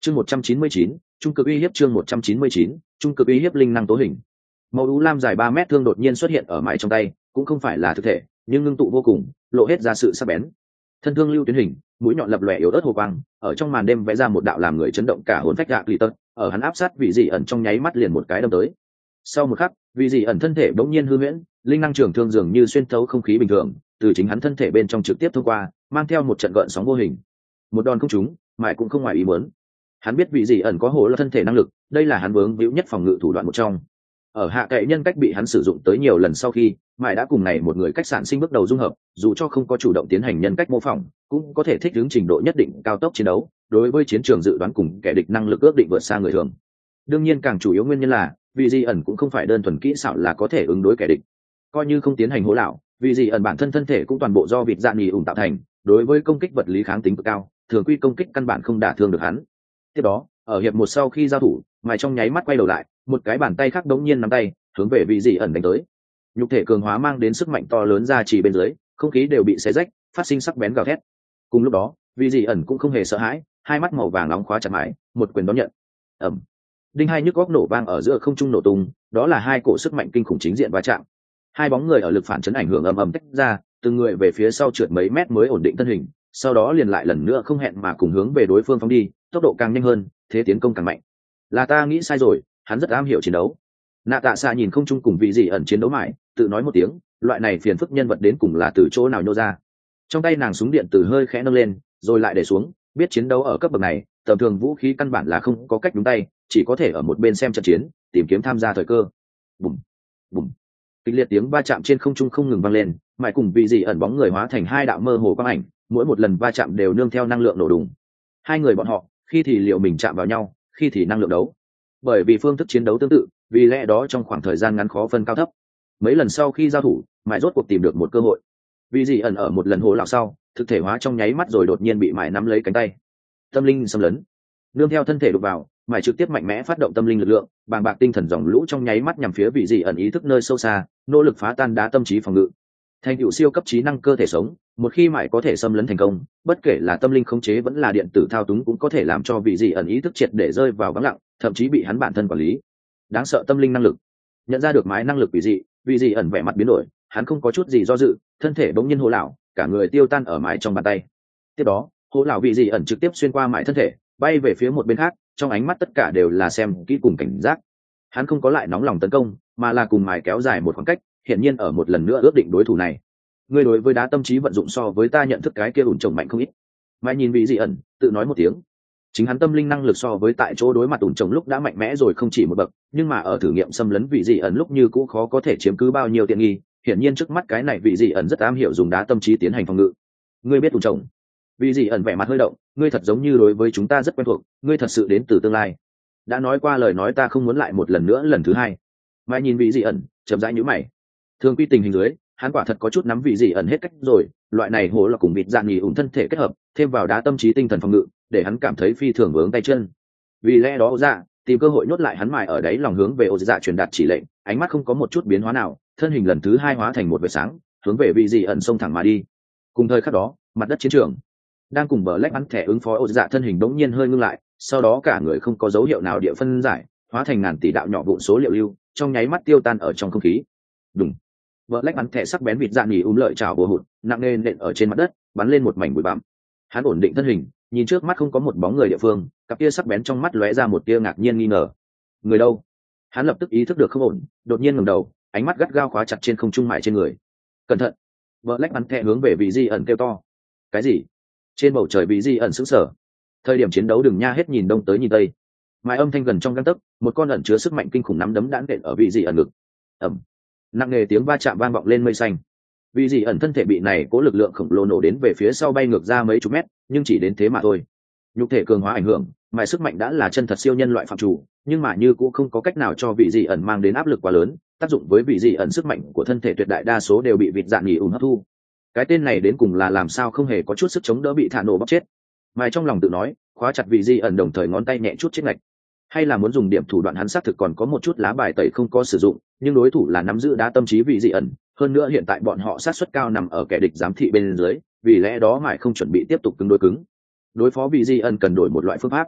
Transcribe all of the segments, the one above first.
Chương 199, trung cực uy hiếp. Chương 199, trung cực uy hiếp. Linh năng tố hình. Màu u lam dài 3 mét thương đột nhiên xuất hiện ở mãi trong tay, cũng không phải là thực thể, nhưng ngưng tụ vô cùng, lộ hết ra sự sắc bén. Thân thương lưu tuyến hình, mũi nhọn lập lòe yếu ớt hồ quang, ở trong màn đêm vẽ ra một đạo làm người chấn động cả hồn phách gạ lì tật, ở hắn áp sát vị dị ẩn trong nháy mắt liền một cái đâm tới. Sau một khắc, vị dị ẩn thân thể bỗng nhiên hư huyễn, linh năng trường thương dường như xuyên thấu không khí bình thường, từ chính hắn thân thể bên trong trực tiếp thông qua, mang theo một trận gợn sóng vô hình. Một đòn không trúng, mãi cũng không ngoài ý muốn. Hắn biết vị dị ẩn có hố là thân thể năng lực, đây là hắn vướng víu nhất phòng ngự thủ đoạn một trong. Ở hạ cậy nhân cách bị hắn sử dụng tới nhiều lần sau khi, mãi đã cùng này một người cách sản sinh bước đầu dung hợp, dù cho không có chủ động tiến hành nhân cách mô phỏng, cũng có thể thích ứng trình độ nhất định cao tốc chiến đấu, đối với chiến trường dự đoán cùng kẻ địch năng lực ước định vượt xa người thường. Đương nhiên càng chủ yếu nguyên nhân là vị dị ẩn cũng không phải đơn thuần kỹ xảo là có thể ứng đối kẻ địch, coi như không tiến hành hố lão, vị dị ẩn bản thân thân thể cũng toàn bộ do vịt dạ nhì ủng tạo thành, đối với công kích vật lý kháng tính cực cao, thường quy công kích căn bản không đả thương được hắn. Tiếp đó, ở hiệp một sau khi giao thủ, mày trong nháy mắt quay đầu lại, một cái bàn tay khác đống nhiên nắm tay, hướng về vị dị ẩn đánh tới. Nhục thể cường hóa mang đến sức mạnh to lớn ra chỉ bên dưới, không khí đều bị xé rách, phát sinh sắc bén gào thét. Cùng lúc đó, vị dị ẩn cũng không hề sợ hãi, hai mắt màu vàng nóng khóa chặt mãi, một quyền đón nhận. Ầm. Đinh hai nhức góc nổ vang ở giữa không trung nổ tung, đó là hai cổ sức mạnh kinh khủng chính diện va chạm. Hai bóng người ở lực phản chấn ảnh hưởng ầm ầm tách ra, từng người về phía sau trượt mấy mét mới ổn định thân hình, sau đó liền lại lần nữa không hẹn mà cùng hướng về đối phương phóng đi, tốc độ càng nhanh hơn, thế tiến công càng mạnh. Là ta nghĩ sai rồi, hắn rất am hiểu chiến đấu. Nạ Tạ Xạ nhìn không chung cùng vị dị ẩn chiến đấu mãi, tự nói một tiếng, loại này phiền phức nhân vật đến cùng là từ chỗ nào nhô ra. Trong tay nàng súng điện từ hơi khẽ nâng lên, rồi lại để xuống, biết chiến đấu ở cấp bậc này, tầm thường vũ khí căn bản là không có cách đúng tay, chỉ có thể ở một bên xem trận chiến, tìm kiếm tham gia thời cơ. Bùm, bùm. Kịch liệt tiếng va chạm trên không trung không ngừng vang lên, mãi cùng vị dị ẩn bóng người hóa thành hai đạo mơ hồ quang ảnh, mỗi một lần va chạm đều nương theo năng lượng nổ đùng. Hai người bọn họ, khi thì liệu mình chạm vào nhau, khi thì năng lượng đấu. Bởi vì phương thức chiến đấu tương tự, vì lẽ đó trong khoảng thời gian ngắn khó phân cao thấp. Mấy lần sau khi giao thủ, mãi rốt cuộc tìm được một cơ hội. Vì dị ẩn ở một lần hố lão sau, thực thể hóa trong nháy mắt rồi đột nhiên bị mãi nắm lấy cánh tay. Tâm linh xâm lấn, nương theo thân thể đục vào, mãi trực tiếp mạnh mẽ phát động tâm linh lực lượng, bàng bạc tinh thần dòng lũ trong nháy mắt nhằm phía vị dị ẩn ý thức nơi sâu xa, nỗ lực phá tan đá tâm trí phòng ngự. Thành tựu siêu cấp trí năng cơ thể sống, một khi mãi có thể xâm lấn thành công, bất kể là tâm linh khống chế vẫn là điện tử thao túng cũng có thể làm cho vị dị ẩn ý thức triệt để rơi vào vắng lặng, thậm chí bị hắn bản thân quản lý. Đáng sợ tâm linh năng lực. Nhận ra được mái năng lực vị dị ẩn vẻ mặt biến đổi, hắn không có chút gì do dự, thân thể bỗng nhiên hô lão, cả người tiêu tan ở mái trong bàn tay. Tiếp đó, hô lão vị dị ẩn trực tiếp xuyên qua mái thân thể, bay về phía một bên khác, trong ánh mắt tất cả đều là xem kỹ cùng cảnh giác. Hắn không có lại nóng lòng tấn công, mà là cùng mái kéo dài một khoảng cách, hiển nhiên ở một lần nữa ước định đối thủ này. Ngươi đối với đá tâm trí vận dụng so với ta nhận thức cái kia ủn trồng mạnh không ít. Mãi nhìn vị dị ẩn, tự nói một tiếng. Chính hắn tâm linh năng lực so với tại chỗ đối mặt ủn trồng lúc đã mạnh mẽ rồi không chỉ một bậc, nhưng mà ở thử nghiệm xâm lấn vị dị ẩn lúc như cũ khó có thể chiếm cứ bao nhiêu tiện nghi. Hiển nhiên trước mắt cái này vị dị ẩn rất am hiểu dùng đá tâm trí tiến hành phòng ngự. Ngươi biết ủn trồng? Vị dị ẩn vẻ mặt hơi động, ngươi thật giống như đối với chúng ta rất quen thuộc, ngươi thật sự đến từ tương lai. Đã nói qua lời nói ta không muốn lại một lần nữa lần thứ hai. Mãi nhìn vị dị ẩn, chậm rãi nhíu mày. Thường quy tình hình dưới, hắn quả thật có chút nắm vị dị ẩn hết cách rồi, loại này hố là cùng vịt dạng nhì ủng thân thể kết hợp, thêm vào đá tâm trí tinh thần phòng ngự, để hắn cảm thấy phi thường vướng tay chân. Vì lẽ đó dạ tìm cơ hội nhốt lại hắn mài ở đấy lòng hướng về ô dạ truyền đạt chỉ lệnh, ánh mắt không có một chút biến hóa nào, thân hình lần thứ hai hóa thành một vệt sáng, hướng về vị dị ẩn xông thẳng mà đi. Cùng thời khắc đó, mặt đất chiến trường đang cùng bờ lách bắn thẻ ứng phó ô dạ thân hình đống nhiên hơi ngưng lại, sau đó cả người không có dấu hiệu nào địa phân giải, hóa thành ngàn tỷ đạo nhỏ vụn số liệu lưu, trong nháy mắt tiêu tan ở trong không khí. Đùng. Vợ lách bắn thẻ sắc bén vịt dạng nhì lợi chảo bùa hụt nặng nề nện ở trên mặt đất, bắn lên một mảnh bụi bặm. Hắn ổn định thân hình, nhìn trước mắt không có một bóng người địa phương, cặp tia sắc bén trong mắt lóe ra một tia ngạc nhiên nghi ngờ. Người đâu? Hắn lập tức ý thức được không ổn, đột nhiên ngẩng đầu, ánh mắt gắt gao khóa chặt trên không trung mại trên người. Cẩn thận! Vợ lách bắn thẻ hướng về vị di ẩn kêu to. Cái gì? Trên bầu trời vị di ẩn sững sờ. Thời điểm chiến đấu đừng nha hết nhìn đông tới nhìn tây. Mại âm thanh gần trong gang tấc, một con ẩn chứa sức mạnh kinh khủng nắm đấm đãn đện ở vị di ẩn ngực. Ầm. Nặng nề tiếng va chạm vang vọng lên mây xanh. Vì dị ẩn thân thể bị này cố lực lượng khổng lồ nổ đến về phía sau bay ngược ra mấy chục mét, nhưng chỉ đến thế mà thôi. Nhục thể cường hóa ảnh hưởng, mài sức mạnh đã là chân thật siêu nhân loại phạm chủ, nhưng mà như cũng không có cách nào cho vị dị ẩn mang đến áp lực quá lớn, tác dụng với vị dị ẩn sức mạnh của thân thể tuyệt đại đa số đều bị vịt dạng nhì hấp thu. Cái tên này đến cùng là làm sao không hề có chút sức chống đỡ bị thả nổ bóc chết. Mài trong lòng tự nói, khóa chặt vị dị ẩn đồng thời ngón tay nhẹ chút chết ngạch. Hay là muốn dùng điểm thủ đoạn hắn xác thực còn có một chút lá bài tẩy không có sử dụng, nhưng đối thủ là nắm giữ đá tâm trí vị dị ẩn, hơn nữa hiện tại bọn họ sát suất cao nằm ở kẻ địch giám thị bên dưới, vì lẽ đó mãi không chuẩn bị tiếp tục cứng đối phó vị dị ẩn cần đổi một loại phương pháp.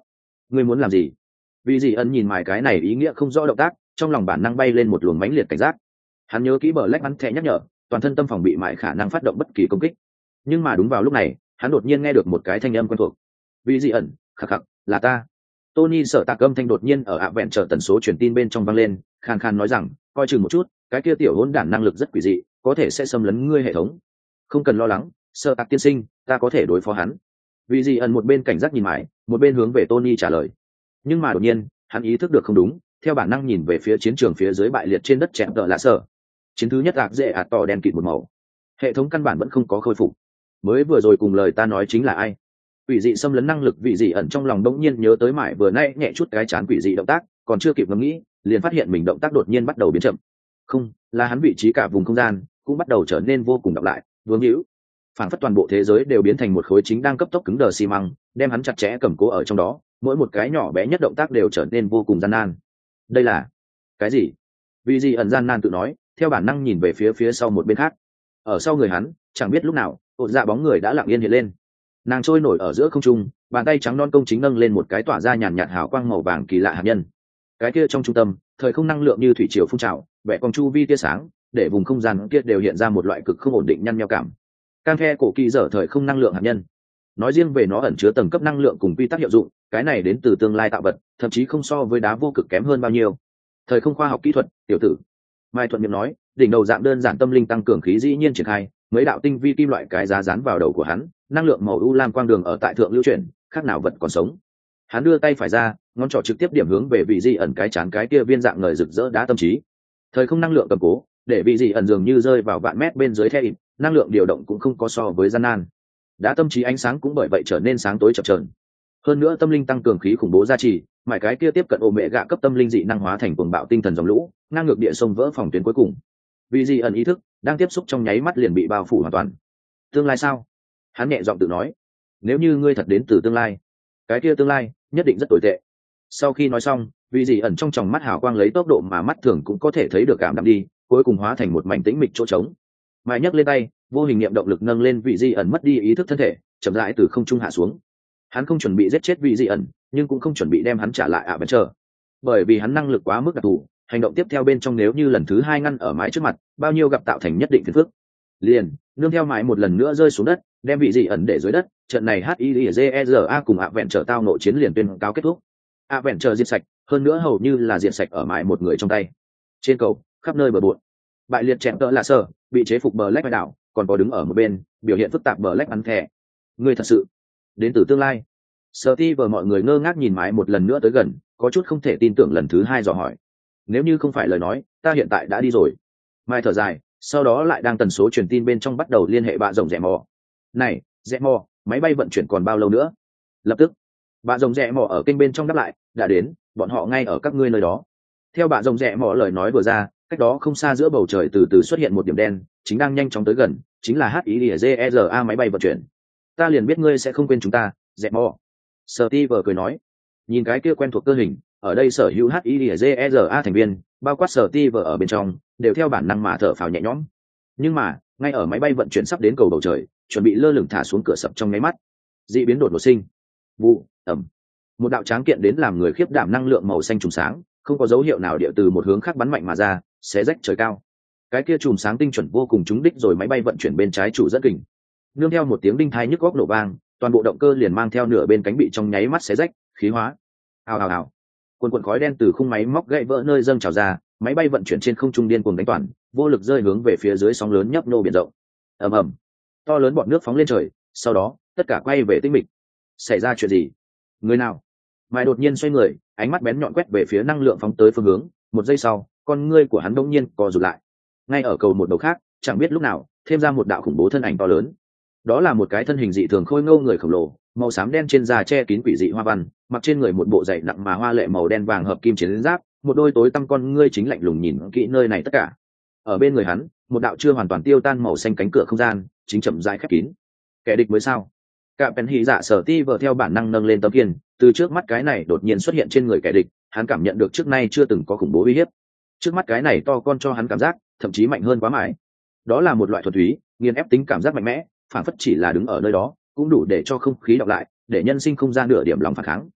Ngươi muốn làm gì? Vì gì ẩn nhìn mải cái này ý nghĩa không rõ động tác, trong lòng bản năng bay lên một luồng mãnh liệt cảnh giác. Hắn nhớ kỹ bờ lách bắn thẻ nhắc nhở, toàn thân tâm phòng bị mải khả năng phát động bất kỳ công kích. Nhưng mà đúng vào lúc này, hắn đột nhiên nghe được một cái thanh âm quen thuộc. Vì gì ẩn, khắc khắc, là ta. Tony sợ tạc âm thanh đột nhiên ở ạ vẹn chờ tần số truyền tin bên trong vang lên, khàn khàn nói rằng, coi chừng một chút, cái kia tiểu hỗn đản năng lực rất quỷ dị, có thể sẽ xâm lấn ngươi hệ thống. Không cần lo lắng, sợ tạc tiên sinh, ta có thể đối phó hắn. Vì gì ẩn một bên cảnh giác nhìn mãi, một bên hướng về Tony trả lời. Nhưng mà đột nhiên, hắn ý thức được không đúng, theo bản năng nhìn về phía chiến trường phía dưới bại liệt trên đất chém tợ lạ sợ. Chiến thứ nhất ạc dễ ạt tỏ đen kịt một màu. Hệ thống căn bản vẫn không có khôi phục. Mới vừa rồi cùng lời ta nói chính là ai? Quỷ dị xâm lấn năng lực vị dị ẩn trong lòng đống nhiên nhớ tới mãi vừa nãy nhẹ chút cái chán quỷ dị động tác, còn chưa kịp ngẫm nghĩ, liền phát hiện mình động tác đột nhiên bắt đầu biến chậm. Không, là hắn vị trí cả vùng không gian cũng bắt đầu trở nên vô cùng đọc lại, vướng hữu. Phản phất toàn bộ thế giới đều biến thành một khối chính đang cấp tốc cứng đờ xi măng, đem hắn chặt chẽ cầm cố ở trong đó, mỗi một cái nhỏ bé nhất động tác đều trở nên vô cùng gian nan. Đây là cái gì? Vị dị ẩn gian nan tự nói, theo bản năng nhìn về phía sau một bên khác. Ở sau người hắn, chẳng biết lúc nào, ột dạ bóng người đã lặng yên hiện lên. Nàng trôi nổi ở giữa không trung, bàn tay trắng non công chính nâng lên một cái tỏa ra nhàn nhạt hào quang màu vàng kỳ lạ hạt nhân. Cái kia trong trung tâm, thời không năng lượng như thủy triều phun trào, vẽ vòng chu vi tia sáng, để vùng không gian kia đều hiện ra một loại cực không ổn định nhăn nheo cảm. Can the cổ kỳ dở thời không năng lượng hạt nhân. Nói riêng về nó ẩn chứa tầng cấp năng lượng cùng quy tắc hiệu dụng, cái này đến từ tương lai tạo vật, thậm chí không so với đá vô cực kém hơn bao nhiêu. Thời không khoa học kỹ thuật, tiểu tử. Mai Thuận miệng nói, đỉnh đầu dạng đơn giản tâm linh tăng cường khí dĩ nhiên triển khai, mấy đạo tinh vi kim loại cái giá dán vào đầu của hắn, năng lượng màu u lam quang đường ở tại thượng lưu chuyển, khác nào vật còn sống. Hắn đưa tay phải ra, ngón trỏ trực tiếp điểm hướng về vị di ẩn cái chán cái kia viên dạng ngời rực rỡ đá tâm trí. Thời không năng lượng cầm cố, để vị di ẩn dường như rơi vào vạn mét bên dưới the ịt, năng lượng điều động cũng không có so với gian nan. Đá tâm trí ánh sáng cũng bởi vậy trở nên sáng tối chập chờn. Hơn nữa tâm linh tăng cường khí khủng bố gia trì, mãi cái kia tiếp cận ổ mẹ gạ cấp tâm linh dị năng hóa thành cuồng bạo tinh thần dòng lũ, ngang ngược địa sông vỡ phòng tuyến cuối cùng. Vị di ẩn ý thức đang tiếp xúc trong nháy mắt liền bị bao phủ hoàn toàn. Tương lai sao? Hắn nhẹ giọng tự nói, nếu như ngươi thật đến từ tương lai, cái kia tương lai nhất định rất tồi tệ. Sau khi nói xong, vị dị ẩn trong tròng mắt hào quang lấy tốc độ mà mắt thường cũng có thể thấy được cảm đạm đi, cuối cùng hóa thành một mảnh tĩnh mịch chỗ trống. Mai nhấc lên tay, vô hình niệm động lực nâng lên vị dị ẩn mất đi ý thức thân thể, chậm rãi từ không trung hạ xuống. Hắn không chuẩn bị giết chết vị dị ẩn, nhưng cũng không chuẩn bị đem hắn trả lại ạ vẫn chờ, bởi vì hắn năng lực quá mức đặc thù, hành động tiếp theo bên trong nếu như lần thứ hai ngăn ở mái trước mặt, bao nhiêu gặp tạo thành nhất định phiền phức. Liền nương theo mái một lần nữa rơi xuống đất, đem vị dị ẩn để dưới đất. Trận này HIZERA cùng ạ vẹn trở tao nội chiến liền tuyên cáo kết thúc. ạ vẹn trở diệt sạch, hơn nữa hầu như là diệt sạch ở mái một người trong tay. Trên cầu, khắp nơi bờ bộn, bại liệt chẹn tợ lạ sơ, bị chế phục bờ lách đảo, còn có đứng ở một bên biểu hiện phức tạp bờ lách ăn thẻ. Người thật sự đến từ tương lai. Steve mọi người ngơ ngác nhìn mái một lần nữa tới gần, có chút không thể tin tưởng lần thứ hai dò hỏi. Nếu như không phải lời nói, ta hiện tại đã đi rồi. Mai thở dài, sau đó lại đang tần số truyền tin bên trong bắt đầu liên hệ bạ rồng rẽ mò. Này, rẽ mò, máy bay vận chuyển còn bao lâu nữa? Lập tức, bạ rồng rẽ mò ở kênh bên trong đáp lại, đã đến, bọn họ ngay ở các ngươi nơi đó. Theo bạ rồng rẽ mò lời nói vừa ra, cách đó không xa giữa bầu trời từ từ xuất hiện một điểm đen, chính đang nhanh chóng tới gần, chính là HIZERA máy bay vận chuyển. Ta liền biết ngươi sẽ không quên chúng ta, rẽ mò. Steve cười nói, nhìn cái kia quen thuộc cơ hình, ở đây sở hữu HIZERA thành viên, bao quát Steve ở bên trong, đều theo bản năng mà thở phào nhẹ nhõm. Nhưng mà, ngay ở máy bay vận chuyển sắp đến cầu bầu trời, chuẩn bị lơ lửng thả xuống cửa sập trong nháy mắt, dị biến đột ngột sinh. Vụ, ẩm. Một đạo tráng kiện đến làm người khiếp đảm năng lượng màu xanh trùng sáng, không có dấu hiệu nào địa từ một hướng khác bắn mạnh mà ra, xé rách trời cao. Cái kia chùm sáng tinh chuẩn vô cùng trúng đích rồi máy bay vận chuyển bên trái chủ dẫn kình. Nương theo một tiếng đinh thai nhức góc nổ vang, toàn bộ động cơ liền mang theo nửa bên cánh bị trong nháy mắt xé rách, khí hóa. Ào ào ào. Cuồn khói đen từ khung máy móc gãy vỡ nơi dâng trào ra, máy bay vận chuyển trên không trung điên cuồng đánh toàn, vô lực rơi hướng về phía dưới sóng lớn nhấp nô biển rộng. Ầm ầm. To lớn bọt nước phóng lên trời, sau đó, tất cả quay về tĩnh mịch. Xảy ra chuyện gì? Người nào? Mai đột nhiên xoay người, ánh mắt bén nhọn quét về phía năng lượng phóng tới phương hướng, một giây sau, con ngươi của hắn đột nhiên co rụt lại. Ngay ở cầu một đầu khác, chẳng biết lúc nào, thêm ra một đạo khủng bố thân ảnh to lớn. Đó là một cái thân hình dị thường khôi ngô người khổng lồ, màu xám đen trên da che kín quỷ dị hoa văn, mặc trên người một bộ dày nặng mà hoa lệ màu đen vàng hợp kim chiến giáp, một đôi tối tăm con ngươi chính lạnh lùng nhìn kỹ nơi này tất cả. Ở bên người hắn, một đạo chưa hoàn toàn tiêu tan màu xanh cánh cửa không gian, chính chậm rãi khép kín. Kẻ địch mới sao? Cả Penn Hỉ Dạ Sở Ti vờ theo bản năng nâng lên tấm kiên, từ trước mắt cái này đột nhiên xuất hiện trên người kẻ địch, hắn cảm nhận được trước nay chưa từng có khủng bố uy hiếp. Trước mắt cái này to con cho hắn cảm giác, thậm chí mạnh hơn quá mãi. Đó là một loại thuần túy, nghiền ép tính cảm giác mạnh mẽ, phản phất chỉ là đứng ở nơi đó, cũng đủ để cho không khí đọc lại, để nhân sinh không gian nửa điểm lòng phản kháng.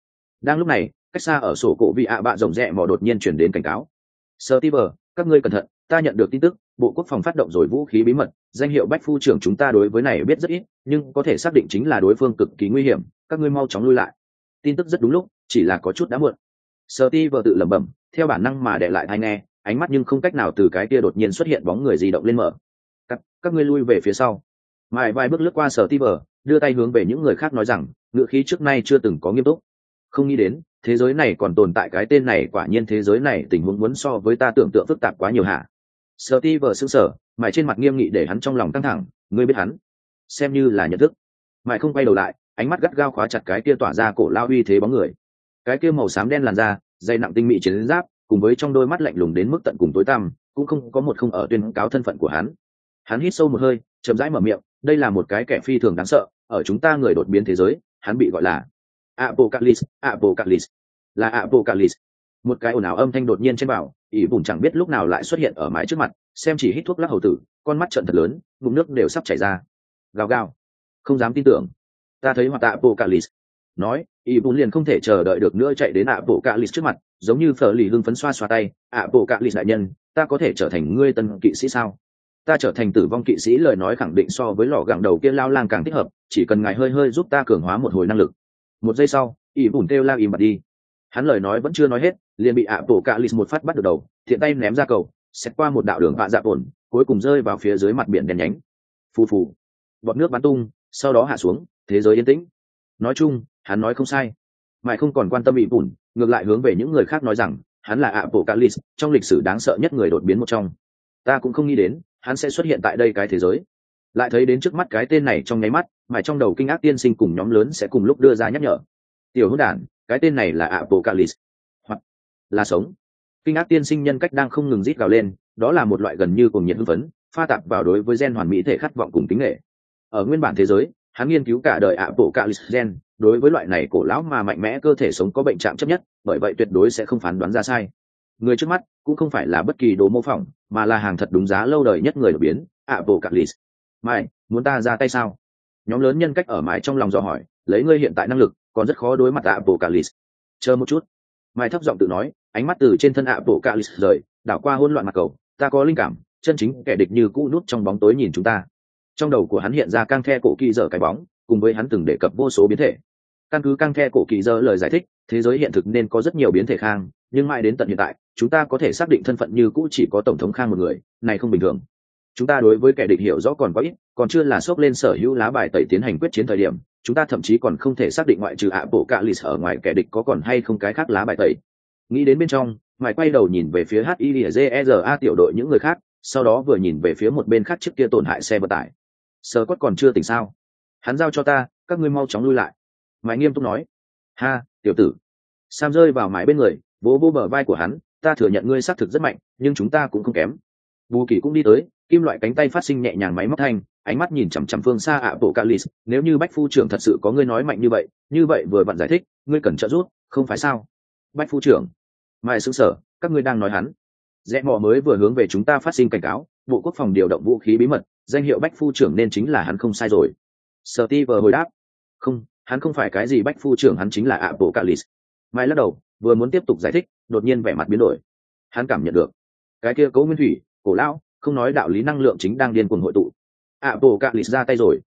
Đang lúc này, cách xa ở sổ cổ vị ạ bạ rồng rẹ mò đột nhiên chuyển đến cảnh cáo. Steve, các ngươi cẩn thận, ta nhận được tin tức, Bộ Quốc phòng phát động rồi vũ khí bí mật, danh hiệu Bách Phu trưởng chúng ta đối với này biết rất ít, nhưng có thể xác định chính là đối phương cực kỳ nguy hiểm, các ngươi mau chóng lui lại. Tin tức rất đúng lúc, chỉ là có chút đã muộn. Steve tự lẩm bẩm, theo bản năng mà để lại tai nghe, ánh mắt nhưng không cách nào từ cái kia đột nhiên xuất hiện bóng người di động lên mở. Các ngươi lui về phía sau. Mãi vài bước lướt qua Steve, đưa tay hướng về những người khác nói rằng, ngữ khí trước nay chưa từng có nghiêm túc. Không nghĩ đến, thế giới này còn tồn tại cái tên này, quả nhiên thế giới này tình huống muốn so với ta tưởng tượng phức tạp quá nhiều hả? Steve sững sờ, mãi trên mặt nghiêm nghị để hắn trong lòng căng thẳng, ngươi biết hắn, xem như là nhận thức. Mãi không quay đầu lại, ánh mắt gắt gao khóa chặt cái kia tỏa ra cổ lao uy thế bóng người. Cái kia màu xám đen làn da, dày nặng tinh mỹ chiến giáp, cùng với trong đôi mắt lạnh lùng đến mức tận cùng tối tăm, cũng không có một không ở tuyên cáo thân phận của hắn. Hắn hít sâu một hơi, chậm rãi mở miệng, đây là một cái kẻ phi thường đáng sợ, ở chúng ta người đột biến thế giới, hắn bị gọi là Apocalypse, Apocalypse, là Apocalypse. Một cái ồn ào âm thanh đột nhiên trên bảo, ỷ bùn chẳng biết lúc nào lại xuất hiện ở mái trước mặt, xem chỉ hít thuốc lắc hầu tử, con mắt trợn thật lớn, ngụm nước đều sắp chảy ra. Gào gào, không dám tin tưởng, ta thấy hoạt Apocalypse. Nói, ỷ bùn liền không thể chờ đợi được nữa chạy đến Apocalypse trước mặt, giống như phở lì hưng phấn xoa xoa tay, Apocalypse đại nhân, ta có thể trở thành ngươi tân kỵ sĩ sao? Ta trở thành tử vong kỵ sĩ, lời nói khẳng định so với lò gẳng đầu kia lao lang càng thích hợp, chỉ cần ngài hơi hơi giúp ta cường hóa một hồi năng lực. Một giây sau, ỷ bùn kêu la im bặt đi. Hắn lời nói vẫn chưa nói hết, liền bị Apocalypse một phát bắt được đầu, thiện tay ném ra cầu, xét qua một đạo đường vạ dạ ổn, cuối cùng rơi vào phía dưới mặt biển đen nhánh. Phù phù, bọt nước bắn tung, sau đó hạ xuống, thế giới yên tĩnh. Nói chung, hắn nói không sai. Mãi không còn quan tâm ỷ bùn, ngược lại hướng về những người khác nói rằng, hắn là Apocalypse, trong lịch sử đáng sợ nhất người đột biến một trong. Ta cũng không nghĩ đến, hắn sẽ xuất hiện tại đây cái thế giới. Lại thấy đến trước mắt cái tên này trong nháy mắt, mãi trong đầu kinh ác tiên sinh cùng nhóm lớn sẽ cùng lúc đưa ra nhắc nhở. Tiểu hỗn đản, cái tên này là Apocalypse, hoặc là sống. Kinh ác tiên sinh nhân cách đang không ngừng rít gào lên, đó là một loại gần như cuồng nhiệt hưng phấn, pha tạp vào đối với gen hoàn mỹ thể khát vọng cùng kính nghệ. Ở nguyên bản thế giới, hắn nghiên cứu cả đời Apocalypse gen, đối với loại này cổ lão mà mạnh mẽ cơ thể sống có bệnh trạng chấp nhất, bởi vậy tuyệt đối sẽ không phán đoán ra sai. Người trước mắt cũng không phải là bất kỳ đồ mô phỏng, mà là hàng thật đúng giá lâu đời nhất người đột biến, Apocalypse. Mai, muốn ta ra tay sao? Nhóm lớn nhân cách ở mãi trong lòng dò hỏi, lấy ngươi hiện tại năng lực, còn rất khó đối mặt Apocalypse. Chờ một chút. Mai thấp giọng tự nói, ánh mắt từ trên thân Apocalypse rời, đảo qua hỗn loạn mặt cầu, ta có linh cảm, chân chính kẻ địch như cũ nút trong bóng tối nhìn chúng ta. Trong đầu của hắn hiện ra căng the cổ kỳ dở cái bóng, cùng với hắn từng đề cập vô số biến thể. Căn cứ căng the cổ kỳ dở lời giải thích, thế giới hiện thực nên có rất nhiều biến thể khang, nhưng mãi đến tận hiện tại, chúng ta có thể xác định thân phận như cũ chỉ có tổng thống khang một người, này không bình thường. Chúng ta đối với kẻ địch hiểu rõ còn quá ít, còn chưa là xốc lên sở hữu lá bài tẩy tiến hành quyết chiến thời điểm, chúng ta thậm chí còn không thể xác định ngoại trừ Apocalypse ở ngoài kẻ địch có còn hay không cái khác lá bài tẩy. Nghĩ đến bên trong, mày quay đầu nhìn về phía HILZERA tiểu đội những người khác, sau đó vừa nhìn về phía một bên khác trước kia tổn hại xe vận tải. Sơ Cốt còn chưa tỉnh sao? Hắn giao cho ta, các ngươi mau chóng lui lại. Mày nghiêm túc nói. Ha, tiểu tử. Sam rơi vào mái bên người, vỗ vỗ bờ vai của hắn, ta thừa nhận ngươi xác thực rất mạnh, nhưng chúng ta cũng không kém. Bù Kỳ cũng đi tới, kim loại cánh tay phát sinh nhẹ nhàng máy móc thanh, ánh mắt nhìn chằm chằm phương xa Apocalypse, nếu như Bách phu trưởng thật sự có ngươi nói mạnh như vậy vừa vặn giải thích, ngươi cần trợ giúp, không phải sao? Bách phu trưởng. Mai sững sờ, các ngươi đang nói hắn? Rẽ mò mới vừa hướng về chúng ta phát sinh cảnh cáo, Bộ Quốc phòng điều động vũ khí bí mật, danh hiệu Bách phu trưởng nên chính là hắn không sai rồi. Steve hồi đáp, không, hắn không phải cái gì Bách phu trưởng, hắn chính là Apocalypse. Mai lắc đầu, vừa muốn tiếp tục giải thích, đột nhiên vẻ mặt biến đổi. Hắn cảm nhận được, cái kia Cố Nguyên Thủy, cổ lão, không nói đạo lý năng lượng chính đang điên cuồng hội tụ. Apocalypse ra tay rồi.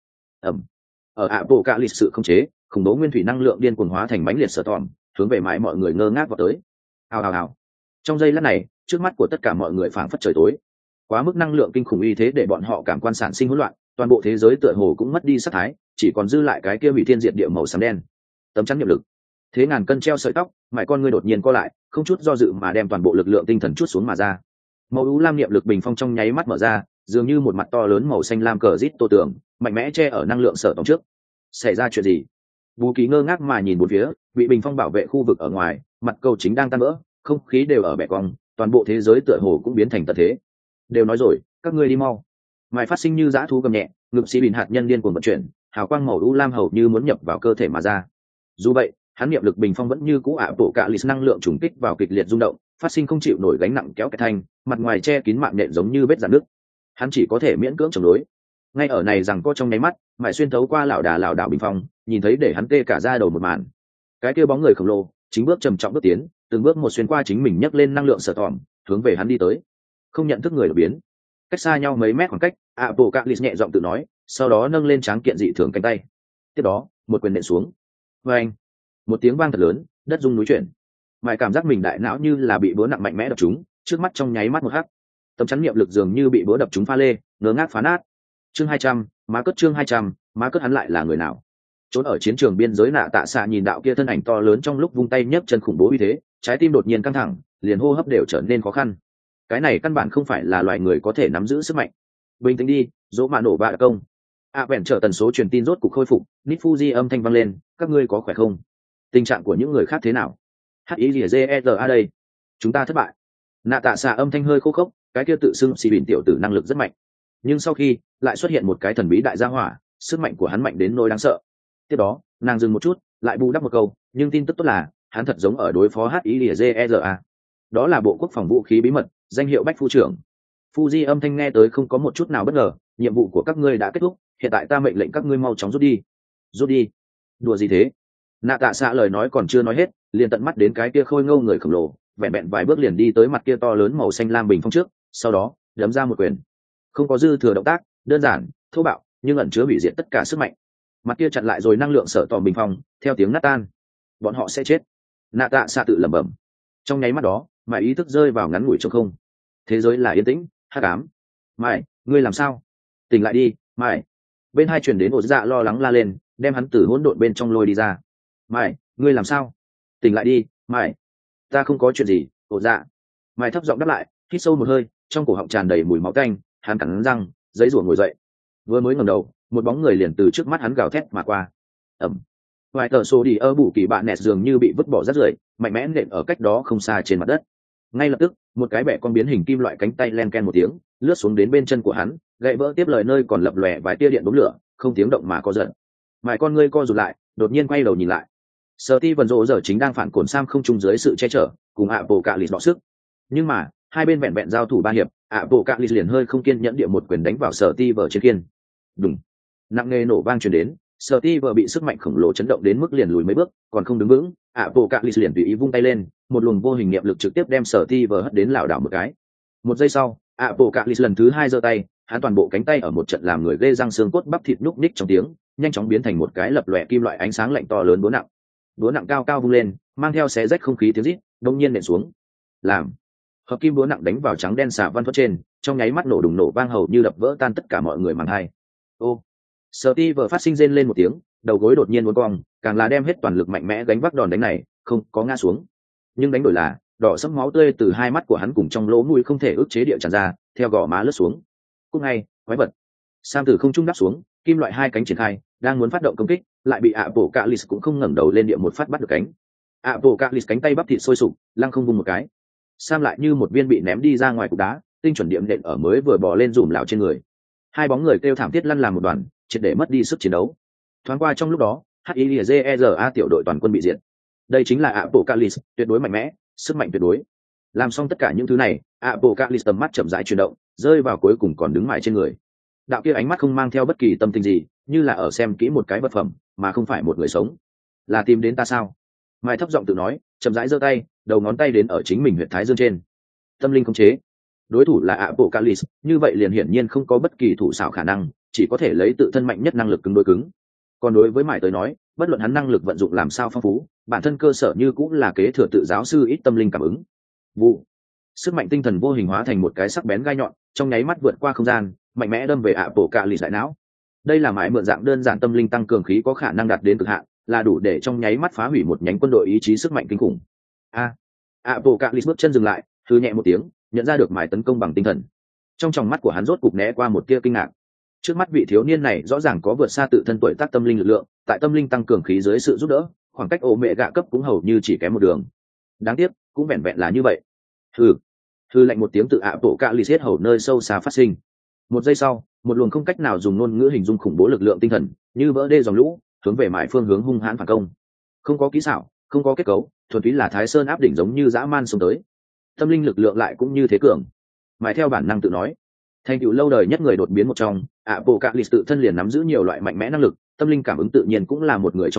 Ở Apocalypse sự không chế, khủng bố nguyên thủy năng lượng điên cuồng hóa thành mãnh liệt sở tòm, hướng về mãi mọi người ngơ ngác vào tới. Hào hào hào. Trong giây lát này, trước mắt của tất cả mọi người phảng phất trời tối. Quá mức năng lượng kinh khủng uy thế để bọn họ cảm quan sản sinh hỗn loạn, toàn bộ thế giới tựa hồ cũng mất đi sắc thái, chỉ còn dư lại cái kia hủy thiên diệt địa màu xám đen. Tấm chắn nhiệm lực. Thế ngàn cân treo sợi tóc, mãi con ngươi đột nhiên co lại, không chút do dự mà đem toàn bộ lực lượng tinh thần chút xuống mà ra. Màu u lam niệm lực bình phong trong nháy mắt mở ra, dường như một mặt to lớn màu xanh lam cờ rít tô tường, mạnh mẽ che ở năng lượng sở tổng trước. Xảy ra chuyện gì? Bù Kỳ ngơ ngác mà nhìn bốn phía, bị bình phong bảo vệ khu vực ở ngoài, mặt cầu chính đang tan vỡ, không khí đều ở bẻ cong, toàn bộ thế giới tựa hồ cũng biến thành tận thế. Đều nói rồi, các ngươi đi mau. Mãi phát sinh như dã thú gầm nhẹ, ngực xì bình hạt nhân điên cuồng vận chuyển, hào quang màu u lam hầu như muốn nhập vào cơ thể mà ra. Dù vậy, hắn niệm lực bình phong vẫn như cũ Apocalypse năng lượng trùng kích vào kịch liệt rung động, phát sinh không chịu nổi gánh nặng kéo cái thanh, mặt ngoài che kín mạng nện giống như vết rạn nước. Hắn chỉ có thể miễn cưỡng chống đối. Ngay ở này rằng có trong nháy mắt, mãi xuyên thấu qua lảo đảo bình phong, nhìn thấy để hắn tê cả da đầu một màn. Cái kia bóng người khổng lồ, chính bước trầm trọng bước tiến, từng bước một xuyên qua chính mình nhấc lên năng lượng sở tỏm, hướng về hắn đi tới. Không nhận thức người đột biến, cách xa nhau mấy mét khoảng cách, Apocalypse nhẹ giọng tự nói, sau đó nâng lên tráng kiện dị thường cánh tay. Tiếp đó, một quyền nện xuống. Oeng! Một tiếng vang thật lớn, đất rung núi chuyển. Mãi cảm giác mình đại não như là bị búa nặng mạnh mẽ đập trúng, trước mắt trong nháy mắt một hắc. Tấm chắn niệm lực dường như bị búa đập trúng pha lê, ngớ ngác phá nát. Chương 200, má cất chương 200, má cất hắn lại là người nào? Trốn ở chiến trường biên giới Nạ Tạ Xạ nhìn đạo kia thân ảnh to lớn trong lúc vung tay nhấc chân khủng bố uy thế, trái tim đột nhiên căng thẳng, liền hô hấp đều trở nên khó khăn. Cái này căn bản không phải là loài người có thể nắm giữ sức mạnh. Bình tĩnh đi, dỗ mạ nổ bạ công. Vẹn trở tần số truyền tin rốt cục khôi phục, Nít Fuji âm thanh vang lên, các ngươi có khỏe không? Tình trạng của những người khác thế nào? HIZERA đây. Chúng ta thất bại. Nạ Tạ Xạ âm thanh hơi khô khốc, cái kia tự xưng xì bỉn tiểu tử năng lực rất mạnh. Nhưng sau khi lại xuất hiện một cái thần bí đại gia hỏa, sức mạnh của hắn mạnh đến nỗi đáng sợ. Tiếp đó, nàng dừng một chút, lại bù đắp một câu, nhưng tin tức tốt là, hắn thật giống ở đối phó HIZERA. Đó là bộ quốc phòng vũ khí bí mật, danh hiệu Bách Phu trưởng. Fuji âm thanh nghe tới không có một chút nào bất ngờ, nhiệm vụ của các ngươi đã kết thúc, hiện tại ta mệnh lệnh các ngươi mau chóng rút đi. Rút đi? Đùa gì thế? Nạ Tạ Xạ lời nói còn chưa nói hết, liền tận mắt đến cái kia khôi ngô người khổng lồ, vẹn vẹn vài bước liền đi tới mặt kia to lớn màu xanh lam bình phong trước, sau đó đấm ra một quyền. Không có dư thừa động tác, đơn giản, thô bạo, nhưng ẩn chứa hủy diệt tất cả sức mạnh. Mặt kia chặn lại rồi năng lượng sở tỏ bình phong, theo tiếng nát tan. Bọn họ sẽ chết. Nạ Tạ Xạ tự lẩm bẩm. Trong nháy mắt đó, mãi ý thức rơi vào ngắn ngủi trong không. Thế giới là yên tĩnh, hắc ám. Mãi, ngươi làm sao? Tỉnh lại đi, Mãi. Bên hai truyền đến ổ dạ lo lắng la lên, đem hắn từ hỗn độn bên trong lôi đi ra. Mãi, ngươi làm sao? Tỉnh lại đi, Mãi. Ta không có chuyện gì, ổ dạ. Mãi thấp giọng đáp lại, hít sâu một hơi, trong cổ họng tràn đầy mùi máu tanh, hắn cắn răng, giấy rủa ngồi dậy. Vừa mới ngẩng đầu, một bóng người liền từ trước mắt hắn gào thét mà qua. Ẩm. Vài tờ xô đi ơ bủ kỳ bạn nẹt dường như bị vứt bỏ rất rưởi, mạnh mẽ nện ở cách đó không xa trên mặt đất. Ngay lập tức, một cái bẻ con biến hình kim loại cánh tay len ken một tiếng, lướt xuống đến bên chân của hắn, gậy vỡ tiếp lời nơi còn lập lòe vài tia điện đốm lửa, không tiếng động mà có giận. Mãi con ngươi co rụt lại, đột nhiên quay đầu nhìn lại. Steven Rô giờ chính đang phản cồn sam không trung dưới sự che chở, cùng Apocalypse đọ sức. Nhưng mà, hai bên vẹn vẹn giao thủ ba hiệp, Apocalypse liền hơi không kiên nhẫn địa một quyền đánh vào Steven trên kiên. Đùng. Nặng nề nổ vang truyền đến, Steven bị sức mạnh khổng lồ chấn động đến mức liền lùi mấy bước, còn không đứng vững, Apocalypse liền tùy ý vung tay lên, một luồng vô hình niệm lực trực tiếp đem Steven hất đến lảo đảo một cái. Một giây sau, Apocalypse lần thứ hai giơ tay, hắn toàn bộ cánh tay ở một trận làm người ghê răng xương cốt bắp thịt nhúc ních trong tiếng, nhanh chóng biến thành một cái lập lòe kim loại ánh sáng lạnh to lớn búa nặng cao cao vung lên, mang theo xé rách không khí tiếng rít, đông nhiên nện xuống. Làm hợp kim búa nặng đánh vào trắng đen xà văn thoát trên, trong nháy mắt nổ đùng nổ vang hầu như đập vỡ tan tất cả mọi người màng hai. Ô, Steve phát sinh rên lên một tiếng, đầu gối đột nhiên uốn cong, càng là đem hết toàn lực mạnh mẽ gánh vác đòn đánh này, không có ngã xuống. Nhưng đánh đổi là đỏ sẫm máu tươi từ hai mắt của hắn cùng trong lỗ mũi không thể ức chế địa tràn ra, theo gò má lướt xuống. Cũng ngay, quái vật. Sam từ không trung đáp xuống, kim loại hai cánh triển khai, đang muốn phát động công kích, lại bị Apocalypse cũng không ngẩng đầu lên địa một phát bắt được cánh. Apocalypse cánh tay bắp thịt sôi sục, lăng không vung một cái. Sam lại như một viên bị ném đi ra ngoài cục đá, tinh chuẩn điểm nện ở mới vừa bò lên rủm lảo trên người. Hai bóng người kêu thảm thiết lăn làm một đoàn, triệt để mất đi sức chiến đấu. Thoáng qua trong lúc đó, HIZERA tiểu đội toàn quân bị diệt. Đây chính là Apocalypse, tuyệt đối mạnh mẽ, sức mạnh tuyệt đối. Làm xong tất cả những thứ này, Apocalypse tầm mắt chậm rãi chuyển động, rơi vào cuối cùng còn đứng mãi trên người. Đạo kia ánh mắt không mang theo bất kỳ tâm tình gì, như là ở xem kỹ một cái vật phẩm, mà không phải một người sống. Là tìm đến ta sao? Mai thấp giọng tự nói, chậm rãi giơ tay, đầu ngón tay đến ở chính mình huyệt thái dương trên. Tâm linh khống chế. Đối thủ là Apocalypse, như vậy liền hiển nhiên không có bất kỳ thủ xảo khả năng, chỉ có thể lấy tự thân mạnh nhất năng lực cứng đối cứng. Còn đối với Mải tới nói, bất luận hắn năng lực vận dụng làm sao phong phú, bản thân cơ sở như cũng là kế thừa tự giáo sư ít tâm linh cảm ứng. Vụ. Sức mạnh tinh thần vô hình hóa thành một cái sắc bén gai nhọn, trong nháy mắt vượt qua không gian, mạnh mẽ đâm về Apocalypse đại não. Đây là Mải mượn dạng đơn giản tâm linh tăng cường khí có khả năng đạt đến cực hạn, là đủ để trong nháy mắt phá hủy một nhánh quân đội ý chí sức mạnh kinh khủng. Apocalypse bước chân dừng lại, hừ nhẹ một tiếng, nhận ra được Mải tấn công bằng tinh thần. Trong tròng mắt của hắn rốt cục né qua một tia kinh ngạc. Trước mắt vị thiếu niên này rõ ràng có vượt xa tự thân tuổi tác tâm linh lực lượng, tại tâm linh tăng cường khí dưới sự giúp đỡ, khoảng cách ổ mẹ gạ cấp cũng hầu như chỉ kém một đường. Đáng tiếc, cũng vẹn vẹn là như vậy. Hừ lạnh một tiếng tự Apocalypse hết hầu nơi sâu xa phát sinh. Một giây sau, một luồng không cách nào dùng ngôn ngữ hình dung khủng bố lực lượng tinh thần, như vỡ đê dòng lũ, hướng về Mải phương hướng hung hãn phản công. Không có kỹ xảo, không có kết cấu, thuần túy là Thái Sơn áp đỉnh giống như dã man xông tới. Tâm linh lực lượng lại cũng như thế cường. Mải theo bản năng tự nói, thành tựu lâu đời nhất người đột biến một trong, Apocalypse tự thân liền nắm giữ nhiều loại mạnh mẽ năng lực, tâm linh cảm ứng tự nhiên cũng là một người trong đó,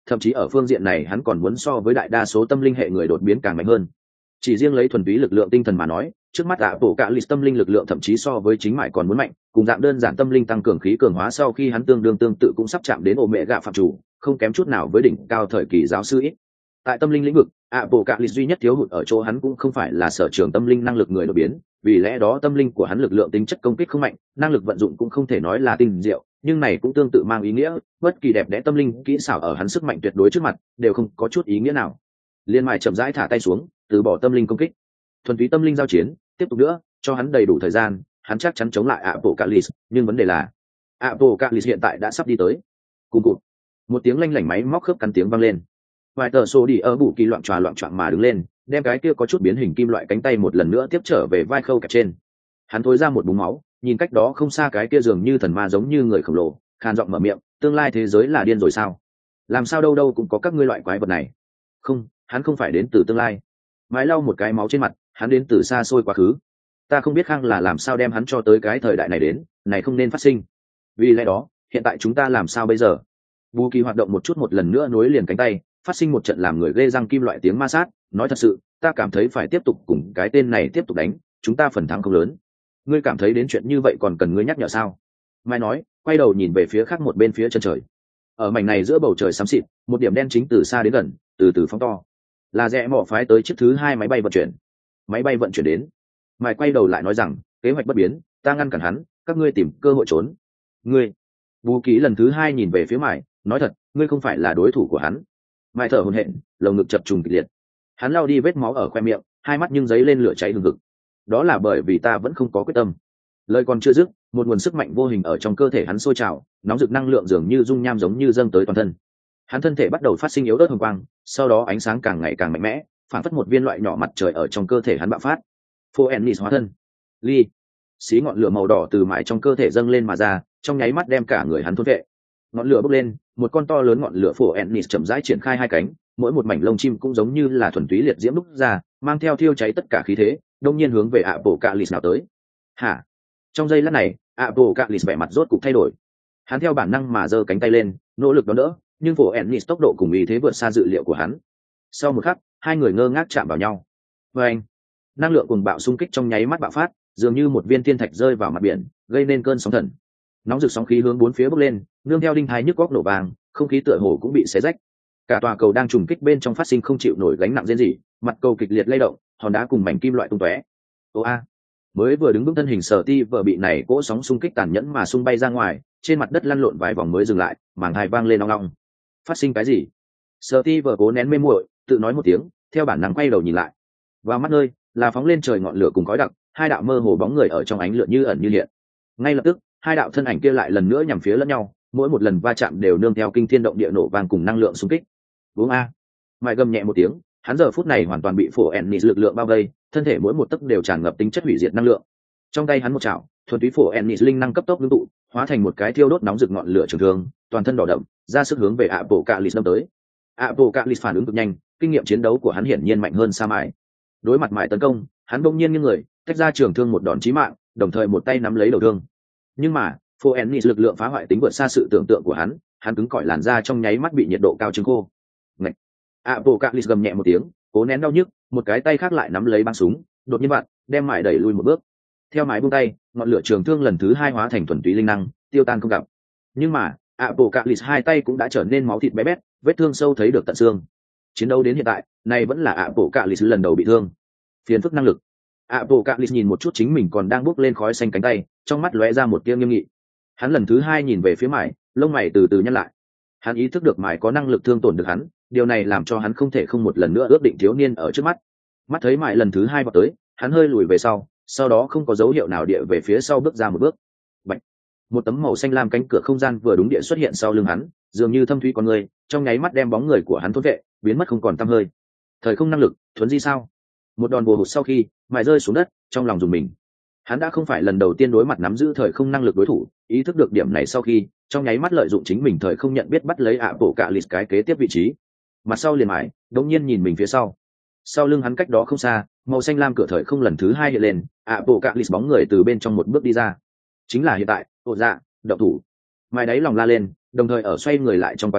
thậm chí ở phương diện này hắn còn muốn so với đại đa số tâm linh hệ người đột biến càng mạnh hơn. Chỉ riêng lấy thuần túy lực lượng tinh thần mà nói, trước mắt bộ cạ lì tâm linh lực lượng thậm chí so với chính mại còn muốn mạnh, cùng dạng đơn giản tâm linh tăng cường khí cường hóa sau khi hắn tương tự cũng sắp chạm đến ổ mẹ gạ phạm chủ, không kém chút nào với đỉnh cao thời kỳ giáo sư ít. Tại tâm linh lĩnh vực, bộ cạ lì duy nhất thiếu hụt ở chỗ hắn cũng không phải là sở trường tâm linh năng lực người đột biến, vì lẽ đó tâm linh của hắn lực lượng tính chất công kích không mạnh, năng lực vận dụng cũng không thể nói là tinh diệu, nhưng này cũng tương tự mang ý nghĩa bất kỳ đẹp đẽ tâm linh kỹ xảo ở hắn sức mạnh tuyệt đối trước mặt đều không có chút ý nghĩa nào. Liên mại chậm rãi thả tay xuống, từ bỏ tâm linh công kích, thuần túy tâm linh giao chiến tiếp tục nữa, cho hắn đầy đủ thời gian hắn chắc chắn chống lại Apocalypse, nhưng vấn đề là Apocalypse hiện tại đã sắp đi tới. Cùng cụt một tiếng lanh lảnh máy móc khớp cắn tiếng vang lên, vài tờ xô đi ở bù kỳ loạn choạng mà đứng lên, đem cái kia có chút biến hình kim loại cánh tay một lần nữa tiếp trở về vai khâu kẹp trên. Hắn thối ra một búng máu, nhìn cách đó không xa cái kia dường như thần ma giống như người khổng lồ, khan giọng mở miệng, tương lai thế giới là điên rồi sao? Làm sao đâu đâu cũng có các ngươi loại quái vật này? Không, hắn không phải đến từ tương lai. Mái lau một cái máu trên mặt, hắn đến từ xa xôi quá khứ. Ta không biết Khang là làm sao đem hắn cho tới cái thời đại này đến, này không nên phát sinh. Vì lẽ đó, hiện tại chúng ta làm sao bây giờ? Bù kỳ hoạt động một chút một lần nữa nối liền cánh tay, phát sinh một trận làm người ghê răng kim loại tiếng ma sát. Nói thật sự, ta cảm thấy phải tiếp tục cùng cái tên này tiếp tục đánh, chúng ta phần thắng không lớn. Ngươi cảm thấy đến chuyện như vậy còn cần ngươi nhắc nhở sao? Mai nói, quay đầu nhìn về phía khác một bên phía chân trời. Ở mảnh này giữa bầu trời xám xịt, một điểm đen chính từ xa đến gần, từ từ phóng to. Là rẽ mỏ phái tới chiếc thứ 2 máy bay vận chuyển. Máy bay vận chuyển đến. Mai quay đầu lại nói rằng, kế hoạch bất biến, ta ngăn cản hắn, các ngươi tìm cơ hội trốn. Ngươi? Bù Ký lần thứ 2 nhìn về phía Mai, nói thật, ngươi không phải là đối thủ của hắn. Mai thở hổn hển, lồng ngực chập trùng kịch liệt. Hắn lau đi vết máu ở khoe miệng, hai mắt nhưng giấy lên lửa cháy hừng hực. Đó là bởi vì ta vẫn không có quyết tâm. Lời còn chưa dứt, một nguồn sức mạnh vô hình ở trong cơ thể hắn sôi trào, nóng rực năng lượng dường như dung nham giống như dâng tới toàn thân. Hắn thân thể bắt đầu phát sinh yếu ớt hồng quang, sau đó ánh sáng càng ngày càng mạnh mẽ, phản phất một viên loại nhỏ mặt trời ở trong cơ thể hắn bạo phát. Phoenix hóa thân, ly, xí ngọn lửa màu đỏ từ mãi trong cơ thể dâng lên mà ra, trong nháy mắt đem cả người hắn thôn vệ. Ngọn lửa bốc lên, một con to lớn ngọn lửa Phoenix chậm rãi triển khai hai cánh, mỗi một mảnh lông chim cũng giống như là thuần túy liệt diễm lúc ra, mang theo thiêu cháy tất cả khí thế, đông nhiên hướng về Apocalypse nào tới. Hả? Trong giây lát này, Apocalypse vẻ mặt rốt cục thay đổi. Hắn theo bản năng mà giơ cánh tay lên, nỗ lực đón đỡ, nhưng Phoenix tốc độ cùng ý thế vượt xa dự liệu của hắn. Sau một khắc, hai người ngơ ngác chạm vào nhau. Oeng! Năng lượng cuồng bạo xung kích trong nháy mắt bạo phát, dường như một viên thiên thạch rơi vào mặt biển, gây nên cơn sóng thần. Nóng rực sóng khí hướng bốn phía bốc lên, nương theo đinh thái nhức góc nổ vàng, không khí tựa hồ cũng bị xé rách. Cả tòa cầu đang trùng kích bên trong phát sinh không chịu nổi gánh nặng rên rỉ, mặt cầu kịch liệt lay động, hòn đá cùng mảnh kim loại tung tóe. Mới vừa đứng vững thân hình Sở Ti vừa bị này cỗ sóng xung kích tàn nhẫn mà xung bay ra ngoài, trên mặt đất lăn lộn vài vòng mới dừng lại, màng thai vang lên ong ong. Phát sinh cái gì? Sở Ti vừa cố nén mê muội, tự nói một tiếng, theo bản năng quay đầu nhìn lại. Vào mắt nơi là phóng lên trời ngọn lửa cùng khói đặc, hai đạo mơ hồ bóng người ở trong ánh lửa như ẩn như hiện. Ngay lập tức, hai đạo thân ảnh kia lại lần nữa nhằm phía lẫn nhau, mỗi một lần va chạm đều nương theo kinh thiên động địa nổ vang cùng năng lượng xung kích. Uống a! Mại gầm nhẹ một tiếng, hắn giờ phút này hoàn toàn bị Phoenix lực lượng bao vây, thân thể mỗi một tấc đều tràn ngập tính chất hủy diệt năng lượng. Trong tay hắn một chảo, thuần túy Phoenix linh năng cấp tốc ngưng tụ, hóa thành một cái thiêu đốt nóng rực ngọn lửa trường thương, toàn thân đỏ đậm, ra sức hướng về Apocalypse đâm tới. Apocalypse phản ứng cực nhanh, kinh nghiệm chiến đấu của hắn hiển nhiên mạnh hơn Sa Mại. Đối mặt Mại tấn công, hắn bỗng nhiên nghiêng người, tách ra trường thương một đòn chí mạng, đồng thời một tay nắm lấy đầu thương. Nhưng mà, Phoenix lực lượng phá hoại tính vượt xa sự tưởng tượng của hắn cứng cỏi làn da trong nháy mắt bị nhiệt độ cao trứng khô. Ngậy! Apocalypse gầm nhẹ một tiếng, cố nén đau nhức, một cái tay khác lại nắm lấy băng súng, đột nhiên vặn, đem Mại đẩy lui một bước. Theo Mại buông tay, ngọn lửa trường thương lần thứ 2 hóa thành thuần túy linh năng, tiêu tan không gặp. Nhưng mà, Apocalypse hai tay cũng đã trở nên máu thịt bé bét, vết thương sâu thấy được tận xương. Chiến đấu đến hiện tại, này vẫn là Apocalypse lần đầu bị thương. Phiền phức năng lực. Apocalypse nhìn một chút chính mình còn đang bốc lên khói xanh cánh tay, trong mắt lóe ra một tia nghiêm nghị. Hắn lần thứ 2 nhìn về phía Mại, lông mày từ từ nhăn lại. Hắn ý thức được Mại có năng lực thương tổn được hắn, điều này làm cho hắn không thể không một lần nữa ước định thiếu niên ở trước mắt. Mắt thấy Mại lần thứ 2 vào tới, hắn hơi lùi về sau đó không có dấu hiệu nào địa về phía sau bước ra một bước. Bạch! Một tấm màu xanh lam cánh cửa không gian vừa đúng địa xuất hiện sau lưng hắn, dường như thâm thúy con người, trong nháy mắt đem bóng người của hắn thôn vệ, biến mất không còn tăm hơi. Thời không năng lực, thuấn di sao? Một đòn bùa hụt sau khi Mại rơi xuống đất, trong lòng rùng mình. Hắn đã không phải lần đầu tiên đối mặt nắm giữ thời không năng lực đối thủ, ý thức được điểm này sau khi, trong nháy mắt lợi dụng chính mình thời không nhận biết bắt lấy Apocalypse cái kế tiếp vị trí. Mặt sau liền Mại, đống nhiên nhìn mình phía sau lưng hắn cách đó không xa, màu xanh lam cửa thời không lần thứ 2 hiện lên, Apocalypse bóng người từ bên trong một bước đi ra. Chính là hiện tại, động thủ. Mại đáy lòng la lên, đồng thời ở xoay người lại trong quá trình,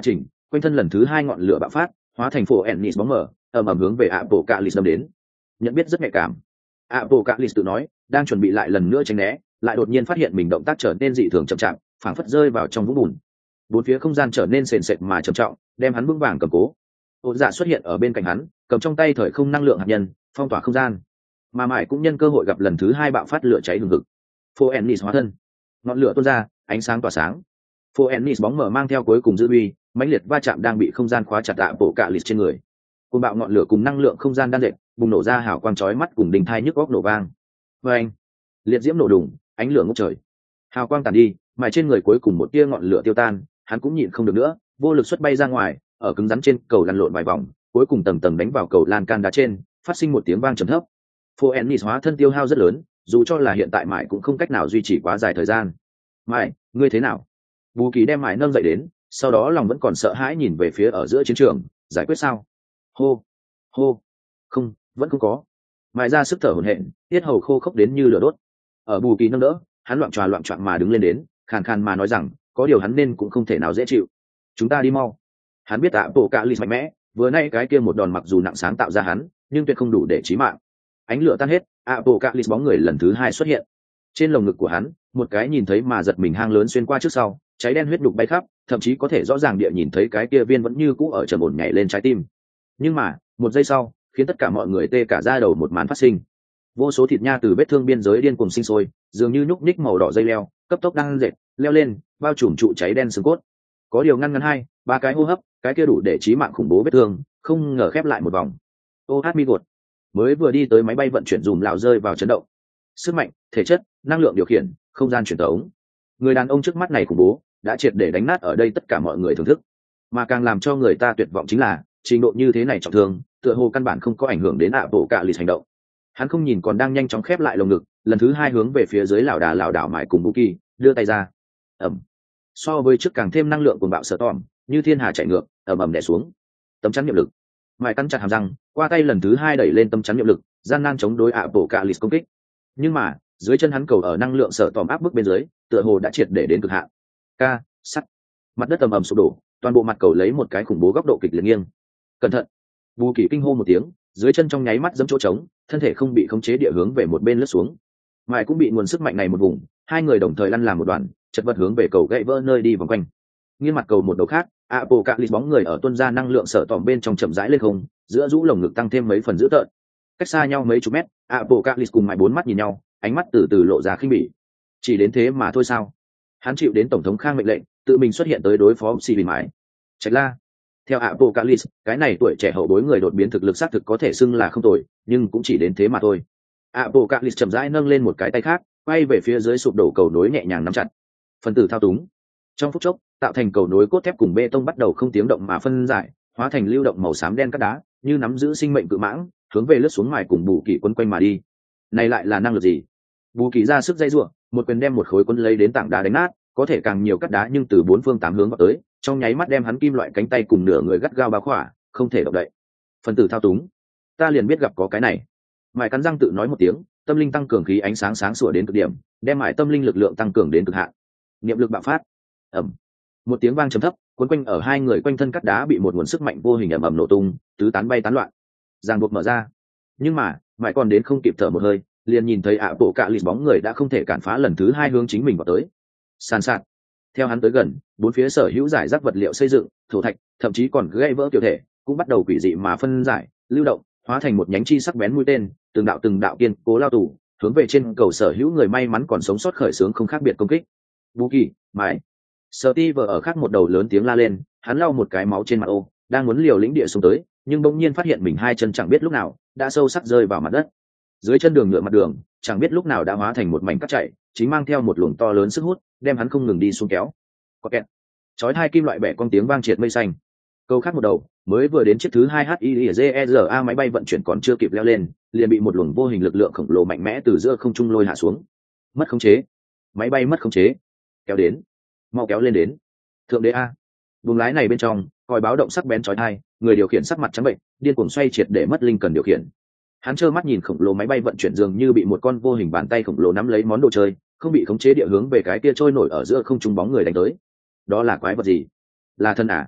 quanh thân lần thứ hai ngọn lửa bạo phát, hóa thành phổ ennis bóng mờ, ầm ầm hướng về Apocalypse đâm đến. Nhận biết rất nhạy cảm. Apocalypse tự nói, đang chuẩn bị lại lần nữa tránh né, lại đột nhiên phát hiện mình động tác trở nên dị thường chậm chạp, phảng phất rơi vào trong vũng bùn. Bốn phía không gian trở nên sền sệt mà trầm trọng, đem hắn vững vàng cầm cố. Ôn Dạ xuất hiện ở bên cạnh hắn, cầm trong tay thời không năng lượng hạt nhân, phong tỏa không gian. Mà Mải cũng nhân cơ hội gặp lần thứ hai bạo phát lửa cháy hừng hực. Phoenix hóa thân, ngọn lửa tuôn ra, ánh sáng tỏa sáng. Phoenix bóng mở mang theo cuối cùng dư uy, mãnh liệt va chạm đang bị không gian khóa chặt tạ bộ cạ lịt trên người. Cùng bạo ngọn lửa cùng năng lượng không gian đan dệt, bùng nổ ra hào quang chói mắt cùng đình thai nhức óc nổ vang. Và anh, liệt diễm nổ đùng, ánh lửa ngút trời. Hào quang tàn đi, Mải trên người cuối cùng một tia ngọn lửa tiêu tan, hắn cũng nhịn không được nữa, vô lực xuất bay ra ngoài, ở cứng rắn trên cầu lăn lộn vài vòng, cuối cùng tầng tầng đánh vào cầu lan can đá trên, phát sinh một tiếng vang trầm thấp. Phoenix hóa thân tiêu hao rất lớn, dù cho là hiện tại Mải cũng không cách nào duy trì quá dài thời gian. Mải, ngươi thế nào? Bù Kỳ đem Mải nâng dậy đến, sau đó lòng vẫn còn sợ hãi nhìn về phía ở giữa chiến trường, giải quyết sao? Hô, hô, không, vẫn không có. Mải ra sức thở hổn hển, tiết hầu khô khốc đến như lửa đốt. Ở Bù Kỳ nâng đỡ, hắn loạng choạng mà đứng lên đến, khàn khàn mà nói rằng, có điều hắn nên cũng không thể nào dễ chịu. Chúng ta đi mau. Hắn biết tạ bộ cạ lì mạnh mẽ, vừa nay cái kia một đòn mặc dù nặng sáng tạo ra hắn, nhưng tuyệt không đủ để chí mạng. Ánh lửa tan hết, Apocalypse bóng người lần thứ hai xuất hiện. Trên lồng ngực của hắn, một cái nhìn thấy mà giật mình hang lớn xuyên qua trước sau, cháy đen huyết đục bay khắp, thậm chí có thể rõ ràng địa nhìn thấy cái kia viên vẫn như cũ ở trầm ổn nhảy lên trái tim. Nhưng mà, một giây sau, khiến tất cả mọi người tê cả da đầu một màn phát sinh. Vô số thịt nha từ vết thương biên giới điên cuồng sinh sôi, dường như nhúc nhích màu đỏ dây leo, cấp tốc đang dệt, leo lên, bao trùm trụ cháy đen xương cốt. Có điều ngăn hai, ba cái hô hấp, cái kia đủ để chí mạng khủng bố vết thương, không ngờ khép lại một vòng. Ô hát mi gột, mới vừa đi tới máy bay vận chuyển dùm lão rơi vào chấn động. Sức mạnh, thể chất, năng lượng điều khiển, không gian truyền tống. Người đàn ông trước mắt này khủng bố, đã triệt để đánh nát ở đây tất cả mọi người thưởng thức. Mà càng làm cho người ta tuyệt vọng chính là, trình độ như thế này trọng thương, tựa hồ căn bản không có ảnh hưởng đến bộ cạ lì hành động. Hắn không nhìn còn đang nhanh chóng khép lại lồng ngực, lần thứ hai hướng về phía dưới lảo đảo Mải cùng Buki, đưa tay ra. Ẩm. So với trước càng thêm năng lượng cuồng bạo sợ tỏm, như thiên hà chạy ngược, ầm đè xuống. Tấm chắn niệm lực. Mải cắn chặt hàm răng, qua tay lần thứ hai đẩy lên tấm chắn niệm lực, gian nan chống đối bộ cạ lì công kích. Nhưng mà, dưới chân hắn cầu ở năng lượng sợ tỏm áp bức bên dưới, tựa hồ đã triệt để đến cực hạn. Sắt. Mặt đất ầm sụp đổ, toàn bộ mặt cầu lấy một cái khủng bố góc độ kịch liệt nghiêng. Cẩn thận. Bù Kỳ kinh hô một tiếng, dưới chân trong nháy mắt giẫm chỗ trống, thân thể không bị khống chế địa hướng về một bên lướt xuống. Mải cũng bị nguồn sức mạnh này một vùng, hai người đồng thời lăn làm một đoạn, chật vật hướng về cầu gãy vỡ nơi đi vòng quanh. Nghiêng mặt cầu một đầu khác, Apocalypse bóng người ở tuôn ra năng lượng sở tỏm bên trong chậm rãi lên không, giữa rũ lồng ngực tăng thêm mấy phần dữ tợn. Cách xa nhau mấy chục mét, Apocalypse cùng Mải bốn mắt nhìn nhau, ánh mắt từ từ lộ ra khinh bỉ. Chỉ đến thế mà thôi sao? Hắn chịu đến tổng thống Khang mệnh lệnh, tự mình xuất hiện tới đối phó Si Bình Mải. Trạch La. Theo Apocalypse, cái này tuổi trẻ hậu bối người đột biến thực lực xác thực có thể xưng là không tồi, nhưng cũng chỉ đến thế mà thôi. Apocalypse chậm rãi nâng lên một cái tay khác, quay về phía dưới sụp đổ cầu nối nhẹ nhàng nắm chặt. Phần tử thao túng. Trong phút chốc, tạo thành cầu nối cốt thép cùng bê tông bắt đầu không tiếng động mà phân giải, hóa thành lưu động màu xám đen cát đá, như nắm giữ sinh mệnh cự mãng, hướng về lướt xuống Mải cùng Bù Kỳ quấn quanh mà đi. Này lại là năng lực gì? Bù Kỳ ra sức dây rủa, một quyền đem một khối quân lấy đến tảng đá đánh nát, có thể càng nhiều cát đá nhưng từ bốn phương tám hướng vào tới, trong nháy mắt đem hắn kim loại cánh tay cùng nửa người gắt gao bao khỏa, không thể động đậy. Phần tử thao túng, ta liền biết gặp có cái này. Mải cắn răng tự nói một tiếng, tâm linh tăng cường khí ánh sáng sáng sủa đến cực điểm, đem Mải tâm linh lực lượng tăng cường đến cực hạn. Niệm lực bạo phát. Ầm. Một tiếng vang trầm thấp, cuốn quanh ở hai người quanh thân cắt đá bị một nguồn sức mạnh vô hình ầm nổ tung, tứ tán bay tán loạn. Giang buộc mở ra. Nhưng mà, Mải còn đến không kịp thở một hơi, liền nhìn thấy bộ cạ lì bóng người đã không thể cản phá lần thứ hai hướng chính mình vào tới. Sàn sạt. Theo hắn tới gần, bốn phía sở hữu giải rác vật liệu xây dựng, thổ thạch, thậm chí còn gãy vỡ tiểu thể, cũng bắt đầu quỷ dị mà phân giải, lưu động, hóa thành một nhánh chi sắc bén mũi tên, từng đạo kiên cố lao tù, hướng về trên cầu sở hữu người may mắn còn sống sót khởi xướng không khác biệt công kích. Buki, Mải. Steve ở khác một đầu lớn tiếng la lên, hắn lau một cái máu trên mặt ô, đang muốn liều lĩnh địa xuống tới, nhưng bỗng nhiên phát hiện mình hai chân chẳng biết lúc nào đã sâu sắc rơi vào mặt đất. Dưới chân đường nhựa mặt đường, chẳng biết lúc nào đã hóa thành một mảnh cát chảy, chính mang theo một luồng to lớn sức hút, đem hắn không ngừng đi xuống kéo. Có kẹt. Chói hai kim loại bẻ con tiếng vang triệt mây xanh. Câu khác một đầu, mới vừa đến chiếc thứ hai HIZERA máy bay vận chuyển còn chưa kịp leo lên, liền bị một luồng vô hình lực lượng khổng lồ mạnh mẽ từ giữa không trung lôi hạ xuống. Mất khống chế. Máy bay mất khống chế. Kéo đến. Mau kéo lên đến. Thượng đế a. Buồng lái này bên trong, còi báo động sắc bén chói tai, người điều khiển sắc mặt trắng bệnh, điên cuồng xoay triệt để mất linh cần điều khiển. Hắn trơ mắt nhìn khổng lồ máy bay vận chuyển dường như bị một con vô hình bàn tay khổng lồ nắm lấy món đồ chơi, không bị khống chế địa hướng về cái kia trôi nổi ở giữa không trung bóng người đánh tới. Đó là quái vật gì? Là thân à?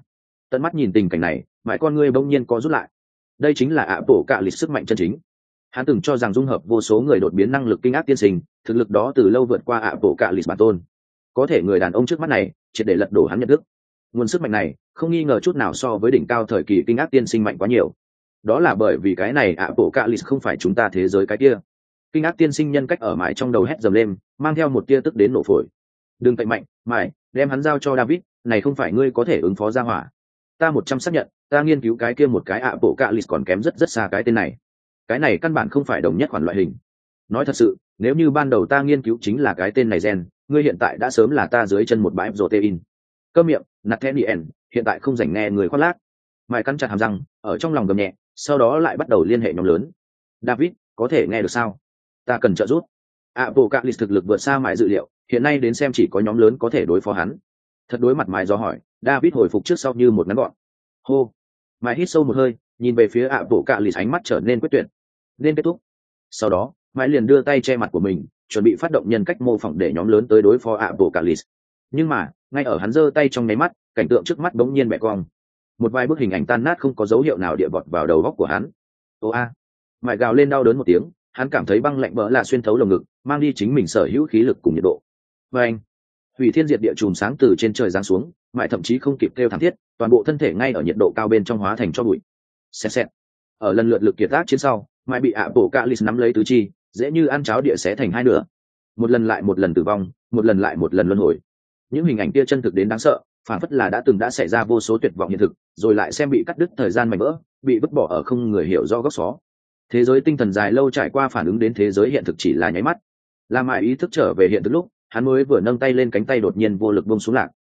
Tận mắt nhìn tình cảnh này, mãi con ngươi bỗng nhiên có rút lại. Đây chính là ạ bổ cạ lịch sức mạnh chân chính. Hắn từng cho rằng dung hợp vô số người đột biến năng lực kinh ác tiên sinh, thực lực đó từ lâu vượt qua ạ bổ cạ lịch bản tôn. Có thể người đàn ông trước mắt này triệt để lật đổ hắn nhận thức. Nguồn sức mạnh này không nghi ngờ chút nào so với đỉnh cao thời kỳ kinh ác tiên sinh mạnh quá nhiều. Đó là bởi vì cái này ạ bổ cạ lịch không phải chúng ta thế giới cái kia. Kinh ác tiên sinh nhân cách ở mãi trong đầu hét dầm lên, mang theo một tia tức đến nổ phổi. Đừng cậy mạnh, mãi đem hắn giao cho David, này không phải ngươi có thể ứng phó ra hỏa. Ta 100 xác nhận, ta nghiên cứu cái kia một cái ạ bộ cạ lịch còn kém rất rất xa cái tên này. Cái này căn bản không phải đồng nhất khoản loại hình. Nói thật sự, nếu như ban đầu ta nghiên cứu chính là cái tên này gen, ngươi hiện tại đã sớm là ta dưới chân một bãi protein. Câm miệng, Nathaniel, hiện tại không rảnh nghe người khoác lác. Mike cắn chặt hàm răng, ở trong lòng gầm nhẹ, sau đó lại bắt đầu liên hệ nhóm lớn. David, có thể nghe được sao? Ta cần trợ giúp. Apocalypse thực lực vượt xa mãi dự liệu, hiện nay đến xem chỉ có nhóm lớn có thể đối phó hắn. Thật đối mặt mãi do hỏi, David hồi phục trước sau như một ngắn gọn. Hô. Mãi hít sâu một hơi, nhìn về phía Apocalypse, ánh mắt trở nên quyết tuyệt. Nên kết thúc. Sau đó, mãi liền đưa tay che mặt của mình, chuẩn bị phát động nhân cách mô phỏng để nhóm lớn tới đối phó Apocalypse. Nhưng mà, ngay ở hắn giơ tay trong nháy mắt, cảnh tượng trước mắt bỗng nhiên bẻ cong. Một vài bức hình ảnh tan nát không có dấu hiệu nào địa vọt vào đầu góc của hắn. Ô a. Mãi gào lên đau đớn một tiếng, hắn cảm thấy băng lạnh vỡ là xuyên thấu lồng ngực, mang đi chính mình sở hữu khí lực cùng nhiệt độ. Và anh, hủy thiên diệt địa chùm sáng từ trên trời giáng xuống, mãi thậm chí không kịp kêu thảm thiết, toàn bộ thân thể ngay ở nhiệt độ cao bên trong hóa thành cho bụi. Xẹt xẹt. Ở lần lượt lực kiệt tác chiến sau, mãi bị Apocalypse nắm lấy tứ chi, dễ như ăn cháo địa xé thành hai nửa. Một lần lại một lần tử vong, một lần lại một lần luân hồi. Những hình ảnh kia chân thực đến đáng sợ, phản phất là đã từng đã xảy ra vô số tuyệt vọng hiện thực, rồi lại xem bị cắt đứt thời gian mảnh vỡ, bị vứt bỏ ở không người hiểu do góc xó. Thế giới tinh thần dài lâu trải qua phản ứng đến thế giới hiện thực chỉ là nháy mắt. Làm mãi ý thức trở về hiện thực lúc, hắn mới vừa nâng tay lên, cánh tay đột nhiên vô lực buông xuống lạc.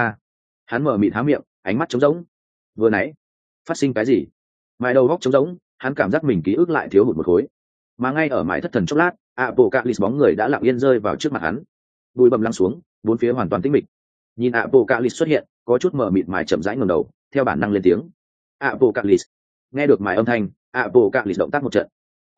Hắn mở mịt há miệng, ánh mắt trống rỗng. Vừa nãy phát sinh cái gì? Mãi đầu góc trống rỗng, hắn cảm giác mình ký ức lại thiếu hụt một khối. Mà ngay ở mãi thất thần chốc lát, Apocalypse bóng người đã lặng yên rơi vào trước mặt hắn. Bụi bầm lắng xuống, bốn phía hoàn toàn tĩnh mịch. Nhìn Apocalypse xuất hiện, có chút mờ mịt, mãi chậm rãi ngẩng đầu, theo bản năng lên tiếng. Apocalypse. Nghe được mãi âm thanh, Apocalypse động tác một trận.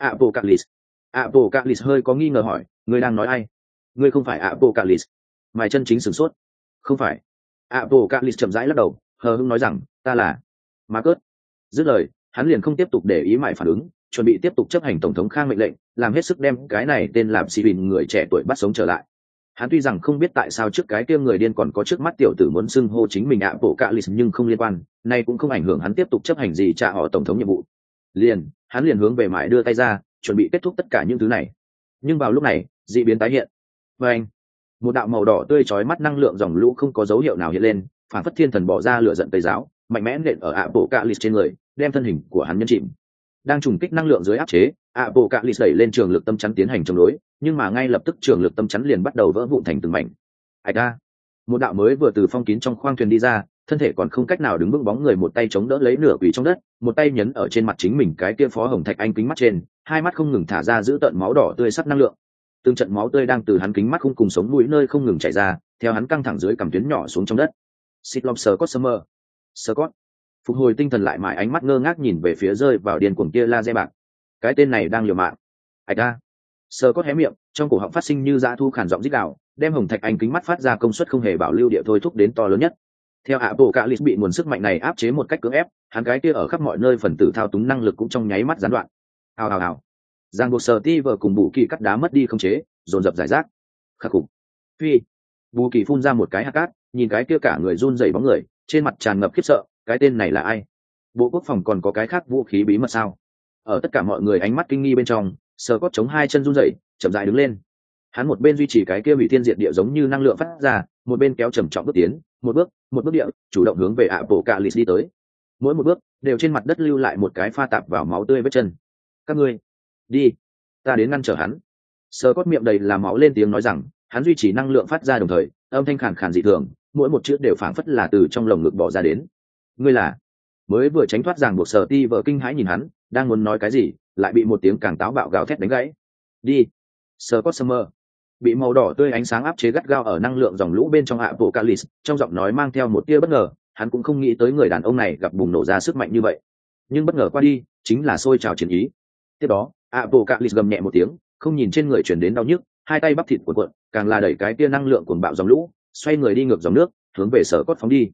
Apocalypse hơi có nghi ngờ hỏi, ngươi đang nói ai? Ngươi không phải Apocalypse. Mãi chân chính sửng sốt. Không phải. Apocalypse chậm rãi lắc đầu, hờ hững nói rằng, ta là Marcus. Dứt lời, hắn liền không tiếp tục để ý mãi phản ứng, chuẩn bị tiếp tục chấp hành tổng thống Khang mệnh lệnh, làm hết sức đem cái này tên làm Sibin người trẻ tuổi bắt sống trở lại. Hắn tuy rằng không biết tại sao trước cái kia người điên còn có trước mắt tiểu tử muốn xưng hô chính mình Apocalypse, nhưng không liên quan, nay cũng không ảnh hưởng hắn tiếp tục chấp hành gì trả họ tổng thống nhiệm vụ. Hắn liền hướng về mãi đưa tay ra, chuẩn bị kết thúc tất cả những thứ này. Nhưng vào lúc này, dị biến tái hiện. Và anh, một đạo màu đỏ tươi chói mắt năng lượng dòng lũ không có dấu hiệu nào hiện lên, phản phất thiên thần bỏ ra lửa giận tây giáo, mạnh mẽ nện ở Apocalypse trên người, đem thân hình của hắn nhấn chìm. Đang trùng kích năng lượng dưới áp chế, Apocalypse đẩy lên trường lực tâm chắn tiến hành chống đối, nhưng mà ngay lập tức trường lực tâm chắn liền bắt đầu vỡ vụn thành từng mảnh. Một đạo mới vừa từ phong kín trong khoang thuyền đi ra, thân thể còn không cách nào đứng vững bóng người một tay chống đỡ lấy nửa quỳ trong đất, một tay nhấn ở trên mặt chính mình cái kia phó hồng thạch anh kính mắt trên, hai mắt không ngừng thả ra giữ tợn máu đỏ tươi sắc năng lượng. Từng trận máu tươi đang từ hắn kính mắt khung cùng sống mũi nơi không ngừng chảy ra, theo hắn căng thẳng dưới cằm tuyến nhỏ xuống trong đất. Sitlom Scott phục hồi tinh thần lại, mãi ánh mắt ngơ ngác nhìn về phía rơi vào điên cuồng kia laser bạc. Cái tên này đang liều mạng. Scott hé miệng, trong cổ họng phát sinh như dã thu khản giọng rít gào, đem hồng thạch anh kính mắt phát ra công suất không hề bảo lưu địa thôi thúc đến to lớn nhất. Theo Apocalypse bị nguồn sức mạnh này áp chế một cách cưỡng ép, hắn cái kia ở khắp mọi nơi phần tử thao túng năng lực cũng trong nháy mắt gián đoạn. Hào. Giang buộc Steve cùng Bù Kỳ cắt đá mất đi không chế, dồn dập giải rác. Khắc phục. Phi. Bù Kỳ phun ra một cái hạt cát, nhìn cái kia cả người run rẩy bóng người, trên mặt tràn ngập khiếp sợ, cái tên này là ai? Bộ quốc phòng còn có cái khác vũ khí bí mật sao? Ở tất cả mọi người ánh mắt kinh nghi bên trong, Scott chống hai chân run rẩy, chậm rãi đứng lên. Hắn một bên duy trì cái kia hủy thiên diệt địa giống như năng lượng phát ra, một bên kéo trầm trọng bước tiến, một bước địa, chủ động hướng về Apocalypse đi tới. Mỗi một bước đều trên mặt đất lưu lại một cái pha tạp vào máu tươi vết chân. Các ngươi đi, ta đến ngăn trở hắn. Scott miệng đầy là máu lên tiếng nói rằng, hắn duy trì năng lượng phát ra đồng thời, âm thanh khàn khàn dị thường, mỗi một chữ đều phảng phất là từ trong lồng ngực bỏ ra đến. Ngươi là? Mới vừa tránh thoát ràng buộc Steve kinh hãi nhìn hắn, đang muốn nói cái gì, lại bị một tiếng càng táo bạo gào thét đánh gãy. Đi. Scott bị màu đỏ tươi ánh sáng áp chế gắt gao ở năng lượng dòng lũ bên trong Apocalypse, trong giọng nói mang theo một tia bất ngờ, hắn cũng không nghĩ tới người đàn ông này gặp bùng nổ ra sức mạnh như vậy. Nhưng bất ngờ qua đi, chính là sôi trào chiến ý. Tiếp đó, Apocalypse gầm nhẹ một tiếng, không nhìn trên người truyền đến đau nhức, hai tay bắp thịt cuộn cuộn, càng là đẩy cái tia năng lượng cuồng bạo dòng lũ, xoay người đi ngược dòng nước, hướng về Scott phóng đi.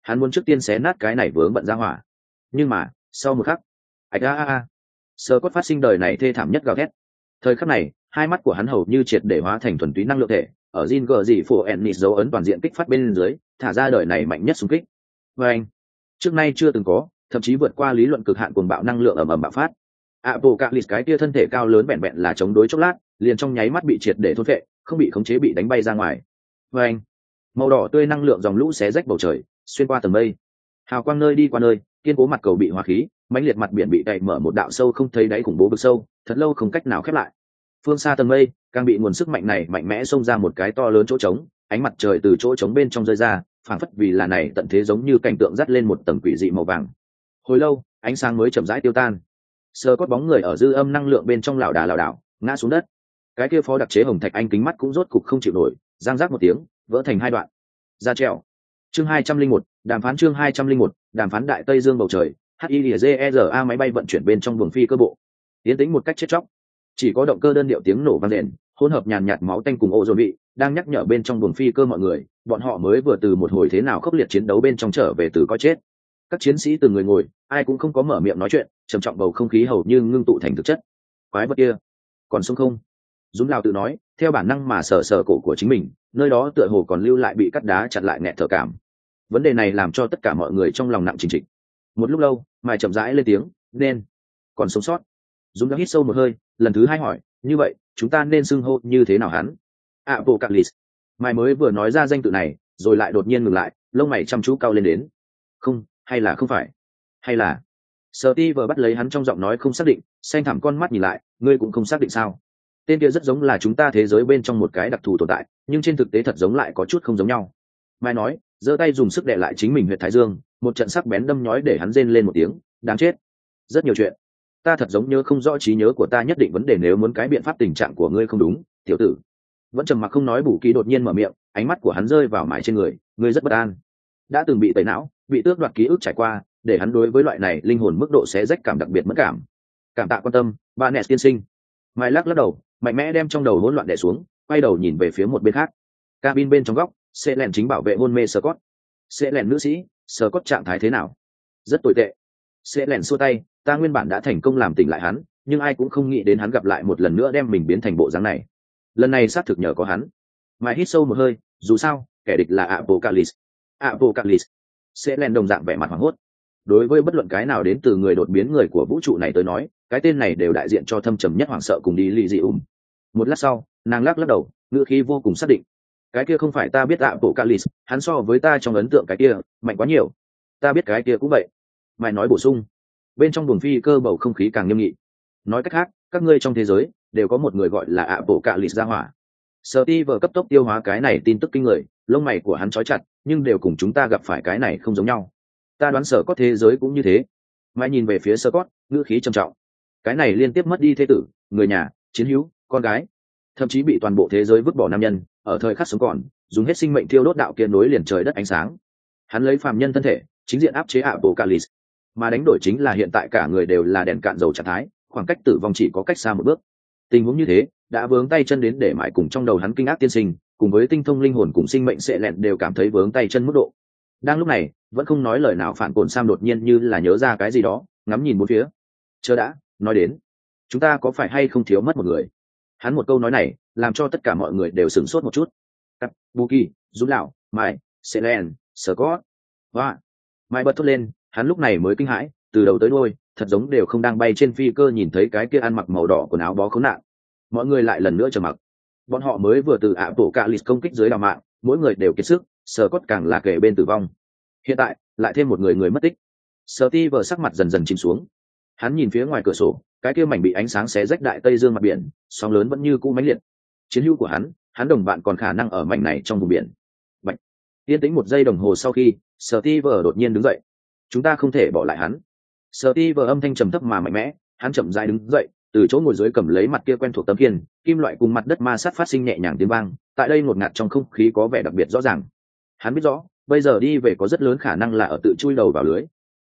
Hắn muốn trước tiên xé nát cái này vướng bận ra hỏa. Nhưng mà sau một khắc, ạch a sơ cốt phát sinh đời này thê thảm nhất gào thét. Thời khắc này hai mắt của hắn hầu như triệt để hóa thành thuần túy năng lượng thể, ở Jin gờ dị phụ ennis dấu ấn toàn diện kích phát bên dưới, thả ra đời này mạnh nhất xung kích. Và anh, trước nay chưa từng có, thậm chí vượt qua lý luận cực hạn cuồng bạo năng lượng ầm ầm bạo phát. Apocalypse cái kia thân thể cao lớn vẹn vẹn là chống đối chốc lát, liền trong nháy mắt bị triệt để thôn phệ, không bị khống chế bị đánh bay ra ngoài. Và anh, màu đỏ tươi năng lượng dòng lũ xé rách bầu trời, xuyên qua tầng mây. Hào quang nơi đi qua nơi, kiên cố mặt cầu bị hóa khí, mãnh liệt mặt biển bị đậy mở một đạo sâu không thấy đáy khủng bố vực sâu, thật lâu không cách nào khép lại. Phương xa tầng mây, càng bị nguồn sức mạnh này mạnh mẽ xông ra một cái to lớn chỗ trống, ánh mặt trời từ chỗ trống bên trong rơi ra, phảng phất vì là này tận thế giống như cảnh tượng dắt lên một tầng quỷ dị màu vàng. Hồi lâu, ánh sáng mới chậm rãi tiêu tan. Sờ cốt bóng người ở dư âm năng lượng bên trong lảo đảo ngã xuống đất. Cái kia phó đặc chế hồng thạch anh kính mắt cũng rốt cục không chịu nổi, giang rác một tiếng, vỡ thành hai đoạn. Ra treo. Chương 201, đàm phán chương 201, đàm phán đại Tây Dương bầu trời, HIDZERA máy bay vận chuyển bên trong buồng phi cơ bộ. Tiến tĩnh một cách chết chóc. Chỉ có động cơ đơn điệu tiếng nổ vang rền, hỗn hợp nhàn nhạt máu tanh cùng ổ dồn vị, đang nhắc nhở bên trong buồng phi cơ mọi người, bọn họ mới vừa từ một hồi thế nào khốc liệt chiến đấu bên trong trở về từ có chết. Các chiến sĩ từng người ngồi, ai cũng không có mở miệng nói chuyện, trầm trọng bầu không khí hầu như ngưng tụ thành thực chất. Quái vật kia, còn sống không? Dũng Lào tự nói, theo bản năng mà sờ cổ của chính mình, nơi đó tựa hồ còn lưu lại bị cắt đá chặn lại nghẹt thở cảm. Vấn đề này làm cho tất cả mọi người trong lòng nặng trịch trịch. Một lúc lâu, Mai chậm rãi lên tiếng, nên còn sống sót. Dũng đã hít sâu một hơi, lần thứ hai hỏi, như vậy chúng ta nên xưng hô như thế nào hắn? Apocalypse. Mai mới vừa nói ra danh tự này, rồi lại đột nhiên ngừng lại, lông mày chăm chú cau lên đến. Không, hay là không phải? Hay là? Steve bắt lấy hắn trong giọng nói không xác định, xanh thẳm con mắt nhìn lại, ngươi cũng không xác định sao? Tên kia rất giống là chúng ta thế giới bên trong một cái đặc thù tồn tại, nhưng trên thực tế thật giống lại có chút không giống nhau. Mai nói, giơ tay dùng sức đè lại chính mình huyệt thái dương, một trận sắc bén đâm nhói để hắn rên lên một tiếng, đáng chết. Rất nhiều chuyện, ta thật giống nhớ không rõ trí nhớ của ta nhất định vấn đề nếu muốn cái biện pháp tình trạng của ngươi không đúng, tiểu tử. Vẫn trầm mặc không nói Bù Ký đột nhiên mở miệng, ánh mắt của hắn rơi vào mải trên người, ngươi rất bất an. Đã từng bị tẩy não, bị tước đoạt ký ức trải qua, để hắn đối với loại này linh hồn mức độ xé rách cảm đặc biệt mất cảm. Cảm tạ quan tâm, ba nẹt tiên sinh. Mai lắc đầu, mạnh mẽ đem trong đầu hỗn loạn đè xuống, quay đầu nhìn về phía một bên khác. Cabin bên trong góc, sẽ lẹn chính bảo vệ hôn mê Scott. Sẽ lẹn nữ sĩ, Scott trạng thái thế nào? Rất tồi tệ. Sẽ lẹn xua tay, ta nguyên bản đã thành công làm tỉnh lại hắn, nhưng ai cũng không nghĩ đến hắn gặp lại một lần nữa đem mình biến thành bộ dáng này. Lần này xác thực nhờ có hắn. Mai hít sâu một hơi, dù sao, kẻ địch là Apocalypse. Apocalypse. Sẽ lẹn đồng dạng vẻ mặt hoảng hốt. Đối với bất luận cái nào đến từ người đột biến người của vũ trụ này tới nói, cái tên này đều đại diện cho thâm trầm nhất hoảng sợ cùng đi lì dị Một lát sau, nàng lắc đầu, ngữ khí vô cùng xác định. Cái kia không phải ta biết Apocalypse, hắn so với ta trong ấn tượng cái kia mạnh quá nhiều. Ta biết cái kia cũng vậy. Mày nói bổ sung. Bên trong buồng phi cơ bầu không khí càng nghiêm nghị. Nói cách khác, các ngươi trong thế giới đều có một người gọi là Apocalypse ra hỏa. Steve cấp tốc tiêu hóa cái này tin tức kinh người, lông mày của hắn trói chặt, nhưng đều cùng chúng ta gặp phải cái này không giống nhau. Ta đoán sở có thế giới cũng như thế. Mãi nhìn về phía Scott, ngữ khí trầm trọng. Cái này liên tiếp mất đi thế tử, người nhà, chiến hữu, con gái, thậm chí bị toàn bộ thế giới vứt bỏ nam nhân, ở thời khắc sống còn, dùng hết sinh mệnh thiêu đốt đạo kia nối liền trời đất ánh sáng. Hắn lấy phàm nhân thân thể, chính diện áp chế Apocalypse, mà đánh đổi chính là hiện tại cả người đều là đèn cạn dầu trạng thái, khoảng cách tử vong chỉ có cách xa một bước. Tình huống như thế, đã vướng tay chân đến để mãi cùng trong đầu hắn kinh ác tiên sinh, cùng với tinh thông linh hồn cùng sinh mệnh sẽ lẹn đều cảm thấy vướng tay chân mức độ. Đang lúc này, vẫn không nói lời nào phản cồn Sam đột nhiên như là nhớ ra cái gì đó, ngắm nhìn bốn phía. Chờ đã, nói đến, chúng ta có phải hay không thiếu mất một người? Hắn một câu nói này, làm cho tất cả mọi người đều sửng sốt một chút. Buki, Dũng Lão, Mai, Selen, Scott. Và Mai bật thốt lên, hắn lúc này mới kinh hãi, từ đầu tới đuôi, thật giống đều không đang bay trên phi cơ nhìn thấy cái kia ăn mặc màu đỏ quần áo bó khốn nạn. Mọi người lại lần nữa trầm mặc. Bọn họ mới vừa từ Apocalypse công kích dưới đào mạng, mỗi người đều kiệt sức, Scott càng là kề bên tử vong. Hiện tại, lại thêm một người mất tích. Steve sắc mặt dần dần chìm xuống. Hắn nhìn phía ngoài cửa sổ, cái kia mảnh bị ánh sáng xé rách đại Tây Dương mặt biển, sóng lớn vẫn như cũ mãnh liệt. Chiến hữu của hắn đồng bạn còn khả năng ở mảnh này trong vùng biển. Bạch. Yên tĩnh một giây đồng hồ sau khi, Steve đột nhiên đứng dậy. Chúng ta không thể bỏ lại hắn. Steve âm thanh trầm thấp mà mạnh mẽ, hắn chậm rãi đứng dậy, từ chỗ ngồi dưới cầm lấy mặt kia quen thuộc tấm kiên, kim loại cùng mặt đất ma sát phát sinh nhẹ nhàng tiếng vang, tại đây ngột ngạt trong không khí có vẻ đặc biệt rõ ràng. Hắn biết rõ, bây giờ đi về có rất lớn khả năng là ở tự chui đầu vào lưới.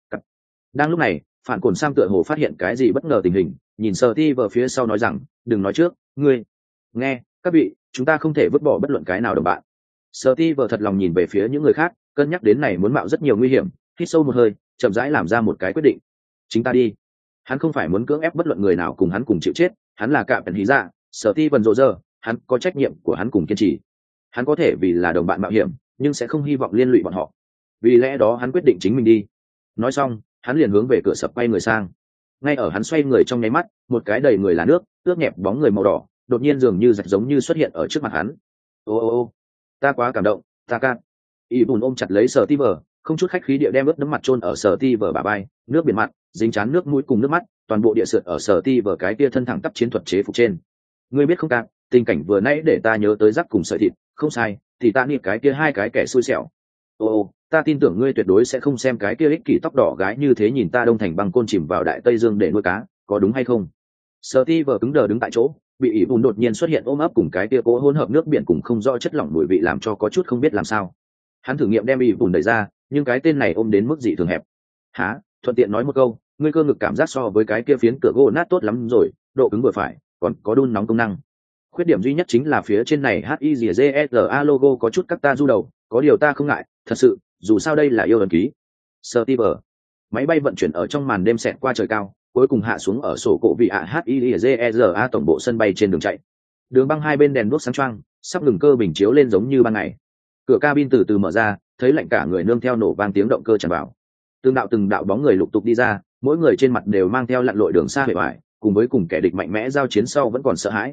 Đang lúc này, phản cồn Sam tựa hồ phát hiện cái gì bất ngờ tình hình, nhìn Steve phía sau nói rằng, đừng nói trước, ngươi. Nghe, các vị, chúng ta không thể vứt bỏ bất luận cái nào đồng bạn. Steve thật lòng nhìn về phía những người khác, cân nhắc đến này muốn mạo rất nhiều nguy hiểm, hít sâu một hơi, chậm rãi làm ra một cái quyết định. Chính ta đi. Hắn không phải muốn cưỡng ép bất luận người nào cùng hắn cùng chịu chết, hắn là cạm hí dạ, sở ti vần rộ rơ, hắn có trách nhiệm của hắn cùng kiên trì. Hắn có thể vì là đồng bạn mạo hiểm, nhưng sẽ không hy vọng liên lụy bọn họ. Vì lẽ đó hắn quyết định chính mình đi. Nói xong, hắn liền hướng về cửa sập quay người sang. Ngay ở hắn xoay người trong nháy mắt, một cái đầy người là nước, ướt nhẹp bóng người màu đỏ, đột nhiên dường như rạch giống như xuất hiện ở trước mặt hắn. Ô, ta quá cảm động, ta ca. Y bùn ôm chặt lấy Sở Ti vờ, không chút khách khí địa đem ướt đẫm mặt chôn ở Sở Ti vờ bả vai, nước biển mặt, dính chán nước mũi cùng nước mắt, toàn bộ địa sượt ở Sở Ti vờ cái kia thân thẳng tắp chiến thuật chế phục trên. Ngươi biết không ca, tình cảnh vừa nãy để ta nhớ tới rắc cùng sợi thịt, không sai, thì ta niệm cái kia hai cái kẻ xui xẻo. Ô, ta tin tưởng ngươi tuyệt đối sẽ không xem cái kia ích kỷ tóc đỏ gái như thế nhìn ta đông thành băng côn chìm vào đại tây dương để nuôi cá, có đúng hay không? Sở Ti vờ cứng đờ đứng tại chỗ, bị ỷ bùn đột nhiên xuất hiện ôm ấp cùng cái kia cố hỗn hợp nước biển cùng không rõ chất lỏng mùi vị làm cho có chút không biết làm sao. Hắn thử nghiệm đem ỷ bùn đẩy ra, nhưng cái tên này ôm đến mức dị thường hẹp. Hả? Thuận tiện nói một câu, ngươi cơ ngực cảm giác so với cái kia phiến cửa gỗ nát tốt lắm rồi, độ cứng vừa phải, còn có đun nóng công năng. Khuyết điểm duy nhất chính là phía trên này HIZERA logo có chút các ta du đầu, có điều ta không ngại, thật sự, dù sao đây là yêu ấn ký. Steve, máy bay vận chuyển ở trong màn đêm xẹt qua trời cao, cuối cùng hạ xuống ở sổ cổ vị ạ HIZERA tổng bộ sân bay trên đường chạy. Đường băng hai bên đèn đuốc sáng choang, sắp ngừng cơ bình chiếu lên giống như ban ngày. Cửa cabin từ từ mở ra, thấy lạnh cả người nương theo nổ vang tiếng động cơ tràn vào. Từng đạo bóng người lục tục đi ra, mỗi người trên mặt đều mang theo lặn lội đường xa bề ngoài, cùng với cùng kẻ địch mạnh mẽ giao chiến sau vẫn còn sợ hãi.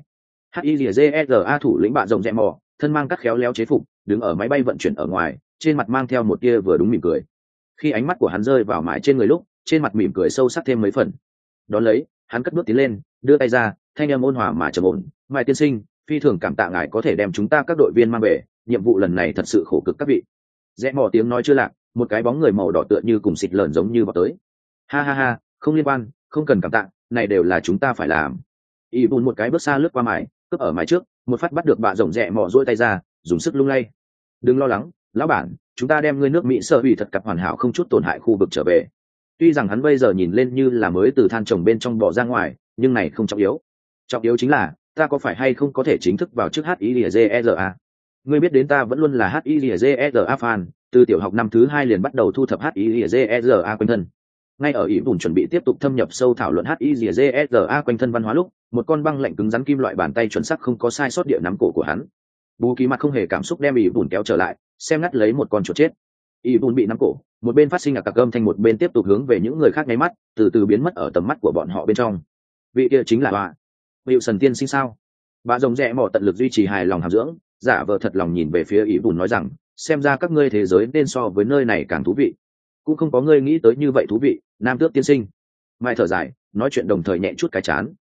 HIZERA thủ lĩnh bạ rộng rẽ mò, thân mang các khéo léo chế phục, đứng ở máy bay vận chuyển ở ngoài, trên mặt mang theo một tia vừa đúng mỉm cười. Khi ánh mắt của hắn rơi vào mái trên người lúc, trên mặt mỉm cười sâu sắc thêm mấy phần. Đón lấy, hắn cất bước tiến lên, đưa tay ra, thanh âm ôn hòa mà trầm ổn, "Mai tiên sinh, phi thường cảm tạ ngài có thể đem chúng ta các đội viên mang về, nhiệm vụ lần này thật sự khổ cực các vị." Rẽ mò tiếng nói chưa lạc, một cái bóng người màu đỏ tựa như cùng xịt lợn giống như vào tới. Ha ha ha, không liên quan, không cần cảm tạ, này đều là chúng ta phải làm. Y bùn một cái bước xa lướt qua mái, cướp ở mái trước, một phát bắt được bạ rộng rẽ mò duỗi tay ra, dùng sức lung lay. "Đừng lo lắng, lão bản, chúng ta đem ngươi nước Mỹ sơ hủy thật cặp hoàn hảo không chút tổn hại khu vực trở về." Tuy rằng hắn bây giờ nhìn lên như là mới từ than trồng bên trong bỏ ra ngoài, nhưng này không trọng yếu. Trọng yếu chính là, ta có phải hay không có thể chính thức vào trước HIZERA. Ngươi biết đến ta vẫn luôn là HIZERA fan, từ tiểu học năm thứ 2 liền bắt đầu thu thập HIZERA quanh thân. Ngay ở ý vùng chuẩn bị tiếp tục thâm nhập sâu thảo luận HIZERA quanh thân văn hóa lúc, một con băng lạnh cứng rắn kim loại bàn tay chuẩn xác không có sai sót địa nắm cổ của hắn. Bù Kỳ mặt không hề cảm xúc đem ý vùng kéo trở lại, xem ngắt lấy một con chuột chết. Ý vùng bị nắm cổ, một bên phát sinh ạc âm thanh, một bên tiếp tục hướng về những người khác nháy mắt, từ từ biến mất ở tầm mắt của bọn họ bên trong. Vị kia chính là bà Wilson tiên sinh sao? Bà rồng rẽ mỏ tận lực duy trì hài lòng hàm dưỡng, giả vờ thật lòng nhìn về phía ý vùng nói rằng, xem ra các ngươi thế giới nên so với nơi này càng thú vị. Cũng không có ngươi nghĩ tới như vậy thú vị, nam tước tiên sinh. Mai thở dài, nói chuyện đồng thời nhẹ chút cái chán.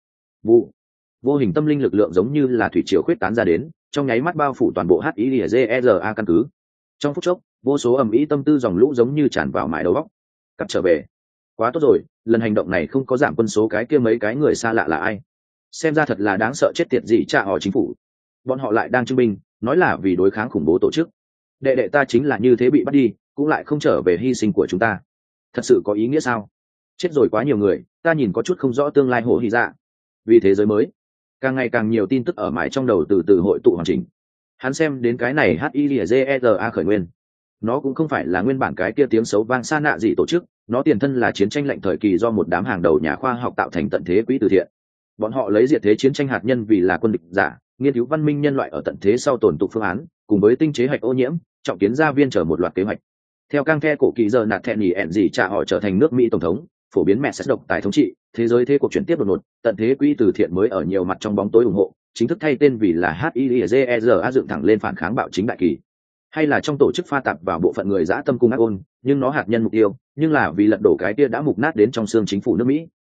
Vô hình tâm linh lực lượng giống như là thủy triều khuyết tán ra đến, trong nháy mắt bao phủ toàn bộ HIZERA căn cứ. Trong phút chốc, vô số ầm ĩ tâm tư dòng lũ giống như tràn vào mãi đầu óc. Cặp trở về. Quá tốt rồi, lần hành động này không có giảm quân số cái kia mấy cái người xa lạ là ai. Xem ra thật là đáng sợ chết tiệt gì trả họ chính phủ. Bọn họ lại đang trưng binh, nói là vì đối kháng khủng bố tổ chức. Đệ đệ ta chính là như thế bị bắt đi, cũng lại không trở về hy sinh của chúng ta. Thật sự có ý nghĩa sao? Chết rồi quá nhiều người, ta nhìn có chút không rõ tương lai hổ hy dạ. Vì thế giới mới, càng ngày càng nhiều tin tức ở mãi trong đầu từ từ hội tụ hoàn chỉnh. Hắn xem đến cái này HIZERA khởi nguyên. Nó cũng không phải là nguyên bản cái kia tiếng xấu vang xa nạ gì tổ chức, nó tiền thân là chiến tranh lạnh thời kỳ do một đám hàng đầu nhà khoa học tạo thành tận thế quỹ từ thiện. Bọn họ lấy diệt thế chiến tranh hạt nhân vì là quân địch giả, nghiên cứu văn minh nhân loại ở tận thế sau tồn tụ phương án, cùng với tinh chế hạch ô nhiễm, trọng kiến gia viên trở một loạt kế hoạch. Theo căng the cổ kỳ giờ nạt thẹn nhỉ ẹn gì trả họ trở thành nước Mỹ tổng thống, phổ biến mẹ xét độc tài thống trị, thế giới thế cuộc chuyển tiếp đột ngột, tận thế quỹ từ thiện mới ở nhiều mặt trong bóng tối ủng hộ, chính thức thay tên vì là HIZERA dựng thẳng lên phản kháng bạo chính đại kỳ. Hay là trong tổ chức pha tạp vào bộ phận người dã tâm cung ác ôn, nhưng nó hạt nhân mục tiêu, nhưng là vì lật đổ cái kia đã mục nát đến trong xương chính phủ nước Mỹ.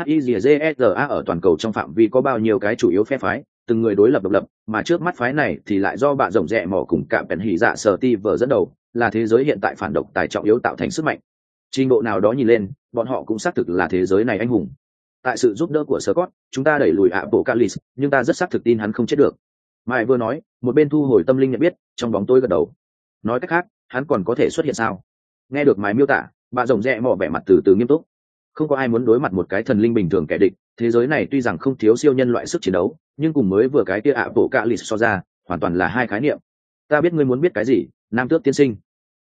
HIZERA ở toàn cầu trong phạm vi có bao nhiêu cái chủ yếu phe phái, từng người đối lập độc lập, mà trước mắt phái này thì lại do bạn rộng rẽ mỏ cùng cạm bèn hỉ dạ sở ti vờ dẫn đầu, là thế giới hiện tại phản độc tài trọng yếu tạo thành sức mạnh. Trình độ nào đó nhìn lên, bọn họ cũng xác thực là thế giới này anh hùng. Tại sự giúp đỡ của Scott, chúng ta đẩy lùi Apocalypse, nhưng ta rất xác thực tin hắn không chết được. Mai vừa nói, một bên thu hồi tâm linh nhận biết, trong bóng tối gật đầu. Nói cách khác, hắn còn có thể xuất hiện sao? Nghe được Mai miêu tả, bạn rộng rẽ mỏ vẻ mặt từ từ nghiêm túc. Không có ai muốn đối mặt một cái thần linh bình thường kẻ địch, thế giới này tuy rằng không thiếu siêu nhân loại sức chiến đấu, nhưng cùng mới vừa cái kia Apocalypse so ra, hoàn toàn là hai khái niệm. Ta biết ngươi muốn biết cái gì, nam tước tiên sinh.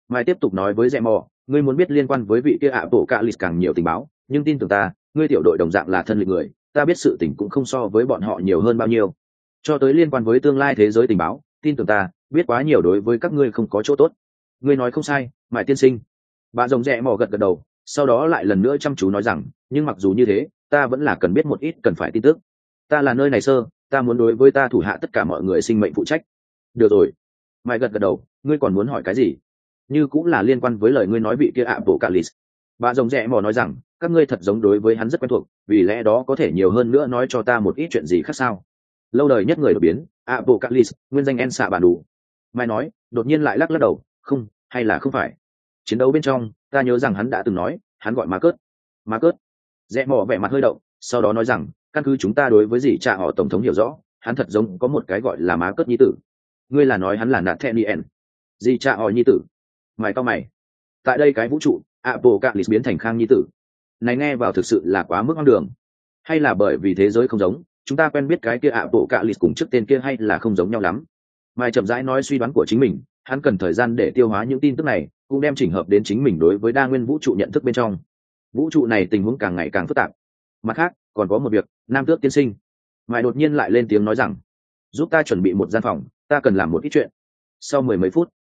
Mai tiếp tục nói với rẽ mò, ngươi muốn biết liên quan với vị kia ạ bộ cạ lì càng nhiều tình báo, nhưng tin tưởng ta, ngươi tiểu đội đồng dạng là thân lịch người, ta biết sự tình cũng không so với bọn họ nhiều hơn bao nhiêu. Cho tới liên quan với tương lai thế giới tình báo, tin tưởng ta, biết quá nhiều đối với các ngươi không có chỗ tốt. Ngươi nói không sai, Mai tiên sinh. Bà rồng rẽ mò gật gật đầu, sau đó lại lần nữa chăm chú nói rằng, nhưng mặc dù như thế, ta vẫn là cần biết một ít cần phải tin tức. Ta là nơi này sơ, ta muốn đối với ta thủ hạ tất cả mọi người sinh mệnh phụ trách. Được rồi. Mai gật gật đầu, ngươi còn muốn hỏi cái gì? Như cũng là liên quan với lời ngươi nói vị kia ạ bộ cạ lì. Bà rồng rẽ mò nói rằng, các ngươi thật giống đối với hắn rất quen thuộc, vì lẽ đó có thể nhiều hơn nữa nói cho ta một ít chuyện gì khác sao? Lâu đời nhất người đột biến, ạ bộ cạ lì, nguyên danh en xạ bản đủ. Mai nói, đột nhiên lại lắc lắc đầu, không, hay là không phải? Chiến đấu bên trong, ta nhớ rằng hắn đã từng nói, hắn gọi má cớt. Má cớt. Rẽ mò vẻ mặt hơi động, sau đó nói rằng, căn cứ chúng ta đối với gì cha họ tổng thống hiểu rõ, hắn thật giống có một cái gọi là má cớt nhi tử. Ngươi là nói hắn là Nathaniel? Gì cha họ nhi tử? Mày cao mày. Tại đây cái vũ trụ, Apocalypse biến thành Khang nhi tử. Này nghe vào thực sự là quá mức hoang đường. Hay là bởi vì thế giới không giống, chúng ta quen biết cái kia Apocalypse cùng trước tên kia hay là không giống nhau lắm. Mai chậm rãi nói suy đoán của chính mình, hắn cần thời gian để tiêu hóa những tin tức này, cũng đem chỉnh hợp đến chính mình đối với đa nguyên vũ trụ nhận thức bên trong. Vũ trụ này tình huống càng ngày càng phức tạp. Mặt khác, còn có một việc, Nam Tước tiên sinh. Mai đột nhiên lại lên tiếng nói rằng, giúp ta chuẩn bị một gian phòng, ta cần làm một ít chuyện. Sau mười mấy phút,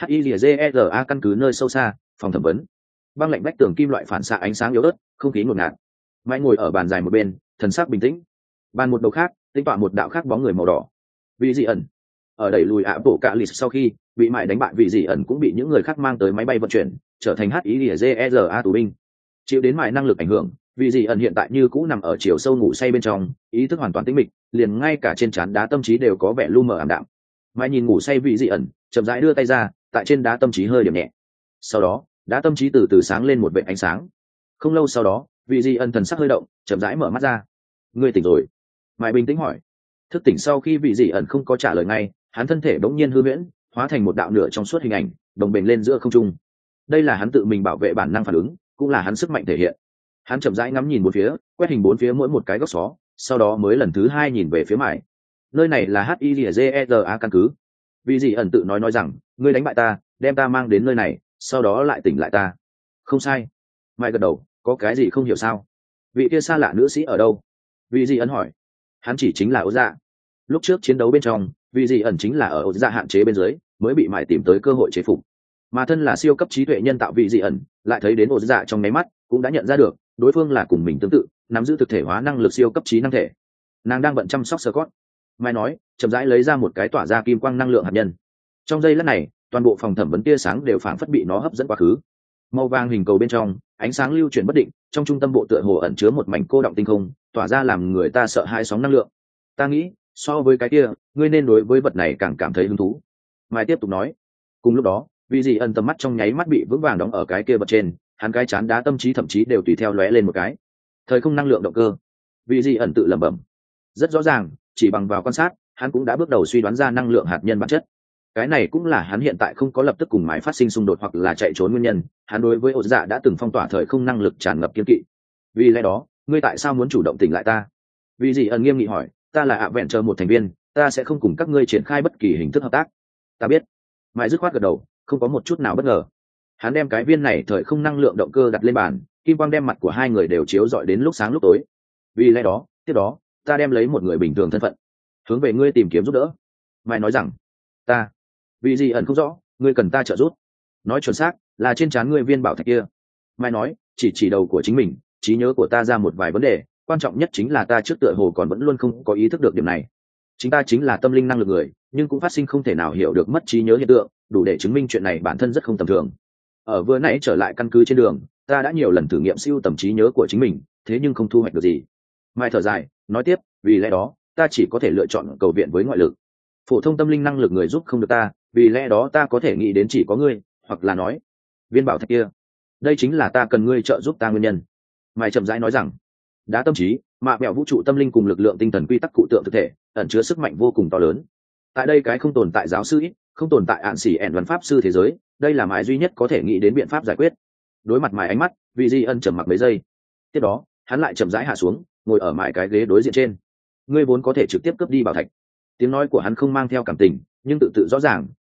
HILZERA căn cứ nơi sâu xa, phòng thẩm vấn. Băng lạnh bách tường kim loại phản xạ ánh sáng yếu ớt, không khí ngột ngạt. Mai ngồi ở bàn dài một bên, thần sắc bình tĩnh. Bàn một đầu khác, tinh tọa một đạo khác bóng người màu đỏ. Vị dị ẩn. Ở đẩy lùi ạ bộ cạ lì sau khi bị Mại đánh bại, vị dị ẩn cũng bị những người khác mang tới máy bay vận chuyển, trở thành HILZERA tù binh. Chịu đến Mại năng lực ảnh hưởng, vị dị ẩn hiện tại như cũ nằm ở chiều sâu ngủ say bên trong, ý thức hoàn toàn tĩnh mịch, liền ngay cả trên trán đá tâm trí đều có vẻ lu mờ ảm đạm. Mãi nhìn ngủ say vị dị ẩn, chậm rãi đưa tay ra, tại trên đá tâm trí hơi điểm nhẹ. Sau đó, đá tâm trí từ từ sáng lên một vệt ánh sáng. Không lâu sau đó, vị dị ẩn thần sắc hơi động, chậm rãi mở mắt ra. Ngươi tỉnh rồi? Mãi bình tĩnh hỏi. Thức tỉnh sau khi vị dị ẩn không có trả lời ngay, hắn thân thể bỗng nhiên hư huyễn, hóa thành một đạo nửa trong suốt hình ảnh, đồng bền lên giữa không trung. Đây là hắn tự mình bảo vệ bản năng phản ứng, cũng là hắn sức mạnh thể hiện. Hắn chậm rãi ngắm nhìn bốn phía, quét hình bốn phía mỗi một cái góc xó, sau đó mới lần thứ hai nhìn về phía Mãi. Nơi này là HILZERA căn cứ. Vì gì ẩn tự nói rằng, ngươi đánh bại ta, đem ta mang đến nơi này, sau đó lại tỉnh lại ta. Không sai. Mai gật đầu, có cái gì không hiểu sao? Vị kia xa lạ nữ sĩ ở đâu? Vì gì ẩn hỏi. Hắn chỉ chính là Ố Dạ. Lúc trước chiến đấu bên trong, vì gì ẩn chính là ở Ố Dạ hạn chế bên dưới, mới bị Mãi tìm tới cơ hội chế phục. Mà thân là siêu cấp trí tuệ nhân tạo vị dị ẩn, lại thấy đến Ố Dạ trong nháy mắt, cũng đã nhận ra được, đối phương là cùng mình tương tự, nắm giữ thực thể hóa năng lực siêu cấp trí năng thể. Nàng đang bận chăm sóc Scott. Mai nói, chậm rãi lấy ra một cái tỏa ra kim quang năng lượng hạt nhân. Trong giây lát này, toàn bộ phòng thẩm vấn tia sáng đều phảng phất bị nó hấp dẫn quá khứ. Màu vàng hình cầu bên trong, ánh sáng lưu chuyển bất định, trong trung tâm bộ tựa hồ ẩn chứa một mảnh cô đọng tinh không, tỏa ra làm người ta sợ hãi sóng năng lượng. Ta nghĩ, so với cái kia, ngươi nên đối với vật này càng cảm thấy hứng thú. Mai tiếp tục nói. Cùng lúc đó, vì gì ẩn tầm mắt trong nháy mắt bị vững vàng đóng ở cái kia vật trên, hắn cái chán đá tâm trí thậm chí đều tùy theo lóe lên một cái. Thời không năng lượng động cơ. Vì gì ẩn tự lẩm bẩm. Rất rõ ràng, chỉ bằng vào quan sát, hắn cũng đã bước đầu suy đoán ra năng lượng hạt nhân bản chất. Cái này cũng là hắn hiện tại không có lập tức cùng Mãi phát sinh xung đột hoặc là chạy trốn nguyên nhân. Hắn đối với Ổ Dạ đã từng phong tỏa thời không năng lực tràn ngập kiên kỵ. Vì lẽ đó, ngươi tại sao muốn chủ động tỉnh lại ta? Vì gì ẩn nghiêm nghị hỏi. Ta là ạ vẹn chờ một thành viên, ta sẽ không cùng các ngươi triển khai bất kỳ hình thức hợp tác. Ta biết. Mãi dứt khoát gật đầu, không có một chút nào bất ngờ. Hắn đem cái viên này thời không năng lượng động cơ đặt lên bàn, kim quang đem mặt của hai người đều chiếu rọi đến lúc sáng lúc tối. Vì lẽ đó, tiếp đó, ta đem lấy một người bình thường thân phận, hướng về ngươi tìm kiếm giúp đỡ. Mai nói rằng, ta, vì gì ẩn không rõ, ngươi cần ta trợ giúp. Nói chuẩn xác, là trên trán ngươi viên bảo thạch kia. Mai nói, chỉ đầu của chính mình, trí nhớ của ta ra một vài vấn đề, quan trọng nhất chính là ta trước tựa hồ còn vẫn luôn không có ý thức được điểm này. Chính ta chính là tâm linh năng lực người, nhưng cũng phát sinh không thể nào hiểu được mất trí nhớ hiện tượng, đủ để chứng minh chuyện này bản thân rất không tầm thường. Ở vừa nãy trở lại căn cứ trên đường, ta đã nhiều lần thử nghiệm siêu tầm trí nhớ của chính mình, thế nhưng không thu hoạch được gì. Mai thở dài, nói tiếp, vì lẽ đó, ta chỉ có thể lựa chọn cầu viện với ngoại lực. Phổ thông tâm linh năng lực người giúp không được ta, vì lẽ đó ta có thể nghĩ đến chỉ có ngươi, hoặc là nói, viên bảo thạch kia. Đây chính là ta cần ngươi trợ giúp ta nguyên nhân. Mai chậm rãi nói rằng, đá tâm trí, mạ mẹo vũ trụ tâm linh cùng lực lượng tinh thần quy tắc cụ tượng thực thể, ẩn chứa sức mạnh vô cùng to lớn. Tại đây cái không tồn tại giáo sư ít, không tồn tại ạn xỉ ẻn văn pháp sư thế giới, đây là Mai duy nhất có thể nghĩ đến biện pháp giải quyết. Đối mặt Mai ánh mắt, vị di ân trầm mặc mấy giây. Tiếp đó, hắn lại chậm rãi hạ xuống, ngồi ở Mai cái ghế đối diện trên. Ngươi vốn có thể trực tiếp cướp đi bảo thạch. Tiếng nói của hắn không mang theo cảm tình, nhưng tự tự rõ ràng,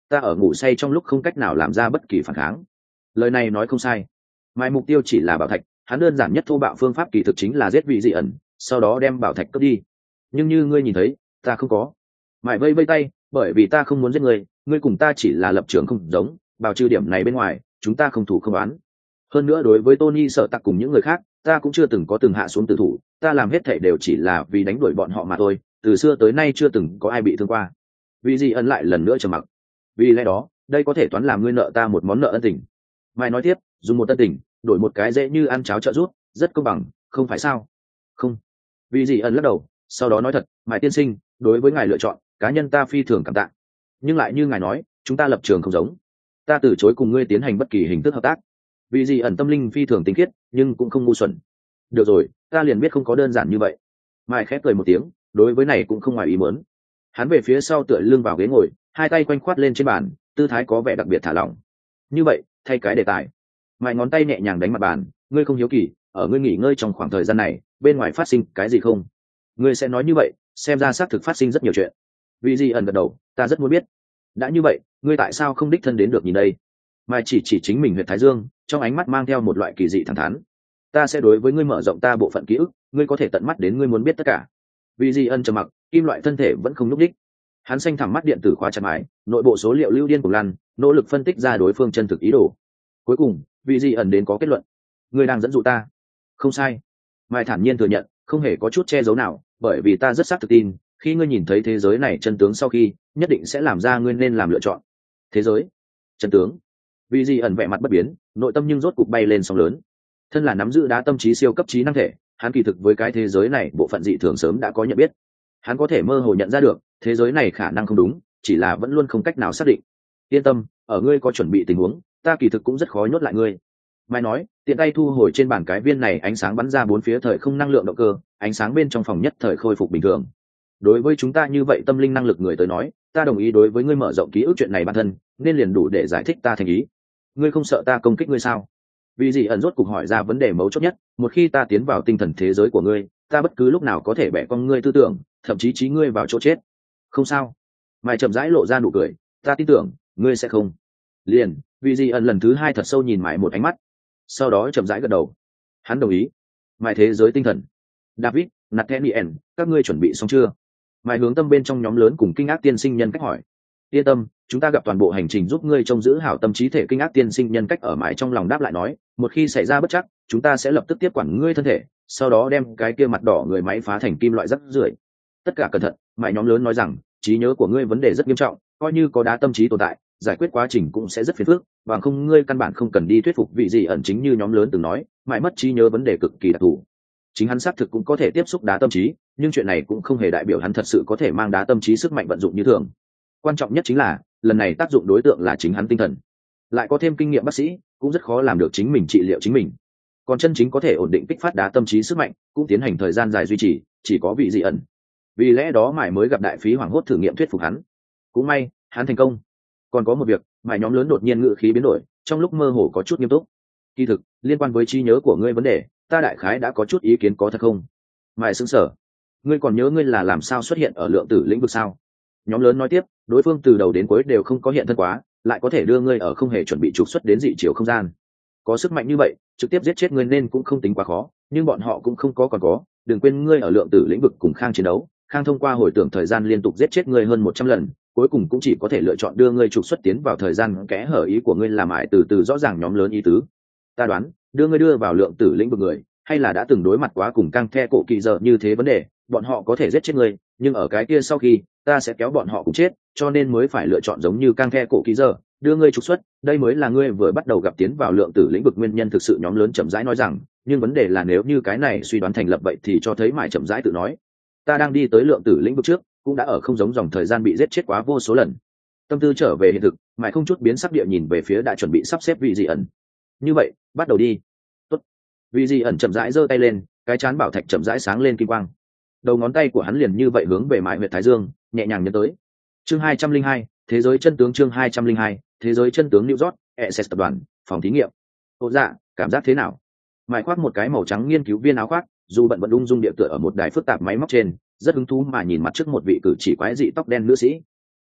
ta ở ngủ say trong lúc không cách nào làm ra bất kỳ phản kháng. Lời này nói không sai. Mai mục tiêu chỉ là bảo thạch, hắn đơn giản nhất thô bạo phương pháp kỳ thực chính là giết vị dị ẩn, sau đó đem bảo thạch cướp đi. Nhưng như ngươi nhìn thấy, ta không có. Mai vây vây tay, bởi vì ta không muốn giết ngươi, ngươi cùng ta chỉ là lập trường không giống, bảo trừ điểm này bên ngoài, chúng ta không thủ không oán. Hơn nữa đối với Tony Sở Tạc cùng những người khác, ta cũng chưa từng có từng hạ xuống tử thủ, ta làm hết thảy đều chỉ là vì đánh đuổi bọn họ mà thôi, từ xưa tới nay chưa từng có ai bị thương qua. Vì gì ẩn lại lần nữa trầm mặc. Vì lẽ đó, đây có thể toán làm ngươi nợ ta một món nợ ân tình. Mai nói tiếp, dùng một ân tình, đổi một cái dễ như ăn cháo trợ rút, rất công bằng, không phải sao? Không. Vì gì ẩn lắc đầu, sau đó nói thật, Mai tiên sinh, đối với ngài lựa chọn, cá nhân ta phi thường cảm tạ. Nhưng lại như ngài nói, chúng ta lập trường không giống. Ta từ chối cùng ngươi tiến hành bất kỳ hình thức hợp tác. Vì gì ẩn tâm linh phi thường tinh khiết, nhưng cũng không ngu xuẩn. Được rồi, ta liền biết không có đơn giản như vậy. Mai khép cười một tiếng, đối với này cũng không ngoài ý muốn. Hắn về phía sau tựa lưng vào ghế ngồi, hai tay quanh khoát lên trên bàn, tư thái có vẻ đặc biệt thả lỏng. Như vậy, thay cái đề tài. Mai ngón tay nhẹ nhàng đánh mặt bàn, ngươi không hiếu kỳ, ở ngươi nghỉ ngơi trong khoảng thời gian này, bên ngoài phát sinh cái gì không? Ngươi sẽ nói như vậy, xem ra xác thực phát sinh rất nhiều chuyện. Vì gì ẩn gật đầu, ta rất muốn biết. Đã như vậy, ngươi tại sao không đích thân đến được nhìn đây? Mai chỉ chính mình huyện Thái Dương, trong ánh mắt mang theo một loại kỳ dị thẳng thắn. Ta sẽ đối với ngươi mở rộng ta bộ phận ký ức, ngươi có thể tận mắt đến ngươi muốn biết tất cả. Vì gì ân trầm mặc, kim loại thân thể vẫn không nhúc đích. Hắn xanh thẳm mắt điện tử khóa chặt mái, nội bộ số liệu lưu điên cùng lăn, nỗ lực phân tích ra đối phương chân thực ý đồ. Cuối cùng, vì gì ẩn đến có kết luận. Ngươi đang dẫn dụ ta. Không sai. Mai thản nhiên thừa nhận, không hề có chút che giấu nào, bởi vì ta rất xác thực tin, khi ngươi nhìn thấy thế giới này chân tướng sau khi, nhất định sẽ làm ra ngươi nên làm lựa chọn. Thế giới, chân tướng. Vì gì ẩn vẻ mặt bất biến, nội tâm nhưng rốt cục bay lên sóng lớn. Thân là nắm giữ đá tâm trí siêu cấp trí năng thể, hắn kỳ thực với cái thế giới này bộ phận dị thường sớm đã có nhận biết. Hắn có thể mơ hồ nhận ra được, thế giới này khả năng không đúng, chỉ là vẫn luôn không cách nào xác định. Yên tâm, ở ngươi có chuẩn bị tình huống, ta kỳ thực cũng rất khó nhốt lại ngươi. Mai nói, tiện tay thu hồi trên bàn cái viên này, ánh sáng bắn ra bốn phía thời không năng lượng động cơ, ánh sáng bên trong phòng nhất thời khôi phục bình thường. Đối với chúng ta như vậy tâm linh năng lực người tới nói, ta đồng ý đối với ngươi mở rộng ký ức chuyện này bản thân, nên liền đủ để giải thích ta thành ý. Ngươi không sợ ta công kích ngươi sao? Vì gì ẩn rốt cục hỏi ra vấn đề mấu chốt nhất, một khi ta tiến vào tinh thần thế giới của ngươi, ta bất cứ lúc nào có thể bẻ cong ngươi tư tưởng, thậm chí trí ngươi vào chỗ chết. Không sao. Mai chậm rãi lộ ra nụ cười, ta tin tưởng ngươi sẽ không. Liền, vì gì ẩn lần thứ hai thật sâu nhìn Mai một ánh mắt, sau đó chậm rãi gật đầu. Hắn đồng ý. Mai thế giới tinh thần. David, Nathaniel, các ngươi chuẩn bị xong chưa? Mai hướng tâm bên trong nhóm lớn cùng kinh ác tiên sinh nhân cách hỏi. Yên tâm, chúng ta gặp toàn bộ hành trình giúp ngươi trông giữ hảo tâm trí thể kinh ác tiên sinh nhân cách ở mãi trong lòng đáp lại nói, một khi xảy ra bất chắc, chúng ta sẽ lập tức tiếp quản ngươi thân thể, sau đó đem cái kia mặt đỏ người máy phá thành kim loại rắc rưởi. Tất cả cẩn thận, mãi nhóm lớn nói rằng, trí nhớ của ngươi vấn đề rất nghiêm trọng, coi như có đá tâm trí tồn tại, giải quyết quá trình cũng sẽ rất phiền phức, bằng không ngươi căn bản không cần đi thuyết phục vị gì ẩn chính như nhóm lớn từng nói, mãi mất trí nhớ vấn đề cực kỳ đặc thù. Chính hắn xác thực cũng có thể tiếp xúc đá tâm trí, nhưng chuyện này cũng không hề đại biểu hắn thật sự có thể mang đá tâm trí sức mạnh vận dụng như thường. Quan trọng nhất chính là lần này tác dụng đối tượng là chính hắn tinh thần, lại có thêm kinh nghiệm bác sĩ, cũng rất khó làm được chính mình trị liệu chính mình. Còn chân chính có thể ổn định kích phát đá tâm trí sức mạnh, cũng tiến hành thời gian dài duy trì, chỉ có vị dị ẩn. Vì lẽ đó mải mới gặp đại phí hoảng hốt thử nghiệm thuyết phục hắn. Cũng may hắn thành công. Còn có một việc, mải nhóm lớn đột nhiên ngữ khí biến đổi, trong lúc mơ hồ có chút nghiêm túc. Kỳ thực liên quan với trí nhớ của ngươi vấn đề, ta đại khái đã có chút ý kiến, có thật không? Mải sững sờ. Ngươi còn nhớ ngươi là làm sao xuất hiện ở lượng tử lĩnh vực sao? Nhóm lớn nói tiếp, đối phương từ đầu đến cuối đều không có hiện thân quá, lại có thể đưa ngươi ở không hề chuẩn bị trục xuất đến dị chiều không gian. Có sức mạnh như vậy, trực tiếp giết chết ngươi nên cũng không tính quá khó, nhưng bọn họ cũng không có còn có. Đừng quên ngươi ở lượng tử lĩnh vực cùng Khang chiến đấu, Khang thông qua hồi tưởng thời gian liên tục giết chết ngươi hơn 100 lần, cuối cùng cũng chỉ có thể lựa chọn đưa ngươi trục xuất tiến vào thời gian kẽ hở. Ý của ngươi là mãi từ từ rõ ràng nhóm lớn ý tứ. Ta đoán, đưa ngươi đưa vào lượng tử lĩnh vực người, hay là đã từng đối mặt quá cùng căng the cổ kỳ giờ như thế vấn đề, bọn họ có thể giết chết ngươi, nhưng ở cái kia sau khi ta sẽ kéo bọn họ cùng chết, cho nên mới phải lựa chọn giống như căng the cổ kỳ giờ, đưa ngươi trục xuất. Đây mới là ngươi vừa bắt đầu gặp tiến vào lượng tử lĩnh vực nguyên nhân thực sự. Nhóm lớn chậm rãi nói rằng, nhưng vấn đề là nếu như cái này suy đoán thành lập vậy thì cho thấy mãi chậm rãi tự nói, ta đang đi tới lượng tử lĩnh vực trước, cũng đã ở không giống dòng thời gian bị giết chết quá vô số lần. Tâm tư trở về hiện thực, mãi không chút biến sắc địa nhìn về phía đã chuẩn bị sắp xếp vị dị ẩn. Như vậy, bắt đầu đi. Tốt. Vị dị ẩn chậm rãi giơ tay lên, cái chán bảo thạch chậm rãi sáng lên kim quang. Đầu ngón tay của hắn liền như vậy hướng về mãi huyệt thái dương, nhẹ nhàng nhấn tới. Chương 202, thế giới chân tướng. Chương 202, thế giới chân tướng. New York, SS tập đoàn, phòng thí nghiệm. Ô dạ, cảm giác thế nào? Mãi khoác một cái màu trắng nghiên cứu viên áo khoác, dù bận bận ung dung địa tựa ở một đài phức tạp máy móc trên, rất hứng thú mà nhìn mặt trước một vị cử chỉ quái dị tóc đen nữ sĩ.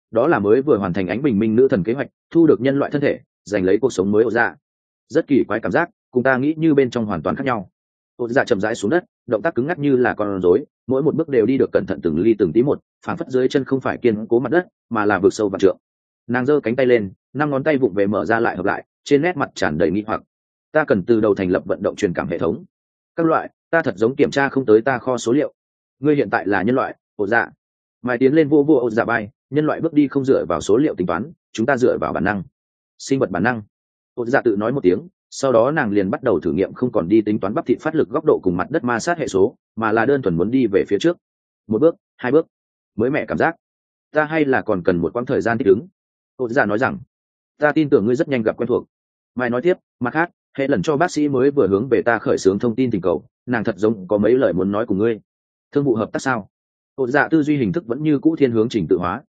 đó là mới vừa hoàn thành ánh bình minh nữ thần kế hoạch, thu được nhân loại thân thể, giành lấy cuộc sống mới ổ dạ. Rất kỳ quái cảm giác, cùng ta nghĩ như bên trong hoàn toàn khác nhau. Ổ dạ chậm rãi xuống đất, động tác cứng ngắc như là con rối, mỗi một bước đều đi được cẩn thận từng ly từng tí một, phảng phất dưới chân không phải kiên cố mặt đất mà là vực sâu vạn trượng. Nàng giơ cánh tay lên, 5 ngón tay vụng về mở ra lại hợp lại, trên nét mặt tràn đầy nghi hoặc. Ta cần từ đầu thành lập vận động truyền cảm hệ thống. Các loại, ta thật giống kiểm tra không tới ta kho số liệu. Ngươi hiện tại là nhân loại, ổ dạ. Mai tiến lên vô vô ổ dạ bay, nhân loại bước đi không dựa vào số liệu tính toán, chúng ta dựa vào bản năng. Sinh vật bản năng. Ổ dạ tự nói một tiếng, sau đó nàng liền bắt đầu thử nghiệm không còn đi tính toán bắp thịt phát lực góc độ cùng mặt đất ma sát hệ số, mà là đơn thuần muốn đi về phía trước. 1 bước, 2 bước, mới mẹ cảm giác. Ta hay là còn cần một quãng thời gian thích ứng. Ổ dạ nói rằng, ta tin tưởng ngươi rất nhanh gặp quen thuộc. Mai nói tiếp, mặt khác, hệ lần cho bác sĩ mới vừa hướng về ta khởi xướng thông tin tình cầu, nàng thật giống có mấy lời muốn nói cùng ngươi. Thương vụ hợp tác sao? Ổ dạ tư duy hình thức vẫn như cũ thiên hướng trình tự hóa.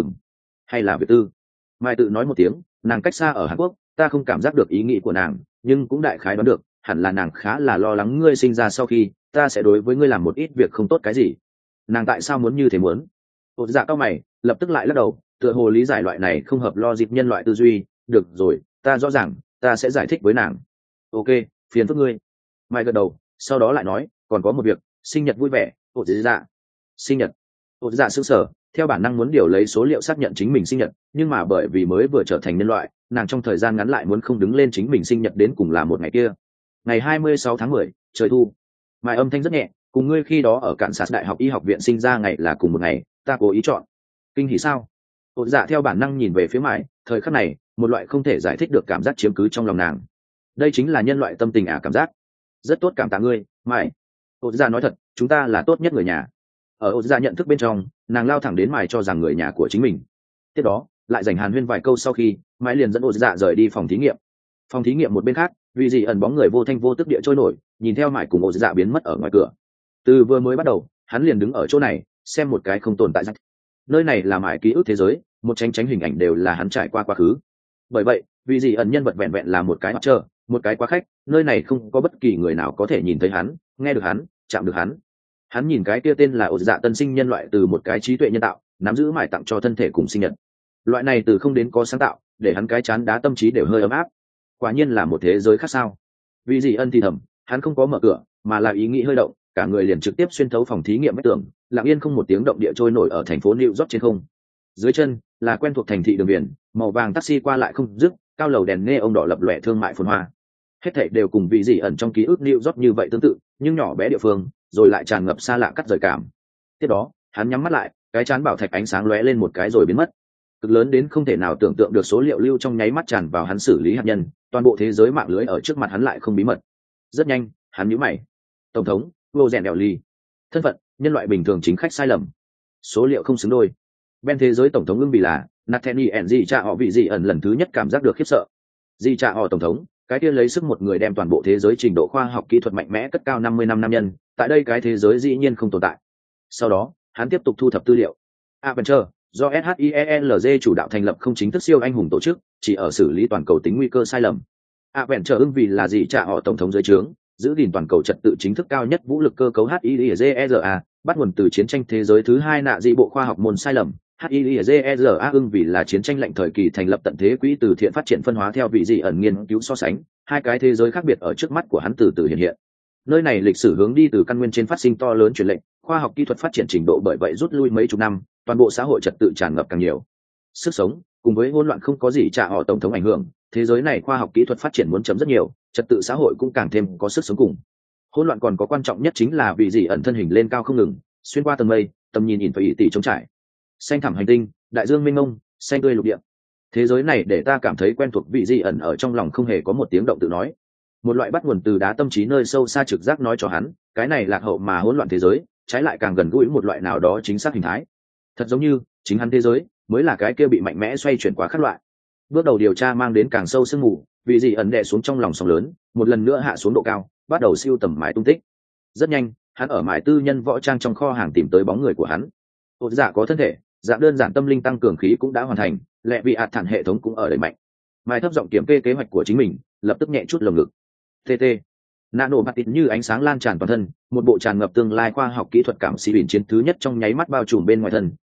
Hay là việc tư? Mai tự nói một tiếng, nàng cách xa ở Hàn Quốc, ta không cảm giác được ý nghĩ của nàng, nhưng cũng đại khái đoán được, hẳn là nàng khá là lo lắng ngươi sinh ra sau khi ta sẽ đối với ngươi làm một ít việc không tốt cái gì. Nàng tại sao muốn như thế muốn? Ổ dạ cao mày, lập tức lại lắc đầu, tựa hồ lý giải loại này không hợp logic nhân loại tư duy. Được rồi, ta rõ ràng, ta sẽ giải thích với nàng. Ok, phiền phức ngươi. Mai gật đầu, sau đó lại nói, còn có một việc, sinh nhật vui vẻ. Ổ dạ. Sinh nhật. Ổ dạ sững sờ, theo bản năng muốn điều lấy số liệu xác nhận chính mình sinh nhật, nhưng mà bởi vì mới vừa trở thành nhân loại, nàng trong thời gian ngắn lại muốn không đứng lên chính mình sinh nhật đến cùng là một ngày kia. Ngày 26 tháng 10, trời thu. Mai âm thanh rất nhẹ, cùng ngươi khi đó ở cạn sạt đại học y học viện sinh ra ngày là cùng một ngày, ta cố ý chọn. Kinh hỉ sao? Ổ dạ theo bản năng nhìn về phía Mai, thời khắc này, một loại không thể giải thích được cảm giác chiếm cứ trong lòng nàng. Đây chính là nhân loại tâm tình cảm giác. Rất tốt, cảm tạ ngươi, Mai. Ổ dạ nói thật, chúng ta là tốt nhất người nhà. Ở Ổ dạ nhận thức bên trong, nàng lao thẳng đến Mai cho rằng người nhà của chính mình. Tiếp đó, lại dành hàn huyên vài câu sau khi, Mai liền dẫn Ổ dạ rời đi phòng thí nghiệm. Phòng thí nghiệm một bên khác, vì gì ẩn bóng người vô thanh vô tức địa trôi nổi, nhìn theo Mai cùng Ổ dạ biến mất ở ngoài cửa. Từ vừa mới bắt đầu, hắn liền đứng ở chỗ này, xem một cái không tồn tại rắc. Nơi này là Mai ký ức thế giới, một tránh hình ảnh đều là hắn trải qua quá khứ. Bởi vậy, vì gì ẩn nhân vật vẹn vẹn là một cái mặt trơ, một cái quá khách, nơi này không có bất kỳ người nào có thể nhìn thấy hắn, nghe được hắn, chạm được hắn. Hắn nhìn cái kia tên là Ổ dạ tân sinh nhân loại từ một cái trí tuệ nhân tạo, nắm giữ mải tặng cho thân thể cùng sinh nhật. Loại này từ không đến có sáng tạo, để hắn cái chán đá tâm trí đều hơi ấm áp. Quả nhiên là một thế giới khác sao? Vì gì ân thì thầm, hắn không có mở cửa, mà là ý nghĩ hơi động, cả người liền trực tiếp xuyên thấu phòng thí nghiệm vách tường, lặng yên không một tiếng động địa trôi nổi ở thành phố New York trên không. Dưới chân là quen thuộc thành thị đường biển, màu vàng taxi qua lại không dứt, cao lầu đèn neon đỏ lập lòe thương mại phồn hoa. Hết thảy đều cùng vị gì ẩn trong ký ức New York như vậy tương tự, nhưng nhỏ bé địa phương, rồi lại tràn ngập xa lạ cắt rời cảm. Tiếp đó, hắn nhắm mắt lại, cái chán bảo thạch ánh sáng lóe lên một cái rồi biến mất. Cực lớn đến không thể nào tưởng tượng được số liệu lưu trong nháy mắt tràn vào hắn xử lý hạt nhân, toàn bộ thế giới mạng lưới ở trước mặt hắn lại không bí mật. Rất nhanh, hắn nhíu mày. Tổng thống, Vô Rèn Đèo Ly. Thân phận, nhân loại bình thường chính khách sai lầm. Số liệu không xứng đôi. Bên thế giới tổng thống ưng vì là Nathaniel gì cha họ vị gì ẩn lần thứ nhất cảm giác được khiếp sợ. Gì cha họ tổng thống, cái kia lấy sức một người đem toàn bộ thế giới trình độ khoa học kỹ thuật mạnh mẽ cất cao 50 năm nam nhân, tại đây cái thế giới dĩ nhiên không tồn tại. Sau đó, hắn tiếp tục thu thập tư liệu. Adventure, do SHIELZ chủ đạo thành lập không chính thức siêu anh hùng tổ chức, chỉ ở xử lý toàn cầu tính nguy cơ sai lầm. Adventure ưng vì là gì trả họ tổng thống dưới trướng, giữ gìn toàn cầu trật tự chính thức cao nhất vũ lực cơ cấu HIEZERA, bắt nguồn từ chiến tranh thế giới thứ 2 nạ dị bộ khoa học môn sai lầm. HIEZERA ưng vì là chiến tranh lạnh thời kỳ thành lập tận thế quỹ từ thiện phát triển phân hóa theo vị dị ẩn nghiên cứu so sánh, hai cái thế giới khác biệt ở trước mắt của hắn từ từ hiện hiện. Nơi này lịch sử hướng đi từ căn nguyên trên phát sinh to lớn chuyển lệnh, khoa học kỹ thuật phát triển trình độ bởi vậy rút lui mấy chục năm, toàn bộ xã hội trật tự tràn ngập càng nhiều sức sống, cùng với hỗn loạn không có gì trả họ tổng thống ảnh hưởng, thế giới này khoa học kỹ thuật phát triển muốn chấm rất nhiều, trật tự xã hội cũng càng thêm có sức sống cùng. Hỗn loạn còn có quan trọng nhất chính là vị dị ẩn thân hình lên cao không ngừng, xuyên qua tầng mây, tầm nhìn nhìn phải tỷ trống trải. Xanh thẳm hành tinh, đại dương mênh mông, xanh tươi lục địa. Thế giới này để ta cảm thấy quen thuộc, vị dị ẩn ở trong lòng không hề có một tiếng động tự nói. Một loại bắt nguồn từ đá tâm trí nơi sâu xa trực giác nói cho hắn, cái này lạc hậu mà hỗn loạn thế giới, trái lại càng gần gũi một loại nào đó chính xác hình thái. Thật giống như chính hắn thế giới mới là cái kia bị mạnh mẽ xoay chuyển quá khác loại. Bước đầu điều tra mang đến càng sâu sương mù, vì gì ẩn đè xuống trong lòng sóng lớn, một lần nữa hạ xuống độ cao, bắt đầu siêu tầm mái tung tích. Rất nhanh, hắn ở mái tư nhân võ trang trong kho hàng tìm tới bóng người của hắn. Ột dạ có thân thể, dạng đơn giản tâm linh tăng cường khí cũng đã hoàn thành, lẹ vị ạt thản hệ thống cũng ở đẩy mạnh. Mai thấp giọng kiểm kê kế hoạch của chính mình, lập tức nhẹ chút lồng ngực. TT. Nano bạt tịt như ánh sáng lan tràn toàn thân, một bộ tràn ngập tương lai khoa học kỹ thuật cảm xì biển chiến thứ nhất trong nháy mắt bao trùm bên ngoài thân,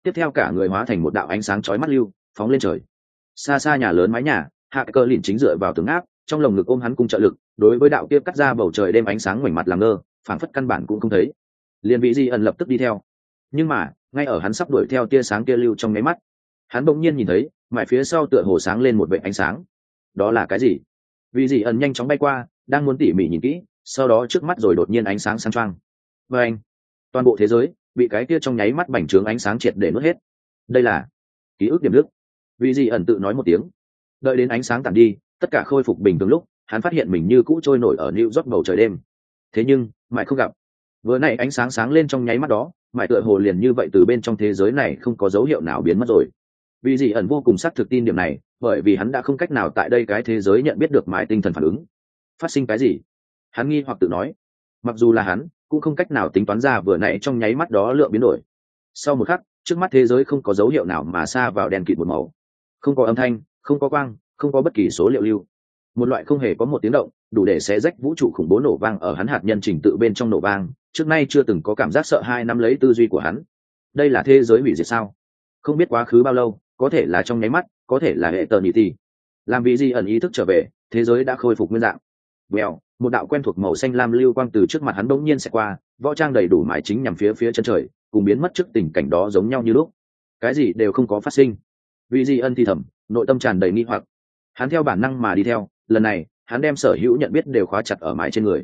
tiếp theo cả người hóa thành một đạo ánh sáng chói mắt lưu phóng lên trời. Xa xa nhà lớn mái nhà, hạ cơ lìn chính dựa vào tường áp, trong lồng ngực ôm hắn cung trợ lực, đối với đạo kia cắt ra bầu trời đêm ánh sáng ngoảnh mặt làm ngơ, phảng phất căn bản cũng không thấy. Liên vị di ẩn lập tức đi theo, nhưng mà ngay ở hắn sắp đuổi theo tia sáng kia lưu trong nháy mắt, hắn bỗng nhiên nhìn thấy mãi phía sau tựa hồ sáng lên một vệt ánh sáng. Đó là cái gì? Vị di ẩn nhanh chóng bay qua, đang muốn tỉ mỉ nhìn kỹ, sau đó trước mắt rồi đột nhiên ánh sáng sáng choang. Và anh, toàn bộ thế giới bị cái kia trong nháy mắt bành trướng ánh sáng triệt để nuốt hết. Đây là ký ức điểm đức. Vị di ẩn tự nói một tiếng. Đợi đến ánh sáng tàn đi, tất cả khôi phục bình thường lúc, hắn phát hiện mình như cũ trôi nổi ở New York bầu trời đêm. Thế nhưng mãi không gặp. Vừa nãy ánh sáng sáng lên trong nháy mắt đó, mãi tựa hồ liền như vậy từ bên trong thế giới này không có dấu hiệu nào biến mất rồi. Vì gì ẩn vô cùng xác thực tin điểm này, bởi vì hắn đã không cách nào tại đây cái thế giới nhận biết được mãi tinh thần phản ứng. Phát sinh cái gì? Hắn nghi hoặc tự nói. Mặc dù là hắn, cũng không cách nào tính toán ra vừa nãy trong nháy mắt đó lượng biến đổi. Sau một khắc, trước mắt thế giới không có dấu hiệu nào mà xa vào đèn kịt một màu. Không có âm thanh, không có quang, không có bất kỳ số liệu lưu. Một loại không hề có một tiếng động, đủ để xé rách vũ trụ khủng bố nổ vang ở hắn hạt nhân trình tự bên trong nổ vang, trước nay chưa từng có cảm giác sợ hãi nắm lấy tư duy của hắn. Đây là thế giới hủy diệt sao? Không biết quá khứ bao lâu, có thể là trong nháy mắt, có thể là hệ eternity. Làm vì gì ẩn ý thức trở về, thế giới đã khôi phục nguyên dạng. Vèo, một đạo quen thuộc màu xanh lam lưu quang từ trước mặt hắn bỗng nhiên sẽ qua, võ trang đầy đủ mái chính nhằm phía chân trời, cùng biến mất trước tình cảnh đó giống nhau như lúc. Cái gì đều không có phát sinh. Vì gì ân thì thầm, nội tâm tràn đầy nghi hoặc. Hắn theo bản năng mà đi theo, lần này hắn đem sở hữu nhận biết đều khóa chặt ở mái trên người.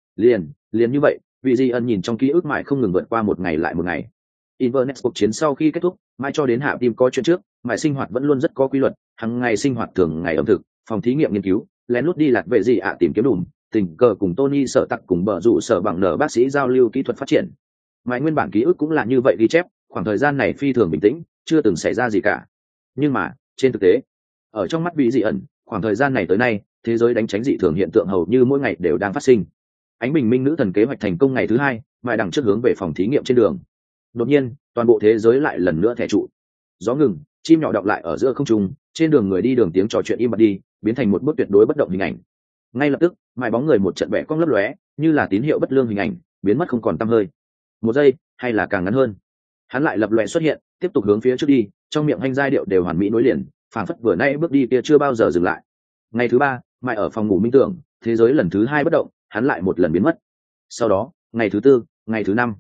Liền như vậy, vì gì ân nhìn trong ký ức mãi không ngừng vượt qua một ngày lại một ngày. Inverness cuộc chiến sau khi kết thúc, mai cho đến hạ tim có chuyện trước, mãi sinh hoạt vẫn luôn rất có quy luật, hàng ngày sinh hoạt thường ngày ẩm thực, phòng thí nghiệm nghiên cứu, lén lút đi lạc về gì tìm kiếm đùm, tình cờ cùng Tony sở tặc cùng bờ rủ sở bằng nở bác sĩ giao lưu kỹ thuật phát triển. Mãi nguyên bản ký ức cũng là như vậy ghi chép, khoảng thời gian này phi thường bình tĩnh, chưa từng xảy ra gì cả. Nhưng mà trên thực tế, ở trong mắt vị dị ẩn, khoảng thời gian này tới nay, thế giới đánh tránh dị thường hiện tượng hầu như mỗi ngày đều đang phát sinh. Ánh bình minh nữ thần kế hoạch thành công ngày thứ hai, mãi đằng trước hướng về phòng thí nghiệm trên đường. Đột nhiên, toàn bộ thế giới lại lần nữa thẻ trụ. Gió ngừng, chim nhỏ đọng lại ở giữa không trung, trên đường người đi đường tiếng trò chuyện im bặt đi, biến thành một bức tuyệt đối bất động hình ảnh. Ngay lập tức, mãi bóng người một trận vẽ cong lấp lóe, như là tín hiệu bất lương hình ảnh, biến mất không còn tăm hơi. Một giây, hay là càng ngắn hơn, hắn lại lập lòe xuất hiện, tiếp tục hướng phía trước đi, trong miệng hành giai điệu đều hoàn mỹ nối liền, phảng phất vừa nay bước đi kia chưa bao giờ dừng lại. Ngày thứ ba, mãi ở phòng ngủ minh tưởng, thế giới lần thứ hai bất động, hắn lại một lần biến mất. Sau đó, ngày thứ tư, ngày thứ năm,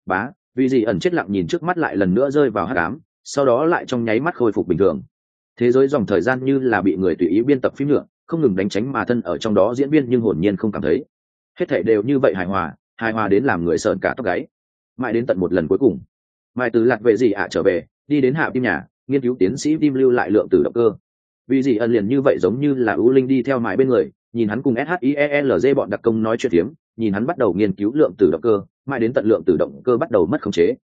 vì gì ẩn chết lặng nhìn trước mắt lại lần nữa rơi vào hắc ám, sau đó lại trong nháy mắt khôi phục bình thường. Thế giới dòng thời gian như là bị người tùy ý biên tập phim nữa, không ngừng đánh tránh mà thân ở trong đó diễn viên nhưng hồn nhiên không cảm thấy. Hết thảy đều như vậy hài hòa đến làm người sợn cả tóc gáy. Mãi đến tận một lần cuối cùng, mãi từ lạc về gì trở về, đi đến hạ tim nhà, nghiên cứu tiến sĩ tim lưu lại lượng tử động cơ. Vì gì ẩn liền như vậy giống như là ưu linh đi theo mãi bên người, nhìn hắn cùng SHIELZ bọn đặc công nói chuyện phiếm, nhìn hắn bắt đầu nghiên cứu lượng tử động cơ, mãi đến tận lượng tử động cơ bắt đầu mất khống chế.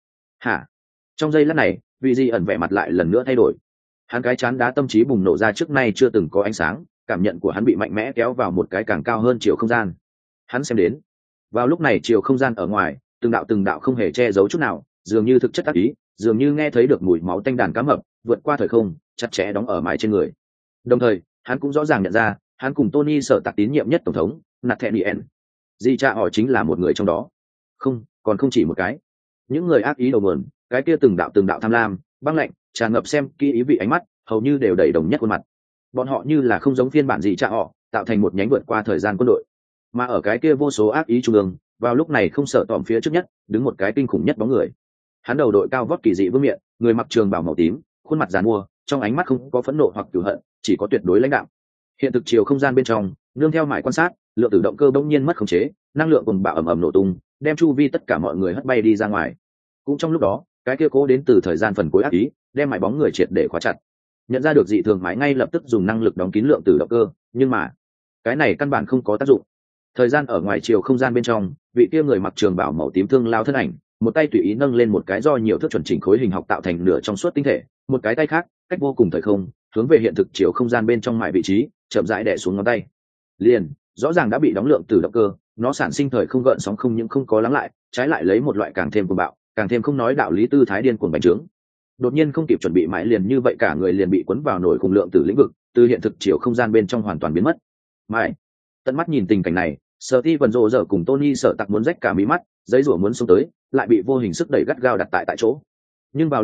Trong giây lát này, vì gì ẩn vẻ mặt lại lần nữa thay đổi. Hắn cái chán đá tâm trí bùng nổ ra trước nay chưa từng có ánh sáng, cảm nhận của hắn bị mạnh mẽ kéo vào một cái càng cao hơn chiều không gian. Hắn xem đến, vào lúc này chiều không gian ở ngoài, từng đạo không hề che giấu chút nào, dường như thực chất ác ý, dường như nghe thấy được mùi máu tanh đàn cá mập vượt qua thời không, chặt chẽ đóng ở mái trên người. Đồng thời, hắn cũng rõ ràng nhận ra, hắn cùng Tony sở tạc tín nhiệm nhất tổng thống, Nathaniel, Di cha họ chính là một người trong đó. Không, còn không chỉ một cái. Những người ác ý đầu nguồn, cái kia từng đạo tham lam, băng lạnh, tràn ngập xem kỹ ý vị ánh mắt, hầu như đều đầy đồng nhất khuôn mặt. Bọn họ như là không giống phiên bản gì cha họ, tạo thành một nhánh vượt qua thời gian quân đội. Mà ở cái kia vô số ác ý trung ương, vào lúc này không sợ tòm phía trước nhất, đứng một cái kinh khủng nhất bóng người. Hắn đầu đội cao vót kỳ dị vương miện, người mặc trường bào màu tím, khuôn mặt giàn mua, trong ánh mắt không có phẫn nộ hoặc cửu hận, chỉ có tuyệt đối lãnh đạo. Hiện thực chiều không gian bên trong, nương theo mải quan sát, lượng tử động cơ bỗng nhiên mất khống chế, năng lượng cùng bạo ầm ầm nổ tung, đem chu vi tất cả mọi người hất bay đi ra ngoài. Cũng trong lúc đó, cái kia cố đến từ thời gian phần cuối ác ý, đem mải bóng người triệt để khóa chặt. Nhận ra được dị thường mái ngay lập tức dùng năng lực đóng kín lượng tử động cơ, nhưng mà cái này căn bản không có tác dụng. Thời gian ở ngoài chiều không gian bên trong, vị kia người mặc trường bào màu tím thương lao thân ảnh, một tay tùy ý nâng lên một cái do nhiều thước chuẩn chỉnh khối hình học tạo thành nửa trong suốt tinh thể, một cái tay khác cách vô cùng thời không, hướng về hiện thực chiều không gian bên trong mại vị trí, chậm rãi đè xuống ngón tay. Liền, rõ ràng đã bị đóng lượng tử động cơ, nó sản sinh thời không gợn sóng không những không có lắng lại, trái lại lấy một loại càng thêm cuồng bạo, càng thêm không nói đạo lý tư thái điên cuồng bành trướng. Đột nhiên không kịp chuẩn bị mãi liền như vậy cả người liền bị cuốn vào nổi cùng lượng tử lĩnh vực, từ hiện thực chiều không gian bên trong hoàn toàn biến mất. Mãi, tận mắt nhìn tình cảnh này, Steven Rogers cùng Tony sợ tặc muốn rách cả mí mắt, giấy rủa muốn xông tới, lại bị vô hình sức đẩy gắt gao đặt tại chỗ. Nhưng vào lúc này,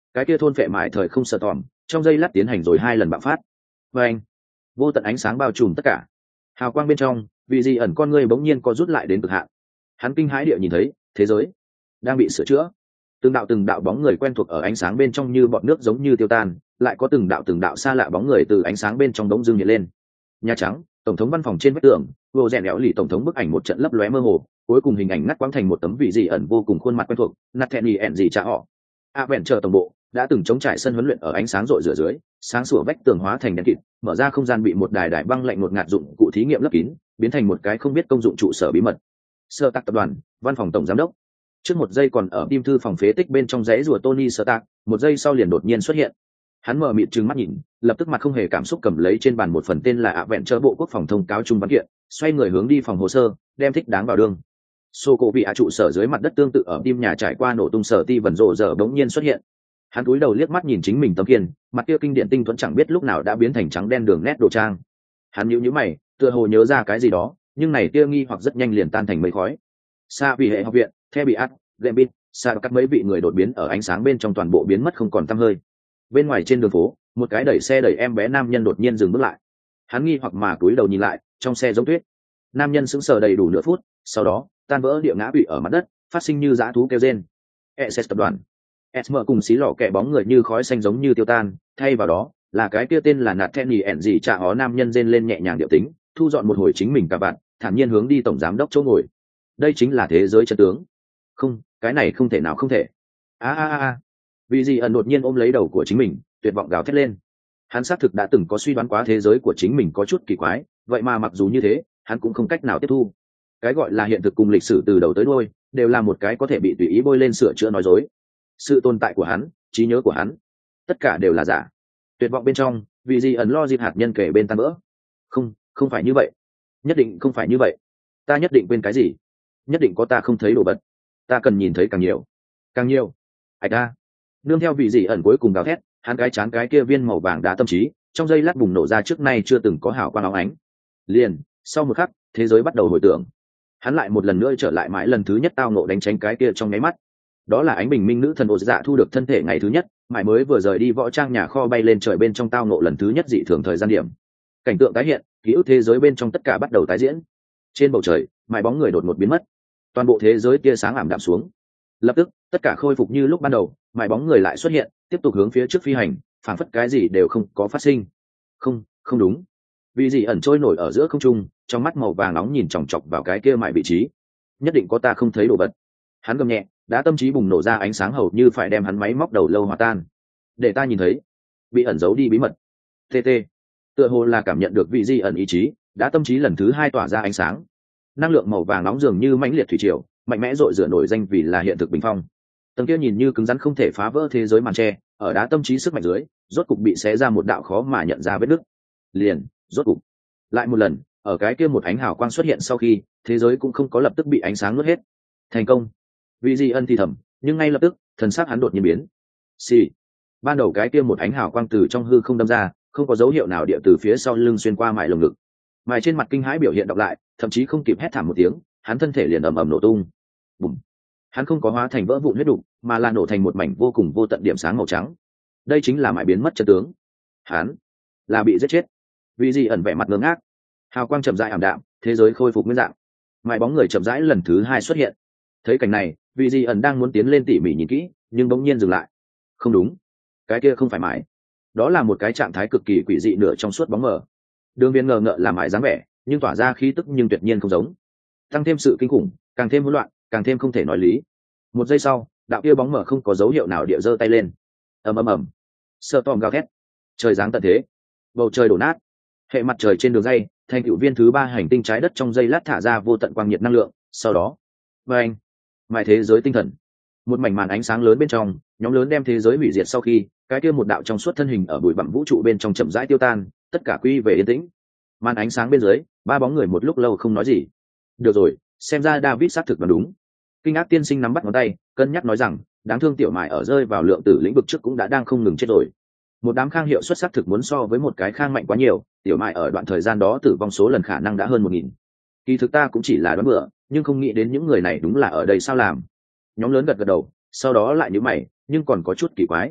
cái kia thôn phệ mãi thời không sợ tòm trong giây lát tiến hành rồi 2 lần bạo phát. Và anh, vô tận ánh sáng bao trùm tất cả, hào quang bên trong vị di ẩn con người bỗng nhiên co rút lại đến cực hạn. Hắn kinh hãi địa nhìn thấy thế giới đang bị sửa chữa, từng đạo bóng người quen thuộc ở ánh sáng bên trong như bọt nước giống như tiêu tan, lại có từng đạo xa lạ bóng người từ ánh sáng bên trong đống dương hiện lên. Nhà Trắng, tổng thống văn phòng trên vách tường, vô rèn éo lì tổng thống bức ảnh một trận lấp lóe mơ hồ, cuối cùng hình ảnh ngắt quãng thành một tấm vị dị ẩn vô cùng khuôn mặt quen thuộc, Nathaniel ẻn gì cha họ. Vẹn chờ tổng bộ đã từng chống trải sân huấn luyện ở ánh sáng rọi rửa dưới, sáng sủa vách tường hóa thành đen kịt, mở ra không gian bị một đài băng lạnh ngột ngạt dụng cụ thí nghiệm lấp kín, biến thành một cái không biết công dụng trụ sở bí mật. Sơ Tạc tập đoàn, văn phòng tổng giám đốc. Trước một giây còn ở tim thư phòng phế tích bên trong dãy rùa Tony Stark, một giây sau liền đột nhiên xuất hiện. Hắn mở mịt trừng mắt nhìn, lập tức mặt không hề cảm xúc cầm lấy trên bàn một phần tên là vẹn chờ bộ quốc phòng thông cáo chung văn kiện, xoay người hướng đi phòng hồ sơ, đem thích đáng vào đường. Sô cổ vị trụ sở dưới mặt đất tương tự ở tim nhà trải qua nổ tung sở ti vần rộ giờ bỗng nhiên xuất hiện. Hắn cúi đầu liếc mắt nhìn chính mình tấm kiên, mặt kia kinh điện tinh thuẫn chẳng biết lúc nào đã biến thành trắng đen đường nét đồ trang. Hắn nhíu mày, tựa hồ nhớ ra cái gì đó, nhưng này tia nghi hoặc rất nhanh liền tan thành mây khói. Xa vì hệ học viện, theo bị át, Gambit, xa cắt mấy vị người đột biến ở ánh sáng bên trong toàn bộ biến mất không còn tăm hơi. Bên ngoài trên đường phố, một cái đẩy xe đẩy em bé nam nhân đột nhiên dừng bước lại. Hắn nghi hoặc mà cúi đầu nhìn lại, trong xe giống tuyết. Nam nhân sững sờ đầy đủ nửa phút, sau đó tan vỡ địa ngã bị ở mặt đất, phát sinh như dã thú kêu rên. SS tập đoàn, SM cùng xí lọ kẻ bóng người như khói xanh giống như tiêu tan, thay vào đó là cái kia tên là Nathaniel ẻn gì chả ó nam nhân rên lên nhẹ nhàng điệu tính, thu dọn một hồi chính mình cả bạn, thản nhiên hướng đi tổng giám đốc chỗ ngồi. Đây chính là thế giới chân tướng. Không, cái này không thể nào không thể. Vì gì ẩn đột nhiên ôm lấy đầu của chính mình, tuyệt vọng gào thét lên. Hắn xác thực đã từng có suy đoán quá thế giới của chính mình có chút kỳ quái, vậy mà mặc dù như thế, hắn cũng không cách nào tiếp thu. Cái gọi là hiện thực cùng lịch sử từ đầu tới đuôi, đều là một cái có thể bị tùy ý bôi lên sửa chữa nói dối. Sự tồn tại của hắn, trí nhớ của hắn, tất cả đều là giả. Tuyệt vọng bên trong, vì gì ẩn lo dịp hạt nhân kể bên tan vỡ. Không phải như vậy. Nhất định không phải như vậy. Ta nhất định quên cái gì. Nhất định có ta không thấy đồ vật. Ta cần nhìn thấy càng nhiều. Càng nhiều. Nương theo vị dị ẩn cuối cùng gào thét, hắn cái chán cái kia viên màu vàng đá tâm trí trong giây lát bùng nổ ra trước nay chưa từng có hào quang óng ánh. Liền sau một khắc, thế giới bắt đầu hồi tưởng. Hắn lại một lần nữa trở lại mãi lần thứ nhất tao ngộ đánh tránh cái kia trong nháy mắt. Đó là ánh bình minh nữ thần ổ dạ thu được thân thể ngày thứ nhất, mãi mới vừa rời đi võ trang nhà kho bay lên trời bên trong tao ngộ lần thứ nhất dị thường thời gian điểm. Cảnh tượng tái hiện, ký ức thế giới bên trong tất cả bắt đầu tái diễn. Trên bầu trời, mãi bóng người đột ngột biến mất, toàn bộ thế giới tia sáng ảm đạm xuống. Lập tức tất cả khôi phục như lúc ban đầu, mãi bóng người lại xuất hiện, tiếp tục hướng phía trước phi hành, phảng phất cái gì đều không có phát sinh. Không đúng. Vì gì ẩn trôi nổi ở giữa không trung, trong mắt màu vàng nóng nhìn chòng chọc vào cái kia mãi vị trí. Nhất định có ta không thấy đồ vật. Hắn gầm nhẹ, đã tâm trí bùng nổ ra ánh sáng hầu như phải đem hắn máy móc đầu lâu hòa tan. Để ta nhìn thấy. Bị ẩn giấu đi bí mật. TT. Tựa hồ là cảm nhận được vị di ẩn ý chí, đã tâm trí lần thứ 2 tỏa ra ánh sáng. Năng lượng màu vàng nóng dường như mãnh liệt thủy triều, mạnh mẽ dội rửa nổi danh vì là hiện thực bình phong. Tầng kia nhìn như cứng rắn không thể phá vỡ thế giới màn tre, ở đá tâm trí sức mạnh dưới, rốt cục bị xé ra một đạo khó mà nhận ra vết nứt. Liền, rốt cục. Lại một lần, ở cái kia một ánh hào quang xuất hiện sau khi, thế giới cũng không có lập tức bị ánh sáng nuốt hết. Thành công. Vị di ân thì thầm, nhưng ngay lập tức, thần sắc hắn đột nhiên biến. Xì. Ban đầu cái kia một ánh hào quang từ trong hư không đâm ra, không có dấu hiệu nào địa từ phía sau lưng xuyên qua mại lồng ngực. Mại trên mặt kinh hãi biểu hiện đọc lại, thậm chí không kịp hét thảm một tiếng, hắn thân thể liền ầm ầm nổ tung. Bùm. Hắn không có hóa thành vỡ vụn huyết đục, mà là nổ thành một mảnh vô cùng vô tận điểm sáng màu trắng. Đây chính là mại biến mất chân tướng. Hắn là bị giết chết. Vì gì ẩn vẻ mặt ngơ ngác. Hào quang chậm rãi ảm đạm, thế giới khôi phục nguyên dạng. Mại bóng người chậm rãi lần thứ 2 xuất hiện. Thấy cảnh này, vì gì ẩn đang muốn tiến lên tỉ mỉ nhìn kỹ, nhưng bỗng nhiên dừng lại. Không đúng, cái kia không phải mại. Đó là một cái trạng thái cực kỳ quỷ dị nửa trong suốt bóng mờ. Đường Viễn ngờ ngợ làm mại dáng vẻ, nhưng tỏa ra khí tức nhưng tuyệt nhiên không giống. Tăng thêm sự kinh khủng, càng thêm hỗn loạn, càng thêm không thể nói lý. Một giây sau, đạo kia bóng mờ không có dấu hiệu nào địa giơ tay lên. Ầm. Sợ tòm gào thét. Trời giáng tận thế. Bầu trời đổ nát. Hệ mặt trời trên đường dây, thành cựu viên thứ 3 hành tinh trái đất trong giây lát thả ra vô tận quang nhiệt năng lượng, sau đó, anh, mài thế giới tinh thần. Một mảnh màn ánh sáng lớn bên trong, nhóm lớn đem thế giới hủy diệt sau khi, cái kia một đạo trong suốt thân hình ở bụi bặm vũ trụ bên trong chậm rãi tiêu tan, tất cả quy về yên tĩnh. Màn ánh sáng bên dưới, 3 bóng người một lúc lâu không nói gì. Được rồi, xem ra David xác thực đoán đúng. Kinh ác tiên sinh nắm bắt ngón tay, cân nhắc nói rằng, đáng thương tiểu mại ở rơi vào lượng tử lĩnh vực trước cũng đã đang không ngừng chết rồi. Một đám khang hiệu xuất sắc thực muốn so với một cái khang mạnh quá nhiều, tiểu mại ở đoạn thời gian đó tử vong số lần khả năng đã hơn 1000. Kỳ thực ta cũng chỉ là đoán bừa, nhưng không nghĩ đến những người này đúng là ở đây sao làm. Nhóm lớn gật gật đầu, sau đó lại nhíu mày, nhưng còn có chút kỳ quái.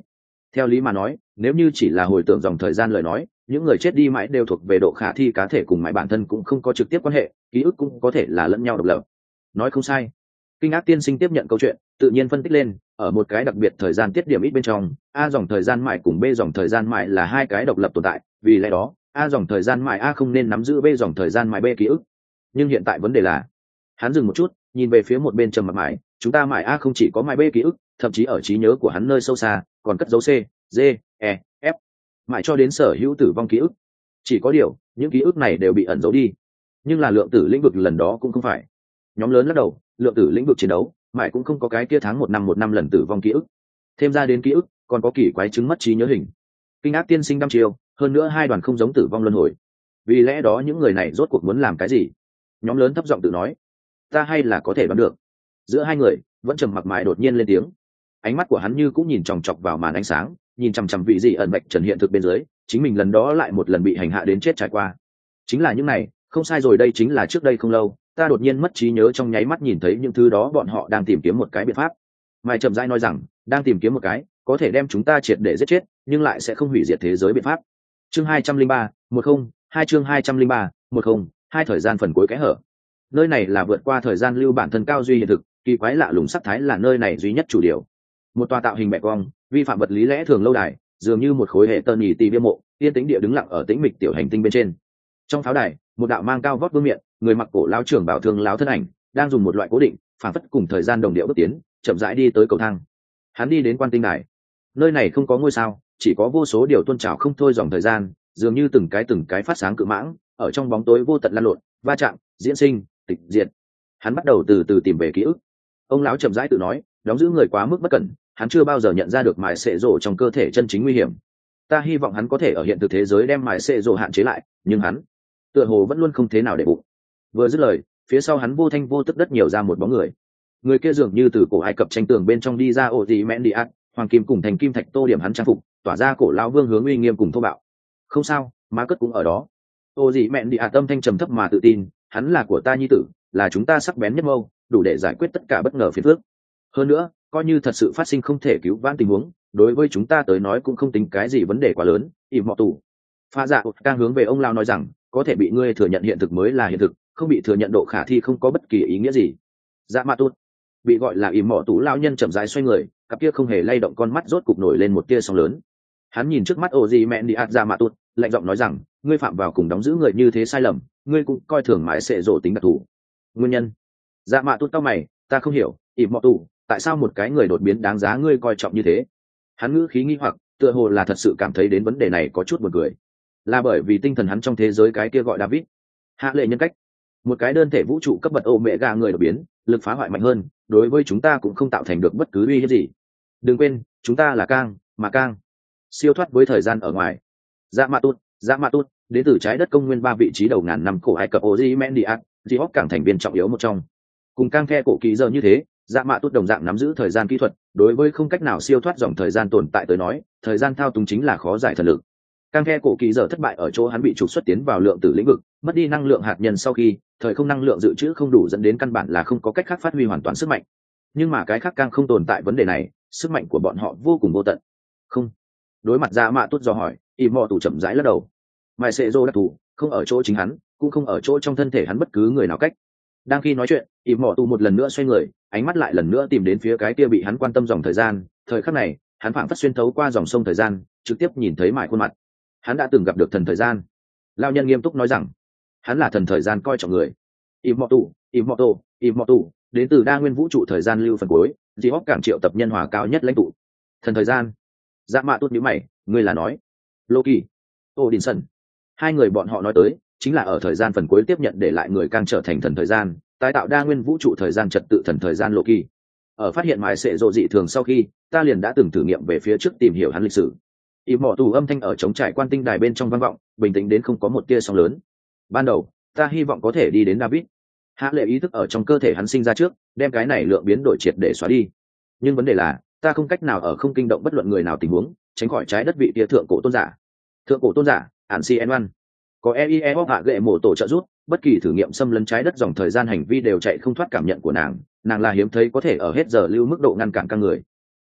Theo lý mà nói, nếu như chỉ là hồi tưởng dòng thời gian lời nói, những người chết đi mãi đều thuộc về độ khả thi cá thể cùng mãi bản thân cũng không có trực tiếp quan hệ, ký ức cũng có thể là lẫn nhau độc lập. Nói không sai. Kinh Ác tiên sinh tiếp nhận câu chuyện, tự nhiên phân tích lên, ở một cái đặc biệt thời gian tiết điểm ít bên trong, A dòng thời gian mãi cùng B dòng thời gian mãi là hai cái độc lập tồn tại, vì lẽ đó, A dòng thời gian mãi A không nên nắm giữ B dòng thời gian mãi B ký ức. Nhưng hiện tại vấn đề là, hắn dừng một chút, nhìn về phía một bên trầm mặc mãi, chúng ta mãi A không chỉ có mãi B ký ức, thậm chí ở trí nhớ của hắn nơi sâu xa, còn cất dấu C, D, E, F, mãi cho đến sở hữu tử vong ký ức. Chỉ có điều, những ký ức này đều bị ẩn giấu đi. Nhưng là lượng tử lĩnh vực lần đó cũng không phải. Nhóm lớn lắc đầu, lượng tử lĩnh vực chiến đấu, mãi cũng không có cái kia tháng một năm lần tử vong ký ức. Thêm ra đến ký ức, còn có kỳ quái chứng mất trí nhớ hình. Kinh Ác tiên sinh đăm chiêu, hơn nữa hai đoàn không giống tử vong luân hồi. Vì lẽ đó những người này rốt cuộc muốn làm cái gì? Nhóm lớn thấp giọng tự nói, ta hay là có thể đoán được. Giữa hai người vẫn trầm mặc mãi đột nhiên lên tiếng, ánh mắt của hắn như cũng nhìn chòng chọc vào màn ánh sáng, nhìn chằm chằm vị gì ẩn bạch trần hiện thực bên dưới, chính mình lần đó lại một lần bị hành hạ đến chết trải qua. Chính là những này, không sai rồi, đây chính là trước đây không lâu, ta đột nhiên mất trí nhớ trong nháy mắt nhìn thấy những thứ đó, bọn họ đang tìm kiếm một cái biện pháp. Mai chậm rãi nói rằng, đang tìm kiếm một cái có thể đem chúng ta triệt để giết chết, nhưng lại sẽ không hủy diệt thế giới biện pháp. Chương 203, 10, 2 chương 203, 10, 2 thời gian phần cuối kẽ hở. Nơi này là vượt qua thời gian lưu bản thân cao duy hiện thực, kỳ quái lạ lùng sắc thái là nơi này duy nhất chủ điều. Một tòa tạo hình bẹ cong, vi phạm vật lý lẽ thường lâu đài, dường như một khối hệ tơ nhì tì bia mộ, yên tĩnh địa đứng lặng ở tĩnh mịch tiểu hành tinh bên trên. Trong pháo đài, một đạo mang cao vót vương miện, người mặc cổ lão trưởng bảo thương lão thân ảnh, đang dùng một loại cố định, phản phất cùng thời gian đồng điệu bước tiến, chậm rãi đi tới cầu thang. Hắn đi đến quan tinh đài. Nơi này không có ngôi sao, chỉ có vô số điều tuôn trào không thôi dòng thời gian, dường như từng cái phát sáng cự mãng, ở trong bóng tối vô tận lăn lộn, va chạm, diễn sinh, tịch diệt. Hắn bắt đầu từ từ tìm về ký ức. Ông lão chậm rãi tự nói, đóng giữ người quá mức bất cẩn, hắn chưa bao giờ nhận ra được mài sệ rổ trong cơ thể chân chính nguy hiểm. Ta hy vọng hắn có thể ở hiện thực thế giới đem mài sệ rổ hạn chế lại, nhưng hắn tựa hồ vẫn luôn không thế nào để bụng. Vừa dứt lời, phía sau hắn vô thanh vô tức đất nhiều ra một bóng người. Người kia dường như từ cổ Ai Cập tranh tường bên trong đi ra, ổ dị mẹn đi ạt, hoàng kim cùng thành kim thạch tô điểm hắn trang phục, tỏa ra cổ lão vương hướng uy nghiêm cùng thô bạo. Không sao, má cất cũng ở đó. Ổ dị mẹn đi ạt tâm thanh trầm thấp mà tự tin, hắn là của ta nhi tử, là chúng ta sắc bén nhất mâu, đủ để giải quyết tất cả bất ngờ phiền phức. Hơn nữa, coi như thật sự phát sinh không thể cứu vãn tình huống, đối với chúng ta tới nói cũng không tính cái gì vấn đề quá lớn. Ỉm mọ tù pha dạ đang hướng về ông lao nói rằng, có thể bị ngươi thừa nhận hiện thực mới là hiện thực, không bị thừa nhận độ khả thi không có bất kỳ ý nghĩa gì. Dạ mạ tốt bị gọi là ỉm mọ tù lao nhân chậm rãi xoay người, cặp kia không hề lay động con mắt rốt cục nổi lên một tia sóng lớn. Hắn nhìn trước mắt ô gì mẹ đi ạt dạ mạ tốt, lạnh giọng nói rằng, ngươi phạm vào cùng đóng giữ người như thế sai lầm, ngươi cũng coi thường mãi sẽ rộ tính đặc thù. Nguyên nhân? Dạ mạ tốt tao mày, ta không hiểu, ỉm mọ tù, tại sao một cái người đột biến đáng giá ngươi coi trọng như thế? Hắn ngữ khí nghi hoặc, tựa hồ là thật sự cảm thấy đến vấn đề này có chút buồn cười. Là bởi vì tinh thần hắn trong thế giới cái kia gọi David, hạ lệ nhân cách, một cái đơn thể vũ trụ cấp bậc Omega người đột biến, lực phá hoại mạnh hơn, đối với chúng ta cũng không tạo thành được bất cứ uy hiếp gì. Đừng quên, chúng ta là Kang, mà Kang siêu thoát với thời gian ở ngoài. Dạ mạ tốt, đến từ trái đất công nguyên 3 vị trí đầu ngàn năm cổ Ai Cập Ozymandias, Geoff cảng thành viên trọng yếu một trong. Cùng Kang khe cổ ký giờ như thế, dạ mạ tốt đồng dạng nắm giữ thời gian kỹ thuật, đối với không cách nào siêu thoát dòng thời gian tồn tại tới nói, thời gian thao túng chính là khó giải thần lực. Cang khe cổ kỳ giờ thất bại ở chỗ hắn bị trục xuất tiến vào lượng tử lĩnh vực, mất đi năng lượng hạt nhân sau khi thời không năng lượng dự trữ không đủ, dẫn đến căn bản là không có cách khác phát huy hoàn toàn sức mạnh. Nhưng mà cái khác càng không tồn tại vấn đề này, sức mạnh của bọn họ vô cùng vô tận. Không. Đối mặt dạ mạ tốt dò hỏi, ỉm mọ tù chậm rãi lắc đầu. Mai sệ dô đặc thù không ở chỗ chính hắn, cũng không ở chỗ trong thân thể hắn bất cứ người nào cách. Đang khi nói chuyện, ỉm mọ tù một lần nữa xoay người, ánh mắt lại lần nữa tìm đến phía cái kia bị hắn quan tâm dòng thời gian. Thời khắc này, hắn phảng phất xuyên thấu qua dòng sông thời gian, trực tiếp nhìn thấy mải khuôn mặt. Hắn đã từng gặp được thần thời gian. Lao nhân nghiêm túc nói rằng, hắn là thần thời gian coi trọng người. Immortal, đến từ đa nguyên vũ trụ thời gian lưu phần cuối, Geoff cảng triệu tập nhân hòa cao nhất lãnh tụ. Thần thời gian. Dạ mạ tốt nhíu mày, ngươi là nói Loki, Odinson. Hai người bọn họ nói tới, chính là ở thời gian phần cuối tiếp nhận để lại người càng trở thành thần thời gian, tái tạo đa nguyên vũ trụ thời gian trật tự thần thời gian Loki. Ở phát hiện mái sệ rộ dị thường sau khi, ta liền đã từng thử nghiệm về phía trước tìm hiểu hắn lịch sử. Immortal âm thanh ở chống trải quan tinh đài bên trong vang vọng, bình tĩnh đến không có một tia sóng lớn. Ban đầu, ta hy vọng có thể đi đến David. Hạ lệ ý thức ở trong cơ thể hắn sinh ra trước, đem cái này lượng biến đổi triệt để xóa đi. Nhưng vấn đề là, ta không cách nào ở không kinh động bất luận người nào tình huống, tránh khỏi trái đất vị tia thượng cổ tôn giả. Thượng cổ tôn giả, Ancien, có EIE hạ gệ mổ tổ trợ giúp, bất kỳ thử nghiệm xâm lấn trái đất dòng thời gian hành vi đều chạy không thoát cảm nhận của nàng là hiếm thấy có thể ở hết giờ lưu mức độ ngăn cản các người.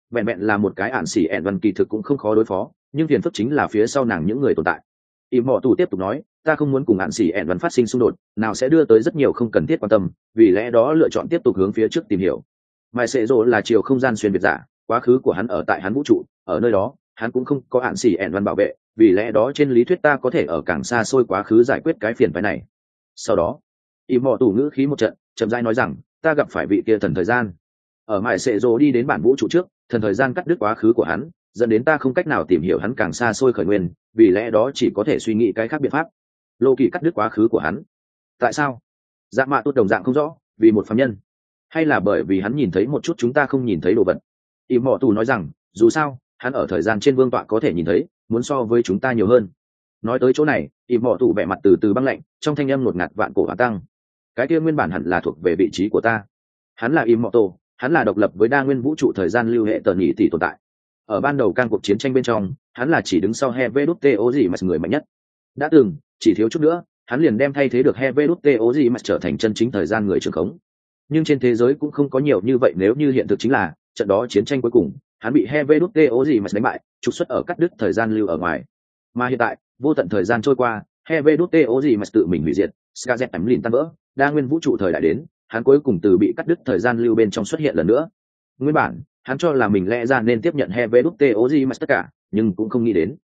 vẹn vẹn là một cái ản xỉ ẹn văn kỳ thực cũng không khó đối phó, nhưng phiền phức chính là phía sau nàng những người tồn tại. Ỉm mọ tù tiếp tục nói, ta không muốn cùng ản xỉ ẹn văn phát sinh xung đột nào sẽ đưa tới rất nhiều không cần thiết quan tâm, vì lẽ đó lựa chọn tiếp tục hướng phía trước tìm hiểu. Mai sệ rồ là chiều không gian xuyên việt giả, quá khứ của hắn ở tại hắn vũ trụ, ở nơi đó hắn cũng không có ản xỉ ẹn văn bảo vệ, vì lẽ đó trên lý thuyết ta có thể ở càng xa xôi quá khứ giải quyết cái phiền phái này. Sau đó ỉm mọ tù ngữ khí một trận chậm rãi nói rằng, ta gặp phải vị kia thần thời gian. Ở Mai sệ rồ đi đến bản vũ trụ trước, thần thời gian cắt đứt quá khứ của hắn, dẫn đến ta không cách nào tìm hiểu hắn càng xa xôi khởi nguyên, vì lẽ đó chỉ có thể suy nghĩ cái khác biện pháp. Lô kỳ cắt đứt quá khứ của hắn, tại sao? Dạ mạ tốt đồng dạng không rõ, vì một phàm nhân, hay là bởi vì hắn nhìn thấy một chút chúng ta không nhìn thấy đồ vật. Ỉm mọ tù nói rằng, dù sao hắn ở thời gian trên vương tọa có thể nhìn thấy, muốn so với chúng ta nhiều hơn. Nói tới chỗ này, ỉm mọ tù vẻ mặt từ từ băng lạnh, trong thanh âm ngột ngạt vạn cổ hóa tăng. Cái kia nguyên bản hẳn là thuộc về vị trí của ta. Hắn là ỉm mọ tù, hắn là độc lập với đa nguyên vũ trụ thời gian lưu hệ tờ nhị tỷ tồn tại. Ở ban đầu can cuộc chiến tranh bên trong, hắn là chỉ đứng sau Hevdto gì mà người mạnh nhất. Đã từng, chỉ thiếu chút nữa, hắn liền đem thay thế được Hevdto gì mà trở thành chân chính thời gian người trưởng khống. Nhưng trên thế giới cũng không có nhiều như vậy, nếu như hiện thực chính là trận đó chiến tranh cuối cùng, hắn bị Hevdto gì mà đánh bại, trục xuất ở cắt đứt thời gian lưu ở ngoài. Mà hiện tại, vô tận thời gian trôi qua, Hevdto gì mà tự mình hủy diệt, Skazet tắm lìn tan vỡ, đa nguyên vũ trụ thời đại đến, hắn cuối cùng từ bị cắt đứt thời gian lưu bên trong xuất hiện lần nữa. Nguyên bản hắn cho là mình lẽ ra nên tiếp nhận Hevdto gì mà tất cả, nhưng cũng không nghĩ đến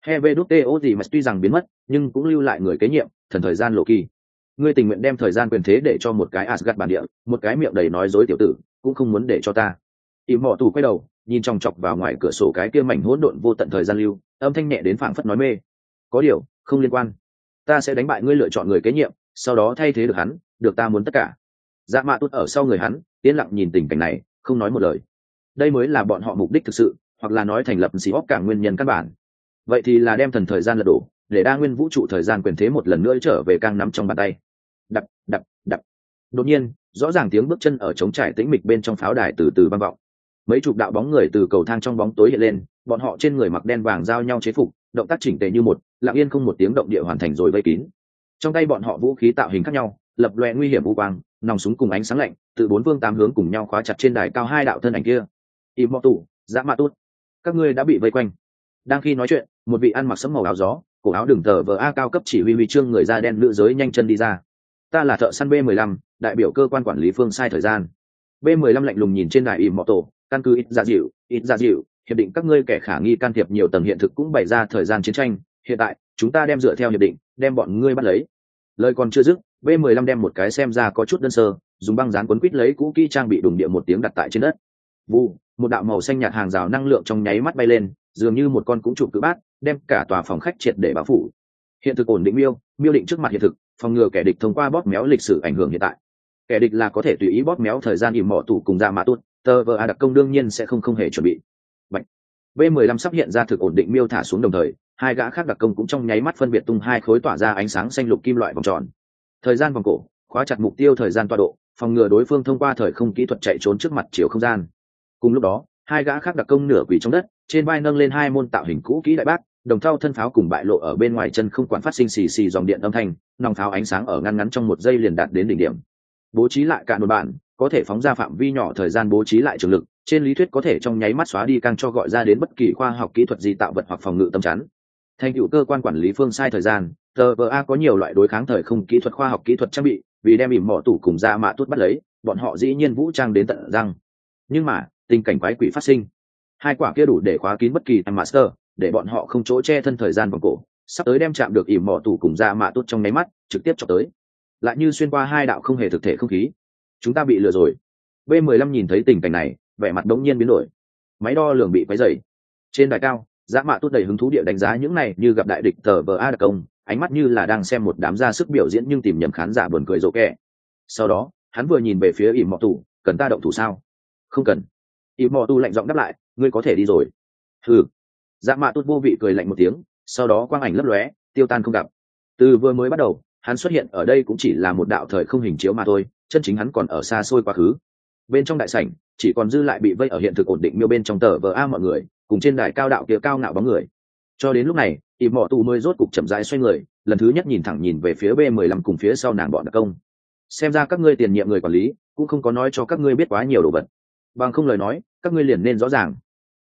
Hevdto gì mà tuy rằng biến mất, nhưng cũng lưu lại người kế nhiệm, thần thời gian Loki. Ngươi tình nguyện đem thời gian quyền thế để cho một cái Asgard bản địa, một cái miệng đầy nói dối tiểu tử, cũng không muốn để cho ta. Ỉm mọ tù quay đầu, nhìn chòng chọc vào ngoài cửa sổ cái kia mảnh hỗn độn vô tận thời gian lưu, âm thanh nhẹ đến phảng phất nói mê. Có điều, không liên quan. Ta sẽ đánh bại ngươi lựa chọn người kế nhiệm, sau đó thay thế được hắn, được ta muốn tất cả. Dạ mạ tốt ở sau người hắn, yên lặng nhìn tình cảnh này, không nói một lời. Đây mới là bọn họ mục đích thực sự, hoặc là nói thành lập xí óc cả nguyên nhân căn bản. Vậy thì là đem thần thời gian lật đổ, để đa nguyên vũ trụ thời gian quyền thế một lần nữa trở về căng nắm trong bàn tay. Đập đập đập. Đột nhiên, rõ ràng tiếng bước chân ở trống trải tĩnh mịch bên trong pháo đài từ từ vang vọng. Mấy chục đạo bóng người từ cầu thang trong bóng tối hiện lên, bọn họ trên người mặc đen vàng giao nhau chế phục, động tác chỉnh tề như một, lặng yên không một tiếng động địa hoàn thành rồi vây kín. Trong tay bọn họ vũ khí tạo hình khác nhau, lập loè nguy hiểm u quang, nòng súng cùng ánh sáng lạnh, từ bốn phương tám hướng cùng nhau khóa chặt trên đài cao hai đạo thân ảnh kia. Immortal, Dã Mạ Tốt, các ngươi đã bị vây quanh. Đang khi nói chuyện, một vị ăn mặc sẫm màu áo gió, cổ áo đường tờ vờ a cao cấp chỉ huy chương người da đen nữ giới nhanh chân đi ra. Ta là thợ săn B15, đại biểu cơ quan quản lý phương sai thời gian. B15 lạnh lùng nhìn trên đài Immortal, căn cứ ít ra dịu, hiệp định các ngươi kẻ khả nghi can thiệp nhiều tầng hiện thực cũng bày ra thời gian chiến tranh, hiện tại chúng ta đem dựa theo hiệp định, đem bọn ngươi bắt lấy. Lời còn chưa dứt, B15 đem một cái xem ra có chút đơn sơ, dùng băng dán quấn quít lấy cũ kỹ trang bị đùng địa một tiếng đặt tại trên đất. Vụ, một đạo màu xanh nhạt hàng rào năng lượng trong nháy mắt bay lên, dường như một con cũng chụp cự bát, đem cả tòa phòng khách triệt để bao phủ. Hiện thực ổn định miêu định trước mặt hiện thực, phòng ngừa kẻ địch thông qua bóp méo lịch sử ảnh hưởng hiện tại. Kẻ địch là có thể tùy ý bóp méo thời gian ỉm mọ tủ cùng Dạ Mạ Tốt, tờ vờ a đặc công đương nhiên sẽ không hề chuẩn bị. Bạch. B15 sắp hiện ra thực ổn định miêu thả xuống đồng thời, hai gã khác đặc công cũng trong nháy mắt phân biệt tung hai khối tỏa ra ánh sáng xanh lục kim loại vòng tròn. Thời gian vòng cổ, khóa chặt mục tiêu thời gian tọa độ, phòng ngừa đối phương thông qua thời không kỹ thuật chạy trốn trước mặt chiều không gian. Cùng lúc đó, hai gã khác đặc công nửa quỳ trong đất, trên vai nâng lên hai môn tạo hình cũ kỹ đại bác, đồng thau thân pháo cùng bại lộ ở bên ngoài chân không quản phát sinh xì xì dòng điện âm thanh, nòng pháo ánh sáng ở ngăn ngắn trong một giây liền đạt đến đỉnh điểm. Bố trí lại cạn một bản, có thể phóng ra phạm vi nhỏ thời gian bố trí lại trường lực, trên lý thuyết có thể trong nháy mắt xóa đi càng cho gọi ra đến bất kỳ khoa học kỹ thuật gì tạo vật hoặc phòng ngự tâm chắn. Thành tựu cơ quan quản lý phương sai thời gian, TVA có nhiều loại đối kháng thời không kỹ thuật khoa học kỹ thuật trang bị, vì đem ỉm mỏ tủ cùng Dạ Mạ Tốt bắt lấy, bọn họ dĩ nhiên vũ trang đến tận răng. Nhưng mà, tình cảnh quái quỷ phát sinh. Hai quả kia đủ để khóa kín bất kỳ Time Master, để bọn họ không chỗ che thân thời gian vòng cổ, sắp tới đem chạm được ỉm mỏ tủ cùng Dạ Mạ Tốt trong nháy mắt, trực tiếp chọc tới. Lại như xuyên qua hai đạo không hề thực thể không khí. Chúng ta bị lừa rồi. B15 nhìn thấy tình cảnh này, vẻ mặt đống nhiên biến đổi. Máy đo lường bị quấy rầy. Trên đài cao, Dạ Mạ Tốt đầy hứng thú địa đánh giá những này như gặp đại địch tờ vờ a đặc công, ánh mắt như là đang xem một đám ra sức biểu diễn nhưng tìm nhầm khán giả buồn cười rộ kẹ. Sau đó, hắn vừa nhìn về phía ỉm mọ tủ, cần ta động thủ sao? Không cần. Ỉm mọ tủ lạnh giọng đáp lại, ngươi có thể đi rồi. Hừ. Dạ Mạ Tốt vô vị cười lạnh một tiếng, sau đó quang ảnh lấp lóe, tiêu tan không gặp. Từ vừa mới bắt đầu, hắn xuất hiện ở đây cũng chỉ là một đạo thời không hình chiếu mà thôi, chân chính hắn còn ở xa xôi quá khứ. Bên trong đại sảnh, chỉ còn dư lại bị vây ở hiện thực ổn định miêu bên trong tờ vờ a mọi người, cùng trên đài cao đạo kia cao ngạo bóng người. Cho đến lúc này, ỉm mọ tù mới rốt cục chậm rãi xoay người, lần thứ nhất nhìn thẳng nhìn về phía B15 cùng phía sau nàng bọn đặc công. Xem ra các ngươi tiền nhiệm người quản lý cũng không có nói cho các ngươi biết quá nhiều đồ vật, bằng không lời nói các ngươi liền nên rõ ràng.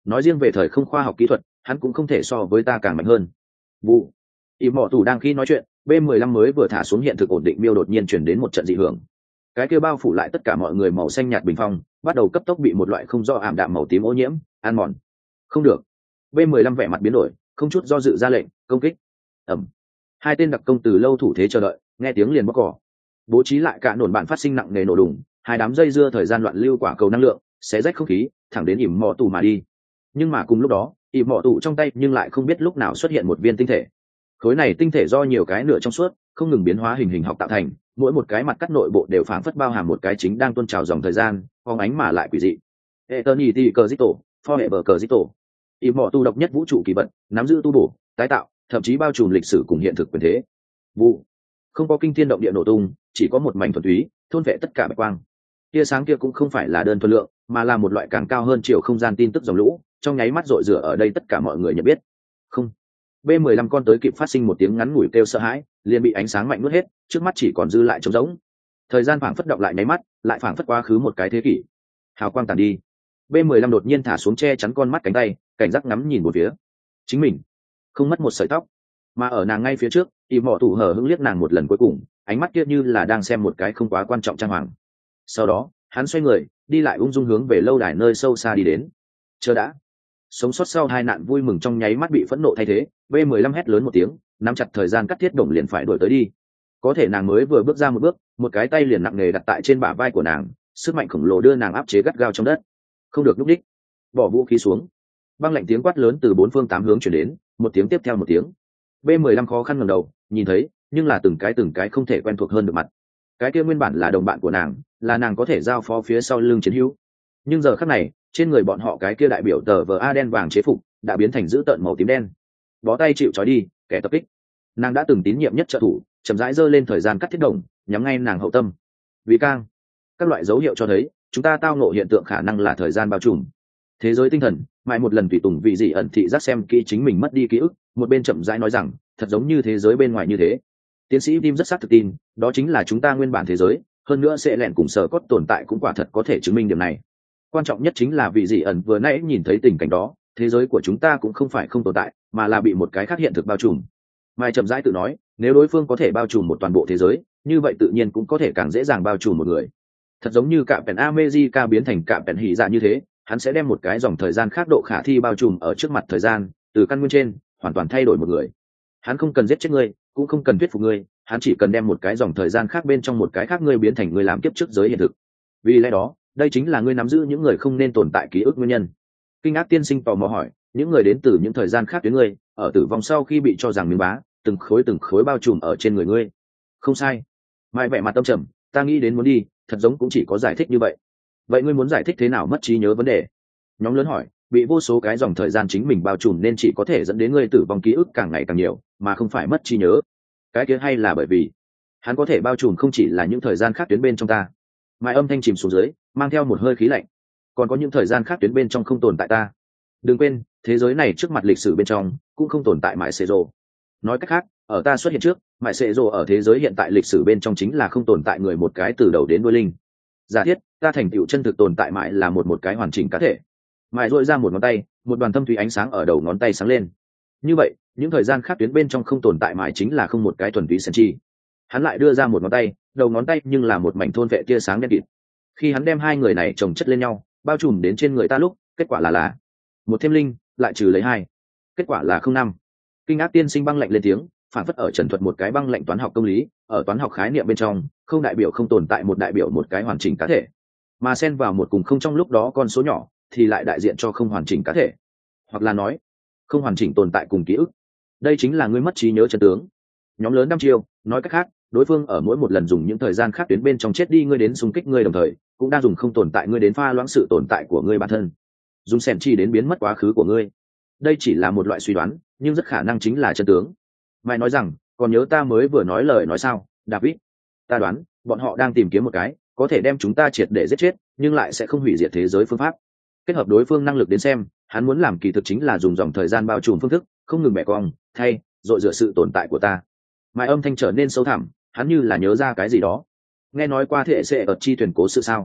nói riêng về thời không khoa học kỹ thuật hắn cũng không thể so với ta càng mạnh hơn. Vụ ỉm mỏ tù đang khi nói chuyện, B15 mới vừa thả xuống hiện thực ổn định miêu đột nhiên chuyển đến một trận dị hưởng. Cái kia bao phủ lại tất cả mọi người màu xanh nhạt bình phong bắt đầu cấp tốc bị một loại không rõ ảm đạm màu tím ô nhiễm ăn mòn. Không được. B15 vẻ mặt biến đổi, không chút do dự ra lệnh công kích. Ẩm. Hai tên đặc công từ lâu thủ thế chờ đợi, nghe tiếng liền bóc cỏ. Bố trí lại cả nổn bạn phát sinh nặng nề nổ đùng, hai đám dây dưa thời gian loạn lưu quả cầu năng lượng xé rách không khí thẳng đến ỉm mỏ tù mà đi. Nhưng mà cùng lúc đó ỉm mỏ tù trong tay nhưng lại không biết lúc nào xuất hiện một viên tinh thể. Khối này tinh thể do nhiều cái nửa trong suốt không ngừng biến hóa hình học tạo thành, mỗi một cái mặt cắt nội bộ đều phảng phất bao hàm một cái chính đang tuôn trào dòng thời gian phóng ánh mà lại quỷ dị. Eternity Crypto, Forever Crypto. Ỉm mỏ tù độc nhất vũ trụ kỳ vật, nắm giữ tu bổ tái tạo thậm chí bao trùm lịch sử cùng hiện thực quyền thế. Vụ không có kinh thiên động địa nổ tung, chỉ có một mảnh thuần túy thôn vệ tất cả bạch quang. Tia sáng kia cũng không phải là đơn thuần lượng, mà là một loại càng cao hơn chiều không gian tin tức dòng lũ, trong nháy mắt rội rửa ở đây tất cả mọi người nhận biết. Không. B15 con tới kịp phát sinh một tiếng ngắn ngủi kêu sợ hãi, liền bị ánh sáng mạnh nuốt hết, trước mắt chỉ còn dư lại trống rỗng. Thời gian phảng phất động lại nháy mắt, lại phảng phất quá khứ một cái thế kỷ. Hào quang tàn đi. B15 đột nhiên thả xuống che chắn con mắt cánh tay, cảnh giác ngắm nhìn một phía. Chính mình không mất một sợi tóc, mà ở nàng ngay phía trước, ỉm mỏ tù hờ hững liếc nàng một lần cuối cùng, ánh mắt kia như là đang xem một cái không quá quan trọng trang hoàng. Sau đó hắn xoay người đi lại ung dung hướng về lâu đài nơi sâu xa đi đến. Chờ đã. Sống sót sau hai nạn vui mừng trong nháy mắt bị phẫn nộ thay thế. B15 hét lớn một tiếng, nắm chặt thời gian cắt thiết đồng liền phải đuổi tới đi. Có thể nàng mới vừa bước ra một bước, một cái tay liền nặng nề đặt tại trên bả vai của nàng, sức mạnh khổng lồ đưa nàng áp chế gắt gao trong đất. Không được lúc đích. Bỏ vũ khí xuống. Băng lạnh tiếng quát lớn từ bốn phương tám hướng truyền đến, một tiếng tiếp theo một tiếng. B15 khó khăn ngẩng đầu nhìn thấy, nhưng là từng cái không thể quen thuộc hơn được mặt. Cái kia nguyên bản là đồng bạn của nàng, là nàng có thể giao phó phía sau lưng chiến hữu, nhưng giờ khắc này trên người bọn họ cái kia đại biểu tờ vờ a đen vàng chế phục đã biến thành dữ tợn màu tím đen. Bó tay chịu trói đi, kẻ tập kích. Nàng đã từng tín nhiệm nhất trợ thủ chậm rãi giơ lên thời gian cắt thiết đồng, nhắm ngay nàng hậu tâm. Vì cang, các loại dấu hiệu cho thấy chúng ta tao ngộ hiện tượng khả năng là thời gian bao trùm. Thế giới tinh thần mãi một lần tùy tùng vị dị ẩn thị giác xem kỹ chính mình mất đi ký ức, một bên chậm rãi nói rằng thật giống như thế giới bên ngoài như thế. Tiến sĩ Tim rất xác thực tin đó chính là chúng ta nguyên bản thế giới, hơn nữa sẽ lẹn cùng sở cốt tồn tại cũng quả thật có thể chứng minh điểm này. Quan trọng nhất chính là vị dị ẩn vừa nãy nhìn thấy tình cảnh đó, thế giới của chúng ta cũng không phải không tồn tại, mà là bị một cái khác hiện thực bao trùm. Mai chậm rãi tự nói, nếu đối phương có thể bao trùm một toàn bộ thế giới, như vậy tự nhiên cũng có thể càng dễ dàng bao trùm một người. Thật giống như cạm pèn America biến thành cạm pèn hỉ dạ như thế, hắn sẽ đem một cái dòng thời gian khác độ khả thi bao trùm ở trước mặt thời gian, từ căn nguyên trên hoàn toàn thay đổi một người. Hắn không cần giết chết ngươi, cũng không cần thuyết phục ngươi, hắn chỉ cần đem một cái dòng thời gian khác bên trong một cái khác ngươi biến thành ngươi làm kiếp trước giới hiện thực. Vì lẽ đó đây chính là ngươi nắm giữ những người không nên tồn tại ký ức nguyên nhân. Kinh ác tiên sinh tò mò hỏi, những người đến từ những thời gian khác tuyến ngươi ở tử vong sau khi bị cho rằng miếng bá từng khối bao trùm ở trên người ngươi. Không sai. Mai vẻ mặt tâm trầm, ta nghĩ đến muốn đi, thật giống cũng chỉ có giải thích như vậy. Vậy ngươi muốn giải thích thế nào mất trí nhớ vấn đề? Nhóm lớn hỏi, bị vô số cái dòng thời gian chính mình bao trùm nên chỉ có thể dẫn đến ngươi tử vong ký ức càng ngày càng nhiều, mà không phải mất trí nhớ. Cái kia hay là bởi vì hắn có thể bao trùm không chỉ là những thời gian khác tuyến bên trong ta. Mai âm thanh chìm xuống dưới, mang theo một hơi khí lạnh. Còn có những thời gian khác tuyến bên trong không tồn tại ta. Đừng quên, thế giới này trước mặt lịch sử bên trong cũng không tồn tại mãi xệ rồ. Nói cách khác, ở ta xuất hiện trước, mãi xệ rồ ở thế giới hiện tại lịch sử bên trong chính là không tồn tại người một cái từ đầu đến đuôi linh. Giả thiết ta thành tựu chân thực tồn tại mãi là một cái hoàn chỉnh cá thể. Mãi dội ra một ngón tay, một đoàn thâm thúy ánh sáng ở đầu ngón tay sáng lên. Như vậy những thời gian khác tuyến bên trong không tồn tại mãi chính là không một cái thuần túy sen chi. Hắn lại đưa ra một ngón tay, đầu ngón tay nhưng là một mảnh thôn vệ tia sáng đen kịt. Khi hắn đem hai người này chồng chất lên nhau, bao trùm đến trên người ta lúc, kết quả là một thêm linh lại trừ lấy hai, kết quả là không năm. Kinh ác tiên sinh băng lạnh lên tiếng, phản phất ở trần thuật một cái băng lạnh toán học công lý, ở toán học khái niệm bên trong không đại biểu không tồn tại một đại biểu một cái hoàn chỉnh cá thể, mà xen vào một cùng không trong lúc đó con số nhỏ thì lại đại diện cho không hoàn chỉnh cá thể, hoặc là nói không hoàn chỉnh tồn tại cùng ký ức. Đây chính là ngươi mất trí nhớ chân tướng. Nhóm lớn 5 chiêu, nói cách khác, đối phương ở mỗi một lần dùng những thời gian khác tuyến bên trong chết đi ngươi đến xung kích ngươi, đồng thời cũng đang dùng không tồn tại ngươi đến pha loãng sự tồn tại của ngươi bản thân, dùng sẻn chi đến biến mất quá khứ của ngươi. Đây chỉ là một loại suy đoán, nhưng rất khả năng chính là chân tướng. Mày nói rằng, còn nhớ ta mới vừa nói lời nói sao, David? Ta đoán, bọn họ đang tìm kiếm một cái có thể đem chúng ta triệt để giết chết, nhưng lại sẽ không hủy diệt thế giới phương pháp. Kết hợp đối phương năng lực đến xem, hắn muốn làm kỳ thực chính là dùng dòng thời gian bao trùm phương thức, không ngừng bẻ cong, thay, dội rửa sự tồn tại của ta. Mày âm thanh trở nên sâu thẳm, hắn như là nhớ ra cái gì đó. Nghe nói qua thế sẽ ở chi thuyền cố sự sao?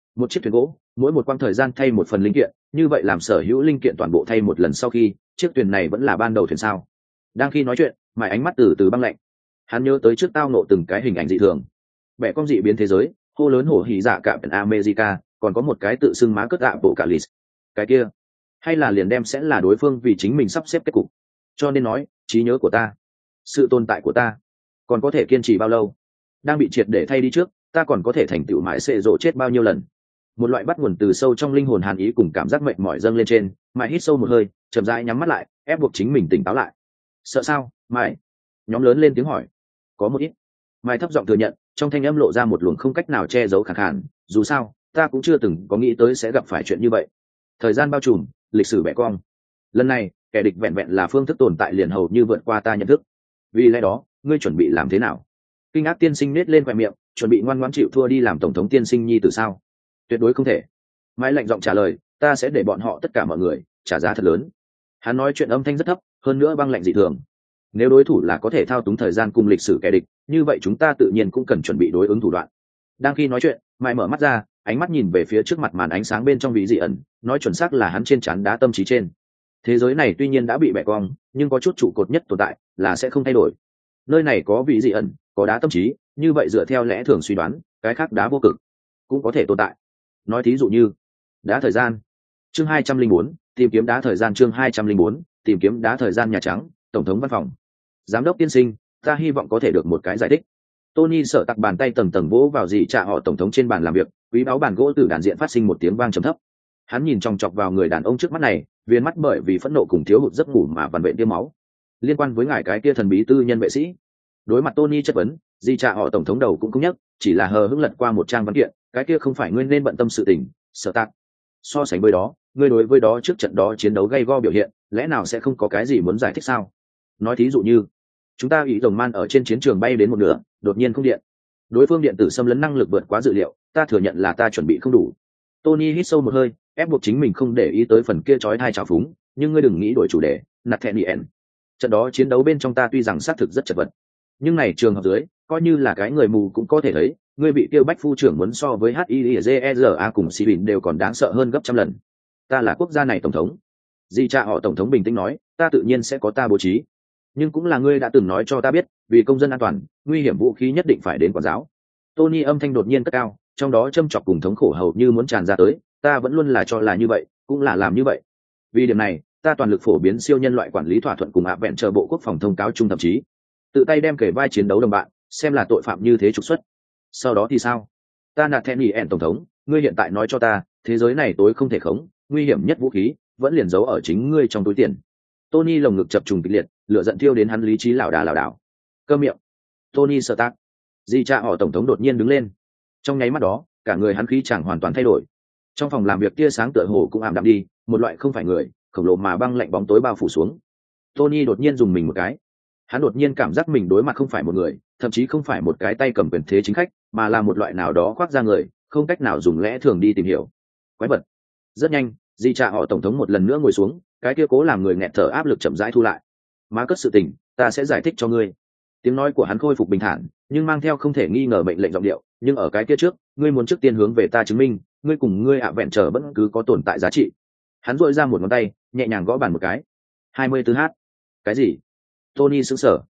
Một chiếc thuyền gỗ mỗi một quãng thời gian thay một phần linh kiện, như vậy làm sở hữu linh kiện toàn bộ thay một lần sau khi chiếc thuyền này vẫn là ban đầu thuyền sao? Đang khi nói chuyện mãi ánh mắt từ từ băng lạnh. Hắn nhớ tới trước tao nộ từng cái hình ảnh dị thường, bẻ cong dị biến thế giới, hô lớn hổ hỉ dạ cả bên America, còn có một cái tự xưng má cất dạ bộ cả list. Cái kia hay là liền đem sẽ là đối phương vì chính mình sắp xếp kết cục. Cho nên nói trí nhớ của ta, sự tồn tại của ta còn có thể kiên trì bao lâu? Đang bị triệt để thay đi trước, ta còn có thể thành tựu mãi xệ rộ chết bao nhiêu lần? Một loại bắt nguồn từ sâu trong linh hồn hàn ý cùng cảm giác mệt mỏi dâng lên trên, mãi hít sâu một hơi, chậm rãi nhắm mắt lại, ép buộc chính mình tỉnh táo lại. Sợ sao mãi? Nhóm lớn lên tiếng hỏi. Có một ít. Mãi thấp giọng thừa nhận, trong thanh âm lộ ra một luồng không cách nào che giấu khàn khàn. Dù sao ta cũng chưa từng có nghĩ tới sẽ gặp phải chuyện như vậy. Thời gian bao trùm, lịch sử bẻ cong. Lần này kẻ địch vẹn vẹn là phương thức tồn tại liền hầu như vượt qua ta nhận thức. Vì lẽ đó ngươi chuẩn bị làm thế nào? Kinh ác tiên sinh nết lên khoe miệng, chuẩn bị ngoan ngoãn chịu thua đi làm tổng thống tiên sinh nhi từ sao? Tuyệt đối không thể. Mãi lạnh giọng trả lời, ta sẽ để bọn họ tất cả mọi người trả giá thật lớn. Hắn nói chuyện âm thanh rất thấp, hơn nữa băng lạnh dị thường. Nếu đối thủ là có thể thao túng thời gian cùng lịch sử kẻ địch, như vậy chúng ta tự nhiên cũng cần chuẩn bị đối ứng thủ đoạn. Đang khi nói chuyện mãi mở mắt ra, ánh mắt nhìn về phía trước mặt màn ánh sáng bên trong vị dị ẩn, nói chuẩn xác là hắn trên trán đá tâm trí trên. Thế giới này tuy nhiên đã bị bẻ cong, nhưng có chút trụ cột nhất tồn tại là sẽ không thay đổi. Nơi này có vị dị ẩn, có đá tâm trí, như vậy dựa theo lẽ thường suy đoán, cái khác đá vô cực cũng có thể tồn tại. Nói thí dụ như đá thời gian. Chương 204, tìm kiếm đá thời gian. Chương 204, tìm kiếm đá thời gian. Nhà Trắng, tổng thống văn phòng. Giám đốc tiên sinh, ta hy vọng có thể được một cái giải thích. Tony sợ tặc bàn tay tầng tầng vỗ vào dị trạ họ tổng thống trên bàn làm việc, quý báo bàn gỗ từ đàn diện phát sinh một tiếng vang trầm thấp. Hắn nhìn chòng chọc vào người đàn ông trước mắt này, viên mắt bởi vì phẫn nộ cùng thiếu hụt giấc ngủ mà vằn vện tiêm máu. Liên quan với ngài cái kia thần bí tư nhân vệ sĩ. Đối mặt Tony chất vấn, dị trạ họ tổng thống đầu cũng không nhấc, chỉ là hờ hững lật qua một trang văn kiện, cái kia không phải ngươi nên bận tâm sự tình, sợ tặc. So sánh với đó, ngươi đối với đó trước trận đó chiến đấu gay go biểu hiện, lẽ nào sẽ không có cái gì muốn giải thích sao? Nói thí dụ như chúng ta ý rồng man ở trên chiến trường bay đến một nửa, đột nhiên không điện, đối phương điện tử xâm lấn năng lực vượt quá dự liệu, ta thừa nhận là ta chuẩn bị không đủ. Tony hít sâu một hơi, ép buộc chính mình không để ý tới phần kia chói tai trào phúng, nhưng ngươi đừng nghĩ đổi chủ đề. Nathaniel, trận đó chiến đấu bên trong ta tuy rằng xác thực rất chật vật, nhưng này trường hợp dưới coi như là cái người mù cũng có thể thấy, ngươi bị tiêu bách phu trưởng muốn so với HIZERA cùng Sibin đều còn đáng sợ hơn gấp trăm lần. Ta là quốc gia này tổng thống. Di cha họ tổng thống bình tĩnh nói, ta tự nhiên sẽ có ta bố trí, nhưng cũng là ngươi đã từng nói cho ta biết, vì công dân an toàn, nguy hiểm vũ khí nhất định phải đến quản giáo. Tony âm thanh đột nhiên cất cao, trong đó châm chọc cùng thống khổ hầu như muốn tràn ra tới, ta vẫn luôn là cho là như vậy, cũng là làm như vậy. Vì điểm này, ta toàn lực phổ biến siêu nhân loại quản lý thỏa thuận cùng vẹn chờ bộ quốc phòng thông cáo chung, thậm chí tự tay đem kể vai chiến đấu đồng bạn, xem là tội phạm như thế trục xuất. Sau đó thì sao? Ta Nathaniel tổng thống, ngươi hiện tại nói cho ta, thế giới này tối không thể khống, nguy hiểm nhất vũ khí vẫn liền giấu ở chính ngươi trong túi tiền. Tony lồng ngực chập trùng kịch liệt, lửa giận thiêu đến hắn lý trí lảo đảo. Câm miệng. Tony sợ tác. Di cha họ tổng thống đột nhiên đứng lên. Trong nháy mắt đó, cả người hắn khí chẳng hoàn toàn thay đổi. Trong phòng làm việc tia sáng tựa hồ cũng ảm đạm đi, một loại không phải người, khổng lồ mà băng lạnh bóng tối bao phủ xuống. Tony đột nhiên dùng mình một cái. Hắn đột nhiên cảm giác mình đối mặt không phải một người, thậm chí không phải một cái tay cầm quyền thế chính khách, mà là một loại nào đó khoác ra người, không cách nào dùng lẽ thường đi tìm hiểu. Quái vật. Rất nhanh, di trà họ tổng thống một lần nữa ngồi xuống, cái kia cố làm người nghẹt thở áp lực chậm rãi thu lại. Má cất sự tình, ta sẽ giải thích cho ngươi. Tiếng nói của hắn khôi phục bình thản, nhưng mang theo không thể nghi ngờ mệnh lệnh giọng điệu. Nhưng ở cái kia trước, ngươi muốn trước tiên hướng về ta chứng minh, ngươi cùng ngươi vẹn trở vẫn cứ có tồn tại giá trị. Hắn duỗi ra một ngón tay, nhẹ nhàng gõ bàn một cái. 24h. Cái gì? Tony sững sờ.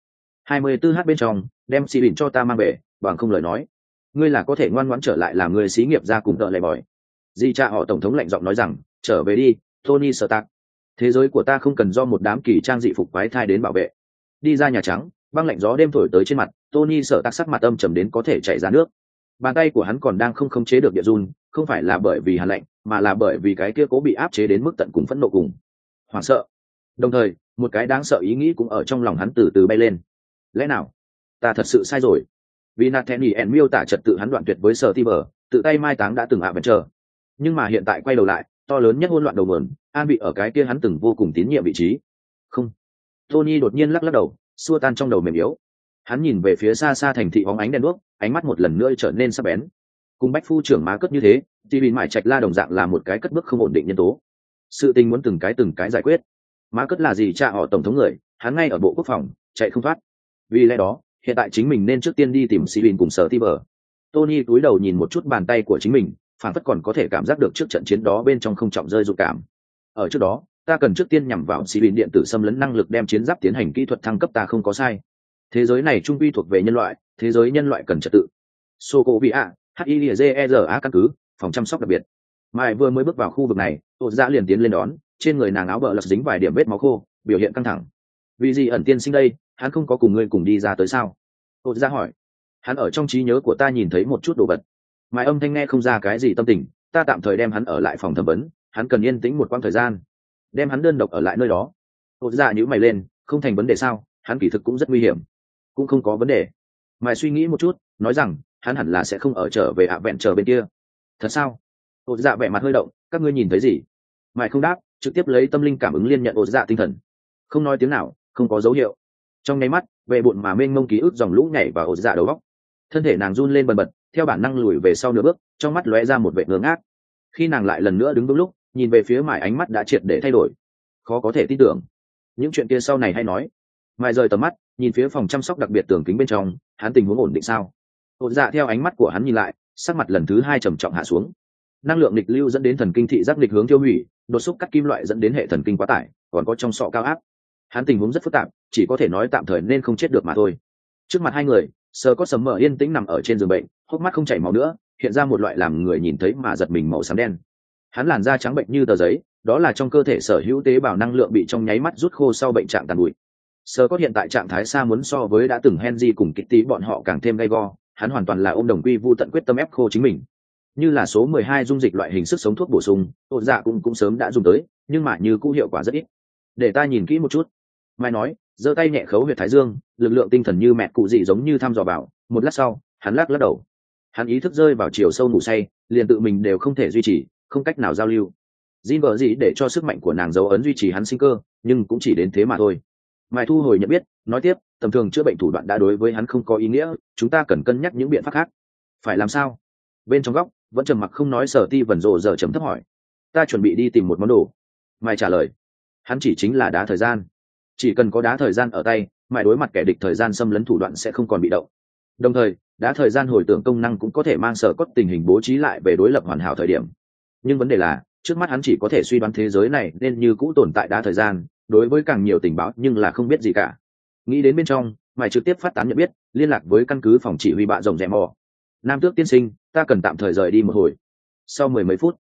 24h bên trong, đem xì bỉn cho ta mang về, bằng không lời nói, ngươi là có thể ngoan ngoãn trở lại làm người xí nghiệp ra cùng đợi lại bòi. Di cha họ tổng thống lạnh giọng nói rằng, trở về đi, Tony Stark. Thế giới của ta không cần do một đám kỳ trang dị phục quái thai đến bảo vệ. Đi ra Nhà Trắng, băng lạnh gió đêm thổi tới trên mặt, Tony Stark sắc mặt âm trầm đến có thể chảy ra nước. Bàn tay của hắn còn đang không khống chế được địa run, không phải là bởi vì hàn lạnh, mà là bởi vì cái kia cố bị áp chế đến mức tận cùng phẫn nộ cùng hoảng sợ. Đồng thời, một cái đáng sợ ý nghĩ cũng ở trong lòng hắn từ từ bay lên. Lẽ nào ta thật sự sai rồi? Vì Nathaniel miêu tả trật tự hắn đoạn tuyệt với Steve, tự tay mai táng đã từng bên chờ. Nhưng mà hiện tại quay đầu lại, to lớn nhất hỗn loạn đầu nguồn, an bị ở cái kia hắn từng vô cùng tín nhiệm vị trí. Không. Tony đột nhiên lắc đầu, xua tan trong đầu mềm yếu. Hắn nhìn về phía xa xa thành thị bóng ánh đèn đuốc, ánh mắt một lần nữa trở nên sắc bén. Cùng bách phu trưởng má cất như thế, thì bị mải trạch la đồng dạng là một cái cất bước không ổn định nhân tố. Sự tình muốn từng cái giải quyết. Má cất là gì cha họ tổng thống người, hắn ngay ở bộ quốc phòng, chạy không thoát. Vì lẽ đó, hiện tại chính mình nên trước tiên đi tìm Sibin cùng Sở Tiber. Tony cúi đầu nhìn một chút bàn tay của chính mình, phản phất còn có thể cảm giác được trước trận chiến đó bên trong không trọng rơi dụ cảm. Ở trước đó ta cần trước tiên nhằm vào xì bình điện tử xâm lấn năng lực đem chiến giáp tiến hành kỹ thuật thăng cấp, ta không có sai. Thế giới này trung quy thuộc về nhân loại, thế giới nhân loại cần trật tự. Sokovia, HILZERA căn cứ, phòng chăm sóc đặc biệt. Mai vừa mới bước vào khu vực này, Ôt Dạ liền tiến lên đón, trên người nàng áo bờ lật dính vài điểm vết máu khô, biểu hiện căng thẳng. Vì gì ẩn tiên sinh đây, hắn không có cùng ngươi cùng đi ra tới sao? Ôt Dạ hỏi. Hắn ở trong trí nhớ của ta nhìn thấy một chút đồ vật. Mai âm thanh nghe không ra cái gì tâm tình, ta tạm thời đem hắn ở lại phòng thẩm vấn, hắn cần yên tĩnh một quãng thời gian. Đem hắn đơn độc ở lại nơi đó. Ôt Dạ nhíu mày lên, không thành vấn đề sao? Hắn kỳ thực cũng rất nguy hiểm. Cũng không có vấn đề. Mai suy nghĩ một chút, nói rằng hắn hẳn là sẽ không ở trở về ạ vẹn chờ bên kia. Thật sao? Ôt Dạ vẻ mặt hơi động, các ngươi nhìn thấy gì? Mai không đáp, trực tiếp lấy tâm linh cảm ứng liên nhận Ôt Dạ tinh thần. Không nói tiếng nào, không có dấu hiệu. Trong nháy mắt, về bụng mà mênh mông ký ức dòng lũ nhảy vào Ôt Dạ đầu óc. Thân thể nàng run lên bần bật, theo bản năng lùi về sau nửa bước, trong mắt lóe ra một vẻ ngơ ngác. Khi nàng lại lần nữa đứng vững lúc, nhìn về phía Mai, ánh mắt đã triệt để thay đổi. Khó có thể tin tưởng. Những chuyện kia sau này hay nói. Mai rời tầm mắt, nhìn phía phòng chăm sóc đặc biệt tường kính bên trong, hắn tình huống ổn định sao? Ôt Dạ theo ánh mắt của hắn nhìn lại, sắc mặt lần thứ hai trầm trọng hạ xuống. Năng lượng nghịch lưu dẫn đến thần kinh thị giác nghịch hướng tiêu hủy, đột xúc cắt kim loại dẫn đến hệ thần kinh quá tải, còn có trong sọ cao áp. Hắn tình huống rất phức tạp, chỉ có thể nói tạm thời nên không chết được mà thôi. Trước mặt hai người, Sơ có sầm mở yên tĩnh nằm ở trên giường bệnh, hốc mắt không chảy máu nữa, hiện ra một loại làm người nhìn thấy mà giật mình màu xám đen. Hắn làn da trắng bệnh như tờ giấy, đó là trong cơ thể sở hữu tế bào năng lượng bị trong nháy mắt rút khô sau bệnh trạng tàn lụi. Sơ có hiện tại trạng thái xa muốn so với đã từng Henry cùng Kitty bọn họ càng thêm gay go, hắn hoàn toàn là ôm đồng quy vu tận quyết tâm ép khô chính mình. Như là số 12 dung dịch loại hình sức sống thuốc bổ sung, Ôt Dạ cũng sớm đã dùng tới, nhưng mà như cũ hiệu quả rất ít. Để ta nhìn kỹ một chút. Mai nói, giơ tay nhẹ khấu huyệt thái dương, lực lượng tinh thần như mẹ cụ dị giống như thăm dò vào, một lát sau, hắn lắc đầu. Hắn ý thức rơi vào chiều sâu ngủ say, liền tự mình đều không thể duy trì, không cách nào giao lưu. Jin vợ gì để cho sức mạnh của nàng dấu ấn duy trì hắn sinh cơ, nhưng cũng chỉ đến thế mà thôi. Mai thu hồi nhận biết, nói tiếp, tầm thường chữa bệnh thủ đoạn đã đối với hắn không có ý nghĩa, chúng ta cần cân nhắc những biện pháp khác. Phải làm sao? Bên trong góc, vẫn trầm mặc không nói Sở Ti Vân rồ giờ chấm thấp hỏi. Ta chuẩn bị đi tìm một món đồ. Mai trả lời. Hắn chỉ chính là đá thời gian. Chỉ cần có đá thời gian ở tay, Mai đối mặt kẻ địch thời gian xâm lấn thủ đoạn sẽ không còn bị động. Đồng thời, đá thời gian hồi tưởng công năng cũng có thể mang Sở Cốt tình hình bố trí lại về đối lập hoàn hảo thời điểm. Nhưng vấn đề là, trước mắt hắn chỉ có thể suy đoán thế giới này nên như cũ tồn tại đá thời gian, đối với càng nhiều tình báo nhưng là không biết gì cả. Nghĩ đến bên trong, Mai trực tiếp phát tán nhận biết, liên lạc với căn cứ phòng chỉ huy bạ rồng rẻ mò. Nam tước tiên sinh, ta cần tạm thời rời đi một hồi. Sau mười mấy phút,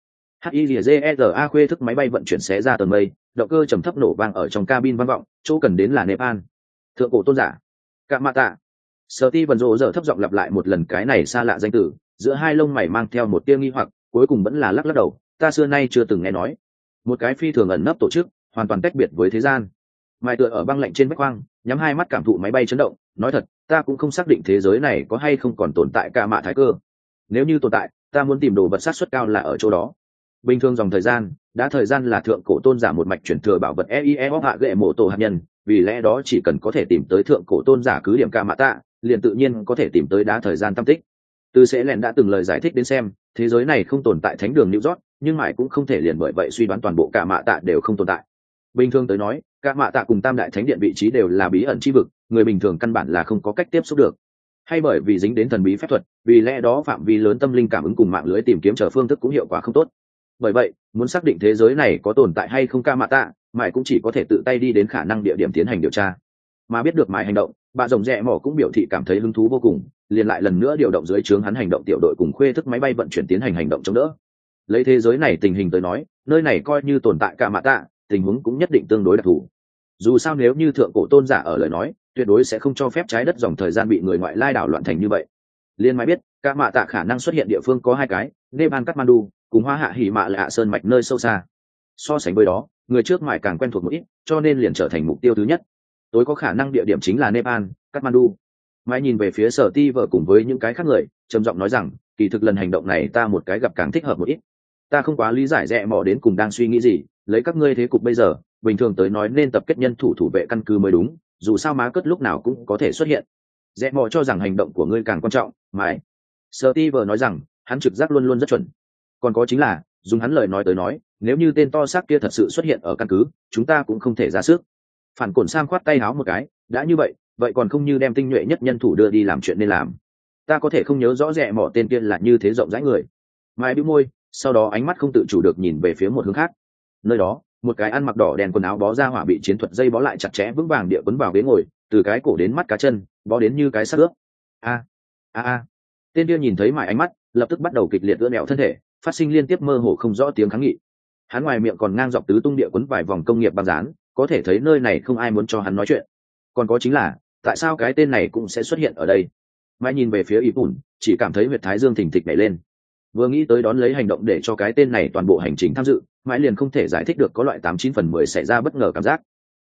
HILZERA khuê thức máy bay vận chuyển xé ra tầng mây, động cơ trầm thấp nổ vang ở trong cabin vang vọng, chỗ cần đến là Nepal. Thượng cổ tôn giả, Cạ Mạ Tạ. Sở Ti Vân rồ giờ thấp giọng lặp lại một lần cái này xa lạ danh từ, giữa hai lông mày mang theo một tia nghi hoặc, cuối cùng vẫn là lắc lắc đầu, ta xưa nay chưa từng nghe nói. Một cái phi thường ẩn nấp tổ chức, hoàn toàn tách biệt với thế gian. Mai tựa ở băng lạnh trên vách khoang, nhắm hai mắt cảm thụ máy bay chấn động, nói thật, ta cũng không xác định thế giới này có hay không còn tồn tại Cạ Mạ Thái Cơ. Nếu như tồn tại, ta muốn tìm đồ vật sát suất cao là ở chỗ đó. Bình thường dòng thời gian, đã thời gian là thượng cổ tôn giả một mạch truyền thừa bảo vật EIE hạ gệ mộ tổ hạt nhân, vì lẽ đó chỉ cần có thể tìm tới thượng cổ tôn giả cứ điểm Cạ Mạ Tạ, liền tự nhiên có thể tìm tới đá thời gian tâm tích. Từ sẽ lẹn đã từng lời giải thích đến xem, thế giới này không tồn tại thánh đường New York, nhưng mãi cũng không thể liền bởi vậy suy đoán toàn bộ Cạ Mạ Tạ đều không tồn tại. Bình thường tới nói, Cạ Mạ Tạ cùng Tam Đại Thánh Điện vị trí đều là bí ẩn chi vực, người bình thường căn bản là không có cách tiếp xúc được. Hay bởi vì dính đến thần bí phép thuật, vì lẽ đó phạm vi lớn tâm linh cảm ứng cùng mạng lưới tìm kiếm trở phương thức cũng hiệu quả không tốt. Bởi vậy, muốn xác định thế giới này có tồn tại hay không Cạ Mạ Tạ, mãi cũng chỉ có thể tự tay đi đến khả năng địa điểm tiến hành điều tra. Mà biết được mãi hành động, bà rồng rẽ mỏ cũng biểu thị cảm thấy hứng thú vô cùng, liền lại lần nữa điều động dưới trướng hắn hành động tiểu đội cùng khuê thức máy bay vận chuyển tiến hành hành động chống đỡ. Lấy thế giới này tình hình tới nói, nơi này coi như tồn tại Cạ Mạ Tạ, tình huống cũng nhất định tương đối đặc thù. Dù sao nếu như thượng cổ tôn giả ở lời nói, tuyệt đối sẽ không cho phép trái đất dòng thời gian bị người ngoại lai đảo loạn thành như vậy. Liên mai biết, Cạ Mạ Tạ khả năng xuất hiện địa phương có hai cái, Nepal Kathmandu, cùng Hoa Hạ Hỉ Mạ Lạ Sơn mạch nơi sâu xa. So sánh với đó, người trước mãi càng quen thuộc một ít, cho nên liền trở thành mục tiêu thứ nhất. Tối có khả năng địa điểm chính là Nepal, Kathmandu. Mai nhìn về phía Sở Ti vợ cùng với những cái khác người, trầm giọng nói rằng, kỳ thực lần hành động này ta một cái gặp càng thích hợp một ít. Ta không quá lý giải rẽ mò đến cùng đang suy nghĩ gì, lấy các ngươi thế cục bây giờ, bình thường tới nói nên tập kết nhân thủ thủ vệ căn cứ mới đúng, dù sao má cất lúc nào cũng có thể xuất hiện. Rẽ mò cho rằng hành động của ngươi càng quan trọng, Mai. Sở Ti vợ nói rằng, hắn trực giác luôn luôn rất chuẩn. Còn có chính là, dùng hắn lời nói tới nói, nếu như tên to xác kia thật sự xuất hiện ở căn cứ, chúng ta cũng không thể ra sức. Phản Cổn Sam khoát tay háo một cái, đã như vậy, vậy còn không như đem tinh nhuệ nhất nhân thủ đưa đi làm chuyện nên làm. Ta có thể không nhớ rõ rẽ mỏ tên kia là như thế rộng rãi người. Mai bĩu môi, sau đó ánh mắt không tự chủ được nhìn về phía một hướng khác. Nơi đó, một cái ăn mặc đỏ đèn quần áo bó ra hỏa bị chiến thuật dây bó lại chặt chẽ vững vàng địa quấn vào ghế ngồi, từ cái cổ đến mắt cá chân, bó đến như cái xác ướp. A. Tên kia nhìn thấy Mai ánh mắt, lập tức bắt đầu kịch liệt ưỡn ẹo thân thể, phát sinh liên tiếp mơ hồ không rõ tiếng kháng nghị. Hắn ngoài miệng còn ngang dọc tứ tung địa quấn vài vòng công nghiệp băng dán, có thể thấy nơi này không ai muốn cho hắn nói chuyện. Còn có chính là, tại sao cái tên này cũng sẽ xuất hiện ở đây? Mai nhìn về phía Y Bùn, chỉ cảm thấy huyệt thái dương thình thịch nhảy lên. Vừa nghĩ tới đón lấy hành động để cho cái tên này toàn bộ hành trình tham dự, Mai liền không thể giải thích được có loại 89/10 xảy ra bất ngờ cảm giác.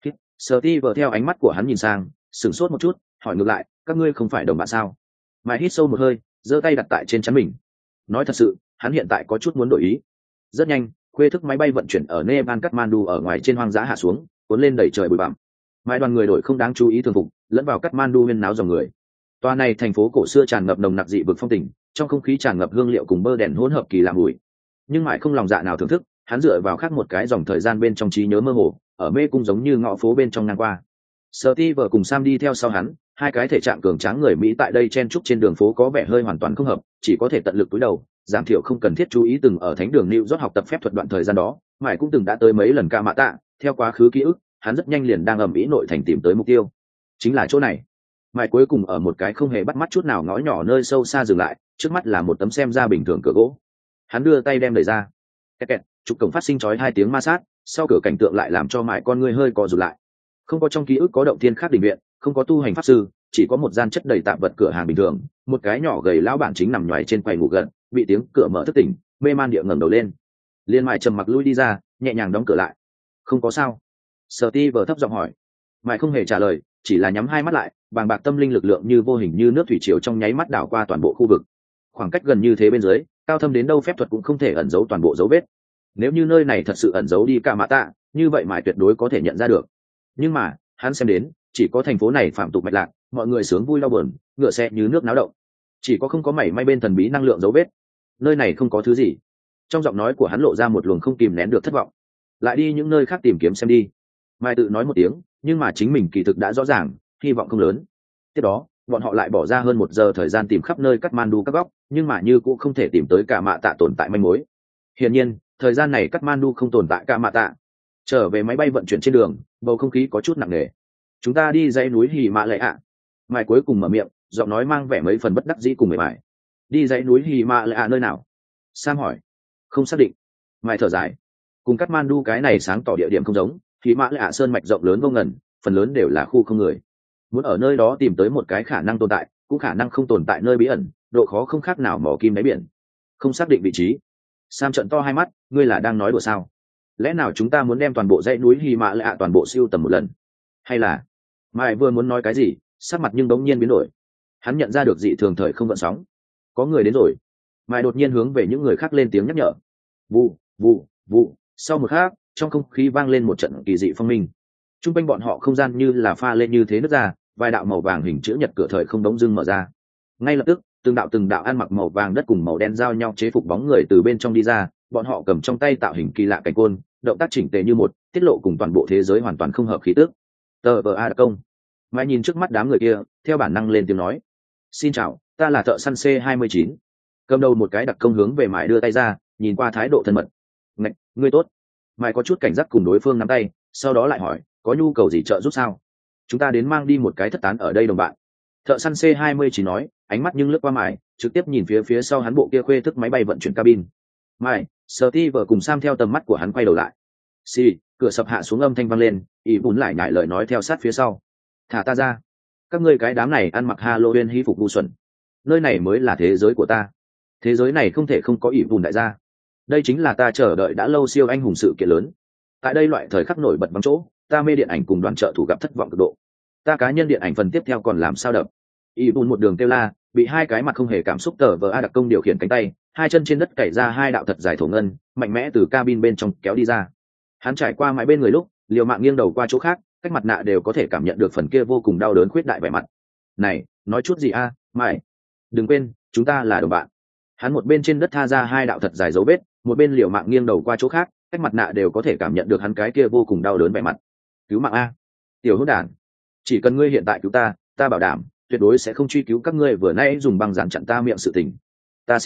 Steve theo ánh mắt của hắn nhìn sang, sửng sốt một chút, hỏi ngược lại, các ngươi không phải đồng bạn sao? Mai hít sâu một hơi, giơ tay đặt tại trên trán mình. Nói thật sự, hắn hiện tại có chút muốn đổi ý. Rất nhanh, khuê thức máy bay vận chuyển ở Nepal Kathmandu ở ngoài trên hoang dã hạ xuống, cuốn lên đẩy trời bụi bặm. Mai đoàn người đổi không đáng chú ý thường phục, lẫn vào Kathmandu huyên náo dòng người. Tòa này thành phố cổ xưa tràn ngập nồng nặc dị vực phong tình, trong không khí tràn ngập hương liệu cùng bơ đèn hỗn hợp kỳ lạ mùi. Nhưng Mai không lòng dạ nào thưởng thức, hắn dựa vào khác một cái dòng thời gian bên trong trí nhớ mơ hồ, ở mê cung giống như ngõ phố bên trong ngang qua. Steve cùng Sam đi theo sau hắn, hai cái thể trạng cường tráng người Mỹ tại đây chen trúc trên đường phố có vẻ hơi hoàn toàn không hợp, chỉ có thể tận lực cúi đầu, giảm thiểu không cần thiết chú ý. Từng ở thánh đường New York học tập phép thuật đoạn thời gian đó, Mai cũng từng đã tới mấy lần Ca Mã Tạ, theo quá khứ ký ức, hắn rất nhanh liền đang ầm ĩ nội thành tìm tới mục tiêu. Chính là chỗ này. Mai cuối cùng ở một cái không hề bắt mắt chút nào ngõ nhỏ nơi sâu xa dừng lại, trước mắt là một tấm xem ra bình thường cửa gỗ. Hắn đưa tay đem đẩy ra. Kẹt kẹt, trục cổng phát sinh chói hai tiếng ma sát, sau cửa cảnh tượng lại làm cho Mai con người hơi co rụt lại. Không có trong ký ức có động thiên khác đình viện, không có tu hành pháp sư, chỉ có một gian chất đầy tạp vật cửa hàng bình thường, một cái nhỏ gầy lão bản chính nằm nhoài trên quầy ngủ gật, bị tiếng cửa mở thức tỉnh, mê man địa ngẩng đầu lên. Liên Mai trầm mặc lui đi ra, nhẹ nhàng đóng cửa lại. Không có sao. Steve thấp giọng hỏi. Mai không hề trả lời, chỉ là nhắm hai mắt lại, bàng bạc tâm linh lực lượng như vô hình như nước thủy triều trong nháy mắt đảo qua toàn bộ khu vực. Khoảng cách gần như thế bên dưới, cao thâm đến đâu phép thuật cũng không thể ẩn giấu toàn bộ dấu vết. Nếu như nơi này thật sự ẩn giấu đi Ca Mã Tạ, như vậy Mai tuyệt đối có thể nhận ra được. Nhưng mà, hắn xem đến, chỉ có thành phố này phạm tục mạch lạc, mọi người sướng vui đau buồn, ngựa xe như nước náo động. Chỉ có không có mảy may bên thần bí năng lượng dấu vết. Nơi này không có thứ gì. Trong giọng nói của hắn lộ ra một luồng không kìm nén được thất vọng. Lại đi những nơi khác tìm kiếm xem đi. Mai tự nói một tiếng, nhưng mà chính mình kỳ thực đã rõ ràng, hy vọng không lớn. Tiếp đó, bọn họ lại bỏ ra hơn 1 giờ thời gian tìm khắp nơi Kathmandu các góc, nhưng mà như cũng không thể tìm tới Ca Mã Tạ tồn tại manh mối. Hiển nhiên, thời gian này Kathmandu không tồn tại Ca Mã Tạ. Trở về máy bay vận chuyển trên đường, bầu không khí có chút nặng nề. Chúng ta đi dãy núi Hì Mã Lệ ạ. Mai cuối cùng mở miệng, giọng nói mang vẻ mấy phần bất đắc dĩ cùng mệt mỏi. Đi dãy núi Hì Mã Lệ ạ nơi nào? Sam hỏi. Không xác định. Mai thở dài. Cùng Kathmandu cái này sáng tỏ địa điểm không giống, Hì Mã Lệ ạ sơn mạch rộng lớn vô ngần, phần lớn đều là khu không người. Muốn ở nơi đó tìm tới một cái khả năng tồn tại, cũng khả năng không tồn tại nơi bí ẩn, độ khó không khác nào mỏ kim đáy biển. Không xác định vị trí. Sam trợn to hai mắt, ngươi là đang nói đùa sao? Lẽ nào chúng ta muốn đem toàn bộ dãy núi Hy Mã Lệ toàn bộ siêu tầm một lần? Hay là Mai vừa muốn nói cái gì, sắc mặt nhưng bỗng nhiên biến đổi. Hắn nhận ra được dị thường thời không gợn sóng, có người đến rồi. Mai đột nhiên hướng về những người khác lên tiếng nhắc nhở. Vụ vụ vụ. Sau một khắc, trong không khí vang lên một trận kỳ dị phong minh. Trung quanh bọn họ không gian như là pha lên như thế nứt ra, vài đạo màu vàng hình chữ nhật cửa thời không đống dưng mở ra. Ngay lập tức, từng đạo ăn mặc màu vàng đất cùng màu đen giao nhau chế phục bóng người từ bên trong đi ra, bọn họ cầm trong tay tạo hình kỳ lạ cánh côn, động tác chỉnh tề như một, tiết lộ cùng toàn bộ thế giới hoàn toàn không hợp khí tức. Tờ vờ a công. Mai nhìn trước mắt đám người kia, theo bản năng lên tiếng nói. Xin chào, ta là thợ săn C29. Cầm đầu một cái đặc công hướng về Mai đưa tay ra, nhìn qua thái độ thân mật. Ngạch, ngươi tốt. Mai có chút cảnh giác cùng đối phương nắm tay, sau đó lại hỏi, có nhu cầu gì trợ giúp sao? Chúng ta đến mang đi một cái thất tán ở đây đồng bạn. Thợ săn C29 nói, ánh mắt nhưng lướt qua Mai, trực tiếp nhìn phía sau hắn bộ kia khuê thức máy bay vận chuyển cabin. Mai, Steve cùng Sam theo tầm mắt của hắn quay đầu lại. Xì, cửa sập hạ xuống âm thanh vang lên, ý bún lại nhại lời nói theo sát phía sau. Thả ta ra. Các ngươi cái đám này ăn mặc Halloween hy phục ngu xuẩn. Nơi này mới là thế giới của ta. Thế giới này không thể không có ý bún đại gia. Đây chính là ta chờ đợi đã lâu siêu anh hùng sự kiện lớn. Tại đây loại thời khắc nổi bật bằng chỗ, ta mê điện ảnh cùng đoàn trợ thủ gặp thất vọng cực độ. Ta cá nhân điện ảnh phần tiếp theo còn làm sao đập. Ý bún một đường kêu la, bị hai cái mặt không hề cảm xúc tờ vờ a đặc công điều khiển cánh tay, hai chân trên đất cày ra hai đạo thật dài thổ ngân, mạnh mẽ từ cabin bên trong kéo đi ra. Hắn trải qua mãi bên người lúc, liều mạng nghiêng đầu qua chỗ khác, cách mặt nạ đều có thể cảm nhận được phần kia vô cùng đau đớn khuyết đại vẻ mặt. Này, nói chút gì a, Mai? Đừng quên, chúng ta là đồng bạn. Hắn một bên trên đất tha ra hai đạo thật dài dấu vết, một bên liều mạng nghiêng đầu qua chỗ khác, cách mặt nạ đều có thể cảm nhận được hắn cái kia vô cùng đau đớn vẻ mặt. Cứu mạng a, tiểu hỗn đản! Chỉ cần ngươi hiện tại cứu ta, ta bảo đảm tuyệt đối sẽ không truy cứu các ngươi vừa nãy dùng băng dán chặn ta miệng sự tình. Ta xin thể,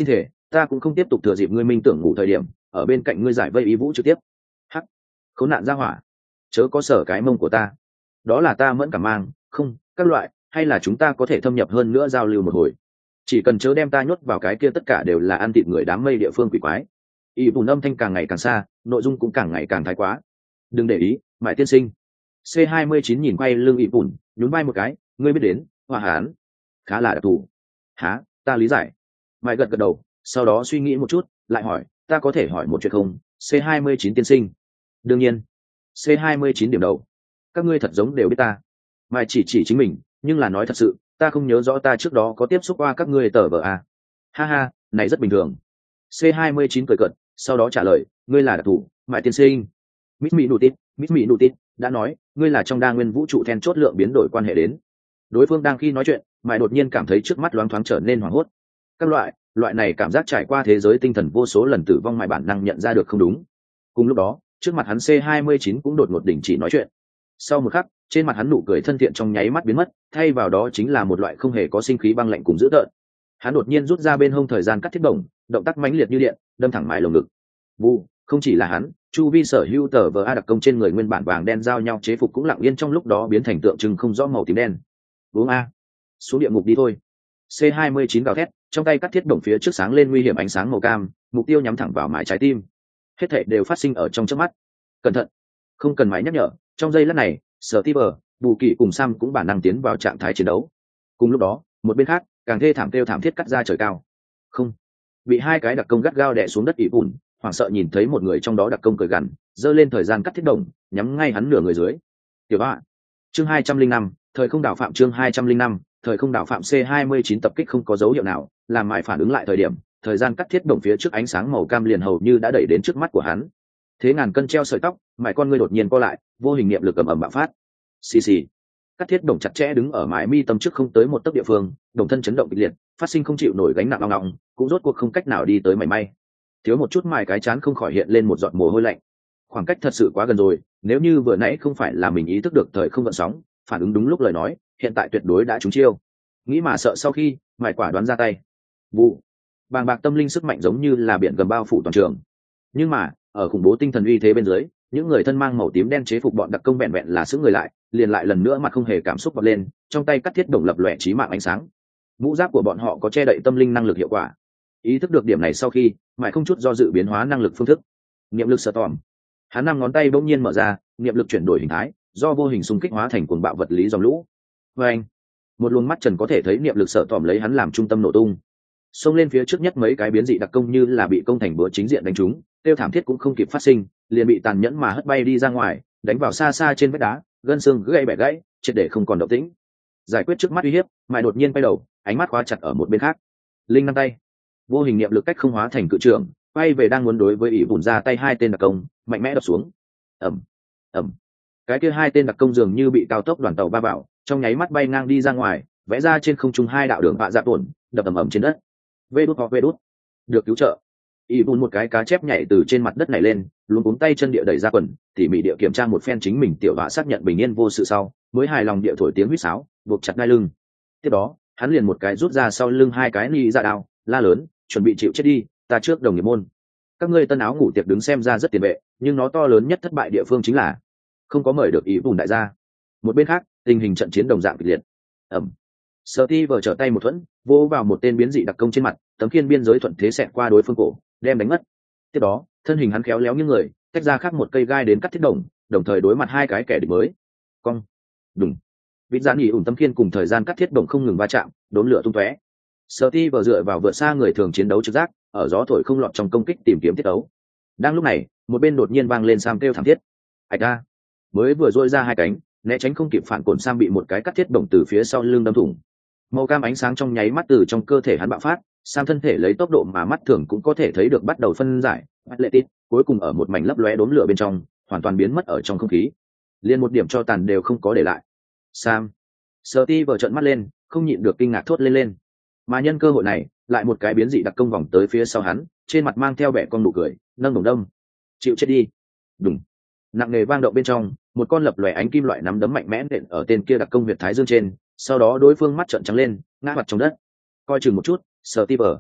ta cũng không tiếp tục thừa dịp ngươi minh tưởng ngủ thời điểm ở bên cạnh ngươi giải vây ý vũ trực tiếp. Hắc, khốn nạn ra hỏa, chớ có sở cái mông của ta, đó là ta mẫn cảm mang, không các loại, hay là chúng ta có thể thâm nhập hơn nữa giao lưu một hồi, chỉ cần chớ đem ta nhốt vào cái kia tất cả đều là ăn thịt người đám mây địa phương quỷ quái. Y bùn âm thanh càng ngày càng xa, nội dung cũng càng ngày càng thái quá. Đừng để ý, mãi tiên sinh. C29 nhìn quay lưng Y bùn, nhún vai một cái, ngươi biết đến, hòa hán khá là đặc thù. Há, ta lý giải. Mãi gật gật đầu, sau đó suy nghĩ một chút, lại hỏi, ta có thể hỏi một chuyện không, C29 tiên sinh? Đương nhiên. C29 điểm đầu. Các ngươi thật giống đều biết ta. Mãi chỉ chính mình, nhưng là nói thật sự, ta không nhớ rõ ta trước đó có tiếp xúc qua các ngươi tờ vờ à. Ha ha, này rất bình thường. C29 cười cợt, sau đó trả lời, ngươi là đặc thủ, mại tiên sinh. Mít Mỹ nụ tít, đã nói, ngươi là trong đa nguyên vũ trụ then chốt lượng biến đổi quan hệ đến. Đối phương đang khi nói chuyện, mại đột nhiên cảm thấy trước mắt loáng thoáng trở nên hoảng hốt. Các loại này cảm giác trải qua thế giới tinh thần vô số lần tử vong mại bản năng nhận ra được không đúng. Cùng lúc đó, trước mặt hắn C29 cũng đột ngột đình chỉ nói chuyện. Sau một khắc, trên mặt hắn nụ cười thân thiện trong nháy mắt biến mất, thay vào đó chính là một loại không hề có sinh khí băng lạnh cùng dữ tợn. Hắn đột nhiên rút ra bên hông thời gian cắt thiết đồng, động tác mãnh liệt như điện, đâm thẳng mái lồng ngực. Vu, không chỉ là hắn, chu vi sở hữu tờ vờ a đặc công trên người nguyên bản vàng đen giao nhau chế phục cũng lặng yên trong lúc đó biến thành tượng trưng không rõ màu tím đen. Uống a, xuống địa ngục đi thôi. C29 gào thét, trong tay cắt thiết đồng phía trước sáng lên nguy hiểm ánh sáng màu cam, mục tiêu nhắm thẳng vào mái trái tim. Hết thảy đều phát sinh ở trong chớp mắt. Cẩn thận, không cần máy nhắc nhở, trong giây lát này, Steve, Bù Kỳ cùng Sam cũng bản năng tiến vào trạng thái chiến đấu. Cùng lúc đó, một bên khác, càng thê thảm kêu thảm thiết cắt ra trời cao. Không, bị hai cái đặc công gắt gao đè xuống đất ỉ vụn, hoảng sợ nhìn thấy một người trong đó đặc công cười gằn, giơ lên thời gian cắt thiết đồng, nhắm ngay hắn nửa người dưới. Tiểu ạ. Chương 205, thời không đảo phạm chương 205, thời không đảo phạm C29 tập kích không có dấu hiệu nào, làm mãi phản ứng lại thời điểm, thời gian cắt thiết đồng phía trước ánh sáng màu cam liền hầu như đã đẩy đến trước mắt của hắn. Thế ngàn cân treo sợi tóc, mãi con ngươi đột nhiên co lại, vô hình niệm lực ầm ầm bạo phát. Xì xì. Cắt thiết đồng chặt chẽ đứng ở mái mi tâm trước không tới một tấc địa phương, đồng thân chấn động kịch liệt, phát sinh không chịu nổi gánh nặng ngọng, cũng rốt cuộc không cách nào đi tới mảy may. Thiếu một chút mài cái chán không khỏi hiện lên một giọt mồ hôi lạnh. Khoảng cách thật sự quá gần rồi, nếu như vừa nãy không phải là mình ý thức được thời không gợn sóng, phản ứng đúng lúc lời nói, hiện tại tuyệt đối đã trúng chiêu. Nghĩ mà sợ sau khi, mài quả đoán ra tay. Vụ. Bàng bạc tâm linh sức mạnh giống như là biển gầm bao phủ toàn trường. Nhưng mà, ở khủng bố tinh thần uy thế bên dưới, những người thân mang màu tím đen chế phục bọn đặc công vẹn vẹn là sững người lại, liền lại lần nữa mặt không hề cảm xúc bật lên, trong tay cắt thiết đồng lập lòe chí mạng ánh sáng. Mũ giáp của bọn họ có che đậy tâm linh năng lực hiệu quả. Ý thức được điểm này sau khi, mãi không chút do dự biến hóa năng lực phương thức. Niệm lực sở tòm. Hắn năm ngón tay bỗng nhiên mở ra, niệm lực chuyển đổi hình thái, do vô hình xung kích hóa thành cuồng bạo vật lý dòng lũ. Và anh, một luồng mắt trần có thể thấy niệm lực sở tòm lấy hắn làm trung tâm nổ tung. Xông lên phía trước nhất mấy cái biến dị đặc công như là bị công thành bữa chính diện đánh trúng, tiêu thảm thiết cũng không kịp phát sinh, liền bị tàn nhẫn mà hất bay đi ra ngoài, đánh vào xa xa trên vách đá, gân xương gãy bẻ gãy, triệt để không còn động tĩnh. Giải quyết trước mắt uy hiếp, mãi đột nhiên quay đầu, ánh mắt khóa chặt ở một bên khác. Linh năm tay, vô hình niệm lực cách không hóa thành cự trường, quay về đang muốn đối với ỷ vụn ra tay hai tên đặc công, mạnh mẽ đập xuống. Ầm, ầm. Cái kia hai tên đặc công dường như bị cao tốc đoàn tàu va vào, trong nháy mắt bay ngang đi ra ngoài, vẽ ra trên không trung hai đạo đường vạ dạ tuồn, đập ầm ầm trên đất. Vê đút. Được cứu trợ. Y bùn một cái cá chép nhảy từ trên mặt đất này lên, luôn cuống tay chân địa đẩy ra quần, tỉ mỉ địa kiểm tra một phen chính mình tiểu họa xác nhận bình yên vô sự sau, mới hài lòng địa thổi tiếng huýt sáo, buộc chặt đai lưng. Tiếp đó, hắn liền một cái rút ra sau lưng hai cái ni ra đao, la lớn, chuẩn bị chịu chết đi, ta trước đồng nghiệp môn. Các ngươi tân áo ngủ tiệc đứng xem ra rất tiền vệ, nhưng nó to lớn nhất thất bại địa phương chính là không có mời được Y bùn đại gia. Một bên khác, tình hình trận chiến đồng dạng kịch liệt. Ẩm. Steve trở tay một thuẫn, vỗ vào một tên biến dị đặc công trên mặt, tấm khiên biên giới thuận thế xẹt qua đối phương cổ, đem đánh mất. Tiếp đó, thân hình hắn khéo léo như người, tách ra khác một cây gai đến cắt thiết đồng, đồng thời đối mặt hai cái kẻ địch mới. Cong, đùng. Vịt dạn nhỉ ủn tấm khiên cùng thời gian cắt thiết đồng không ngừng va chạm, đốn lửa tung tóe. Steve dựa vào vượt xa người thường chiến đấu trực giác, ở gió thổi không lọt trong công kích tìm kiếm tiết đấu. Đang lúc này, một bên đột nhiên vang lên Sam kêu thảm thiết. Ảch a! Mới vừa duỗi ra hai cánh, né tránh không kịp phản cồn Sam bị một cái cắt thiết đồng từ phía sau lưng đâm thủng. Màu cam ánh sáng trong nháy mắt từ trong cơ thể hắn bạo phát, Sam thân thể lấy tốc độ mà mắt thường cũng có thể thấy được bắt đầu phân giải, Atletic, cuối cùng ở một mảnh lấp lóe đốm lửa bên trong, hoàn toàn biến mất ở trong không khí. Liên một điểm cho tàn đều không có để lại. Sam, Steve trợn mắt lên, không nhịn được kinh ngạc thốt lên. Mà nhân cơ hội này, lại một cái biến dị đặc công vòng tới phía sau hắn, trên mặt mang theo vẻ con nụ cười, nâng đồng đông. Chịu chết đi. Đùng. Nặng nề vang động bên trong, một con lập lòe ánh kim loại nắm đấm mạnh mẽ nện ở tên kia đặc công huyệt thái dương trên, sau đó đối phương mắt trợn trắng lên, ngã mặt trong đất. Coi chừng một chút, Steve.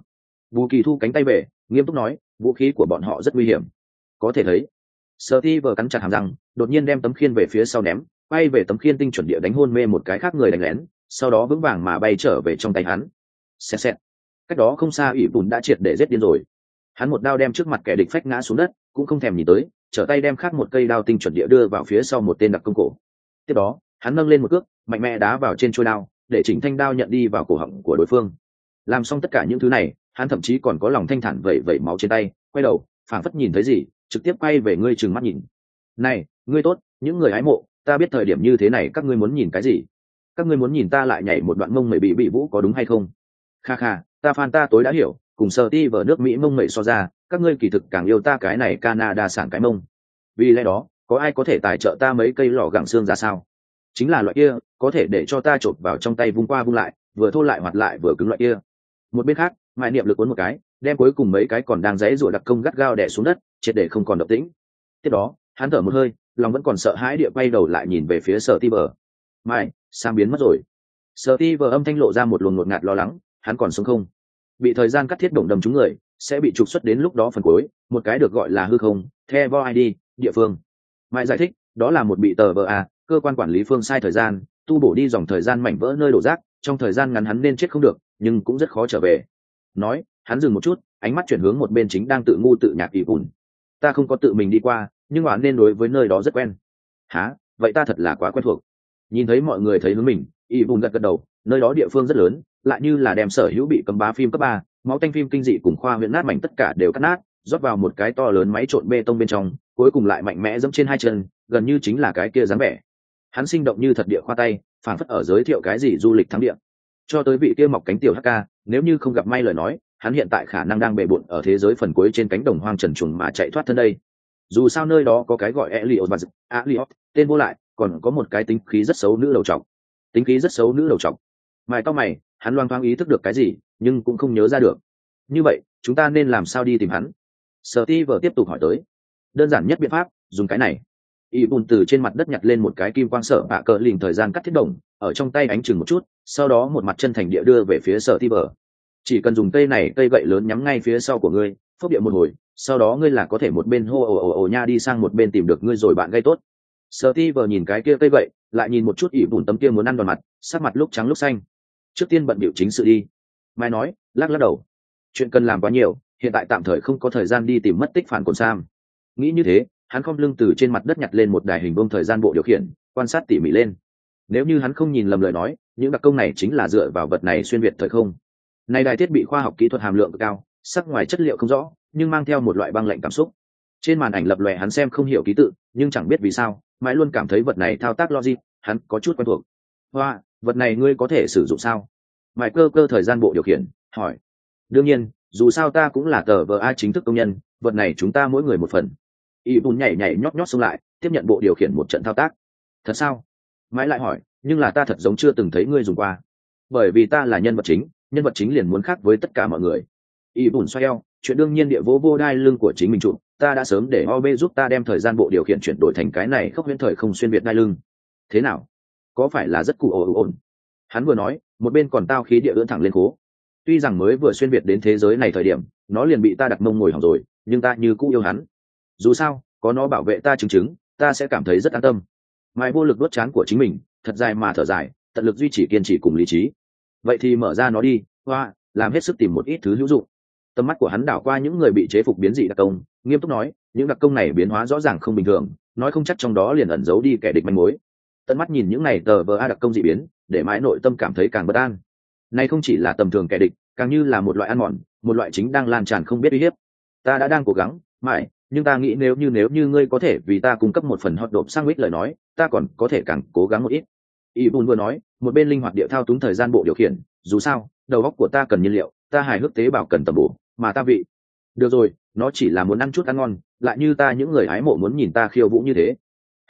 Bù Kỳ thu cánh tay về, nghiêm túc nói, vũ khí của bọn họ rất nguy hiểm. Có thể thấy. Steve cắn chặt hàm răng, đột nhiên đem tấm khiên về phía sau ném, bay về tấm khiên tinh chuẩn địa đánh hôn mê một cái khác người đánh lén, sau đó vững vàng mà bay trở về trong tay hắn. Xẹt xẹt. Cách đó không xa ỷ bùn đã triệt để giết điên rồi. Hắn một đao đem trước mặt kẻ địch phách ngã xuống đất, cũng không thèm nhìn tới, trở tay đem khác một cây đao tinh chuẩn địa đưa vào phía sau một tên đặc công cổ. Tiếp đó, hắn nâng lên một cước, mạnh mẽ đá vào trên chuôi đao, để chỉnh thanh đao nhận đi vào cổ họng của đối phương. Làm xong tất cả những thứ này, hắn thậm chí còn có lòng thanh thản vẩy vẩy máu trên tay, quay đầu, phảng phất nhìn thấy gì, trực tiếp quay về ngươi trừng mắt nhìn. Này, ngươi tốt, những người hái mộ, ta biết thời điểm như thế này các ngươi muốn nhìn cái gì? Các ngươi muốn nhìn ta lại nhảy một đoạn mông mẩy bị vũ có đúng hay không? Kha kha, ta fan ta tối đã hiểu, cùng Steve nước Mỹ mông mẩy so ra, các ngươi kỳ thực càng yêu ta cái này Canada sản cái mông. Vì lẽ đó, có ai có thể tài trợ ta mấy cây lò gẳng xương ra sao? Chính là loại kia, có thể để cho ta chộp vào trong tay vung qua vung lại, vừa thô lại hoạt lại vừa cứng loại kia. Một bên khác, Mại Niệm lực cuốn một cái, đem cuối cùng mấy cái còn đang giãy giụa đặc công gắt gao đè xuống đất, triệt để không còn động tĩnh. Tiếp đó, hắn thở một hơi, lòng vẫn còn sợ hãi địa quay đầu lại nhìn về phía Steve. Mại, Sam biến mất rồi. Steve âm thanh lộ ra một luồng ngột ngạt lo lắng, hắn còn sống không? Bị thời gian cắt thiết động đầm chúng người, sẽ bị trục xuất đến lúc đó phần cuối, một cái được gọi là hư không, Trevor ID, địa phương. Mại giải thích, đó là một bị tờ VA, cơ quan quản lý phương sai thời gian, tu bổ đi dòng thời gian mảnh vỡ nơi đổ rác, trong thời gian ngắn hắn nên chết không được, nhưng cũng rất khó trở về. Nói, hắn dừng một chút, ánh mắt chuyển hướng một bên chính đang tự ngu tự nhạc ỷ bùn. Ta không có tự mình đi qua, nhưng mà nên đối với nơi đó rất quen. Hả? Vậy ta thật là quá quen thuộc. Nhìn thấy mọi người thấy hướng mình, ỷ bùn gật gật đầu, nơi đó địa phương rất lớn, lại như là đem sở hữu bị cấm bá phim cấp 3, máu tanh phim kinh dị cùng khoa huyễn nát mảnh tất cả đều cắt nát, rót vào một cái to lớn máy trộn bê tông bên trong, cuối cùng lại mạnh mẽ giẫm trên hai chân, gần như chính là cái kia dáng vẻ. Hắn sinh động như thật địa khoa tay, phảng phất ở giới thiệu cái gì du lịch thắng địa. Cho tới vị kia mọc cánh tiểu HK, nếu như không gặp may lời nói, hắn hiện tại khả năng đang bề bộn ở thế giới phần cuối trên cánh đồng hoang trần truồng mà chạy thoát thân đây. Dù sao nơi đó có cái gọi Elliot, tên vô lại, còn có một cái tính khí rất xấu nữ đầu trọc. Tính khí rất xấu nữ đầu trọc. Mày to mày, hắn loang thoáng ý thức được cái gì, nhưng cũng không nhớ ra được. Như vậy, chúng ta nên làm sao đi tìm hắn? Steve tiếp tục hỏi tới. Đơn giản nhất biện pháp, dùng cái này. Y bùn từ trên mặt đất nhặt lên một cái kim quang sợ bạ cờ lình thời gian cắt thiết đồng, ở trong tay ánh chừng một chút, sau đó một mặt chân thành địa đưa về phía Steve. Chỉ cần dùng cây này, cây gậy lớn nhắm ngay phía sau của ngươi, phốc địa một hồi, sau đó ngươi là có thể một bên hô ồ nha đi sang một bên tìm được ngươi rồi bạn gây tốt. Steve nhìn cái kia cây gậy, lại nhìn một chút Y bùn tấm kia muốn ăn đòn mặt, sắc mặt lúc trắng lúc xanh. Trước tiên bận biểu chính sự đi. Mai nói, lắc lắc đầu. Chuyện cần làm quá nhiều, hiện tại tạm thời không có thời gian đi tìm mất tích phản cồn Sam. Nghĩ như thế, hắn khom lưng từ trên mặt đất nhặt lên một đài hình vuông thời gian bộ điều khiển, quan sát tỉ mỉ lên. Nếu như hắn không nhìn lầm lời nói, những đặc công này chính là dựa vào vật này xuyên việt thời không. Này đài thiết bị khoa học kỹ thuật hàm lượng cực cao, sắc ngoài chất liệu không rõ, nhưng mang theo một loại băng lạnh cảm xúc. Trên màn ảnh lập lòe hắn xem không hiểu ký tự, nhưng chẳng biết vì sao, mãi luôn cảm thấy vật này thao tác logic, hắn có chút quen thuộc. Hoa, vật này ngươi có thể sử dụng sao? Mãi cơ thời gian bộ điều khiển, hỏi. Đương nhiên, dù sao ta cũng là tờ VA chính thức công nhân, vật này chúng ta mỗi người một phần. Y bùn nhảy nhót nhót xông lại, tiếp nhận bộ điều khiển một trận thao tác. Thật sao? Mãi lại hỏi, nhưng là ta thật giống chưa từng thấy ngươi dùng qua. Bởi vì ta là nhân vật chính liền muốn khác với tất cả mọi người. Y bùn xoay eo, chuyện đương nhiên địa vô đai lưng của chính mình trụ, ta đã sớm để OB giúp ta đem thời gian bộ điều khiển chuyển đổi thành cái này khốc huyễn thời không xuyên việt đai lưng. Thế nào? Có phải là rất cụ ổn? Hắn vừa nói, một bên còn tao khí địa ưỡn thẳng lên khố. Tuy rằng mới vừa xuyên việt đến thế giới này thời điểm, nó liền bị ta đặt mông ngồi hỏng rồi, nhưng ta như cũ yêu hắn. Dù sao, có nó bảo vệ ta chứng, ta sẽ cảm thấy rất an tâm. Mai vô lực đốt chán của chính mình, thật dài mà thở dài, tận lực duy trì kiên trì cùng lý trí. Vậy thì mở ra nó đi, hoa, làm hết sức tìm một ít thứ hữu dụng. Tầm mắt của hắn đảo qua những người bị chế phục biến dị đặc công, nghiêm túc nói, những đặc công này biến hóa rõ ràng không bình thường, nói không chắc trong đó liền ẩn giấu đi kẻ địch manh mối. Tận mắt nhìn những này tờ VA đặc công dị biến, để mãi nội tâm cảm thấy càng bất an. Này không chỉ là tầm thường kẻ địch, càng như là một loại ăn mòn, một loại chính đang lan tràn không biết uy hiếp. Ta đã đang cố gắng, mãi, nhưng ta nghĩ nếu như ngươi có thể vì ta cung cấp một phần hot độp sandwich lời nói, ta còn có thể càng cố gắng một ít. Ibun vừa nói, một bên linh hoạt địa thao túng thời gian bộ điều khiển, dù sao, đầu óc của ta cần nhiên liệu, ta hài hước tế bào cần tầm bổ, mà ta vị. Được rồi, nó chỉ là muốn ăn chút ăn ngon, lại như ta những người hái mộ muốn nhìn ta khiêu vũ như thế.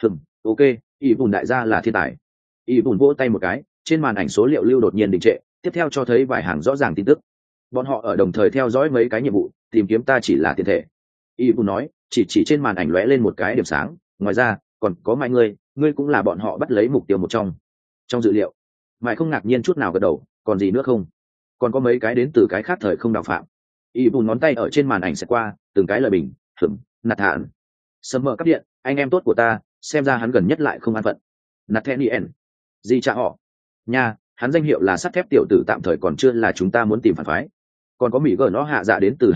Ok, Ibun đại gia là thiên tài. Ibun vỗ tay một cái, trên màn ảnh số liệu lưu đột nhiên đình trệ, tiếp theo cho thấy vài hàng rõ ràng tin tức. Bọn họ ở đồng thời theo dõi mấy cái nhiệm vụ, tìm kiếm ta chỉ là tiền thể. Ibun nói, chỉ trên màn ảnh lóe lên một cái điểm sáng, ngoài ra, còn có Mai ngươi cũng là bọn họ bắt lấy mục tiêu một trong dự liệu. Mai không ngạc nhiên chút nào gật đầu, còn gì nữa không? Còn có mấy cái đến từ cái khác thời không đào phạm. Y bùn ngón tay ở trên màn ảnh sẽ qua từng cái lời bình nạt hạn sầm mờ cắp điện anh em tốt của ta, xem ra hắn gần nhất lại không an phận. Nathaniel gì cha họ nha, hắn danh hiệu là sắt thép tiểu tử, tạm thời còn chưa là chúng ta muốn tìm phản phái. Còn có mỹ gở nó hạ dạ đến từ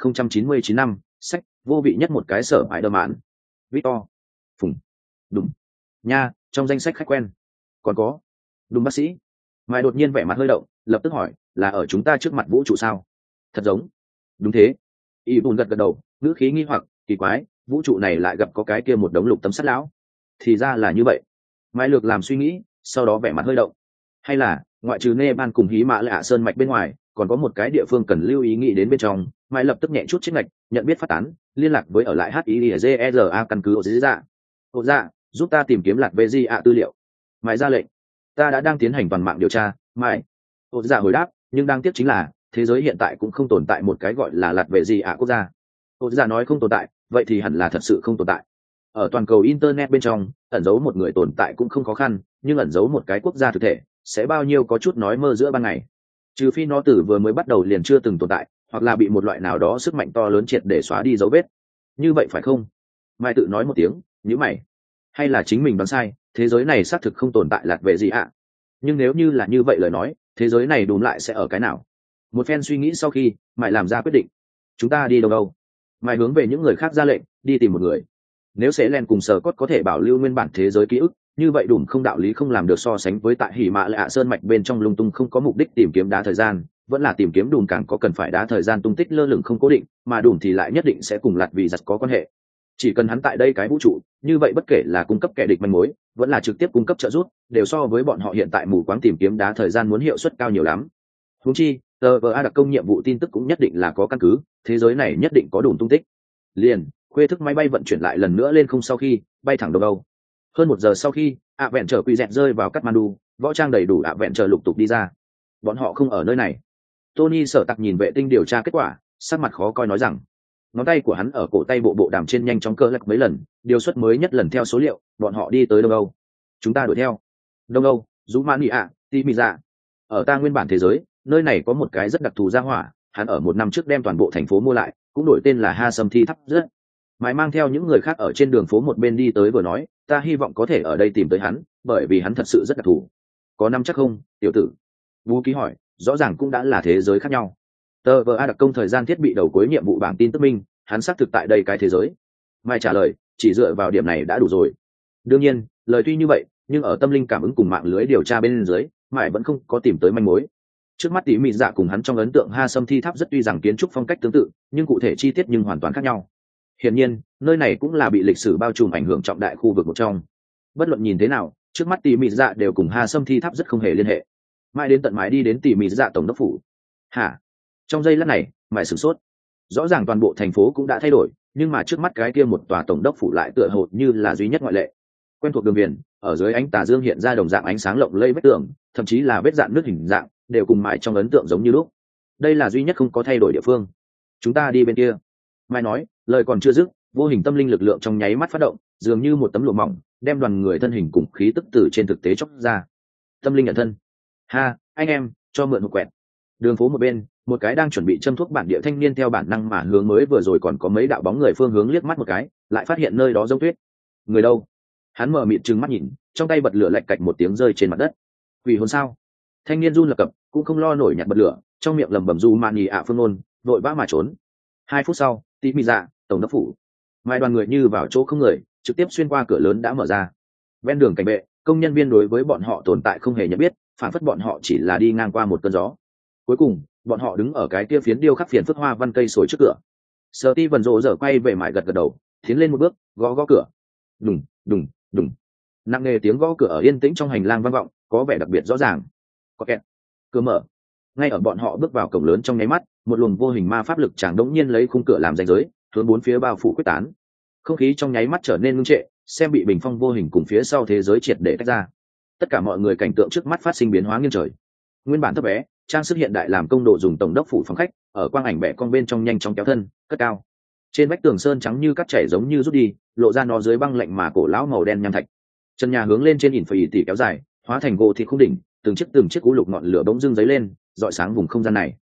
2099 năm, sách vô vị nhất một cái sở bãi đơ mạn. Victor phùng đúng nha, trong danh sách khách quen. Còn có đúng bác sĩ. Mai đột nhiên vẻ mặt hơi động, lập tức hỏi, là ở chúng ta trước mặt vũ trụ sao? Thật giống. Đúng thế. Y bùn gật gật đầu, ngữ khí nghi hoặc, kỳ quái, vũ trụ này lại gặp có cái kia một đống lục tấm sắt lão. Thì ra là như vậy. Mai lược làm suy nghĩ, sau đó vẻ mặt hơi động. Hay là ngoại trừ Nepal cùng Hí Mã Lạ Sơn mạch bên ngoài, còn có một cái địa phương cần lưu ý nghĩ đến bên trong. Mai lập tức nhẹ chút chiếc ngạch, nhận biết phát tán, liên lạc với ở lại HIZERA căn cứ ở dưới dạ. Ô dạ, giúp ta tìm kiếm lạc VGA tư liệu. Mai ra lệnh. Ta đã đang tiến hành toàn mạng điều tra. Mai. Ô dạ hồi đáp, nhưng đang tiếc chính là thế giới hiện tại cũng không tồn tại một cái gọi là lạc VGA quốc gia. Ô dạ nói không tồn tại, vậy thì hẳn là thật sự không tồn tại. Ở toàn cầu internet bên trong, ẩn giấu một người tồn tại cũng không khó khăn, nhưng ẩn giấu một cái quốc gia thực thể sẽ bao nhiêu có chút nói mơ giữa ban ngày. Trừ phi nó từ vừa mới bắt đầu liền chưa từng tồn tại, hoặc là bị một loại nào đó sức mạnh to lớn triệt để xóa đi dấu vết. Như vậy phải không? Mai tự nói một tiếng, nhíu mày. Hay là chính mình đoán sai, thế giới này xác thực không tồn tại lạc về gì ạ? Nhưng nếu như là như vậy lời nói, thế giới này đúng lại sẽ ở cái nào? Một phen suy nghĩ sau khi, Mai làm ra quyết định. Chúng ta đi đâu? Mai hướng về những người khác ra lệnh, đi tìm một người. Nếu sẽ len cùng sở cốt có thể bảo lưu nguyên bản thế giới ký ức, như vậy đủ không đạo lý không làm được so sánh với tại Hỉ Mã Lạ Sơn mạch bên trong lung tung không có mục đích tìm kiếm đá thời gian, vẫn là tìm kiếm đùn càng có cần phải đá thời gian tung tích lơ lửng không cố định, mà đùn thì lại nhất định sẽ cùng lạt vì giật có quan hệ. Chỉ cần hắn tại đây cái vũ trụ, như vậy bất kể là cung cấp kẻ địch manh mối, vẫn là trực tiếp cung cấp trợ giúp, đều so với bọn họ hiện tại mù quáng tìm kiếm đá thời gian muốn hiệu suất cao nhiều lắm. Huống chi, TVA đặc công nhiệm vụ tin tức cũng nhất định là có căn cứ, thế giới này nhất định có đùn tung tích. Liền khuê thức máy bay vận chuyển lại lần nữa lên không sau khi bay thẳng đầu âu. Hơn 1 giờ sau khi ạ vẹn trở quỳ dẹt rơi vào Kathmandu, võ trang đầy đủ ạ vẹn trở lục tục đi ra. Bọn họ không ở nơi này. Tony sở tặc nhìn vệ tinh điều tra kết quả, sắc mặt khó coi nói rằng, ngón tay của hắn ở cổ tay bộ đàm trên nhanh chóng cơ lắc mấy lần, điều suất mới nhất lần theo số liệu, bọn họ đi tới đông âu. Chúng ta đuổi theo. Đông âu, Rumania, Timiza. Ở ta nguyên bản thế giới, nơi này có một cái rất đặc thù gia hỏa, hắn ở 1 năm trước đem toàn bộ thành phố mua lại, cũng đổi tên là Ha Sâm Thi Thắp rất. Mãi mang theo những người khác ở trên đường phố một bên đi tới vừa nói, ta hy vọng có thể ở đây tìm tới hắn, bởi vì hắn thật sự rất đặc thù. Có năm chắc không, tiểu tử? Vũ Ký hỏi, rõ ràng cũng đã là thế giới khác nhau. TVA đặc công thời gian thiết bị đầu cuối nhiệm vụ bảng tin tức minh, hắn xác thực tại đây cái thế giới. Mai trả lời, chỉ dựa vào điểm này đã đủ rồi. Đương nhiên, lời tuy như vậy, nhưng ở tâm linh cảm ứng cùng mạng lưới điều tra bên dưới, Mai vẫn không có tìm tới manh mối. Trước mắt tỉ mỉ dạ cùng hắn trong ấn tượng Ha Sâm Thi Tháp rất tuy rằng kiến trúc phong cách tương tự, nhưng cụ thể chi tiết nhưng hoàn toàn khác nhau. Hiển nhiên, nơi này cũng là bị lịch sử bao trùm ảnh hưởng trọng đại khu vực một trong. Bất luận nhìn thế nào, trước mắt tỉ mỉ dạ đều cùng Ha Sâm Thi Tháp rất không hề liên hệ. Mãi đến tận mãi đi đến tỉ mỉ dạ tổng đốc phủ. Hả? Trong giây lát này, mãi sửng sốt. Rõ ràng toàn bộ thành phố cũng đã thay đổi, nhưng mà trước mắt cái kia một tòa tổng đốc phủ lại tựa hồ như là duy nhất ngoại lệ. Quen thuộc đường viền, ở dưới ánh tà dương hiện ra đồng dạng ánh sáng lộng lẫy vách tường, thậm chí là vết dạn nước hình dạng, đều cùng mãi trong ấn tượng giống như lúc. Đây là duy nhất không có thay đổi địa phương. Chúng ta đi bên kia. Mai nói, lời còn chưa dứt, vô hình tâm linh lực lượng trong nháy mắt phát động, dường như một tấm lụa mỏng, đem đoàn người thân hình cùng khí tức từ trên thực tế chóc ra. Tâm linh nhận thân. Ha, anh em, cho mượn một quẹt. Đường phố một bên, một cái đang chuẩn bị châm thuốc bản địa thanh niên theo bản năng mà hướng mới vừa rồi còn có mấy đạo bóng người phương hướng liếc mắt một cái, lại phát hiện nơi đó giống tuyết. Người đâu? Hắn mở mịt trừng mắt nhìn, trong tay bật lửa lạch cạch một tiếng rơi trên mặt đất. Quỷ hồn sao? Thanh niên run lập cập, cũng không lo nổi nhặt bật lửa, trong miệng lẩm bẩm du mani ạ phương ngôn, vội vã mà trốn. 2 phút sau, tí mị dạ tổng đốc phủ. Mai đoàn người như vào chỗ không người, trực tiếp xuyên qua cửa lớn đã mở ra. Ven đường cảnh vệ, công nhân viên đối với bọn họ tồn tại không hề nhận biết, phản phất bọn họ chỉ là đi ngang qua một cơn gió. Cuối cùng, bọn họ đứng ở cái kia phiến điêu khắc phiền phức hoa văn cây sồi trước cửa. Steven rồ giờ quay về mải gật gật đầu, tiến lên một bước, gõ gõ cửa. Đùng, đùng, đùng. Nặng nề tiếng gõ cửa ở yên tĩnh trong hành lang vang vọng, có vẻ đặc biệt rõ ràng. Có kẹt. Cửa mở. Ngay ở bọn họ bước vào cổng lớn trong nháy mắt, một luồng vô hình ma pháp lực chàng đống nhiên lấy khung cửa làm ranh giới, hướng 4 phía bao phủ quyết tán. Không khí trong nháy mắt trở nên ngưng trệ, xem bị bình phong vô hình cùng phía sau thế giới triệt để tách ra. Tất cả mọi người cảnh tượng trước mắt phát sinh biến hóa nghiêng trời. Nguyên bản thấp bé, trang sức hiện đại làm công độ dùng tổng đốc phủ phòng khách, ở quang ảnh bẻ con bên trong nhanh chóng kéo thân, cất cao. Trên vách tường sơn trắng như cắt chảy giống như rút đi, lộ ra nó dưới băng lạnh mà cổ lão màu đen nham thạch. Chân nhà hướng lên trên ỉn phải tỉ kéo dài, hóa thành gỗ thịt khung đỉnh, từng chiếc cú lục ngọn lửa bỗng dưng giấy lên, rọi sáng vùng không gian này.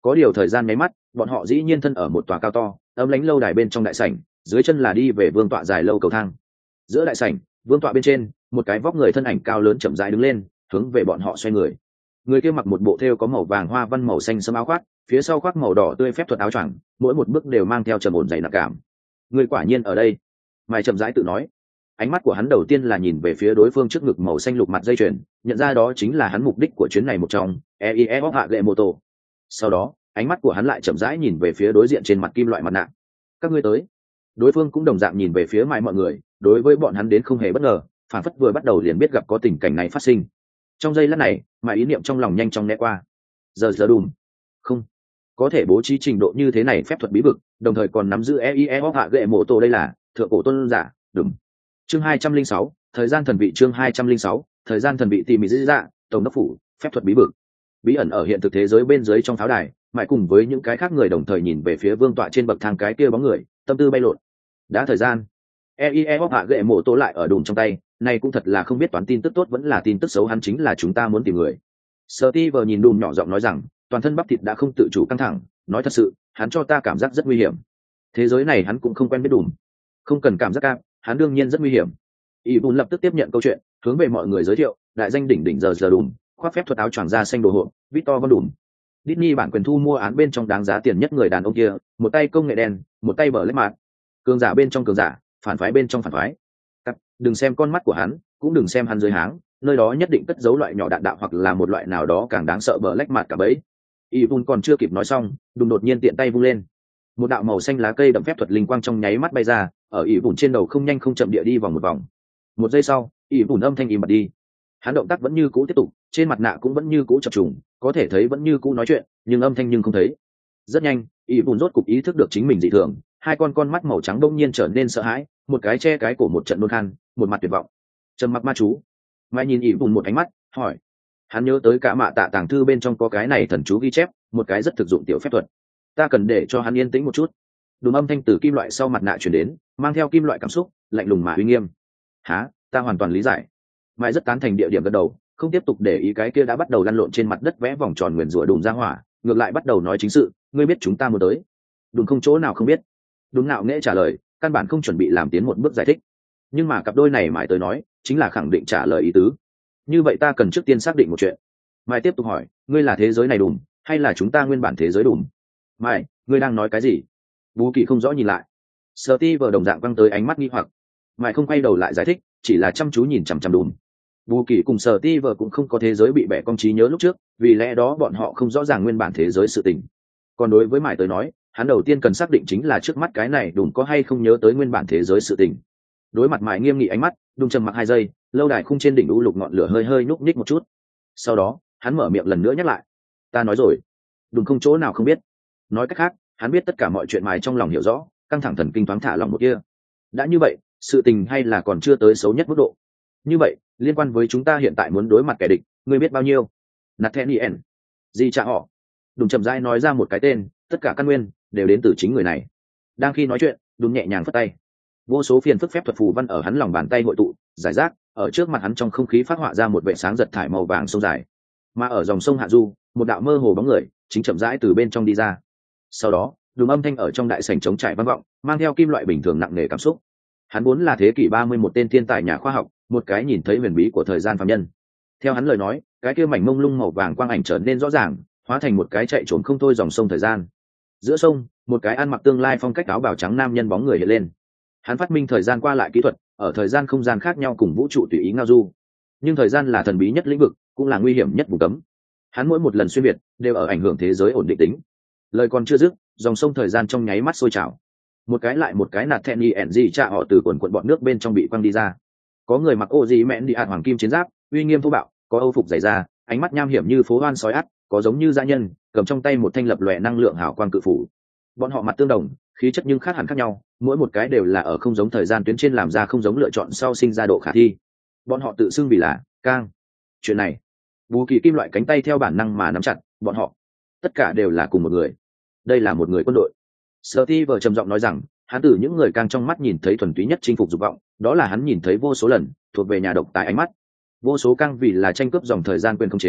có điều thời gian nháy mắt, bọn họ dĩ nhiên thân ở một tòa cao to ấm lánh lâu đài bên trong đại sảnh, dưới chân là đi về vương tọa dài lâu cầu thang. Giữa đại sảnh, vương tọa bên trên, một cái vóc người thân ảnh cao lớn chậm rãi đứng lên, hướng về bọn họ xoay người. Người kia mặc một bộ thêu có màu vàng hoa văn màu xanh sẫm áo khoác, phía sau khoác màu đỏ tươi phép thuật áo choàng, mỗi một bước đều mang theo trầm ổn dày nặng cảm. Người quả nhiên ở đây. Mày chậm rãi tự nói. Ánh mắt của hắn đầu tiên là nhìn về phía đối phương trước ngực màu xanh lục mặt dây chuyền, nhận ra đó chính là hắn mục đích của chuyến này một trong, EIE hạ gệ mô tô. Sau đó, ánh mắt của hắn lại chậm rãi nhìn về phía đối diện trên mặt kim loại mặt nạ. Các ngươi tới. Đối phương cũng đồng dạng nhìn về phía mọi người, đối với bọn hắn đến không hề bất ngờ, phản phất vừa bắt đầu liền biết gặp có tình cảnh này phát sinh. Trong giây lát này, mà ý niệm trong lòng nhanh chóng né qua. Giờ đùm. Không, có thể bố trí trình độ như thế này phép thuật bí vực, đồng thời còn nắm giữ EIE hạ gệ mô tô đây là thượng cổ tôn giả, đùm. Chương 206, thời gian thần vị. Chương 206, thời gian thần vị. Tìm dữ dạ, tổng đốc phủ, phép thuật bí vực. Bí ẩn ở hiện thực thế giới bên dưới trong pháo đài, mãi cùng với những cái khác người đồng thời nhìn về phía vương tọa trên bậc thang cái kia bóng người, tâm tư bay lộn. Đã thời gian, EIE hạ gệ mộ tô lại ở đùm trong tay, này cũng thật là không biết toán tin tức tốt vẫn là tin tức xấu, hắn chính là chúng ta muốn tìm người. Steve nhìn đùm nhỏ giọng nói rằng, toàn thân bắp thịt đã không tự chủ căng thẳng, nói thật sự, hắn cho ta cảm giác rất nguy hiểm. Thế giới này hắn cũng không quen biết đùm. Không cần cảm giác cao, hắn đương nhiên rất nguy hiểm. Ibun lập tức tiếp nhận câu chuyện, hướng về mọi người giới thiệu, đại danh đỉnh đỉnh giờ đùm, khoác phép thuật áo choàng da xanh đồ hộp, Victor Von Đùm. Disney bản quyền thu mua án bên trong đáng giá tiền nhất người đàn ông kia, một tay công nghệ đen, một tay bờ lách mạt. Cường giả bên trong cường giả, phản phái bên trong phản phái. Đừng xem con mắt của hắn, cũng đừng xem hắn dưới háng, nơi đó nhất định cất giấu loại nhỏ đạn đạo hoặc là một loại nào đó càng đáng sợ bờ lách mạt cả bấy. Ibun còn chưa kịp nói xong, đùng đột nhiên tiện tay vung lên. Một đạo màu xanh lá cây đậm phép thuật linh quang trong nháy mắt bay ra, ở Ibun trên đầu không nhanh không chậm địa đi vòng một vòng. Một giây sau, Ibun âm thanh im bặt đi. Hắn động tác vẫn như cũ tiếp tục, trên mặt nạ cũng vẫn như cũ chập trùng, có thể thấy vẫn như cũ nói chuyện, nhưng âm thanh nhưng không thấy. Rất nhanh, Ibun rốt cục ý thức được chính mình dị thường, hai con mắt màu trắng đông nhiên trở nên sợ hãi, một cái che cái cổ một trận nôn khan, một mặt tuyệt vọng. Trầm mặc ma chú. Mai nhìn Ibun một ánh mắt, hỏi. Hắn nhớ tới cả mạ tạ tàng thư bên trong có cái này thần chú ghi chép, một cái rất thực dụng tiểu phép thuật. Ta cần để cho hắn yên tĩnh một chút. Đùm âm thanh từ kim loại sau mặt nạ truyền đến, mang theo kim loại cảm xúc, lạnh lùng mà uy nghiêm. Hả, ta hoàn toàn lý giải. Mai rất tán thành địa điểm gật đầu, không tiếp tục để ý cái kia đã bắt đầu lăn lộn trên mặt đất vẽ vòng tròn nguyền rủa đùm ra hỏa, ngược lại bắt đầu nói chính sự. Ngươi biết chúng ta muốn tới. Đùm không chỗ nào không biết. Đúng nạo nghễ trả lời, căn bản không chuẩn bị làm tiến một bước giải thích. Nhưng mà cặp đôi này mãi tới nói, chính là khẳng định trả lời ý tứ. Như vậy ta cần trước tiên xác định một chuyện. Mai tiếp tục hỏi, ngươi là thế giới này đùm, hay là chúng ta nguyên bản thế giới đùm? Mai, ngươi đang nói cái gì? Bú Kỳ không rõ nhìn lại. Steve đồng dạng văng tới ánh mắt nghi hoặc. Mai không quay đầu lại giải thích, chỉ là chăm chú nhìn chằm chằm đùm. Bú Kỳ cùng Steve cũng không có thế giới bị bẻ cong trí nhớ lúc trước, vì lẽ đó bọn họ không rõ ràng nguyên bản thế giới sự tình. Còn đối với Mai tới nói, hắn đầu tiên cần xác định chính là trước mắt cái này đùm có hay không nhớ tới nguyên bản thế giới sự tình. Đối mặt Mai nghiêm nghị ánh mắt, đùm trầm mặc 2 giây, lâu đài khung trên đỉnh u lục ngọn lửa hơi hơi nhúc nhích một chút. Sau đó, hắn mở miệng lần nữa nhắc lại. Ta nói rồi. Đùm không chỗ nào không biết. Nói cách khác, hắn biết tất cả mọi chuyện Mai trong lòng hiểu rõ, căng thẳng thần kinh thoáng thả lòng một kia. Đã như vậy, sự tình hay là còn chưa tới xấu nhất mức độ. Như vậy, liên quan với chúng ta hiện tại muốn đối mặt kẻ địch, ngươi biết bao nhiêu? Nathaniel. Gì trả họ? Đùm chậm rãi nói ra một cái tên, tất cả căn nguyên đều đến từ chính người này. Đang khi nói chuyện, Đùm nhẹ nhàng phất tay. Vô số phiền phức phép thuật phù văn ở hắn lòng bàn tay hội tụ, giải rác, ở trước mặt hắn trong không khí phát họa ra một vệ sáng giật thải màu vàng sông dài. Mà ở dòng sông hạ du, một đạo mơ hồ bóng người chính chậm rãi từ bên trong đi ra. Sau đó, Đùm âm thanh ở trong đại sảnh trống trải vang vọng, mang theo kim loại bình thường nặng nề cảm xúc. Hắn vốn là thế kỷ 31 tên thiên tài nhà khoa học, một cái nhìn thấy huyền bí của thời gian phàm nhân. Theo hắn lời nói, cái kia mảnh mông lung màu vàng quang ảnh trở nên rõ ràng, hóa thành một cái chạy trốn không thôi dòng sông thời gian. Giữa sông, một cái ăn mặc tương lai phong cách áo bào trắng nam nhân bóng người hiện lên. Hắn phát minh thời gian qua lại kỹ thuật, ở thời gian không gian khác nhau cùng vũ trụ tùy ý ngao du. Nhưng thời gian là thần bí nhất lĩnh vực, cũng là nguy hiểm nhất vùng cấm. Hắn mỗi một lần xuyên việt đều ở ảnh hưởng thế giới ổn định tính. Lời còn chưa dứt, dòng sông thời gian trong nháy mắt sôi trào. Một cái lại một cái nạt thẹn y ẻn gì cha họ từ quần quận bọn nước bên trong bị quăng đi ra. Có người mặc ô gì mẹn đi ạt hoàng kim chiến giáp, uy nghiêm thô bạo, có âu phục dày da, ánh mắt nham hiểm như phố hoan sói ắt, có giống như dã nhân, cầm trong tay một thanh lập lòe năng lượng hào quang cự phủ. Bọn họ mặt tương đồng, khí chất nhưng khác hẳn khác nhau, mỗi một cái đều là ở không giống thời gian tuyến trên làm ra không giống lựa chọn sau sinh ra độ khả thi. Bọn họ tự xưng vì là Cang. Chuyện này, Bú Kỳ kim loại cánh tay theo bản năng mà nắm chặt, bọn họ tất cả đều là cùng một người. Đây là một người quân đội. Steve trầm giọng nói rằng, hắn từ những người Cang trong mắt nhìn thấy thuần túy nhất chinh phục dục vọng, đó là hắn nhìn thấy vô số lần, thuộc về nhà độc tài ánh mắt. Vô số Cang vì là tranh cướp dòng thời gian quyền khống chế,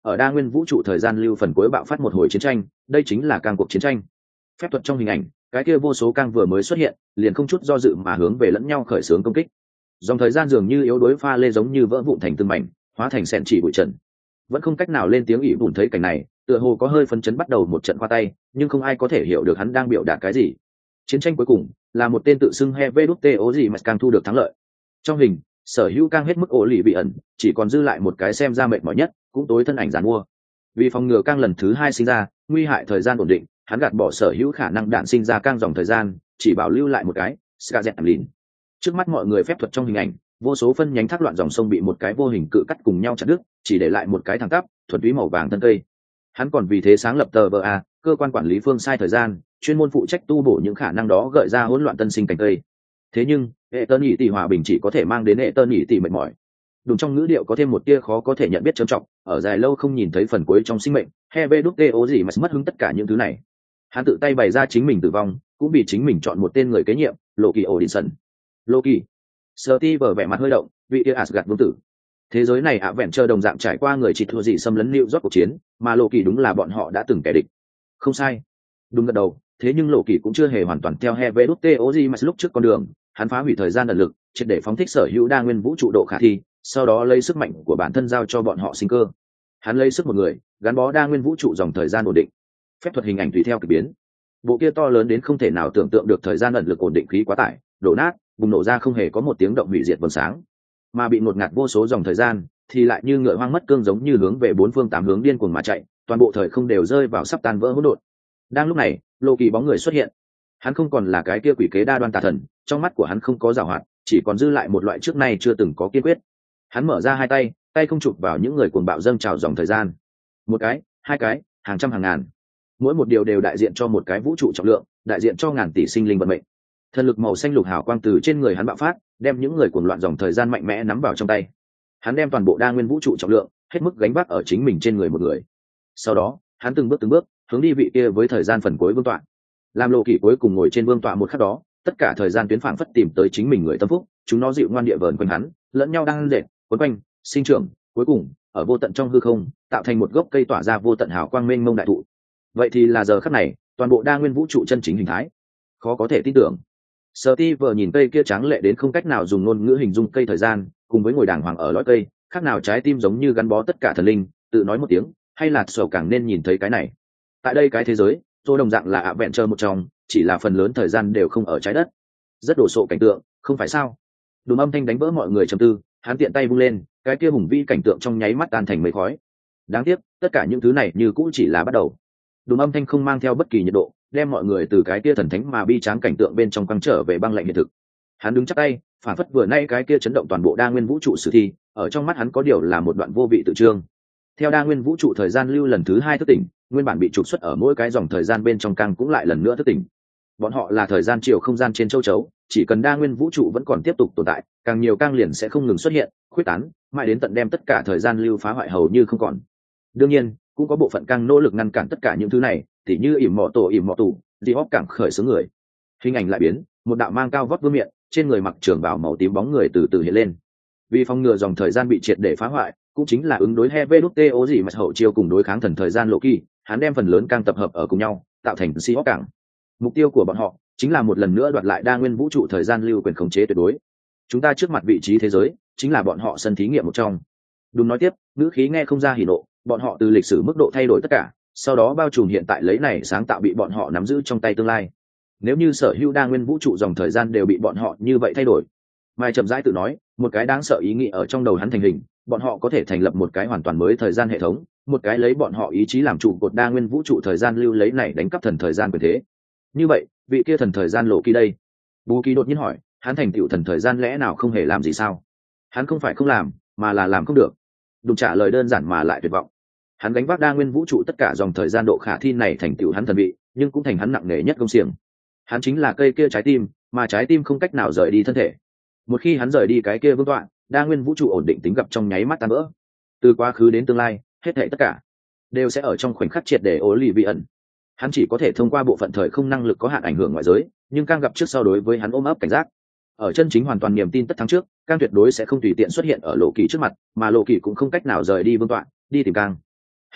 ở đa nguyên vũ trụ thời gian lưu phần cuối bạo phát một hồi chiến tranh, đây chính là càng cuộc chiến tranh. Phép thuật trong hình ảnh, cái kia vô số càng vừa mới xuất hiện, liền không chút do dự mà hướng về lẫn nhau khởi xướng công kích. Dòng thời gian dường như yếu đuối pha lê giống như vỡ vụn thành từng mảnh, hóa thành sẹn chỉ bụi trần. Vẫn không cách nào lên tiếng ỉ vụn thấy cảnh này, tựa hồ có hơi phấn chấn bắt đầu một trận qua tay, nhưng không ai có thể hiểu được hắn đang biểu đạt cái gì. Chiến tranh cuối cùng là một tên tự xưng Heveduteo gì mà càng thu được thắng lợi. Trong hình, sở hữu càng hết mức ổ lì bị ẩn, chỉ còn dư lại một cái xem ra mệt mỏi nhất, cũng tối thân ảnh giàn mua. Vì phòng ngừa càng lần thứ hai sinh ra, nguy hại thời gian ổn định, hắn gạt bỏ sở hữu khả năng đạn sinh ra càng dòng thời gian, chỉ bảo lưu lại một cái Skazet. Trước mắt mọi người phép thuật trong hình ảnh, vô số phân nhánh thác loạn dòng sông bị một cái vô hình cự cắt cùng nhau chặt đứt, chỉ để lại một cái thẳng tắp thuần túy màu vàng thân cây. Hắn còn vì thế sáng lập tờ VA, cơ quan quản lý phương sai thời gian, chuyên môn phụ trách tu bổ những khả năng đó gợi ra hỗn loạn tân sinh cành cây. Thế nhưng hệ tơn nhị tỷ hòa bình chỉ có thể mang đến hệ tơn nhị tỷ mệt mỏi. Đúng trong ngữ điệu có thêm một tia khó có thể nhận biết trầm trọng, ở dài lâu không nhìn thấy phần cuối trong sinh mệnh, Heveduteo gì mà mất hứng tất cả những thứ này. Hắn tự tay bày ra chính mình tử vong, cũng vì chính mình chọn một tên người kế nhiệm, Loki Odinson. Loki. Steve vẻ mặt hơi động, vị kia Asgard vương tử. Thế giới này ạ vẹn chờ đồng dạng trải qua người chỉ thua gì xâm lấn New York cuộc chiến, mà Loki đúng là bọn họ đã từng kẻ địch. Không sai. Đúng gật đầu, thế nhưng Loki cũng chưa hề hoàn toàn theo Heveduteo gì mà lúc trước con đường, hắn phá hủy thời gian ẩn lực, triệt để phóng thích sở hữu đa nguyên vũ trụ độ khả thi, sau đó lấy sức mạnh của bản thân giao cho bọn họ sinh cơ. Hắn lấy sức một người, gắn bó đa nguyên vũ trụ dòng thời gian ổn định. Phép thuật hình ảnh tùy theo kỳ biến. Bộ kia to lớn đến không thể nào tưởng tượng được thời gian ẩn lực ổn định khí quá tải, đổ nát, bùng nổ ra không hề có một tiếng động hủy diệt vầng sáng, mà bị ngột ngạt vô số dòng thời gian thì lại như ngựa hoang mất cương giống như hướng về bốn phương tám hướng điên cuồng mà chạy, toàn bộ thời không đều rơi vào sắp tan vỡ hỗn độn. Đang lúc này, Loki bóng người xuất hiện. Hắn không còn là cái kia quỷ kế đa đoan tà thần, trong mắt của hắn không có giảo hoạt, chỉ còn dư lại một loại trước nay chưa từng có kiên quyết. Hắn mở ra hai tay, tay không chụp vào những người cuồng bạo dâng trào dòng thời gian. Một cái, hai cái, hàng trăm hàng ngàn. Mỗi một điều đều đại diện cho một cái vũ trụ trọng lượng, đại diện cho ngàn tỷ sinh linh vận mệnh. Thần lực màu xanh lục hào quang từ trên người hắn bạo phát, đem những người cuồng loạn dòng thời gian mạnh mẽ nắm vào trong tay. Hắn đem toàn bộ đa nguyên vũ trụ trọng lượng hết mức gánh vác ở chính mình trên người một người. Sau đó, hắn từng bước hướng đi vị kia với thời gian phần cuối vương tọa. Làm Lộ Kỳ cuối cùng ngồi trên vương tọa một khắc đó, tất cả thời gian tuyến phảng phất tìm tới chính mình người tâm phúc, chúng nó dịu ngoan địa vờn quanh hắn, lẫn nhau đang dệt, quấn quanh, sinh trưởng, cuối cùng ở vô tận trong hư không, tạo thành một gốc cây tỏa ra vô tận hào quang mênh mông đại thụ. Vậy thì là giờ khắc này, toàn bộ đa nguyên vũ trụ chân chính hình thái. Khó có thể tin tưởng. Steve nhìn cây kia tráng lệ đến không cách nào dùng ngôn ngữ hình dung cây thời gian, cùng với ngồi đàng hoàng ở lõi cây, khác nào trái tim giống như gắn bó tất cả thần linh, tự nói một tiếng, hay là sầu càng nên nhìn thấy cái này. Tại đây cái thế giới, tôi đồng dạng là ạ vẹn chờ một trong, chỉ là phần lớn thời gian đều không ở trái đất. Rất đồ sộ cảnh tượng, không phải sao? Đùm âm thanh đánh vỡ mọi người trầm tư, hắn tiện tay vung lên, cái kia hùng vĩ cảnh tượng trong nháy mắt tan thành mây khói. Đáng tiếc, tất cả những thứ này như cũ chỉ là bắt đầu. Đùm âm thanh không mang theo bất kỳ nhiệt độ, đem mọi người từ cái kia thần thánh mà bi tráng cảnh tượng bên trong quăng trở về băng lạnh hiện thực. Hắn đứng chắp tay, phản phất vừa nay cái kia chấn động toàn bộ đa nguyên vũ trụ sử thi, ở trong mắt hắn có điều là một đoạn vô vị tự trương. Theo đa nguyên vũ trụ thời gian lưu lần thứ hai thức tỉnh, nguyên bản bị trục xuất ở mỗi cái dòng thời gian bên trong càng cũng lại lần nữa thức tỉnh. Bọn họ là thời gian chiều không gian trên châu chấu, chỉ cần đa nguyên vũ trụ vẫn còn tiếp tục tồn tại, càng nhiều càng liền sẽ không ngừng xuất hiện, khuếch tán, mãi đến tận đem tất cả thời gian lưu phá hoại hầu như không còn. Đương nhiên, cũng có bộ phận càng nỗ lực ngăn cản tất cả những thứ này, tỉ như ỉm mọ tủ, đi hóc cảng khởi xướng người. Hình ảnh lại biến, một đạo mang cao vót vương miện, trên người mặc trường bào màu tím bóng người từ từ hiện lên. Vì phòng ngừa dòng thời gian bị triệt để phá hoại, cũng chính là ứng đối Heveduteo gì mà hậu chiêu cùng đối kháng thần thời gian Loki, hắn đem phần lớn càng tập hợp ở cùng nhau, tạo thành Si Hóc cảng. Mục tiêu của bọn họ chính là một lần nữa đoạt lại đa nguyên vũ trụ thời gian lưu quyền khống chế tuyệt đối. Chúng ta trước mặt vị trí thế giới, chính là bọn họ sân thí nghiệm một trong. Đúng nói tiếp, ngữ khí nghe không ra hỉ nộ, bọn họ từ lịch sử mức độ thay đổi tất cả, sau đó bao trùm hiện tại lấy này sáng tạo bị bọn họ nắm giữ trong tay tương lai. Nếu như sở hữu đa nguyên vũ trụ dòng thời gian đều bị bọn họ như vậy thay đổi, Mai chậm rãi tự nói, một cái đáng sợ ý nghĩ ở trong đầu hắn thành hình, bọn họ có thể thành lập một cái hoàn toàn mới thời gian hệ thống, một cái lấy bọn họ ý chí làm trụ cột đa nguyên vũ trụ thời gian lưu lấy này đánh cắp thần thời gian quyền thế. Như vậy, vị kia thần thời gian Lộ Kỳ đây? Bú Kỳ đột nhiên hỏi, hắn thành tựu thần thời gian lẽ nào không hề làm gì sao? Hắn không phải không làm, mà là làm không được. Đúng trả lời đơn giản mà lại tuyệt vọng. Hắn gánh vác đa nguyên vũ trụ tất cả dòng thời gian độ khả thi này thành tựu hắn thần vị, nhưng cũng thành hắn nặng nề nhất công xiềng. Hắn chính là cây kia trái tim, mà trái tim không cách nào rời đi thân thể. Một khi hắn rời đi cái kia vương tọa, đa nguyên vũ trụ ổn định tính gặp trong nháy mắt tan vỡ. Từ quá khứ đến tương lai, hết thảy tất cả đều sẽ ở trong khoảnh khắc triệt để ố lì vị ẩn. Hắn chỉ có thể thông qua bộ phận thời không năng lực có hạn ảnh hưởng ngoại giới, nhưng càng gặp trước sau đối với hắn ôm ấp cảnh giác. Ở chân chính hoàn toàn niềm tin tất thắng trước, càng tuyệt đối sẽ không tùy tiện xuất hiện ở Lộ Kỳ trước mặt, mà Lộ Kỳ cũng không cách nào rời đi vương tọa, đi tìm càng.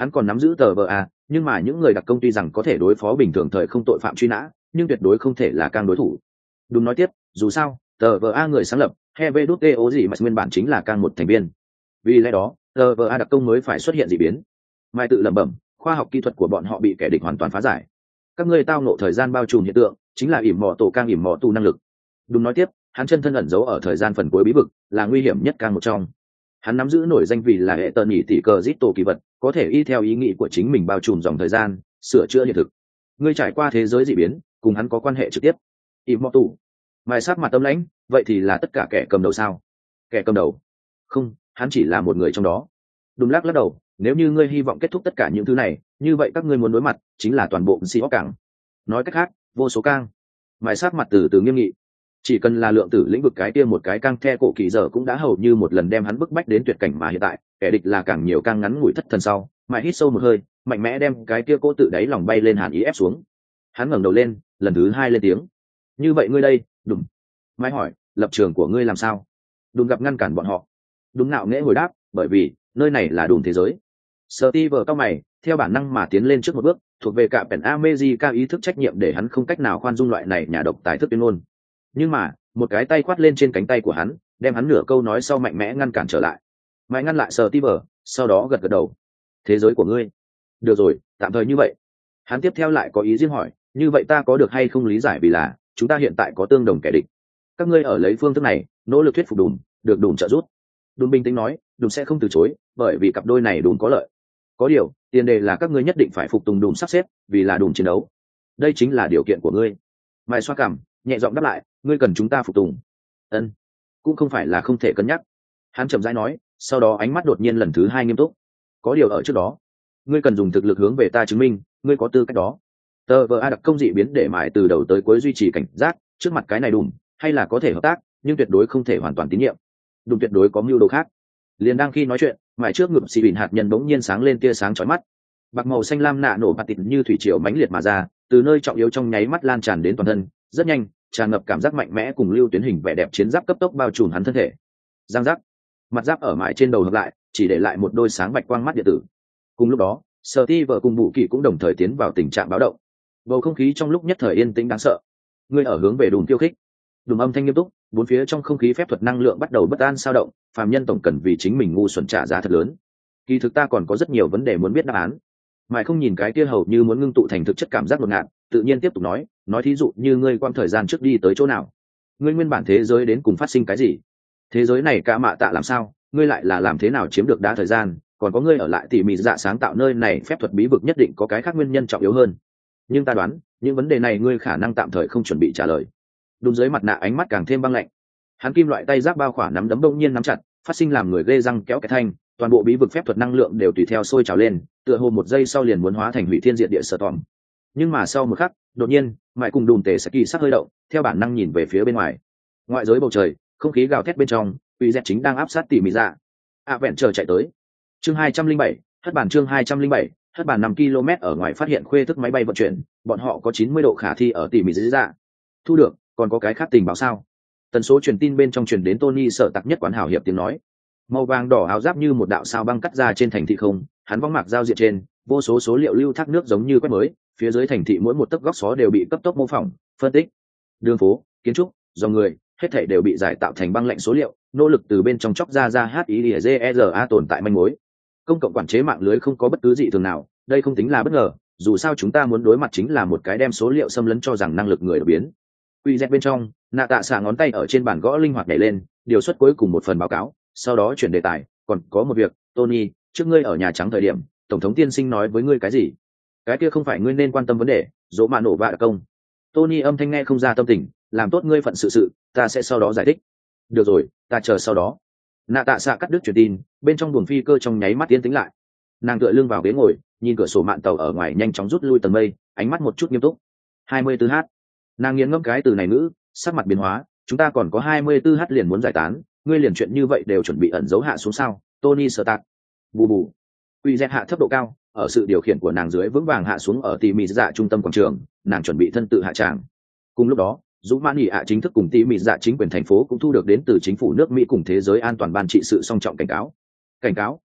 hắn còn nắm giữ tờ vờ a, nhưng mà những người đặc công tuy rằng có thể đối phó bình thường thời không tội phạm truy nã, nhưng tuyệt đối không thể là càng đối thủ. Đúng nói tiếp, dù sao tờ vờ a người sáng lập Hevđto gì mà nguyên bản chính là càng một thành viên, vì lẽ đó tờ vờ a đặc công mới phải xuất hiện dị biến. Mai tự lẩm bẩm, khoa học kỹ thuật của bọn họ bị kẻ địch hoàn toàn phá giải. Các ngươi tao nộ thời gian bao trùm hiện tượng chính là ỉm mỏ tổ càng ỉm mỏ tu năng lực. Đúng nói tiếp, hắn chân thân ẩn giấu ở thời gian phần cuối bí vực, là nguy hiểm nhất càng một trong. Hắn nắm giữ nổi danh vì là hệ tận nhị tỷ cờ giết tổ kỳ vật, có thể y theo ý nghĩ của chính mình bao trùm dòng thời gian, sửa chữa hiện thực. Ngươi trải qua thế giới dị biến, cùng hắn có quan hệ trực tiếp. ỉm mỏ tu. Mai sắc mặt tâm lãnh, vậy thì là tất cả kẻ cầm đầu sao? Kẻ cầm đầu? Không, hắn chỉ là một người trong đó. Đúng lắc lắc đầu, nếu như ngươi hy vọng kết thúc tất cả những thứ này, như vậy các ngươi muốn đối mặt chính là toàn bộ si óc cảng. Nói cách khác, vô số cang. Mai sát mặt từ từ nghiêm nghị. Chỉ cần là lượng tử lĩnh vực cái kia một cái cang the cổ kỳ giờ cũng đã hầu như một lần đem hắn bức bách đến tuyệt cảnh, mà hiện tại kẻ địch là càng nhiều cang ngắn ngủi thất thần sau. Mai hít sâu một hơi, mạnh mẽ đem cái kia cố tự đáy lòng bay lên hàn ý ép xuống. Hắn ngẩng đầu lên, lần thứ hai lên tiếng. Như vậy ngươi đây? Đúng. Mai hỏi, lập trường của ngươi làm sao? Đừng gặp ngăn cản bọn họ. Đúng nạo nghễ hồi đáp, bởi vì nơi này là đùm thế giới. Steve cao mày, theo bản năng mà tiến lên trước một bước, thuộc về cả Pen America ý thức trách nhiệm để hắn không cách nào khoan dung loại này nhà độc tài thức tuyên ngôn. Nhưng mà, một cái tay khoát lên trên cánh tay của hắn, đem hắn nửa câu nói sau mạnh mẽ ngăn cản trở lại. Mãi ngăn lại Steve, sau đó gật gật đầu. Thế giới của ngươi. Được rồi, tạm thời như vậy. Hắn tiếp theo lại có ý riêng hỏi, như vậy ta có được hay không lý giải vì là chúng ta hiện tại có tương đồng kẻ địch. Các ngươi ở lấy phương thức này, nỗ lực thuyết phục Đùm, được Đùm trợ giúp. Đùm bình tĩnh nói, Đùm sẽ không từ chối, bởi vì cặp đôi này Đùm có lợi. Có điều, tiền đề là các ngươi nhất định phải phục tùng Đùm sắp xếp, vì là Đùm chiến đấu. Đây chính là điều kiện của ngươi. Mai xoa cằm, nhẹ giọng đáp lại, ngươi cần chúng ta phục tùng. Ân, cũng không phải là không thể cân nhắc. Hắn chậm rãi nói, sau đó ánh mắt đột nhiên lần thứ hai nghiêm túc. Có điều ở trước đó, ngươi cần dùng thực lực hướng về ta chứng minh, ngươi có tư cách đó. Tờ vờ a đặc công dị biến để mãi từ đầu tới cuối duy trì cảnh giác, trước mặt cái này Đùm, hay là có thể hợp tác, nhưng tuyệt đối không thể hoàn toàn tín nhiệm. Đùm tuyệt đối có mưu đồ khác. Liền đang khi nói chuyện, mãi trước ngực xì bỉn hạt nhân bỗng nhiên sáng lên tia sáng chói mắt. Bạc màu xanh lam nạ nổ bạt tịt như thủy triều mãnh liệt mà ra, từ nơi trọng yếu trong nháy mắt lan tràn đến toàn thân, rất nhanh, tràn ngập cảm giác mạnh mẽ cùng lưu tuyến hình vẻ đẹp chiến giáp cấp tốc bao trùm hắn thân thể. Giang giác, mặt giáp ở mãi trên đầu hợp lại, chỉ để lại một đôi sáng bạch quang mắt điện tử. Cùng lúc đó, Steve cùng Vũ Kỳ cũng đồng thời tiến vào tình trạng báo động. Bầu không khí trong lúc nhất thời yên tĩnh đáng sợ. Ngươi ở hướng về Đùm khiêu khích. Đùm âm thanh nghiêm túc, bốn phía trong không khí phép thuật năng lượng bắt đầu bất an sao động, phàm nhân tổng cần vì chính mình ngu xuẩn trả giá thật lớn. Kỳ thực ta còn có rất nhiều vấn đề muốn biết đáp án. Mãi không nhìn cái kia hầu như muốn ngưng tụ thành thực chất cảm giác đột ngạt, tự nhiên tiếp tục nói thí dụ như ngươi quang thời gian trước đi tới chỗ nào, ngươi nguyên bản thế giới đến cùng phát sinh cái gì, thế giới này cả mạ tạ làm sao, ngươi lại là làm thế nào chiếm được đá thời gian, còn có ngươi ở lại tỉ mỉ dạ sáng tạo nơi này phép thuật bí vực nhất định có cái khác nguyên nhân trọng yếu hơn. Nhưng ta đoán những vấn đề này ngươi khả năng tạm thời không chuẩn bị trả lời. Đúng, dưới mặt nạ ánh mắt càng thêm băng lạnh. Hắn kim loại tay giáp bao khỏa nắm đấm bỗng nhiên nắm chặt, phát sinh làm người ghê răng kéo cái thanh, toàn bộ bí vực phép thuật năng lượng đều tùy theo sôi trào lên, tựa hồ một giây sau liền muốn hóa thành hủy thiên diệt địa sở tòm. Nhưng mà sau một khắc, đột nhiên, mãi cùng Đùm tề Saki sắc hơi động, theo bản năng nhìn về phía bên ngoài. Ngoại giới bầu trời, không khí gào thét bên trong, uy dẹt chính đang áp sát tỉ mỉ dạ. Vẹn chờ chạy tới. Chương 207, hất bản chương 207, hất bản 5 km ở ngoài phát hiện khuê thức máy bay vận chuyển, bọn họ có 90 độ khả thi ở tỉ mỉ dạ. Thu được, còn có cái khác tình báo sao? Tần số truyền tin bên trong truyền đến Tony sợ tặc nhất quán hảo hiệp tiếng nói. Màu vàng đỏ áo giáp như một đạo sao băng cắt ra trên thành thị không, hắn vong mạc giao diện trên, vô số số liệu lưu thác nước giống như quét mới, phía dưới thành thị mỗi một tấc góc xó đều bị cấp tốc mô phỏng, phân tích. Đường phố, kiến trúc, dòng người, hết thảy đều bị giải tạo thành băng lạnh số liệu, nỗ lực từ bên trong chóc ra HIDZERA tồn tại manh mối. Công cộng quản chế mạng lưới không có bất cứ dị thường nào, đây không tính là bất ngờ, dù sao chúng ta muốn đối mặt chính là một cái đem số liệu xâm lấn cho rằng năng lực người đột biến. Quy Z bên trong, nạ tạ xả ngón tay ở trên bàn gõ linh hoạt nhảy lên, điều xuất cuối cùng một phần báo cáo, sau đó chuyển đề tài, còn có một việc, Tony, trước ngươi ở Nhà Trắng thời điểm, tổng thống tiên sinh nói với ngươi cái gì? Cái kia không phải ngươi nên quan tâm vấn đề, dỗ mạ nổ vạ đặc công. Tony âm thanh nghe không ra tâm tình, làm tốt ngươi phận sự, ta sẽ sau đó giải thích. Được rồi, ta chờ sau đó. Nạ tạ xạ cắt đứt truyền tin, bên trong buồng phi cơ trong nháy mắt tiến tĩnh lại. Nàng tựa lưng vào ghế ngồi, nhìn cửa sổ mạn tàu ở ngoài nhanh chóng rút lui tầng mây, ánh mắt một chút nghiêm túc. 24h. Nàng nghiến ngẫm cái từ này ngữ, sắc mặt biến hóa, chúng ta còn có 24h liền muốn giải tán, ngươi liền chuyện như vậy đều chuẩn bị ẩn giấu hạ xuống sao? Tony sợ tạc. Bù bù. Quy Z hạ thấp độ cao, ở sự điều khiển của nàng dưới vững vàng hạ xuống ở tỉ mỉ dạ trung tâm quảng trường, nàng chuẩn bị thân tự hạ tràng. Cùng lúc đó, Dũng Mãn Nghị ạ chính thức cùng tỉ mỉ dạ chính quyền thành phố cũng thu được đến từ chính phủ nước Mỹ cùng thế giới an toàn ban trị sự song trọng cảnh cáo. Cảnh cáo,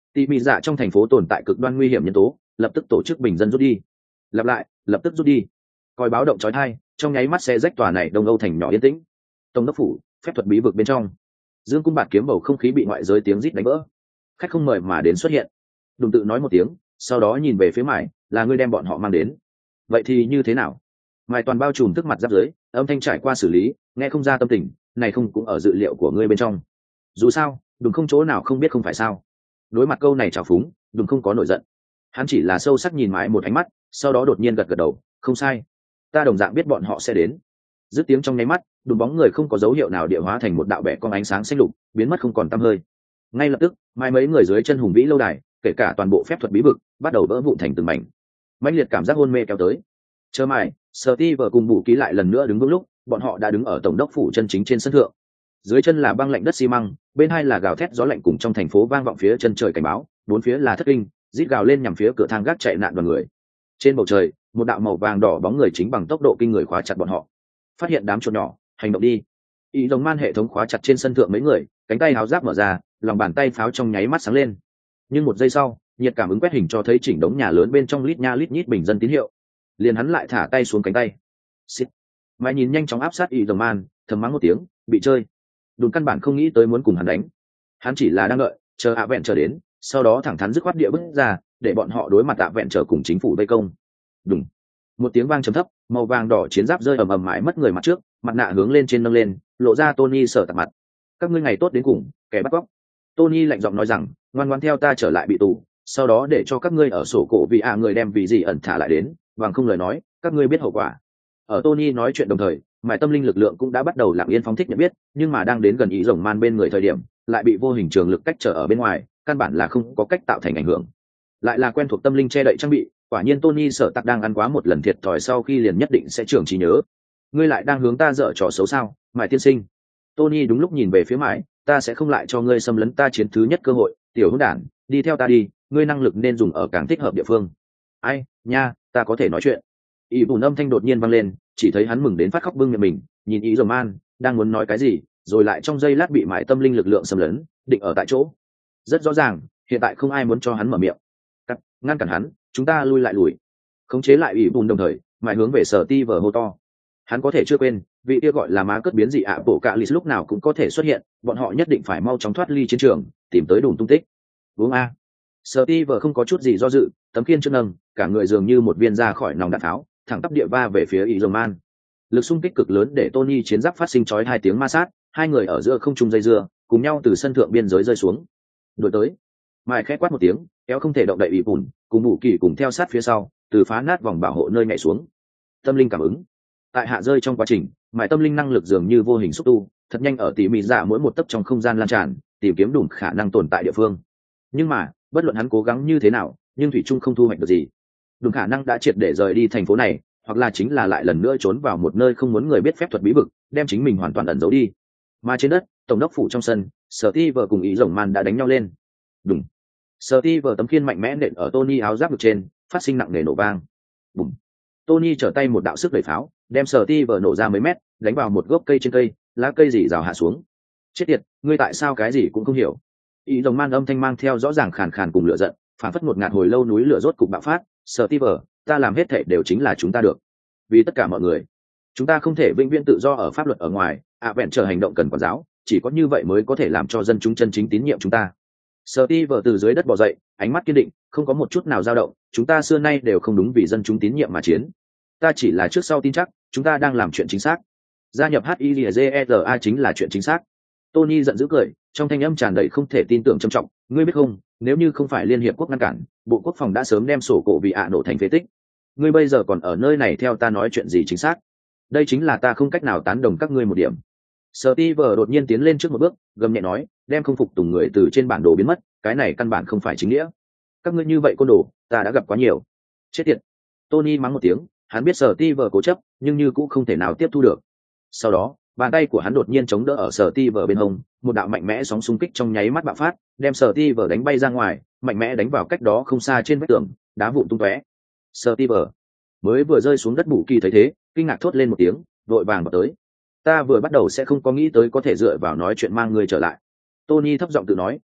Tỉ mỉ dạ trong thành phố tồn tại cực đoan nguy hiểm nhân tố, lập tức tổ chức bình dân rút đi. Lặp lại, lập tức rút đi. Còi báo động chói tai, trong nháy mắt xe rách tòa này Đông Âu thành nhỏ yên tĩnh. Tổng đốc phủ, phép thuật bí vực bên trong, dương cung bạt kiếm bầu không khí bị ngoại giới tiếng rít đánh vỡ. Khách không mời mà đến xuất hiện. Đùng tự nói một tiếng, sau đó nhìn về phía Mải, là ngươi đem bọn họ mang đến. Vậy thì như thế nào? Mải toàn bao trùm tức mặt giáp dưới, âm thanh trải qua xử lý, nghe không ra tâm tình, này không cũng ở dự liệu của ngươi bên trong. Dù sao, Đùng không chỗ nào không biết không phải sao. Đối mặt câu này trào phúng, Đùng không có nổi giận. Hắn chỉ là sâu sắc nhìn Mải một ánh mắt, sau đó đột nhiên gật gật đầu, không sai. Ta đồng dạng biết bọn họ sẽ đến. Dứt tiếng trong nháy mắt, Đùng bóng người không có dấu hiệu nào địa hóa thành một đạo bẻ cong ánh sáng xanh lục, biến mất không còn tăm hơi. Ngay lập tức, Mải mấy người dưới chân hùng vĩ lâu đài, kể cả toàn bộ phép thuật bí vực, bắt đầu vỡ vụn thành từng mảnh. Mãnh liệt cảm giác hôn mê kéo tới. Chờ Mải, Steve cùng Bù Ký lại lần nữa đứng vững lúc, bọn họ đã đứng ở tổng đốc phủ chân chính trên sân thượng. Dưới chân là băng lạnh đất xi măng, bên hai là gào thét gió lạnh cùng trong thành phố vang vọng phía chân trời cảnh báo, bốn phía là thất kinh, rít gào lên nhằm phía cửa thang gác chạy nạn đoàn người. Trên bầu trời, một đạo màu vàng đỏ bóng người chính bằng tốc độ kinh người khóa chặt bọn họ. Phát hiện đám chuột nhỏ, hành động đi. Ý đồng man hệ thống khóa chặt trên sân thượng mấy người, cánh tay háo giáp mở ra, lòng bàn tay pháo trong nháy mắt sáng lên. Nhưng một giây sau, nhiệt cảm ứng quét hình cho thấy chỉnh đống nhà lớn bên trong lít nha lít nhít bình dân tín hiệu. Liền hắn lại thả tay xuống cánh tay. Xít. Mai nhìn nhanh chóng áp sát ý đồng man, thầm mắng một tiếng, bị chơi. Đùn căn bản không nghĩ tới muốn cùng hắn đánh. Hắn chỉ là đang đợi, chờ ạ vẹn chờ đến, sau đó thẳng thắn dứt khoát địa bước ra, để bọn họ đối mặt ạ vẹn chờ cùng chính phủ vây công. Đùng. Một tiếng vang trầm thấp, màu vàng đỏ chiến giáp rơi ầm ầm mãi mất người mặt trước, mặt nạ hướng lên trên nâng lên, lộ ra Tony sở tạc mặt. Các ngươi ngày tốt đến cùng, kẻ bắt cóc. Tony lạnh giọng nói rằng, ngoan ngoãn theo ta trở lại bị tù, sau đó để cho các ngươi ở sổ cổ vì người đem vì gì ẩn thả lại đến, bằng không lời nói, các ngươi biết hậu quả. Ở Tony nói chuyện đồng thời, mải tâm linh lực lượng cũng đã bắt đầu lặng yên phóng thích nhận biết, nhưng mà đang đến gần ý rồng man bên người thời điểm, lại bị vô hình trường lực cách trở ở bên ngoài, căn bản là không có cách tạo thành ảnh hưởng. Lại là quen thuộc tâm linh che đậy trang bị, quả nhiên Tony sợ tặc đang ăn quá một lần thiệt thòi sau khi liền nhất định sẽ trưởng trí nhớ. Ngươi lại đang hướng ta dở trò xấu sao, mải tiên sinh? Tony đúng lúc nhìn về phía mải, ta sẽ không lại cho ngươi xâm lấn ta chiến thứ nhất cơ hội, tiểu hỗn đản, đi theo ta đi, ngươi năng lực nên dùng ở càng thích hợp địa phương. Ai, nha, ta có thể nói chuyện. Ý bùn âm thanh đột nhiên vang lên, chỉ thấy hắn mừng đến phát khóc bưng miệng mình, nhìn ý rồng man, đang muốn nói cái gì, rồi lại trong giây lát bị mải tâm linh lực lượng xâm lấn, định ở tại chỗ. Rất rõ ràng, hiện tại không ai muốn cho hắn mở miệng. Ngăn cản hắn, chúng ta lui lại lùi. Khống chế lại ý bùn đồng thời, mải hướng về sở ti vờ hô to. Hắn có thể chưa quên, vị kia gọi là má cất biến dị ạ bộ cạ lì lúc nào cũng có thể xuất hiện, bọn họ nhất định phải mau chóng thoát ly chiến trường, tìm tới đồn tung tích. Uống a. Sở ti vờ không có chút gì do dự, tấm khiên chưa nâng, cả người dường như một viên ra khỏi nòng đạn tháo, thẳng tắp địa va về phía ý rồng man. Lực xung kích cực lớn để Tony chiến giáp phát sinh chói hai tiếng ma sát, hai người ở giữa không trung dây dưa, cùng nhau từ sân thượng biên giới rơi xuống. Đuổi tới. Mike khẽ quát một tiếng, kéo không thể động đậy bị bùn, cùng Bù Kỳ cùng theo sát phía sau, từ phá nát vòng bảo hộ nơi nhảy xuống. Tâm linh cảm ứng. Tại hạ rơi trong quá trình, Mike tâm linh năng lực dường như vô hình xúc tu, thật nhanh ở tỉ mỉ dạ mỗi một tấc trong không gian lan tràn, tìm kiếm đủ khả năng tồn tại địa phương. Nhưng mà, bất luận hắn cố gắng như thế nào, nhưng thủy chung không thu hoạch được gì. Đủ khả năng đã triệt để rời đi thành phố này, hoặc là chính là lại lần nữa trốn vào một nơi không muốn người biết phép thuật bí vực, đem chính mình hoàn toàn ẩn giấu đi. Mà trên đất, tổng đốc phủ trong sân, Steve cùng ý rồng man đã đánh nhau lên. Đùng. Steve tấm khiên mạnh mẽ nện ở Tony áo giáp ngực trên, phát sinh nặng nề nổ vang. Bùm. Tony trở tay một đạo sức đẩy pháo, đem Steve nổ ra mấy mét, đánh vào một gốc cây trên cây, lá cây rỉ rào hạ xuống. Chết tiệt, ngươi tại sao cái gì cũng không hiểu. Ý rồng man âm thanh mang theo rõ ràng khàn khàn cùng lửa giận, phản phất một ngạt hồi lâu núi lửa rốt cục bạo phát. Steve, ta làm hết thảy đều chính là chúng ta được, vì tất cả mọi người. Chúng ta không thể vĩnh viễn tự do ở pháp luật ở ngoài, vẹn trở hành động cần quản giáo, chỉ có như vậy mới có thể làm cho dân chúng chân chính tín nhiệm chúng ta. Steve từ dưới đất bò dậy, ánh mắt kiên định, không có một chút nào dao động, chúng ta xưa nay đều không đúng vì dân chúng tín nhiệm mà chiến. Ta chỉ là trước sau tin chắc, chúng ta đang làm chuyện chính xác. Gia nhập HILZERA chính là chuyện chính xác. Tony giận dữ cười, trong thanh âm tràn đầy không thể tin tưởng trầm trọng, ngươi biết không, nếu như không phải Liên Hiệp Quốc ngăn cản, Bộ Quốc phòng đã sớm đem sổ cổ vì nổ thành phế tích. Ngươi bây giờ còn ở nơi này theo ta nói chuyện gì chính xác? Đây chính là ta không cách nào tán đồng các ngươi một điểm. Steve đột nhiên tiến lên trước một bước, gầm nhẹ nói, đem không phục tùng người từ trên bản đồ biến mất, cái này căn bản không phải chính nghĩa. Các ngươi như vậy côn đồ, ta đã gặp quá nhiều. Chết tiệt. Tony mắng một tiếng, hắn biết Steve cố chấp, nhưng như cũng không thể nào tiếp thu được. Sau đó, bàn tay của hắn đột nhiên chống đỡ ở Steve bên hông, một đạo mạnh mẽ sóng xung kích trong nháy mắt bạo phát, đem Steve đánh bay ra ngoài, mạnh mẽ đánh vào cách đó không xa trên vách tường, đá vụn tung tóe. Steve mới vừa rơi xuống đất Bù Kỳ thấy thế, kinh ngạc thốt lên một tiếng, vội vàng vào tới. Ta vừa bắt đầu sẽ không có nghĩ tới có thể dựa vào nói chuyện mang người trở lại. Tony thấp giọng tự nói,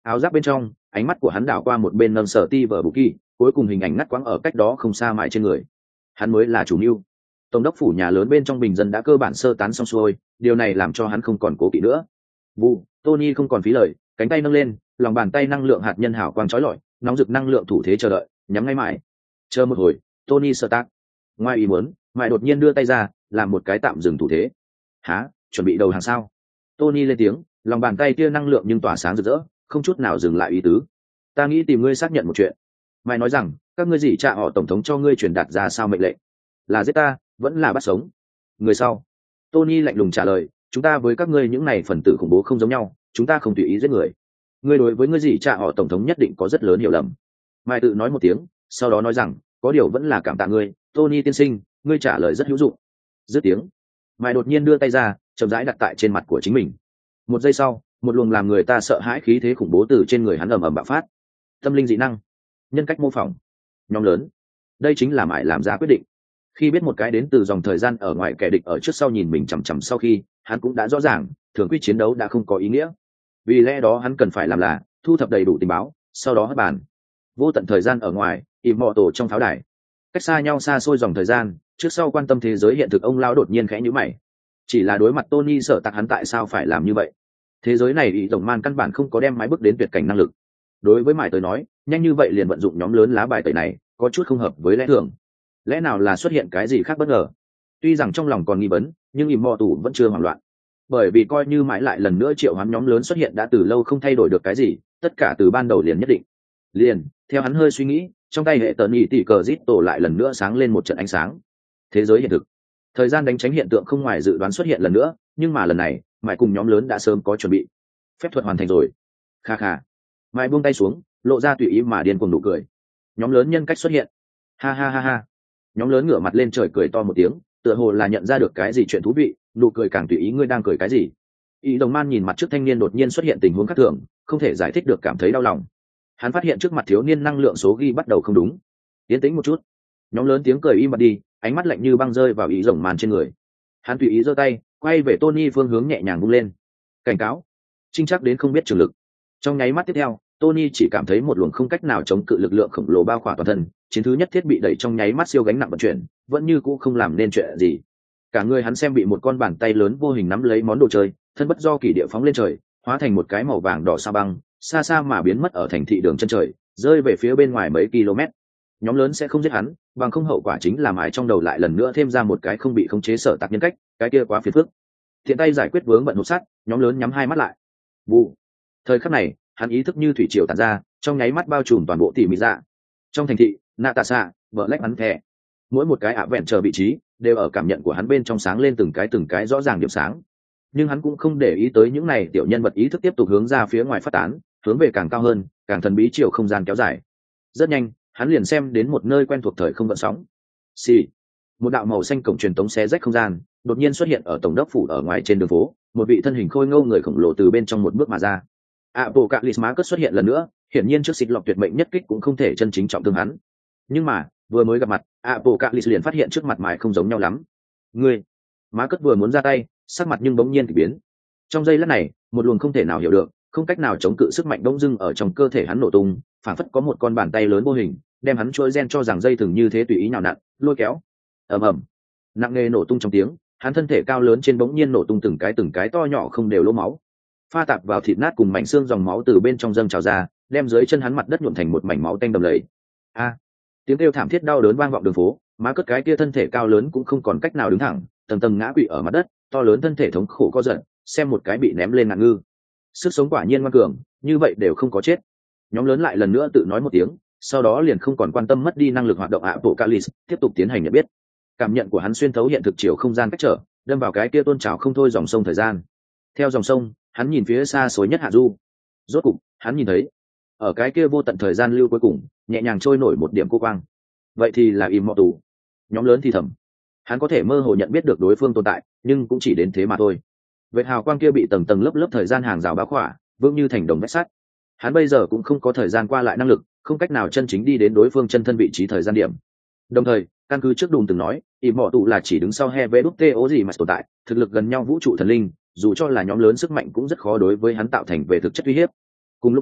áo giáp bên trong, ánh mắt của hắn đảo qua một bên nâng sở ti vở bù kỳ, cuối cùng hình ảnh ngắt quãng ở cách đó không xa mãi trên người. Hắn mới là chủ mưu. Tổng đốc phủ nhà lớn bên trong bình dân đã cơ bản sơ tán xong xuôi, điều này làm cho hắn không còn cố kỵ nữa. Vụ, Tony không còn phí lời, cánh tay nâng lên, lòng bàn tay năng lượng hạt nhân hào quang chói lọi, nóng rực năng lượng thủ thế chờ đợi, nhắm ngay mãi. Chờ một hồi, Tony sơ tác. Ngoài ý muốn, mãi đột nhiên đưa tay ra, làm một cái tạm dừng thủ thế. Hả, chuẩn bị đầu hàng sao? Tony lên tiếng, lòng bàn tay kia năng lượng nhưng tỏa sáng rực rỡ, không chút nào dừng lại ý tứ. Ta nghĩ tìm ngươi xác nhận một chuyện. Mãi nói rằng, các ngươi gì trả họ tổng thống cho ngươi truyền đạt ra sao mệnh lệnh? Là giết ta, vẫn là bắt sống? Người sau. Tony lạnh lùng trả lời, chúng ta với các ngươi những này phần tử khủng bố không giống nhau, chúng ta không tùy ý giết người. Ngươi đối với ngươi gì trả họ tổng thống nhất định có rất lớn hiểu lầm. Mai tự nói một tiếng, sau đó nói rằng, có điều vẫn là cảm tạ ngươi, Tony tiên sinh, ngươi trả lời rất hữu dụng. Dứt tiếng, Mai đột nhiên đưa tay ra, chậm rãi đặt tại trên mặt của chính mình. Một giây sau, một luồng làm người ta sợ hãi khí thế khủng bố từ trên người hắn ầm ầm bạo phát. Tâm linh dị năng, nhân cách mô phỏng, nhóm lớn. Đây chính là Mai làm ra quyết định. Khi biết một cái đến từ dòng thời gian ở ngoài kẻ địch ở trước sau nhìn mình chằm chằm sau khi, hắn cũng đã rõ ràng, thường quy chiến đấu đã không có ý nghĩa. Vì lẽ đó hắn cần phải làm là thu thập đầy đủ tình báo, sau đó hất bàn. Vô tận thời gian ở ngoài, im mọ tổ trong pháo đài, cách xa nhau xa xôi dòng thời gian, trước sau quan tâm thế giới hiện thực ông lão đột nhiên khẽ nhíu mày. Chỉ là đối mặt Tony sợ tặc hắn tại sao phải làm như vậy? Thế giới này ý tổng man căn bản không có đem máy bước đến tuyệt cảnh năng lực. Đối với mải tới nói, nhanh như vậy liền vận dụng nhóm lớn lá bài tẩy này, có chút không hợp với lẽ thường. Lẽ nào là xuất hiện cái gì khác bất ngờ? Tuy rằng trong lòng còn nghi vấn, nhưng im mọ tủ vẫn chưa hoảng loạn. Bởi vì coi như mãi lại lần nữa triệu hoán nhóm lớn xuất hiện đã từ lâu không thay đổi được cái gì, tất cả từ ban đầu liền nhất định. Liền, theo hắn hơi suy nghĩ, trong tay hệ tần nhị tỷ cờ rít tổ lại lần nữa sáng lên một trận ánh sáng. Thế giới hiện thực, thời gian đánh tránh hiện tượng không ngoài dự đoán xuất hiện lần nữa, nhưng mà lần này mãi cùng nhóm lớn đã sớm có chuẩn bị. Phép thuật hoàn thành rồi. Kha kha. Mãi buông tay xuống, lộ ra tùy ý mà điên cuồng nụ cười. Nhóm lớn nhân cách xuất hiện. Ha ha ha ha. Nhóm lớn ngửa mặt lên trời cười to một tiếng, tựa hồ là nhận ra được cái gì chuyện thú vị, nụ cười càng tùy ý. Ngươi đang cười cái gì? Ý đồng man nhìn mặt trước thanh niên đột nhiên xuất hiện tình huống khác thường, không thể giải thích được cảm thấy đau lòng. Hắn phát hiện trước mặt thiếu niên năng lượng số ghi bắt đầu không đúng. Tiến tĩnh một chút. Nhóm lớn tiếng cười im bặt đi, ánh mắt lạnh như băng rơi vào ý rồng màn trên người. Hắn tùy ý giơ tay, quay về Tony phương hướng nhẹ nhàng vung lên. Cảnh cáo. Trinh chắc đến không biết trường lực. Trong nháy mắt tiếp theo, Tony chỉ cảm thấy một luồng không cách nào chống cự lực lượng khổng lồ bao khỏa toàn thân, chiến thứ nhất thiết bị đẩy trong nháy mắt siêu gánh nặng vận chuyển, vẫn như cũ không làm nên chuyện gì. Cả người hắn xem bị một con bàn tay lớn vô hình nắm lấy món đồ chơi, thân bất do kỳ địa phóng lên trời, hóa thành một cái màu vàng đỏ sao băng, xa xa mà biến mất ở thành thị đường chân trời, rơi về phía bên ngoài mấy km. Nhóm lớn sẽ không giết hắn, bằng không hậu quả chính là mãi trong đầu lại lần nữa thêm ra một cái không bị khống chế sở tạc nhân cách, cái kia quá phiền phức. Thiện tay giải quyết vướng bận hộp sắt, nhóm lớn nhắm hai mắt lại. Vụ. Thời khắc này, hắn ý thức như thủy triều tản ra, trong nháy mắt bao trùm toàn bộ tỉ mỉ dạ. Trong thành thị, Natasha, vợ lách hắn thẻ. Mỗi một cái ạ vẹn chờ vị trí, đều ở cảm nhận của hắn bên trong sáng lên từng cái rõ ràng điểm sáng. Nhưng hắn cũng không để ý tới những này tiểu nhân vật ý thức tiếp tục hướng ra phía ngoài phát tán, hướng về càng cao hơn, càng thần bí chiều không gian kéo dài. Rất nhanh, hắn liền xem đến một nơi quen thuộc thời không gợn sóng. Xì. Một đạo màu xanh cổng truyền tống xé rách không gian, đột nhiên xuất hiện ở tổng đốc phủ ở ngoài trên đường phố, một vị thân hình khôi ngô người khổng lồ từ bên trong một bước mà ra. Apocalypse Marcus xuất hiện lần nữa, hiển nhiên trước xịt lọc tuyệt mệnh nhất kích cũng không thể chân chính trọng thương hắn. Nhưng mà, vừa mới gặp mặt, Apocalypse liền phát hiện trước mặt mãi không giống nhau lắm. Ngươi, Marcus vừa muốn ra tay, sắc mặt nhưng bỗng nhiên thì biến. Trong giây lát này, một luồng không thể nào hiểu được, không cách nào chống cự sức mạnh bỗng dưng ở trong cơ thể hắn nổ tung, phảng phất có một con bàn tay lớn vô hình, đem hắn trôi gen cho rằng dây thừng như thế tùy ý nhào nặn, lôi kéo. Ầm ầm, nặng nề nổ tung trong tiếng, hắn thân thể cao lớn trên bỗng nhiên nổ tung từng cái to nhỏ không đều lỗ máu, pha tạp vào thịt nát cùng mảnh xương dòng máu từ bên trong dâng trào ra, đem dưới chân hắn mặt đất nhuộm thành một mảnh máu tanh đầm lầy. A, tiếng kêu thảm thiết đau đớn vang vọng đường phố, má cất cái kia thân thể cao lớn cũng không còn cách nào đứng thẳng, tầng tầng ngã quỵ ở mặt đất, to lớn thân thể thống khổ co giật, xem một cái bị ném lên ngạn ngư. Sức sống quả nhiên ngoan cường, như vậy đều không có chết. Nhóm lớn lại lần nữa tự nói một tiếng, sau đó liền không còn quan tâm mất đi năng lực hoạt động Apocalypse, tiếp tục tiến hành nhận biết. Cảm nhận của hắn xuyên thấu hiện thực chiều không gian cách trở, đâm vào cái kia tôn trào không thôi dòng sông thời gian. Theo dòng sông, hắn nhìn phía xa xối nhất hạ du. Rốt cục, hắn nhìn thấy, ở cái kia vô tận thời gian lưu cuối cùng, nhẹ nhàng trôi nổi một điểm cô quang. Vậy thì là im mọ tù. Nhóm lớn thì thầm. Hắn có thể mơ hồ nhận biết được đối phương tồn tại, nhưng cũng chỉ đến thế mà thôi. Vệt hào quang kia bị tầng tầng lớp lớp thời gian hàng rào bao khỏa, vững như thành đồng vách sắt. Hắn bây giờ cũng không có thời gian qua lại năng lực, không cách nào chân chính đi đến đối phương chân thân vị trí thời gian điểm. Đồng thời, căn cứ trước đùng từng nói, im mọ tù là chỉ đứng sau Hevđt gì mà tồn tại, thực lực gần nhau vũ trụ thần linh, dù cho là nhóm lớn sức mạnh cũng rất khó đối với hắn tạo thành về thực chất uy hiếp. Cùng lúc đó,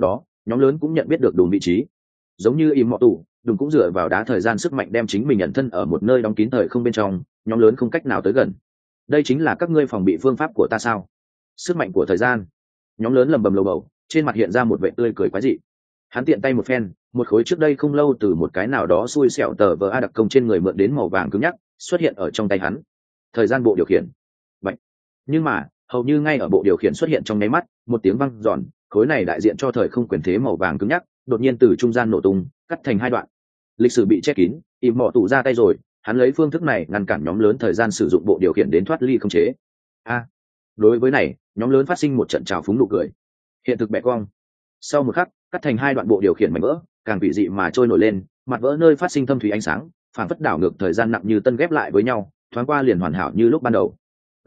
nhóm lớn cũng nhận biết được đùm vị trí. Giống như im mọ tủ, đùm cũng dựa vào đá thời gian sức mạnh đem chính mình nhận thân ở một nơi đóng kín thời không bên trong, nhóm lớn không cách nào tới gần. Đây chính là các ngươi phòng bị phương pháp của ta sao? Sức mạnh của thời gian. Nhóm lớn lầm bầm lầu bầu, trên mặt hiện ra một vẻ tươi cười quái dị. Hắn tiện tay một phen, một khối trước đây không lâu từ một cái nào đó xui xẻo tờ vờ a đặc công trên người mượn đến màu vàng cứng nhắc xuất hiện ở trong tay hắn. Thời gian bộ điều khiển. Vậy, nhưng mà hầu như ngay ở bộ điều khiển xuất hiện trong nháy mắt, một tiếng vang giòn, khối này đại diện cho thời không quyền thế màu vàng cứng nhắc đột nhiên từ trung gian nổ tung, cắt thành hai đoạn. Lịch sử bị che kín, im mọ tụ ra tay rồi, hắn lấy phương thức này ngăn cản nhóm lớn thời gian sử dụng bộ điều khiển đến thoát ly không chế. Đối với này, nhóm lớn phát sinh một trận trào phúng nụ cười. Hiện thực bẻ cong. Sau một khắc, cắt thành hai đoạn bộ điều khiển mảnh vỡ, càng quỷ dị mà trôi nổi lên, mặt vỡ nơi phát sinh thâm thúy ánh sáng, phản phất đảo ngược thời gian nặng như tân ghép lại với nhau, thoáng qua liền hoàn hảo như lúc ban đầu.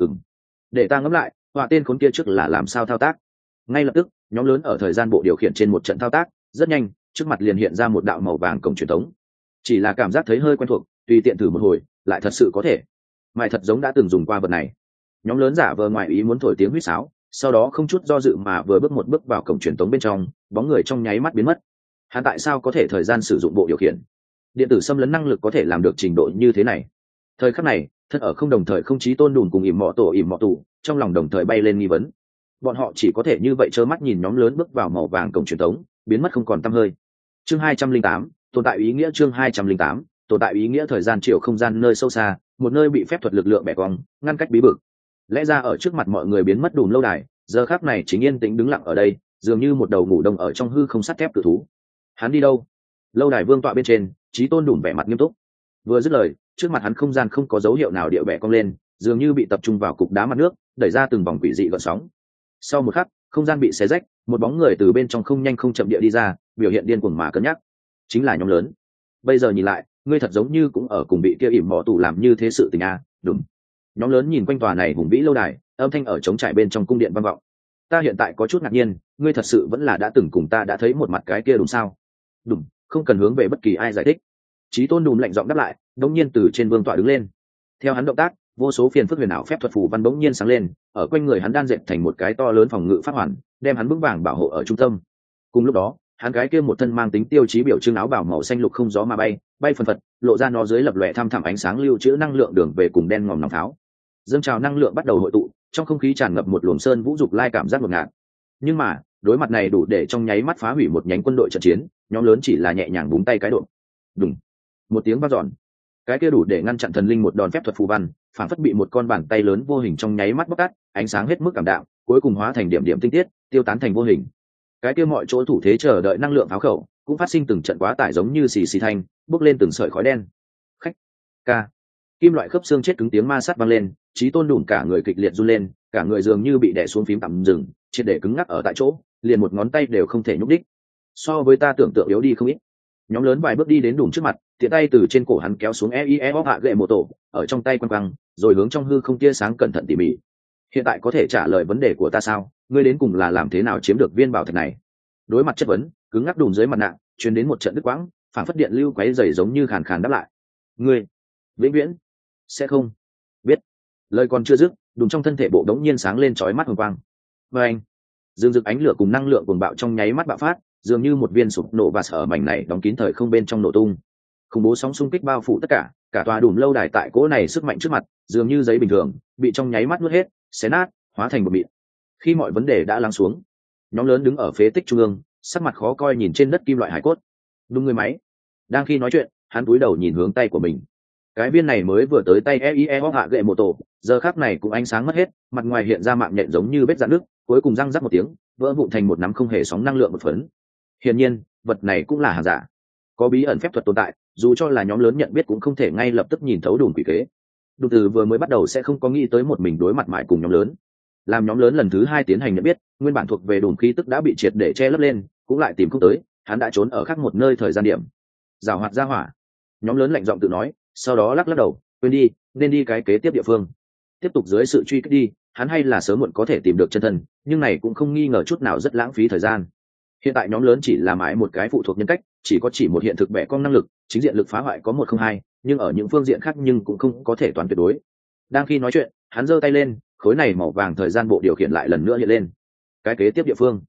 Để ta ngẫm lại, họa tên khốn kia trước là làm sao thao tác. Ngay lập tức, nhóm lớn ở thời gian bộ điều khiển trên một trận thao tác, rất nhanh, trước mặt liền hiện ra một đạo màu vàng cổng truyền thống. Chỉ là cảm giác thấy hơi quen thuộc, tùy tiện thử một hồi, lại thật sự có thể. Mày thật giống đã từng dùng qua vật này. Nhóm lớn giả vờ ngoài ý muốn thổi tiếng huýt sáo, sau đó không chút do dự mà vừa bước một bước vào cổng truyền thống bên trong, bóng người trong nháy mắt biến mất. Hắn tại sao có thể thời gian sử dụng bộ điều khiển? Điện tử xâm lấn năng lực có thể làm được trình độ như thế này? Thời khắc này, thân ở không đồng thời không chí tôn đùn cùng ỉm mọ tủ, trong lòng đồng thời bay lên nghi vấn. Bọn họ chỉ có thể như vậy trơ mắt nhìn nhóm lớn bước vào màu vàng cổng truyền thống, biến mất không còn tăm hơi. Chương 208, tồn tại ý nghĩa. Chương 208, tồn tại ý nghĩa. Thời gian chiều không gian nơi sâu xa, một nơi bị phép thuật lực lượng bẻ cong ngăn cách bí bực. Lẽ ra ở trước mặt mọi người biến mất đùm lâu đài, giờ khắc này chính yên tĩnh đứng lặng ở đây, dường như một đầu ngủ đông ở trong hư không sắt thép cự thú. Hắn đi đâu? Lâu đài vương tọa bên trên, chí tôn đùm vẻ mặt nghiêm túc. Vừa dứt lời, trước mặt hắn không gian không có dấu hiệu nào địa bẻ cong lên, dường như bị tập trung vào cục đá mặt nước, đẩy ra từng vòng quỷ dị gợn sóng. Sau một khắc, không gian bị xé rách, một bóng người từ bên trong không nhanh không chậm địa đi ra, biểu hiện điên cuồng mà cân nhắc. Chính là nhóm lớn. Bây giờ nhìn lại, ngươi thật giống như cũng ở cùng bị kia ỉm mỏ tủ làm như thế sự tình a. Đúng. Nhóm lớn nhìn quanh tòa này hùng vĩ lâu đài, âm thanh ở trống trải bên trong cung điện vang vọng. Ta hiện tại có chút ngạc nhiên, ngươi thật sự vẫn là đã từng cùng ta đã thấy một mặt cái kia đúng sao? Đúng, không cần hướng về bất kỳ ai giải thích. Chí tôn đùm lạnh giọng đáp lại, đống nhiên từ trên vương tọa đứng lên. Theo hắn động tác, vô số phiền phức huyền ảo phép thuật phù văn bỗng nhiên sáng lên, ở quanh người hắn đan dệt thành một cái to lớn phòng ngự pháp hoàn, đem hắn vững vàng bảo hộ ở trung tâm. Cùng lúc đó, hắn cái kia một thân mang tính tiêu chí biểu trưng áo bào màu xanh lục không gió mà bay, bay phần phật, lộ ra nó dưới lập lòe thăm thẳm ánh sáng lưu trữ năng lượng đường về cùng đen ngòm nòng tháo. Dâng trào năng lượng bắt đầu hội tụ, trong không khí tràn ngập một luồng sơn vũ dục lai cảm giác ngột ngạt. Nhưng mà, đối mặt này đủ để trong nháy mắt phá hủy một nhánh quân đội trận chiến, nhóm lớn chỉ là nhẹ nhàng búng tay cái độ. Đùng. Một tiếng vang dọn. Cái kia đủ để ngăn chặn thần linh một đòn phép thuật phù văn, phản phất bị một con bàn tay lớn vô hình trong nháy mắt bóc tát, ánh sáng hết mức cảm đạm, cuối cùng hóa thành điểm điểm tinh tiết, tiêu tán thành vô hình. Cái kia mọi chỗ thủ thế chờ đợi năng lượng pháo khẩu, cũng phát sinh từng trận quá tải giống như xì xì thanh, bốc lên từng sợi khói đen. Khách. Ca. Kim loại khớp xương chết cứng tiếng ma sát vang lên, Chí tôn đùn cả người kịch liệt run lên, cả người dường như bị đè xuống phím tạm dừng, triệt để cứng ngắc ở tại chỗ, liền một ngón tay đều không thể nhúc đích. So với ta tưởng tượng yếu đi không ít. Nhóm lớn vài bước đi đến đùn trước mặt, tiện tay từ trên cổ hắn kéo xuống EIE hạ gậy một tổ, ở trong tay quăng quăng, rồi hướng trong hư không tia sáng cẩn thận tỉ mỉ. Hiện tại có thể trả lời vấn đề của ta sao? Ngươi đến cùng là làm thế nào chiếm được viên bảo thạch này? Đối mặt chất vấn, cứng ngắc đùn dưới mặt nạ, truyền đến một trận đứt quãng, phản phất điện lưu quấy rầy giống như khàn khàn đáp lại. Ngươi, vĩnh viễn sẽ không biết. Lời còn chưa dứt, đùn trong thân thể bộ đống nhiên sáng lên chói mắt hồng quang. Và anh, dương rực ánh lửa cùng năng lượng cuồng bạo trong nháy mắt bạo phát, dường như một viên sụp nổ và sở mảnh này đóng kín thời không bên trong nổ tung. Khủng bố sóng xung kích bao phủ tất cả tòa đùm lâu đài tại cỗ này sức mạnh trước mặt, dường như giấy bình thường, bị trong nháy mắt nuốt hết, xé nát, hóa thành bột mịn. Khi mọi vấn đề đã lắng xuống, nhóm lớn đứng ở phế tích trung ương, sắc mặt khó coi nhìn trên đất kim loại hải cốt. Đúng người máy. Đang khi nói chuyện, hắn cúi đầu nhìn hướng tay của mình. Cái viên này mới vừa tới tay EIE hạ gậy một tổ, giờ khắc này cũng ánh sáng mất hết, mặt ngoài hiện ra mạng nhện giống như vết rạn nước, cuối cùng răng rắc một tiếng, vỡ vụn thành một nắm không hề sóng năng lượng một phấn. Hiển nhiên, vật này cũng là hàng giả, có bí ẩn phép thuật tồn tại, dù cho là nhóm lớn nhận biết cũng không thể ngay lập tức nhìn thấu đùn quỷ kế. Đùn từ vừa mới bắt đầu sẽ không có nghĩ tới một mình đối mặt mãi cùng nhóm lớn. Làm nhóm lớn lần thứ hai tiến hành nhận biết, nguyên bản thuộc về đùn khí tức đã bị triệt để che lấp lên, cũng lại tìm không tới, hắn đã trốn ở khác một nơi thời gian điểm. Giảo hoạt ra hỏa. Nhóm lớn lạnh giọng tự nói, sau đó lắc đầu, quên đi, nên đi cái kế tiếp địa phương. Tiếp tục dưới sự truy kích đi, hắn hay là sớm muộn có thể tìm được chân thân, nhưng này cũng không nghi ngờ chút nào rất lãng phí thời gian. Hiện tại nhóm lớn chỉ là mãi một cái phụ thuộc nhân cách, chỉ một hiện thực bẻ cong năng lực, chính diện lực phá hoại có 102, nhưng ở những phương diện khác nhưng cũng không có thể toàn tuyệt đối. Đang khi nói chuyện, hắn giơ tay lên, khối này màu vàng thời gian bộ điều khiển lại lần nữa hiện lên. Cái kế tiếp địa phương.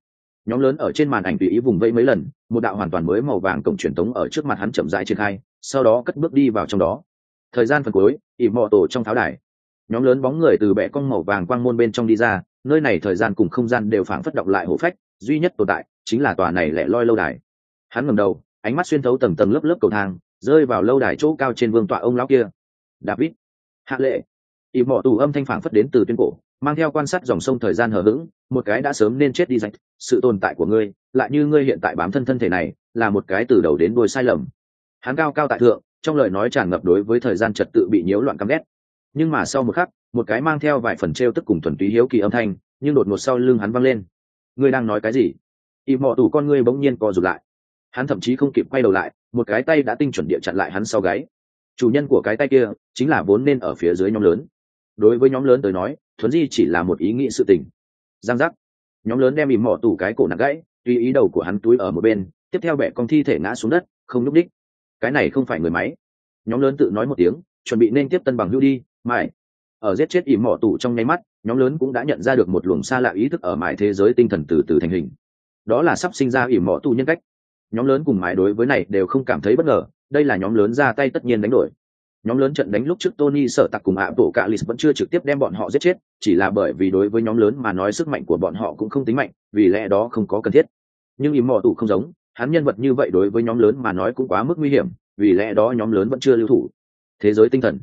Nhóm lớn ở trên màn ảnh tùy ý vùng vẫy mấy lần, một đạo hoàn toàn mới màu vàng cổng truyền tống ở trước mặt hắn chậm rãi triển khai, sau đó cất bước đi vào trong đó. Thời gian phần cuối, ỉm mọ tổ trong tháo đài. Nhóm lớn bóng người từ bệ cong màu vàng quang môn bên trong đi ra, nơi này thời gian cùng không gian đều phảng phất động lại hổ phách, duy nhất tồn tại chính là tòa này lẻ loi lâu đài. Hắn ngẩng đầu, ánh mắt xuyên thấu tầng tầng lớp lớp cầu thang, rơi vào lâu đài chỗ cao trên vương tọa ông lão kia. David, hạ lệ. ỉm mọ tù âm thanh phảng phất đến từ tuyên cổ, mang theo quan sát dòng sông thời gian hờ hững, một cái đã sớm nên chết đi rạch, sự tồn tại của ngươi lại như ngươi hiện tại bám thân thân thể này là một cái từ đầu đến đuôi sai lầm. Hắn cao cao tại thượng, trong lời nói tràn ngập đối với thời gian trật tự bị nhiễu loạn căm ghét. Nhưng mà sau một khắc, một cái mang theo vài phần trêu tức cùng thuần túy hiếu kỳ âm thanh nhưng đột ngột sau lưng hắn vang lên. Ngươi đang nói cái gì? ỉm mọ tù con ngươi bỗng nhiên co rụt lại. Hắn thậm chí không kịp quay đầu lại, một cái tay đã tinh chuẩn địa chặn lại hắn sau gáy. Chủ nhân của cái tay kia chính là vốn nên ở phía dưới nhóm lớn. Đối với nhóm lớn tới nói, thuần di chỉ là một ý nghĩ sự tình. Giang giác, nhóm lớn đem ỉm mọ tù cái cổ nặng gãy, tùy ý đầu của hắn túi ở một bên, tiếp theo bẻ con thi thể ngã xuống đất, không nhúc đích. Cái này không phải người máy. Nhóm lớn tự nói một tiếng, chuẩn bị nên tiếp tân bằng hưu đi. Mãi ở giết chết ỉm mọ tù trong nháy mắt, nhóm lớn cũng đã nhận ra được một luồng xa lạ ý thức ở mãi thế giới tinh thần từ từ thành hình. Đó là sắp sinh ra ỉm mọ tù nhân cách. Nhóm lớn cùng mãi đối với này đều không cảm thấy bất ngờ, đây là nhóm lớn ra tay tất nhiên đánh đổi. Nhóm lớn trận đánh lúc trước Tony Sở Tạc cùng ạ tổ cạ Lis vẫn chưa trực tiếp đem bọn họ giết chết, chỉ là bởi vì đối với nhóm lớn mà nói sức mạnh của bọn họ cũng không tính mạnh, vì lẽ đó không có cần thiết. Nhưng ỉm mọ tù không giống, hắn nhân vật như vậy đối với nhóm lớn mà nói cũng quá mức nguy hiểm, vì lẽ đó nhóm lớn vẫn chưa lưu thủ. Thế giới tinh thần.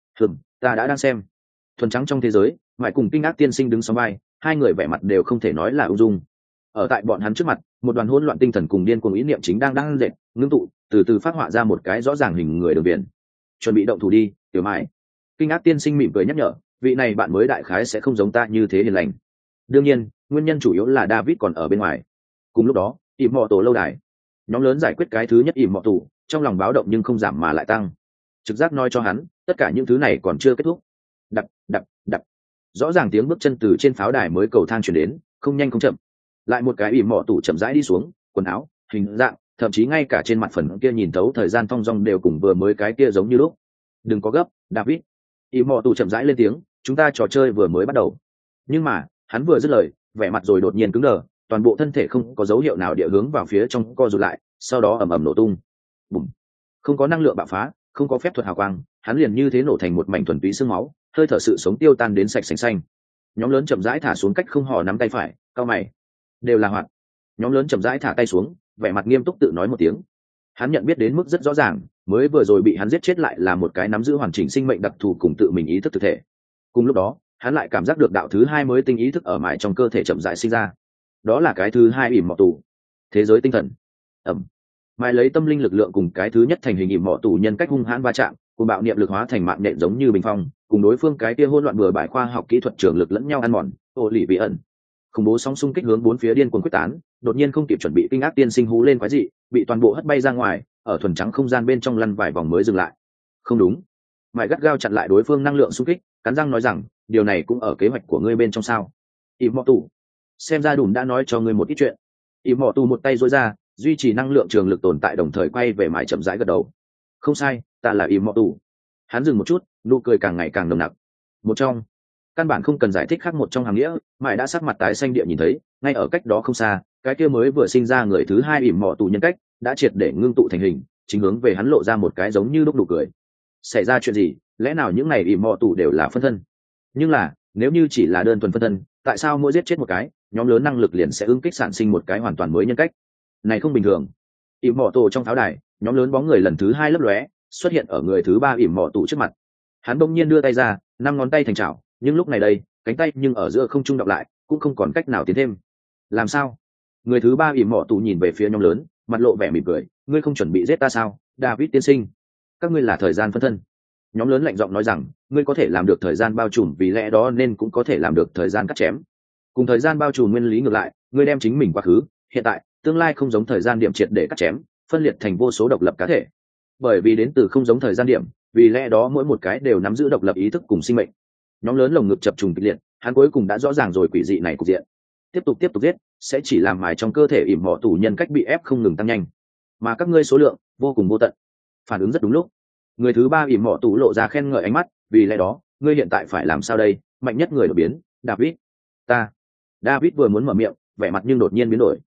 Ta đã đang xem. Thuần trắng trong thế giới, mãi cùng kinh ác tiên sinh đứng song vai, hai người vẻ mặt đều không thể nói là ung dung. Ở tại bọn hắn trước mặt, một đoàn hỗn loạn tinh thần cùng điên cuồng ý niệm chính đang dệt, ngưng tụ, từ từ phát họa ra một cái rõ ràng hình người đường biển. Chuẩn bị động thủ đi, tiểu mãi. Kinh ác tiên sinh mỉm cười nhắc nhở, vị này bạn mới đại khái sẽ không giống ta như thế hiền lành. Đương nhiên, nguyên nhân chủ yếu là David còn ở bên ngoài. Cùng lúc đó, ỉm mọ tổ lâu đài. Nhóm lớn giải quyết cái thứ nhất ỉm mọ tù, trong lòng báo động nhưng không giảm mà lại tăng. Trực giác nói cho hắn, tất cả những thứ này còn chưa kết thúc. Đập, đập, đập. Rõ ràng tiếng bước chân từ trên pháo đài mới cầu thang chuyển đến, không nhanh không chậm. Lại một cái ỉm mọ tù chậm rãi đi xuống, quần áo, hình dạng, thậm chí ngay cả trên mặt phần kia nhìn thấu thời gian thong dong đều cùng vừa mới cái kia giống như lúc. Đừng có gấp, David. ỉm mọ tù chậm rãi lên tiếng, chúng ta trò chơi vừa mới bắt đầu. Nhưng mà, hắn vừa dứt lời, vẻ mặt rồi đột nhiên cứng đờ, toàn bộ thân thể không có dấu hiệu nào địa hướng vào phía trong co rụt lại, sau đó ầm ầm nổ tung. Bùm. Không có năng lượng bạo phá, không có phép thuật hào quang, hắn liền như thế nổ thành một mảnh thuần túy xương máu, hơi thở sự sống tiêu tan đến sạch sành xanh. Nhóm lớn chậm rãi thả xuống cách không hò nắm tay phải, cao mày. Đều là hoạt. Nhóm lớn chậm rãi thả tay xuống, vẻ mặt nghiêm túc tự nói một tiếng. Hắn nhận biết đến mức rất rõ ràng, mới vừa rồi bị hắn giết chết lại là một cái nắm giữ hoàn chỉnh sinh mệnh đặc thù cùng tự mình ý thức thực thể. Cùng lúc đó, hắn lại cảm giác được đạo thứ hai mới tinh ý thức ở mãi trong cơ thể chậm rãi sinh ra. Đó là cái thứ hai ỉm mọ tù, thế giới tinh thần. Mãi lấy tâm linh lực lượng cùng cái thứ nhất thành hình ỉm mọ tù nhân cách hung hãn va chạm, cùng bạo niệm lực hóa thành mạng nện giống như bình phong, cùng đối phương cái kia hỗn loạn bừa bãi khoa học kỹ thuật trường lực lẫn nhau ăn mòn. Ô lì bị ẩn, khủng bố sóng xung kích hướng bốn phía điên cuồng quyết tán, đột nhiên không kịp chuẩn bị kinh ác tiên sinh hú lên quái dị, bị toàn bộ hất bay ra ngoài, ở thuần trắng không gian bên trong lăn vài vòng mới dừng lại. Không đúng. Mãi gắt gao chặn lại đối phương năng lượng xung kích, cắn răng nói rằng, điều này cũng ở kế hoạch của ngươi bên trong sao? ỉm mọ tù, xem ra đùm đã nói cho ngươi một ít chuyện. ỉm mọ tù một tay duỗi ra, duy trì năng lượng trường lực tồn tại đồng thời quay về mãi chậm rãi gật đầu. Không sai, ta là ỉm mọ tù. Hắn dừng một chút, nụ cười càng ngày càng nồng nặc. Một trong, căn bản không cần giải thích khác một trong hàng nghĩa, mãi đã sắc mặt tái xanh địa nhìn thấy, ngay ở cách đó không xa, cái kia mới vừa sinh ra người thứ hai ỉm mọ tù nhân cách đã triệt để ngưng tụ thành hình, chính hướng về hắn lộ ra một cái giống như lúc nụ cười. Xảy ra chuyện gì? Lẽ nào những này ỉm mọ tù đều là phân thân? Nhưng là, nếu như chỉ là đơn thuần phân thân, tại sao mỗi giết chết một cái, nhóm lớn năng lực liền sẽ ứng kích sản sinh một cái hoàn toàn mới nhân cách? Này không bình thường. ỉm mọ tù trong pháo đài, nhóm lớn bóng người lần thứ hai lấp lóe, xuất hiện ở người thứ ba ỉm mọ tù trước mặt. Hắn bỗng nhiên đưa tay ra, 5 ngón tay thành chảo, nhưng lúc này đây, cánh tay nhưng ở giữa không trung đọng lại, cũng không còn cách nào tiến thêm. Làm sao? Người thứ ba ỉm mọ tù nhìn về phía nhóm lớn, mặt lộ vẻ mỉm cười, ngươi không chuẩn bị giết ta sao, David tiên sinh? Các ngươi là thời gian phân thân. Nhóm lớn lạnh giọng nói rằng, ngươi có thể làm được thời gian bao trùm, vì lẽ đó nên cũng có thể làm được thời gian cắt chém. Cùng thời gian bao trùm nguyên lý ngược lại, ngươi đem chính mình quá khứ, hiện tại, tương lai không giống thời gian điểm triệt để cắt chém, phân liệt thành vô số độc lập cá thể. Bởi vì đến từ không giống thời gian điểm, vì lẽ đó mỗi một cái đều nắm giữ độc lập ý thức cùng sinh mệnh. Nhóm lớn lồng ngực chập trùng kịch liệt, hắn cuối cùng đã rõ ràng rồi quỷ dị này cục diện. Tiếp tục giết, sẽ chỉ làm mài trong cơ thể ỉm mọ tù nhân cách bị ép không ngừng tăng nhanh, mà các ngươi số lượng vô cùng vô tận. Phản ứng rất đúng lúc. Người thứ ba ỉm mọ tù lộ ra khen ngợi ánh mắt, vì lẽ đó, ngươi hiện tại phải làm sao đây? Mạnh nhất người đột biến, David. David vừa muốn mở miệng, vẻ mặt nhưng đột nhiên biến đổi.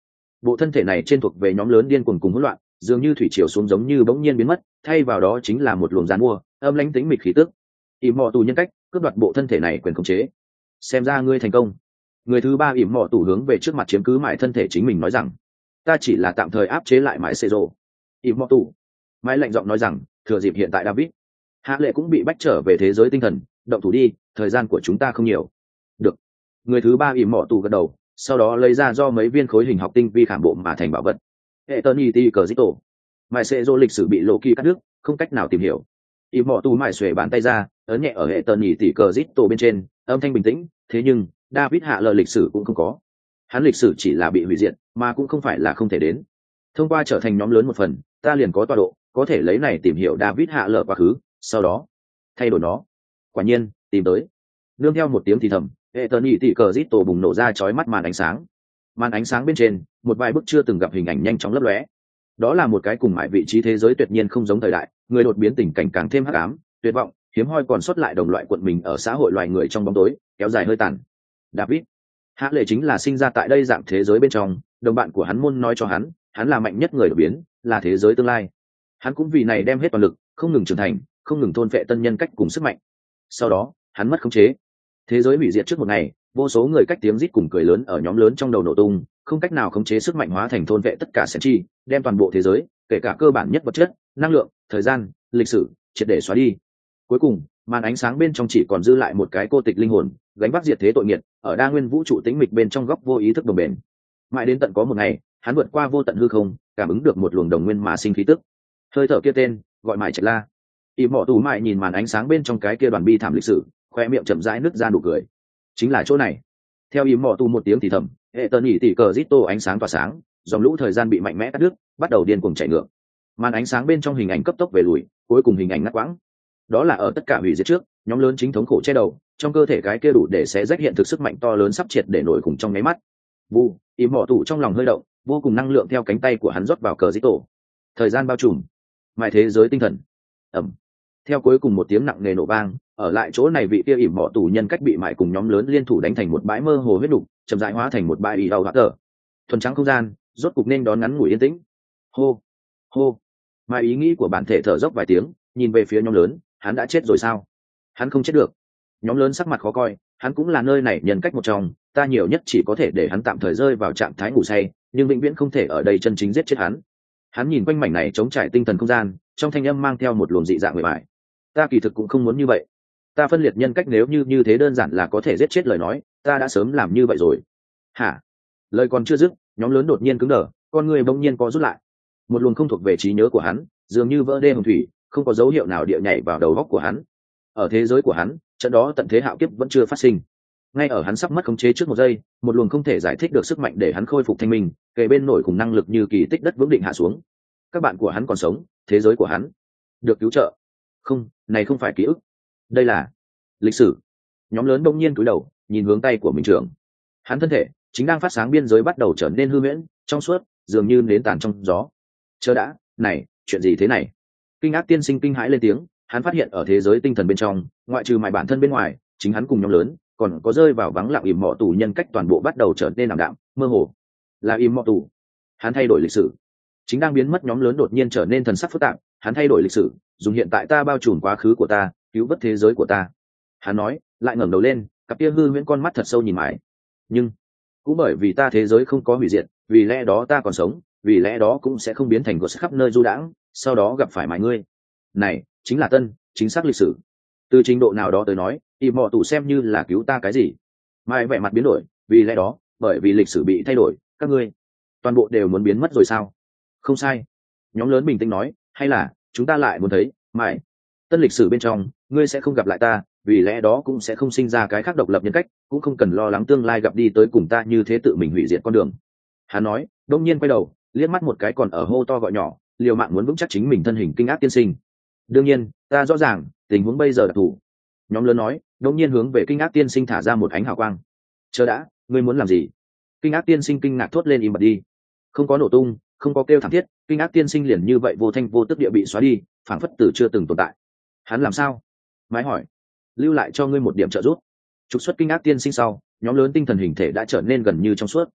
bộ thân thể này trên thuộc về nhóm lớn điên cuồng cùng hỗn loạn, dường như thủy triều xuống giống như bỗng nhiên biến mất, thay vào đó chính là một luồng giàn mua âm lãnh tính mịch khí tức. ỉm mọ tù nhân cách cướp đoạt bộ thân thể này quyền khống chế. Xem ra ngươi thành công. Người thứ ba ỉm mọ tù hướng về trước mặt chiếm cứ mãi thân thể chính mình nói rằng, ta chỉ là tạm thời áp chế lại mãi xê rồ. ỉm mọ tù mãi lạnh giọng nói rằng, thừa dịp hiện tại David hạ lệ cũng bị bách trở về thế giới tinh thần, động thủ đi, thời gian của chúng ta không nhiều. Được. Người thứ ba ỉm mọ tù gật đầu, sau đó lấy ra do mấy viên khối hình học tinh vi khảm bộ mà thành bảo vật. Hệ tần y ti cờ dít tổ mãi sẽ dỗ lịch sử bị lộ kỳ cắt đứt, không cách nào tìm hiểu. ỉm mọ tù mãi xuề bàn tay ra, ấn nhẹ ở hệ tần y ti cờ dít tổ bên trên, âm thanh bình tĩnh. Thế nhưng David hạ lệ lịch sử cũng không có, hắn lịch sử chỉ là bị hủy diệt, mà cũng không phải là không thể đến. Thông qua trở thành nhóm lớn một phần, ta liền có tọa độ, có thể lấy này tìm hiểu David hạ lệ quá khứ, sau đó thay đổi nó. Quả nhiên tìm tới. Nương theo một tiếng thì thầm, hệ tần y ti cờ dít tổ bùng nổ ra chói mắt màn ánh sáng. Màn ánh sáng bên trên, một vài bức chưa từng gặp hình ảnh nhanh chóng lấp lóe. Đó là một cái cùng mãi vị trí thế giới tuyệt nhiên không giống thời đại, người đột biến tình cảnh càng thêm hắc ám, tuyệt vọng, hiếm hoi còn sót lại đồng loại quận mình ở xã hội loài người trong bóng tối, kéo dài hơi tàn. David hạ lệ chính là sinh ra tại đây dạng thế giới bên trong, đồng bạn của hắn môn nói cho hắn là mạnh nhất người đột biến, là thế giới tương lai. Hắn cũng vì này đem hết toàn lực, không ngừng trưởng thành, không ngừng thôn phệ tân nhân cách cùng sức mạnh. Sau đó hắn mất khống chế, thế giới hủy diệt trước một ngày, vô số người cách tiếng rít cùng cười lớn ở nhóm lớn trong đầu nổ tung, không cách nào khống chế sức mạnh hóa thành thôn vệ tất cả sẽ chi, đem toàn bộ thế giới, kể cả cơ bản nhất vật chất, năng lượng, thời gian, lịch sử, triệt để xóa đi. Cuối cùng màn ánh sáng bên trong chỉ còn dư lại một cái cô tịch linh hồn, gánh vác diệt thế tội nghiệt, ở đa nguyên vũ trụ tĩnh mịch bên trong góc vô ý thức đồng bền. Mãi đến tận có một ngày, hắn vượt qua vô tận hư không, cảm ứng được một luồng đồng nguyên mà sinh khí tức. Hơi thở kia tên gọi Mãi Trạch La. ỉm mọ tù mãi nhìn màn ánh sáng bên trong cái kia đoàn bi thảm lịch sử, khoe miệng chậm rãi nứt ra nụ cười. Chính là chỗ này. Theo ỉm mọ tù một tiếng thì thầm, hệ tần nhỉ tỉ cờ rít tô ánh sáng tỏa sáng, dòng lũ thời gian bị mạnh mẽ cắt đứt, bắt đầu điên cuồng chạy ngược. Màn ánh sáng bên trong hình ảnh cấp tốc về lùi, cuối cùng hình ảnh ngắt quãng. Đó là ở tất cả hủy diệt trước, nhóm lớn chính thống khổ che đầu, trong cơ thể cái kia đủ để xé rách hiện thực sức mạnh to lớn sắp triệt để nổi khủng trong nháy mắt. Vu ỉm mọ tù trong lòng hơi động, vô cùng năng lượng theo cánh tay của hắn rót vào cờ rít tổ. Thời gian bao trùm, mãi thế giới tinh thần. ầm Theo cuối cùng một tiếng nặng nề nổ vang, ở lại chỗ này vị kia ỉm mọ tù nhân cách bị mại cùng nhóm lớn liên thủ đánh thành một bãi mơ hồ huyết đục, chậm rãi hóa thành một bãi y đau hóa tờ. Thuần trắng không gian rốt cục nên đón ngắn ngủi yên tĩnh. Hô hô mà ý nghĩ của bản thể thở dốc vài tiếng, nhìn về phía nhóm lớn. Hắn đã chết rồi sao? Hắn không chết được. Nhóm lớn sắc mặt khó coi, hắn cũng là nơi này nhân cách một trong, ta nhiều nhất chỉ có thể để hắn tạm thời rơi vào trạng thái ngủ say, nhưng vĩnh viễn không thể ở đây chân chính giết chết hắn. Hắn nhìn quanh mảnh này chống trải tinh thần không gian, trong thanh âm mang theo một luồng dị dạng người bại. Ta kỳ thực cũng không muốn như vậy. Ta phân liệt nhân cách nếu như thế đơn giản là có thể giết chết lời nói, ta đã sớm làm như vậy rồi. Hả? Lời còn chưa dứt, nhóm lớn đột nhiên cứng đờ, con người bỗng nhiên co rút lại. Một luồng không thuộc về trí nhớ của hắn, dường như vỡ đê hồng thủy, không có dấu hiệu nào địa nhảy vào đầu óc của hắn. Ở thế giới của hắn, trận đó tận thế hạo kiếp vẫn chưa phát sinh. Ngay ở hắn sắp mất khống chế trước một giây, một luồng không thể giải thích được sức mạnh để hắn khôi phục thanh minh, kề bên nổi cùng năng lực như kỳ tích đất vững định hạ xuống. Các bạn của hắn còn sống, thế giới của hắn được cứu trợ. Không, này không phải ký ức, đây là lịch sử. Nhóm lớn đông nhiên cúi đầu, nhìn hướng tay của mình trưởng. Hắn thân thể chính đang phát sáng, biên giới bắt đầu trở nên hư huyễn, trong suốt, dường như nến tàn trong gió. Chờ đã, này, chuyện gì thế này? Kinh ác tiên sinh kinh hãi lên tiếng. Hắn phát hiện ở thế giới tinh thần bên trong, ngoại trừ mại bản thân bên ngoài, chính hắn cùng nhóm lớn còn có rơi vào vắng lặng ỉm mọ tù nhân cách toàn bộ bắt đầu trở nên ảm đạm, mơ hồ. Là ỉm mọ tù. Hắn thay đổi lịch sử, chính đang biến mất. Nhóm lớn đột nhiên trở nên thần sắc phức tạp. Hắn thay đổi lịch sử, dùng hiện tại ta bao trùm quá khứ của ta, cứu vớt thế giới của ta. Hắn nói, lại ngẩng đầu lên, cặp kia hư huyễn con mắt thật sâu nhìn mãi. Nhưng cũng bởi vì ta thế giới không có hủy diệt, vì lẽ đó ta còn sống, vì lẽ đó cũng sẽ không biến thành gột khắp nơi du đãng, sau đó gặp phải mãi ngươi. Này chính là chính xác lịch sử. Từ trình độ nào đó tới nói, ỉm mọ tù xem như là cứu ta cái gì. Mai vẻ mặt biến đổi, vì lẽ đó, bởi vì lịch sử bị thay đổi, các ngươi toàn bộ đều muốn biến mất rồi sao? Không sai. Nhóm lớn bình tĩnh nói, hay là chúng ta lại muốn thấy mãi tân lịch sử bên trong, ngươi sẽ không gặp lại ta, vì lẽ đó cũng sẽ không sinh ra cái khác độc lập nhân cách, cũng không cần lo lắng tương lai gặp đi tới cùng ta như thế tự mình hủy diệt con đường. Hắn nói, đông nhiên quay đầu, liếc mắt một cái còn ở hô to gọi nhỏ, liều mạng muốn vững chắc chính mình thân hình kinh ác tiên sinh. Đương nhiên, ta rõ ràng tình huống bây giờ đặc thù. Nhóm lớn nói, đông nhiên hướng về kinh ác tiên sinh thả ra một ánh hào quang. Chờ đã, ngươi muốn làm gì? Kinh ác tiên sinh kinh ngạc thốt lên, im bặt đi. Không có nổ tung, không có kêu thảm thiết, kinh ác tiên sinh liền như vậy vô thanh vô tức địa bị xóa đi, phảng phất từ chưa từng tồn tại. Hắn làm sao? Mái hỏi. Lưu lại cho ngươi một điểm trợ giúp. Trục xuất kinh ác tiên sinh sau, nhóm lớn tinh thần hình thể đã trở nên gần như trong suốt.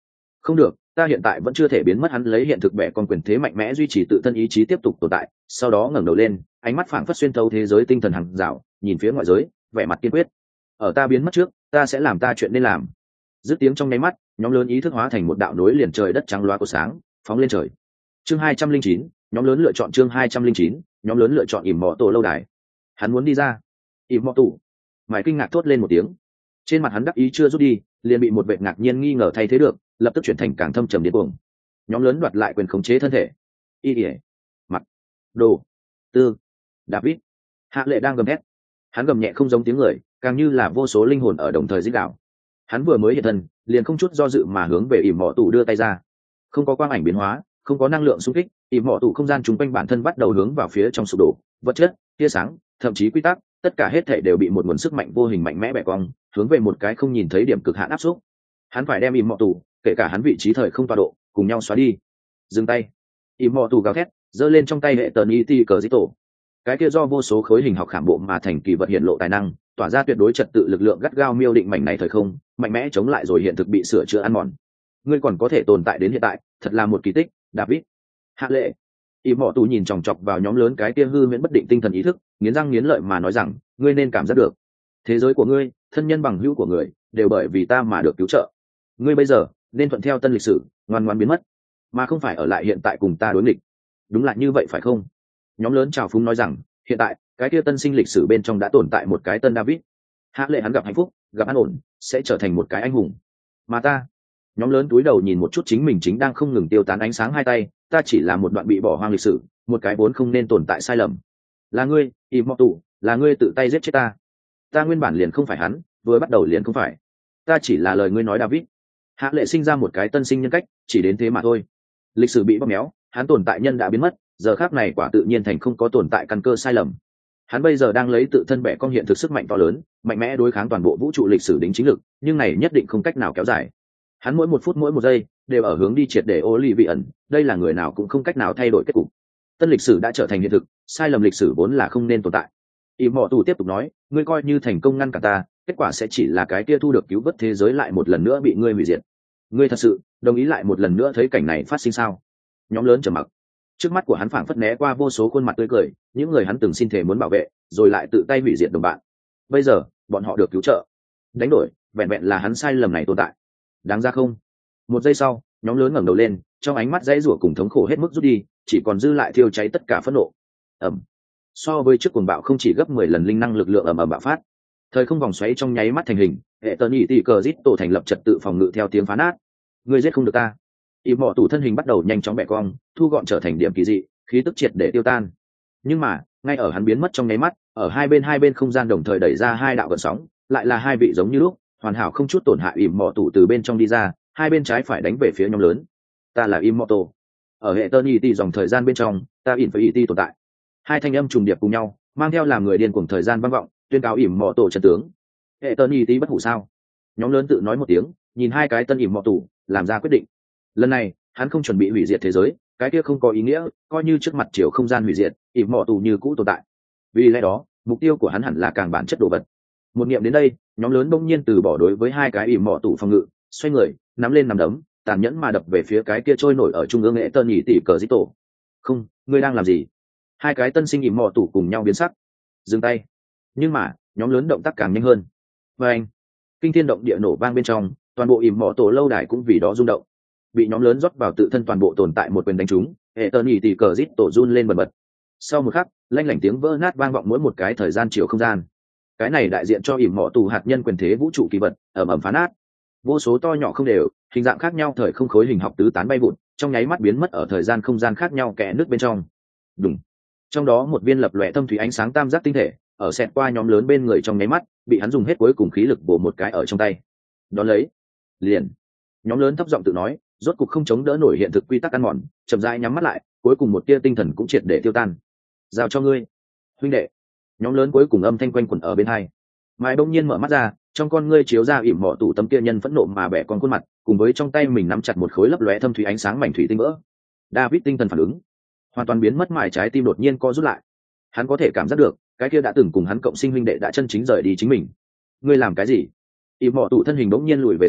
Không được, ta hiện tại vẫn chưa thể biến mất. Hắn lấy hiện thực bẻ con quyền thế mạnh mẽ duy trì tự thân ý chí tiếp tục tồn tại, sau đó ngẩng đầu lên, ánh mắt phảng phất xuyên thấu thế giới tinh thần hàng rào, nhìn phía ngoại giới, vẻ mặt kiên quyết. Ở ta biến mất trước, ta sẽ làm ta chuyện nên làm. Dứt tiếng trong nháy mắt, nhóm lớn ý thức hóa thành một đạo nối liền trời đất trắng loa của sáng, phóng lên trời. Chương 209, nhóm lớn lựa chọn. Chương 209, nhóm lớn lựa chọn ỉm mọ tổ lâu đài. Hắn muốn đi ra. Ỉm mọ tủ. Mải kinh ngạc thốt lên một tiếng. Trên mặt hắn đắc ý chưa rút đi, liền bị một vẻ ngạc nhiên nghi ngờ thay thế được, lập tức chuyển thành càng thâm trầm điên cuồng. Nhóm lớn đoạt lại quyền khống chế thân thể. Y ỉa, mặt, đồ, tư, David. Hạ Lệ đang gầm hét. Hắn gầm nhẹ không giống tiếng người, càng như là vô số linh hồn ở đồng thời rít gào. Hắn vừa mới hiện thân, liền không chút do dự mà hướng về ỉm mọ tủ đưa tay ra. Không có quang ảnh biến hóa, không có năng lượng xung kích, ỉm mọ tủ không gian chung quanh bản thân bắt đầu hướng vào phía trong sụp đổ, vật chất, tia sáng, thậm chí quy tắc, tất cả hết thảy đều bị một nguồn sức mạnh vô hình mạnh mẽ bẻ cong, hướng về một cái không nhìn thấy điểm cực hạn áp xúc. Hắn phải đem ỉm mọ tủ, kể cả hắn vị trí thời không tọa độ, cùng nhau xóa đi. Dừng tay. Ỉm mọ tủ gào thét, giơ lên trong tay hệ tần it cờ dít tổ. Cái kia do vô số khối hình học khảm bộ mà thành kỳ vật hiện lộ tài năng, tỏa ra tuyệt đối trật tự lực lượng gắt gao miêu định mảnh này thời không, mạnh mẽ chống lại rồi hiện thực bị sửa chữa ăn mòn. Ngươi còn có thể tồn tại đến hiện tại, thật là một kỳ tích, David. Hạ Lệ. Ỉm mọ tù nhìn chòng chọc vào nhóm lớn cái kia hư huyễn bất định tinh thần ý thức, nghiến răng nghiến lợi mà nói rằng, ngươi nên cảm giác được, thế giới của ngươi, thân nhân bằng hữu của người, đều bởi vì ta mà được cứu trợ. Ngươi bây giờ nên thuận theo tân lịch sử, ngoan ngoãn biến mất, mà không phải ở lại hiện tại cùng ta đối nghịch. Đúng là như vậy phải không? Nhóm lớn trào phúng nói rằng, hiện tại cái kia tân sinh lịch sử bên trong đã tồn tại một cái tân David. Hạ Lệ hắn gặp hạnh phúc, gặp an ổn, sẽ trở thành một cái anh hùng. Mà ta, nhóm lớn túi đầu nhìn một chút chính mình chính đang không ngừng tiêu tán ánh sáng hai tay, ta chỉ là một đoạn bị bỏ hoang lịch sử, một cái vốn không nên tồn tại sai lầm. Là ngươi, Immortal, là ngươi tự tay giết chết ta. Ta nguyên bản liền không phải hắn, vừa bắt đầu liền không phải. Ta chỉ là lời ngươi nói David. Hạ Lệ sinh ra một cái tân sinh nhân cách, chỉ đến thế mà thôi. Lịch sử bị bóp méo, hắn tồn tại nhân đã biến mất, giờ khác này quả tự nhiên thành không có tồn tại căn cơ sai lầm. Hắn bây giờ đang lấy tự thân bẻ cong hiện thực sức mạnh to lớn, mạnh mẽ đối kháng toàn bộ vũ trụ lịch sử đính chính lực, nhưng này nhất định không cách nào kéo dài. Hắn mỗi một phút mỗi một giây đều ở hướng đi triệt để ô ly vị ẩn, đây là người nào cũng không cách nào thay đổi kết cục. Tân lịch sử đã trở thành hiện thực, sai lầm lịch sử vốn là không nên tồn tại. Ỉm mọ tù tiếp tục nói, ngươi coi như thành công ngăn cản ta, kết quả sẽ chỉ là cái kia thu được cứu vớt thế giới lại một lần nữa bị ngươi hủy diệt. Ngươi thật sự đồng ý lại một lần nữa thấy cảnh này phát sinh sao? Nhóm lớn trầm mặc. Trước mắt của hắn phảng phất né qua vô số khuôn mặt tươi cười, những người hắn từng xin thể muốn bảo vệ, rồi lại tự tay hủy diệt đồng bạn. Bây giờ, bọn họ được cứu trợ. Đánh đổi, vẹn vẹn là hắn sai lầm này tồn tại. Đáng ra không? Một giây sau, nhóm lớn ngẩng đầu lên, trong ánh mắt dãy rủa cùng thống khổ hết mức rút đi, chỉ còn dư lại thiêu cháy tất cả phẫn nộ. Ầm. So với trước cuồng bạo không chỉ gấp 10 lần linh năng lực lượng ầm ầm bạo phát. Thời không vòng xoáy trong nháy mắt thành hình, hệ tần nhị tỷ cờ rít tổ thành lập trật tự phòng ngự theo tiếng phá nát. Ngươi giết không được ta. Ỉm mọ tủ thân hình bắt đầu nhanh chóng bẻ cong, thu gọn trở thành điểm kỳ dị, khí tức triệt để tiêu tan. Nhưng mà, ngay ở hắn biến mất trong nháy mắt, ở hai bên không gian đồng thời đẩy ra hai đạo gợn sóng, lại là hai vị giống như lúc, hoàn hảo không chút tổn hại. Ỉm mọ tủ từ bên trong đi ra, hai bên trái phải đánh về phía nhóm lớn. Ta là Immortal. Ở hệ tơ nhị tỷ dòng thời gian bên trong, ta Infinity tồn tại. Hai thanh âm trùng điệp cùng nhau, mang theo làm người điên cuồng thời gian vang vọng, tuyên cáo Immortal chân tướng. Hệ tơ nhị tỷ bất hủ sao? Nhóm lớn tự nói một tiếng, nhìn hai cái tân Immortal, làm ra quyết định. Lần này, hắn không chuẩn bị hủy diệt thế giới, cái kia không có ý nghĩa, coi như trước mặt chiều không gian hủy diệt, Immortal như cũ tồn tại. Vì lẽ đó, mục tiêu của hắn hẳn là càng bản chất đồ vật. Một niệm đến đây, nhóm lớn bỗng nhiên từ bỏ đối với hai cái Immortal phòng ngự, xoay người, nắm lên nắm đấm, tàn nhẫn mà đập về phía cái kia trôi nổi ở trung ương nghệ tơn nhị tỷ cờ dít tổ. Không, ngươi đang làm gì? Hai cái tân sinh ỉm mò tủ cùng nhau biến sắc, dừng tay. Nhưng mà nhóm lớn động tác càng nhanh hơn. Và anh, kinh thiên động địa nổ vang bên trong, toàn bộ ỉm mò tổ lâu đài cũng vì đó rung động. Bị nhóm lớn rót vào tự thân toàn bộ tồn tại một quyền đánh trúng, hệ tơn nhị tỷ cờ dít tổ run lên bần bật. Sau một khắc, lanh lảnh tiếng vỡ nát vang vọng mỗi một cái thời gian chiều không gian. Cái này đại diện cho ỉm mò tù hạt nhân quyền thế vũ trụ kỳ vật, ầm ầm phá nát. Vô số to nhỏ không đều, hình dạng khác nhau thời không khối hình học tứ tán bay vụn, trong nháy mắt biến mất ở thời gian không gian khác nhau kẽ nước bên trong. Đùng. Trong đó một viên lập lòe thâm thủy ánh sáng tam giác tinh thể, ở xẹt qua nhóm lớn bên người trong nháy mắt, bị hắn dùng hết cuối cùng khí lực bổ một cái ở trong tay. Đón lấy, liền. Nhóm lớn thấp giọng tự nói, rốt cục không chống đỡ nổi hiện thực quy tắc ăn mòn, chậm rãi nhắm mắt lại, cuối cùng một tia tinh thần cũng triệt để tiêu tan. Giao cho ngươi, huynh đệ. Nhóm lớn cuối cùng âm thanh quanh quẩn ở bên hai. Mai đông nhiên mở mắt ra, trong con ngươi chiếu ra ỉm mọ tủ tấm kia nhân phẫn nộ mà bẻ con khuôn mặt, cùng với trong tay mình nắm chặt một khối lấp lóe thâm thủy ánh sáng mảnh thủy tinh vỡ. David tinh thần phản ứng, hoàn toàn biến mất, mải trái tim đột nhiên co rút lại. Hắn có thể cảm giác được, cái kia đã từng cùng hắn cộng sinh huynh đệ đã chân chính rời đi chính mình. Ngươi làm cái gì? Ỉm mọ tủ thân hình bỗng nhiên lùi về sau,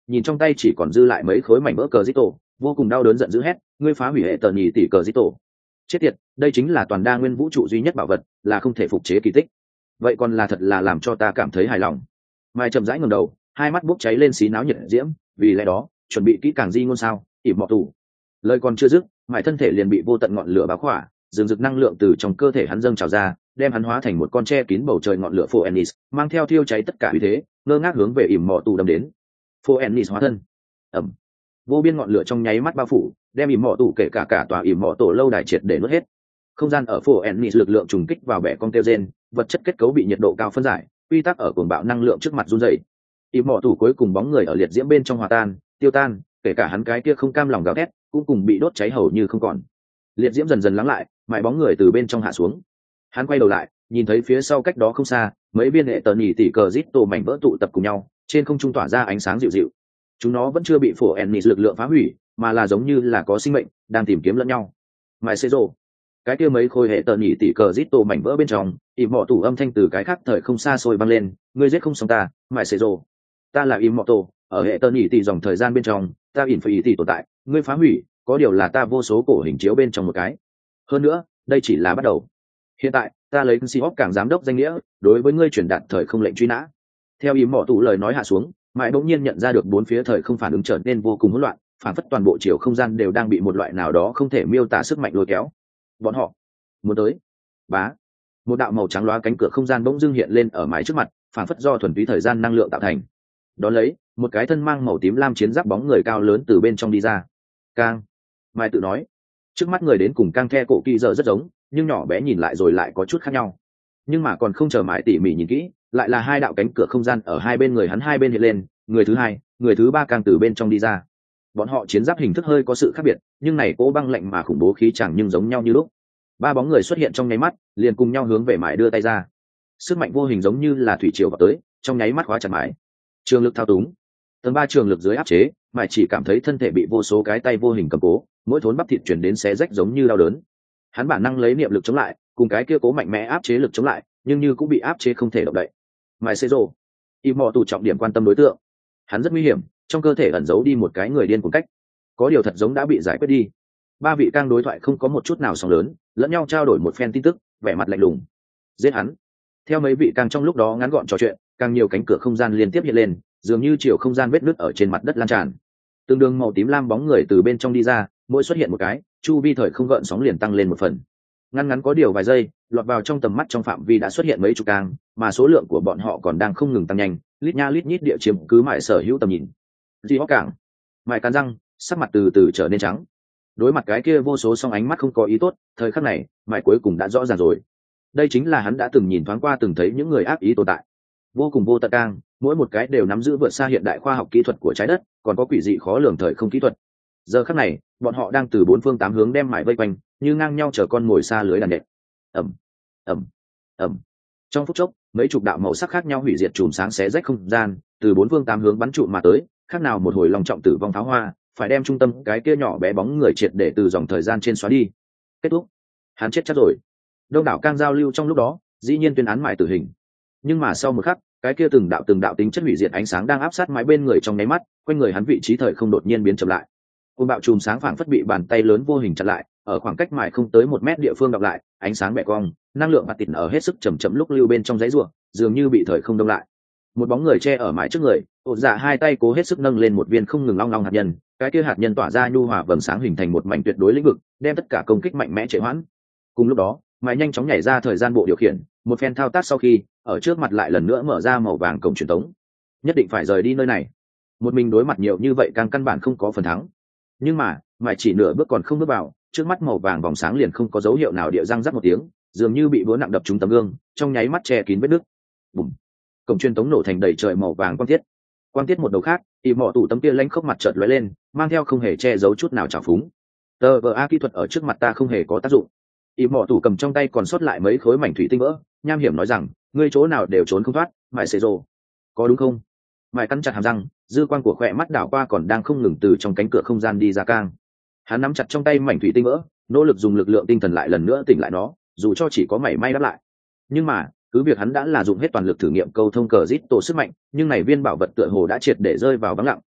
nhìn trong tay chỉ còn dư lại mấy khối mảnh vỡ cờ dít tổ, vô cùng đau đớn giận dữ hét, ngươi phá hủy hệ tờ nhì tỷ cờ dít tổ. Chết tiệt, đây chính là toàn đa nguyên vũ trụ duy nhất bảo vật, là không thể phục chế kỳ tích. Vậy còn là thật là làm cho ta cảm thấy hài lòng. Mai chậm rãi ngẩng đầu, hai mắt bốc cháy lên xí náo nhiệt diễm, vì lẽ đó chuẩn bị kỹ càng di ngôn sao, ỉm mọ tù. Lời còn chưa dứt, Mai thân thể liền bị vô tận ngọn lửa bao khỏa, rừng rực năng lượng từ trong cơ thể hắn dâng trào ra, đem hắn hóa thành một con tre kín bầu trời ngọn lửa phổ ennis, mang theo thiêu cháy tất cả uy thế, ngơ ngác hướng về ỉm mọ tù đâm đến. Phổ ennis hóa thân. Ẩm. Vô biên ngọn lửa trong nháy mắt bao phủ, đem ỉm mọ tù kể cả tòa ỉm mọ tổ lâu đài triệt để nuốt hết. Không gian ở phổ ennis lực lượng trùng kích vào bẻ con kêu gen, vật chất kết cấu bị nhiệt độ cao phân giải, quy tắc ở cuồng bạo năng lượng trước mặt run rẩy. Ỉm mọ tù cuối cùng bóng người ở liệt diễm bên trong hòa tan, tiêu tan, kể cả hắn cái kia không cam lòng gào thét, cũng cùng bị đốt cháy hầu như không còn. Liệt diễm dần dần lắng lại, mãi bóng người từ bên trong hạ xuống. Hắn quay đầu lại, nhìn thấy phía sau cách đó không xa, mấy viên hệ tờ nhì tỷ cờ rít tổ mảnh vỡ tụ tập cùng nhau, trên không trung tỏa ra ánh sáng dịu dịu. Chúng nó vẫn chưa bị phổ ennis lực lượng phá hủy, mà là giống như là có sinh mệnh đang tìm kiếm lẫn nhau. Mãi xê rồ, cái kia mấy khối hệ tờ nhì tỷ cờ rít tổ mảnh vỡ bên trong, ỉm mọ tù âm thanh từ cái khác thời không xa xôi vang lên, ngươi giết không xong ta, mãi xê rồ. Ta là ỉm mọ tù, ở hệ tờ nhì tỷ dòng thời gian bên trong, ta ỉm phải ý tỷ tồn tại, ngươi phá hủy, có điều là ta vô số cổ hình chiếu bên trong một cái. Hơn nữa, đây chỉ là bắt đầu. Hiện tại ta lấy Seahawk cảng giám đốc danh nghĩa đối với ngươi truyền đạt thời không lệnh truy nã. Theo ý mỏ tụ lời nói hạ xuống, mãi bỗng nhiên nhận ra được bốn phía thời không phản ứng trở nên vô cùng hỗn loạn, phản phất toàn bộ chiều không gian đều đang bị một loại nào đó không thể miêu tả sức mạnh lôi kéo. Bọn họ muốn tới. Bá, một đạo màu trắng loá cánh cửa không gian bỗng dưng hiện lên ở mái trước mặt, phản phất do thuần túy thời gian năng lượng tạo thành. Đón lấy, một cái thân mang màu tím lam chiến giáp bóng người cao lớn từ bên trong đi ra. Cang, Mai tự nói, trước mắt người đến cùng Cang The cổ kỳ giờ rất giống, nhưng nhỏ bé nhìn lại rồi lại có chút khác nhau. Nhưng mà còn không chờ Mãi tỉ mỉ nhìn kỹ, lại là hai đạo cánh cửa không gian ở hai bên người hắn hai bên hiện lên, người thứ hai, người thứ ba càng từ bên trong đi ra. Bọn họ chiến giáp hình thức hơi có sự khác biệt, nhưng này cỗ băng lạnh mà khủng bố khí chẳng nhưng giống nhau như lúc. Ba bóng người xuất hiện trong nháy mắt, liền cùng nhau hướng về Mãi đưa tay ra. Sức mạnh vô hình giống như là thủy triều vào tới, trong nháy mắt khóa chặt Mãi. Trường lực thao túng. Tầng ba trường lực dưới áp chế, Mãi chỉ cảm thấy thân thể bị vô số cái tay vô hình cầm cố, mỗi thốn bắp thịt chuyển đến xé rách giống như đau đớn. Hắn bản năng lấy niệm lực chống lại, cùng cái kia cố mạnh mẽ áp chế lực chống lại, nhưng như cũng bị áp chế không thể động đậy. Mai xê rồ, im mò tù trọng điểm quan tâm đối tượng. Hắn rất nguy hiểm, trong cơ thể ẩn giấu đi một cái người điên cùng cách. Có điều thật giống đã bị giải quyết đi. Ba vị cang đối thoại không có một chút nào sóng lớn, lẫn nhau trao đổi một phen tin tức, vẻ mặt lạnh lùng. Giết hắn. Theo mấy vị cang trong lúc đó ngắn gọn trò chuyện, càng nhiều cánh cửa không gian liên tiếp hiện lên, dường như chiều không gian vết nứt ở trên mặt đất lan tràn. Tương đương màu tím lam bóng người từ bên trong đi ra, mỗi xuất hiện một cái, chu vi thời không gợn sóng liền tăng lên một phần. Ngắn có điều vài giây, lọt vào trong tầm mắt trong phạm vi đã xuất hiện mấy chục càng, mà số lượng của bọn họ còn đang không ngừng tăng nhanh, lít nha lít nhít địa chiếm cứ mãi sở hữu tầm nhìn. Di Hóc cảng, mãi cắn răng, sắc mặt từ từ trở nên trắng. Đối mặt cái kia vô số song ánh mắt không có ý tốt, thời khắc này, mãi cuối cùng đã rõ ràng rồi. Đây chính là hắn đã từng nhìn thoáng qua từng thấy những người ác ý tồn tại. Vô cùng vô tận càng, mỗi một cái đều nắm giữ vượt xa hiện đại khoa học kỹ thuật của trái đất, còn có quỷ dị khó lường thời không kỹ thuật. Giờ khắc này, bọn họ đang từ bốn phương tám hướng đem mải vây quanh, như ngang nhau chở con ngồi xa lưới đàn đệm. Ầm, ầm, ầm. Trong phút chốc, mấy chục đạo màu sắc khác nhau hủy diệt chùm sáng xé rách không gian, từ bốn phương tám hướng bắn trụ mà tới, khác nào một hồi lòng trọng tử vong pháo hoa, phải đem trung tâm cái kia nhỏ bé bóng người triệt để từ dòng thời gian trên xóa đi. Kết thúc. Hắn chết chắc rồi. Đông đảo cang giao lưu trong lúc đó, dĩ nhiên tuyên án mải tử hình. Nhưng mà sau một khắc, cái kia từng đạo tính chất hủy diệt ánh sáng đang áp sát mái bên người trong nháy mắt, quanh người hắn vị trí thời không đột nhiên biến chậm lại. Cơn bạo chùm sáng phảng phất bị bàn tay lớn vô hình chặn lại, ở khoảng cách mài không tới 1 mét địa phương đọc lại, ánh sáng bẻ cong, năng lượng bạt tịt ở hết sức chậm lúc lưu bên trong dãy rùa, dường như bị thời không đông lại. Một bóng người che ở mái trước người, ột dạ hai tay cố hết sức nâng lên một viên không ngừng long long hạt nhân, cái kia hạt nhân tỏa ra nhu hòa vầng sáng hình thành một mảnh tuyệt đối lĩnh vực, đem tất cả công kích mạnh mẽ trì hoãn. Cùng lúc đó, mái nhanh chóng nhảy ra thời gian bộ điều khiển, một phen thao tác sau khi, ở trước mặt lại lần nữa mở ra màu vàng cổng truyền tống. Nhất định phải rời đi nơi này. Một mình đối mặt nhiều như vậy càng căn bản không có phần thắng. Nhưng mà mãi chỉ nửa bước còn không bước vào, trước mắt màu vàng vòng sáng liền không có dấu hiệu nào địa răng rắc một tiếng, dường như bị búa nặng đập trúng tấm gương, trong nháy mắt che kín vết nứt. Bùm. Cổng truyền tống nổ thành đầy trời màu vàng quang tiết một đầu khác, y mọ tủ tấm kia lanh khốc mặt chợt lóe lên, mang theo không hề che giấu chút nào trào phúng. Tờ vờ a kỹ thuật ở trước mặt ta không hề có tác dụng. Y mọ tủ cầm trong tay còn sót lại mấy khối mảnh thủy tinh vỡ, nham hiểm nói rằng, ngươi chỗ nào đều trốn không thoát, mãi xế rồ. Có đúng không? Mãi cắn chặt hàm răng, dư quang của khỏe mắt đảo qua còn đang không ngừng từ trong cánh cửa không gian đi ra cang. Hắn nắm chặt trong tay mảnh thủy tinh vỡ, nỗ lực dùng lực lượng tinh thần lại lần nữa tỉnh lại nó, dù cho chỉ có mảy may đáp lại. Nhưng mà cứ việc hắn đã là dùng hết toàn lực thử nghiệm câu thông cờ rít tổ sức mạnh, nhưng này viên bảo vật tựa hồ đã triệt để rơi vào vắng lặng,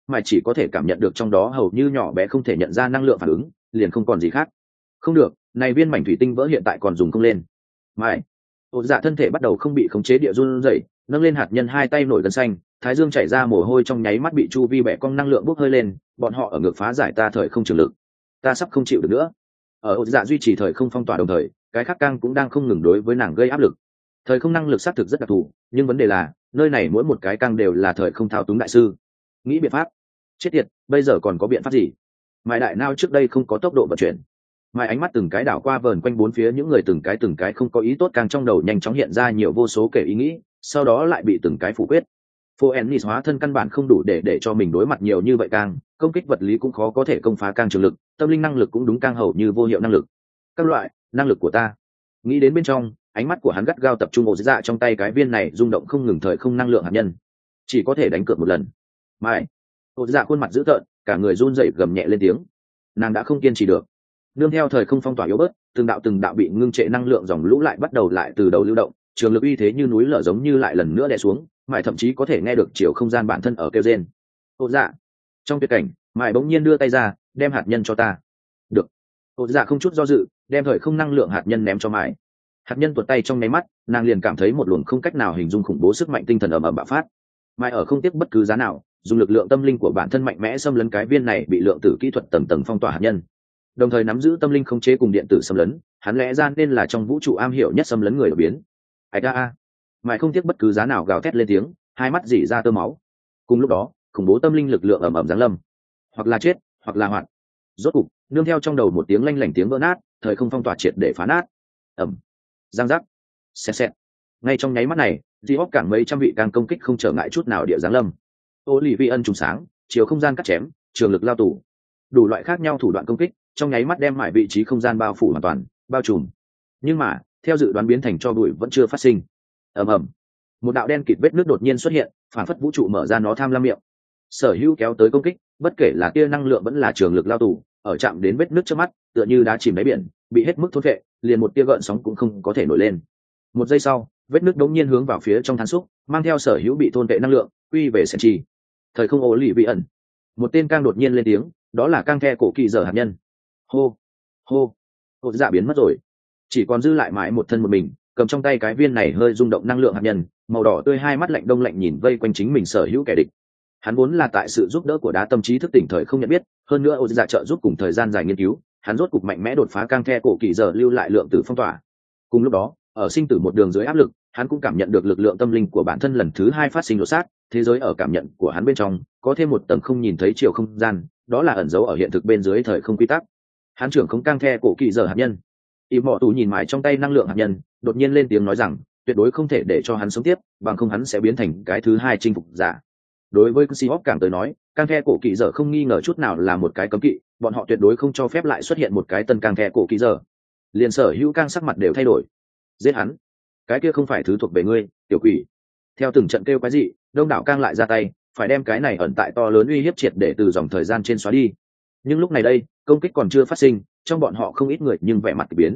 mãi chỉ có thể cảm nhận được trong đó hầu như nhỏ bé không thể nhận ra năng lượng phản ứng, liền không còn gì khác. Không được, này viên mảnh thủy tinh vỡ hiện tại còn dùng không lên. Mãi, ột dạ thân thể bắt đầu không bị khống chế địa run rẩy, nâng lên hạt nhân, hai tay nổi gân xanh, thái dương chảy ra mồ hôi, trong nháy mắt bị chu vi bẻ cong năng lượng bốc hơi lên. Bọn họ ở ngược phá giải ta thời không trường lực, ta sắp không chịu được nữa. Ở ột dạ duy trì thời không phong tỏa đồng thời, cái khác cang cũng đang không ngừng đối với nàng gây áp lực. Thời không năng lực xác thực rất đặc thù, nhưng vấn đề là nơi này mỗi một cái cang đều là thời không thao túng đại sư. Nghĩ biện pháp. Chết tiệt, bây giờ còn có biện pháp gì? Mãi đại nao trước đây không có tốc độ vận chuyển. Mãi ánh mắt từng cái đảo qua vờn quanh bốn phía những người, từng cái không có ý tốt càng trong đầu nhanh chóng hiện ra nhiều vô số kể ý nghĩ, sau đó lại bị từng cái phủ quyết. Phoenix hóa thân căn bản không đủ để cho mình đối mặt nhiều như vậy, càng công kích vật lý cũng khó có thể công phá càng trường lực, tâm linh năng lực cũng đúng càng hầu như vô hiệu năng lực. Các loại năng lực của ta. Nghĩ đến bên trong, ánh mắt của hắn gắt gao tập trung ổ dạ trong tay cái viên này rung động không ngừng thời không năng lượng hạt nhân. Chỉ có thể đánh cược một lần. Mãi, ổ dạ khuôn mặt dữ tợn, cả người run rẩy gầm nhẹ lên tiếng. Nàng đã không kiên trì được. Nương theo thời không phong tỏa yếu bớt, từng đạo bị ngưng trệ năng lượng dòng lũ lại bắt đầu lại từ đầu lưu động, trường lực uy thế như núi lở giống như lại lần nữa đè xuống, mãi thậm chí có thể nghe được chiều không gian bản thân ở kêu rên. Ổ dạ, trong tuyệt cảnh, mãi bỗng nhiên đưa tay ra, đem hạt nhân cho ta. Được. Ổ dạ không chút do dự, đem thời không năng lượng hạt nhân ném cho mãi. Hạt nhân tuột tay trong nháy mắt, nàng liền cảm thấy một luồng không cách nào hình dung khủng bố sức mạnh tinh thần ầm ầm bạo phát. Mãi ở không tiếc bất cứ giá nào, dùng lực lượng tâm linh của bản thân mạnh mẽ xâm lấn cái viên này bị lượng tử kỹ thuật tầng tầng phong tỏa hạt nhân, đồng thời nắm giữ tâm linh khống chế cùng điện tử xâm lấn, hắn lẽ ra nên là trong vũ trụ am hiểu nhất xâm lấn người đột biến. Ai a, mãi không tiếc bất cứ giá nào gào thét lên tiếng, hai mắt rỉ ra tơ máu. Cùng lúc đó, khủng bố tâm linh lực lượng ầm ầm giáng lâm, hoặc là chết, hoặc là hoạt. Rốt cục, nương theo trong đầu một tiếng lanh lảnh tiếng vỡ nát, thời không phong tỏa triệt để phá nát. Ầm, giang giác, xẹt xẹt. Ngay trong nháy mắt này, di hóc cảng mấy trăm vị càng công kích không trở ngại chút nào địa giáng lâm. Ô lì vi ân trùng sáng, chiều không gian cắt chém, trường lực lao tù, đủ loại khác nhau thủ đoạn công kích trong nháy mắt đem mãi vị trí không gian bao phủ hoàn toàn, bao trùm. Nhưng mà theo dự đoán biến thành cho bụi vẫn chưa phát sinh. Ầm ầm, một đạo đen kịt vết nước đột nhiên xuất hiện, phản phất vũ trụ mở ra nó tham lam miệng. Sở hữu kéo tới công kích, bất kể là tia năng lượng vẫn là trường lực lao tù, ở chạm đến vết nước trước mắt, tựa như đá chìm đáy biển, bị hết mức thôn phệ, liền một tia gợn sóng cũng không có thể nổi lên. Một giây sau, vết nước đống nhiên hướng vào phía trong than xúc, mang theo sở hữu bị thôn vệ năng lượng quy về sẹn chi. Thời không ố lì vị ẩn, một tên cang đột nhiên lên tiếng, đó là cang the cổ kỳ dở hạt nhân. Hô hô, ột dạ biến mất rồi, chỉ còn dư lại mãi một thân một mình, cầm trong tay cái viên này hơi rung động năng lượng hạt nhân màu đỏ tươi, hai mắt lạnh đông lạnh nhìn vây quanh chính mình sở hữu kẻ địch. Hắn vốn là tại sự giúp đỡ của đá tâm trí thức tỉnh thời không nhận biết, hơn nữa ột dạ trợ giúp cùng thời gian dài nghiên cứu, hắn rốt cục mạnh mẽ đột phá cang the cổ kỳ dở lưu lại lượng tử phong tỏa. Cùng lúc đó, ở sinh tử một đường dưới áp lực, hắn cũng cảm nhận được lực lượng tâm linh của bản thân lần thứ hai phát sinh đột xác, thế giới ở cảm nhận của hắn bên trong có thêm một tầng không nhìn thấy chiều không gian, đó là ẩn giấu ở hiện thực bên dưới thời không quy tắc. Hắn trưởng không cang the cổ kỳ dở hạt nhân. Im mọ tù nhìn mãi trong tay năng lượng hạt nhân, đột nhiên lên tiếng nói rằng tuyệt đối không thể để cho hắn sống tiếp, bằng không hắn sẽ biến thành cái thứ hai chinh phục giả. Đối với Seahawks càng tới nói, cang the cổ kỳ dở không nghi ngờ chút nào là một cái cấm kỵ, bọn họ tuyệt đối không cho phép lại xuất hiện một cái tân cang the cổ kỳ dở. Liền sở hữu cang sắc mặt đều thay đổi. Giết hắn, cái kia không phải thứ thuộc về ngươi, tiểu quỷ. Theo từng trận kêu quái dị, đông đảo cang lại ra tay, phải đem cái này ẩn tại to lớn uy hiếp triệt để từ dòng thời gian trên xóa đi. Nhưng lúc này đây, công kích còn chưa phát sinh, trong bọn họ không ít người nhưng vẻ mặt kỳ biến.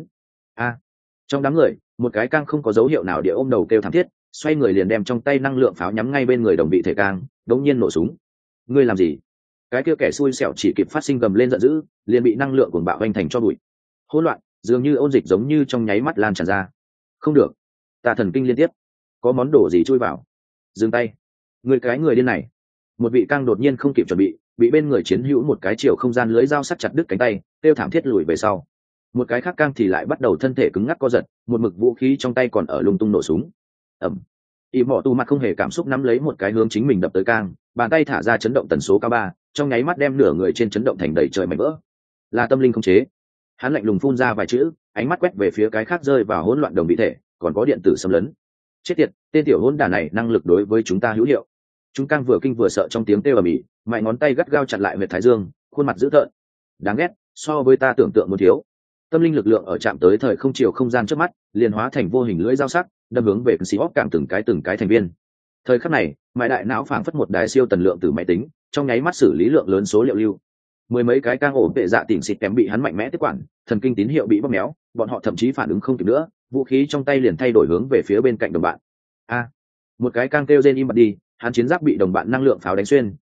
Trong đám người, một cái cang không có dấu hiệu nào địa ôm đầu kêu thảm thiết, xoay người liền đem trong tay năng lượng pháo nhắm ngay bên người đồng vị thể cang, đống nhiên nổ súng. Ngươi làm gì? Cái kia kẻ xui xẻo chỉ kịp phát sinh gầm lên giận dữ, liền bị năng lượng cuồng bạo vành thành cho bụi. Hỗn loạn, dường như ôn dịch giống như trong nháy mắt lan tràn ra. Không được, ta thần kinh liên tiếp, có món đồ gì chui vào. Dừng tay, người cái người điên này. Một vị cang đột nhiên không kịp chuẩn bị bên người chiến hữu một cái chiều không gian lưới dao sắc chặt đứt cánh tay, kêu thảm thiết lùi về sau. Một cái khác cang thì lại bắt đầu thân thể cứng ngắc co giật, một mực vũ khí trong tay còn ở lung tung nổ súng. Ầm. Y mọ tu mặt không hề cảm xúc nắm lấy một cái hướng chính mình đập tới cang, bàn tay thả ra chấn động tần số cao 3, trong nháy mắt đem nửa người trên chấn động thành đầy trời mảnh vỡ. Là tâm linh khống chế. Hắn lạnh lùng phun ra vài chữ, ánh mắt quét về phía cái khác rơi vào hỗn loạn đồng vị thể, còn có điện tử xâm lấn. Chết tiệt, tên tiểu hỗn đản này năng lực đối với chúng ta hữu hiệu. Chúng cang vừa kinh vừa sợ trong tiếng kêu ầm ĩ, mại ngón tay gắt gao chặt lại huyệt thái dương, khuôn mặt dữ tợn. Đáng ghét, so với ta tưởng tượng muốn thiếu. Tâm linh lực lượng ở chạm tới thời không chiều không gian trước mắt, liền hóa thành vô hình lưỡi dao sắc, đâm hướng về Seahawks càng từng cái thành viên. Thời khắc này, mại đại não phảng phất một đài siêu tần lượng từ máy tính, trong nháy mắt xử lý lượng lớn số liệu lưu. Mười mấy cái cang ổ vệ dạ tỉnh xịt kém bị hắn mạnh mẽ tiếp quản, thần kinh tín hiệu bị bóp méo, bọn họ thậm chí phản ứng không kịp nữa, vũ khí trong tay liền thay đổi hướng về phía bên cạnh đồng bạn. Một cái cang kêu rên im bặt đi, hắn chiến giáp bị đồng bạn năng lượng pháo đánh xuyên,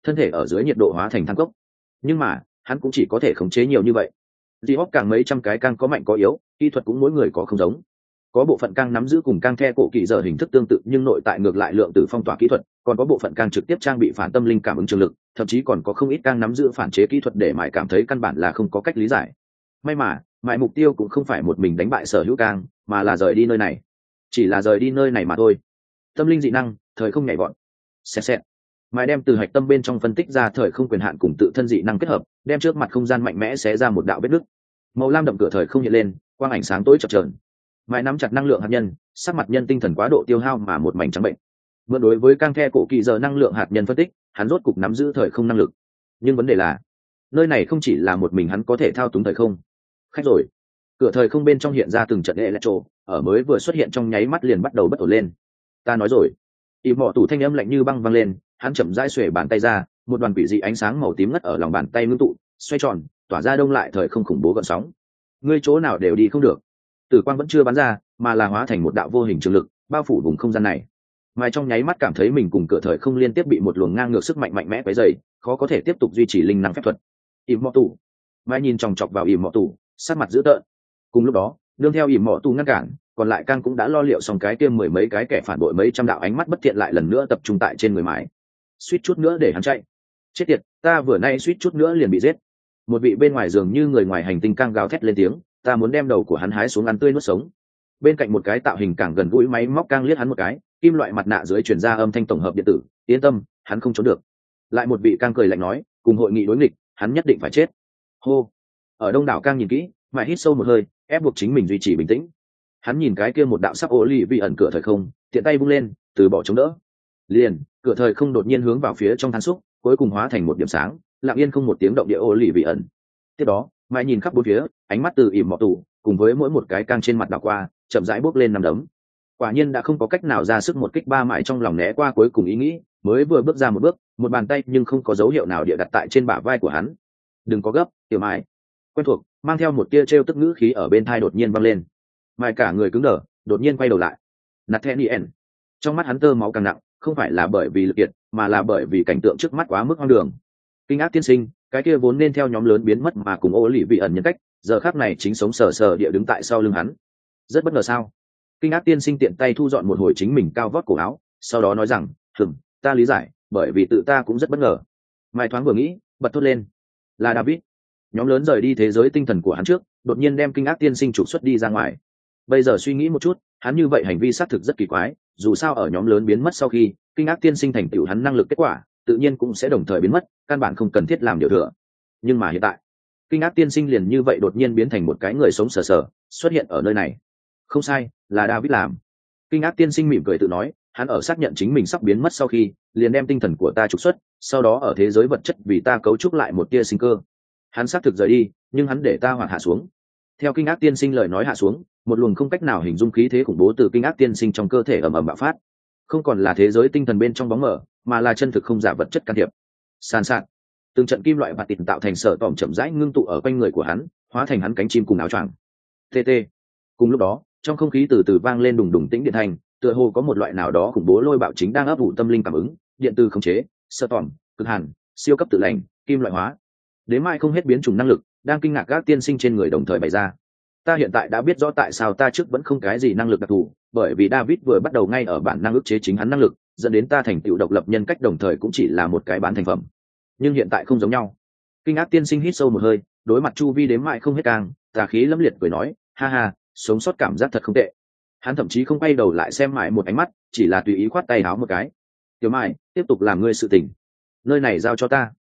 thân thể ở dưới nhiệt độ hóa thành than cốc. Nhưng mà hắn cũng chỉ có thể khống chế nhiều như vậy. Dị hóc càng mấy trăm cái càng có mạnh có yếu, kỹ thuật cũng mỗi người có không giống. Có bộ phận càng nắm giữ cùng càng the cổ kỳ giờ hình thức tương tự nhưng nội tại ngược lại lượng tử phong tỏa kỹ thuật, còn có bộ phận càng trực tiếp trang bị phản tâm linh cảm ứng trường lực, thậm chí còn có không ít càng nắm giữ phản chế kỹ thuật để mãi cảm thấy căn bản là không có cách lý giải. May mà mãi mục tiêu cũng không phải một mình đánh bại sở hữu càng, mà là rời đi nơi này. Chỉ là rời đi nơi này mà thôi. Tâm linh dị năng, thời không nhảy vọt. Xẹt. Mãi đem từ hạch tâm bên trong phân tích ra thời không quyền hạn cùng tự thân dị năng kết hợp, đem trước mặt không gian mạnh mẽ xé ra một đạo vết nứt. Màu lam đậm cửa thời không hiện lên, quang ảnh sáng tối chập chờn. Mãi nắm chặt năng lượng hạt nhân, sắc mặt nhân tinh thần quá độ tiêu hao mà một mảnh trắng bệnh. Mượn đối với cang the cổ kỳ giờ năng lượng hạt nhân phân tích, hắn rốt cục nắm giữ thời không năng lực. Nhưng vấn đề là, nơi này không chỉ là một mình hắn có thể thao túng thời không. Khách rồi. Cửa thời không bên trong hiện ra từng trận electro, ở mới vừa xuất hiện trong nháy mắt liền bắt đầu bất ổn lên. Ta nói rồi. Ỷ Mọ Tủ thanh âm lạnh như băng vang lên, hắn chậm rãi xuề bàn tay ra, một đoàn quỷ dị ánh sáng màu tím ngất ở lòng bàn tay ngưng tụ, xoay tròn, tỏa ra đông lại thời không khủng bố gợn sóng. Ngươi chỗ nào đều đi không được. Tử quang vẫn chưa bắn ra, mà là hóa thành một đạo vô hình trường lực, bao phủ vùng không gian này. Mai trong nháy mắt cảm thấy mình cùng cửa thời không liên tiếp bị một luồng ngang ngược sức mạnh mạnh mẽ quấy rầy, khó có thể tiếp tục duy trì linh năng phép thuật. Ỷ Mọ Tủ. Mai nhìn chòng chọc vào Ỷ Mọ Tủ, sắc mặt dữ tợn. Cùng lúc đó, nương theo Ỷ Mọ Tủ ngăn cản, còn lại Cang cũng đã lo liệu xong cái kia mười mấy cái kẻ phản bội mấy trăm đạo ánh mắt bất thiện lại lần nữa tập trung tại trên người mãi. Suýt chút nữa để hắn chạy. Chết tiệt, ta vừa nay suýt chút nữa liền bị giết. Một vị bên ngoài giường như người ngoài hành tinh Cang gào thét lên tiếng, ta muốn đem đầu của hắn hái xuống ăn tươi nuốt sống. Bên cạnh một cái tạo hình càng gần gũi máy móc Cang liếc hắn một cái, kim loại mặt nạ dưới truyền ra âm thanh tổng hợp điện tử, yên tâm, hắn không trốn được. Lại một vị Cang cười lạnh nói, cùng hội nghị đối nghịch, hắn nhất định phải chết. Hô. Ở đông đảo Cang nhìn kỹ, mãi hít sâu một hơi, ép buộc chính mình duy trì bình tĩnh. Hắn nhìn cái kia một đạo sắc ô lì vị ẩn cửa thời không, tiện tay vung lên, từ bỏ chống đỡ. Liền, cửa thời không đột nhiên hướng vào phía trong than xúc, cuối cùng hóa thành một điểm sáng, lặng yên không một tiếng động địa ô lì vị ẩn. Tiếp đó, mãi nhìn khắp bốn phía, ánh mắt từ Ỉm Mọ Tủ, cùng với mỗi một cái Cang trên mặt đảo qua, chậm rãi bước lên năm đấm. Quả nhiên đã không có cách nào ra sức một kích ba mãi trong lòng né qua cuối cùng ý nghĩ, mới vừa bước ra một bước, một bàn tay nhưng không có dấu hiệu nào địa đặt tại trên bả vai của hắn. Đừng có gấp, tiểu mãi. Quen thuộc, mang theo một tia trêu tức ngữ khí ở bên tai đột nhiên vang lên. Mai cả người cứng đờ, đột nhiên quay đầu lại. Nathaniel. Trong mắt hắn tơ máu càng nặng, không phải là bởi vì lực kiệt, mà là bởi vì cảnh tượng trước mắt quá mức hoang đường. Kinh ác tiên sinh, cái kia vốn nên theo nhóm lớn biến mất mà cùng ô lì vị ẩn nhân cách, giờ khắc này chính sống sờ sờ địa đứng tại sau lưng hắn. Rất bất ngờ sao? Kinh ác tiên sinh tiện tay thu dọn một hồi chính mình cao vót cổ áo, sau đó nói rằng, ta lý giải, bởi vì tự ta cũng rất bất ngờ. Mai thoáng vừa nghĩ, bật thốt lên. Là David. Nhóm lớn rời đi thế giới tinh thần của hắn trước, đột nhiên đem kinh ác tiên sinh trục xuất đi ra ngoài. Bây giờ suy nghĩ một chút, hắn như vậy hành vi xác thực rất kỳ quái, dù sao ở nhóm lớn biến mất sau khi kinh ác tiên sinh thành tựu hắn năng lực kết quả tự nhiên cũng sẽ đồng thời biến mất, căn bản không cần thiết làm điều thừa. Nhưng mà hiện tại kinh ác tiên sinh liền như vậy đột nhiên biến thành một cái người sống sờ sờ xuất hiện ở nơi này. Không sai, là David làm. Kinh ác tiên sinh mỉm cười tự nói, hắn ở xác nhận chính mình sắp biến mất sau khi liền đem tinh thần của ta trục xuất, sau đó ở thế giới vật chất vì ta cấu trúc lại một tia sinh cơ. Hắn xác thực rời đi, nhưng hắn để ta hoạt hạ xuống. Theo kinh ác tiên sinh lời nói hạ xuống, một luồng không cách nào hình dung khí thế khủng bố từ kinh ác tiên sinh trong cơ thể ầm ầm bạo phát. Không còn là thế giới tinh thần bên trong bóng mờ, mà là chân thực không giả vật chất can thiệp. Sàn sạt, từng trận kim loại bạt tịt tạo thành sở tỏm chậm rãi ngưng tụ ở quanh người của hắn, hóa thành hắn cánh chim cùng áo choàng. TT. Cùng lúc đó, trong không khí từ từ vang lên đùng đùng tĩnh điện thành, tựa hồ có một loại nào đó khủng bố lôi bạo chính đang ấp ủ tâm linh cảm ứng, điện từ khống chế, sở tỏm, cực hàn, siêu cấp tự lành, kim loại hóa. Đến mai không hết biến chủng năng lực, đang kinh ngạc các tiên sinh trên người đồng thời bày ra. Ta hiện tại đã biết rõ tại sao ta trước vẫn không cái gì năng lực đặc thù, bởi vì David vừa bắt đầu ngay ở bản năng ức chế chính hắn năng lực, dẫn đến ta thành tựu độc lập nhân cách đồng thời cũng chỉ là một cái bán thành phẩm. Nhưng hiện tại không giống nhau. Kinh ác tiên sinh hít sâu một hơi, đối mặt chu vi đếm mãi không hết càng, tà khí lẫm liệt cười nói, ha ha, sống sót cảm giác thật không tệ. Hắn thậm chí không quay đầu lại xem mãi một ánh mắt, chỉ là tùy ý khoát tay áo một cái. Tiểu Mai, tiếp tục làm ngươi sự tình. Nơi này giao cho ta.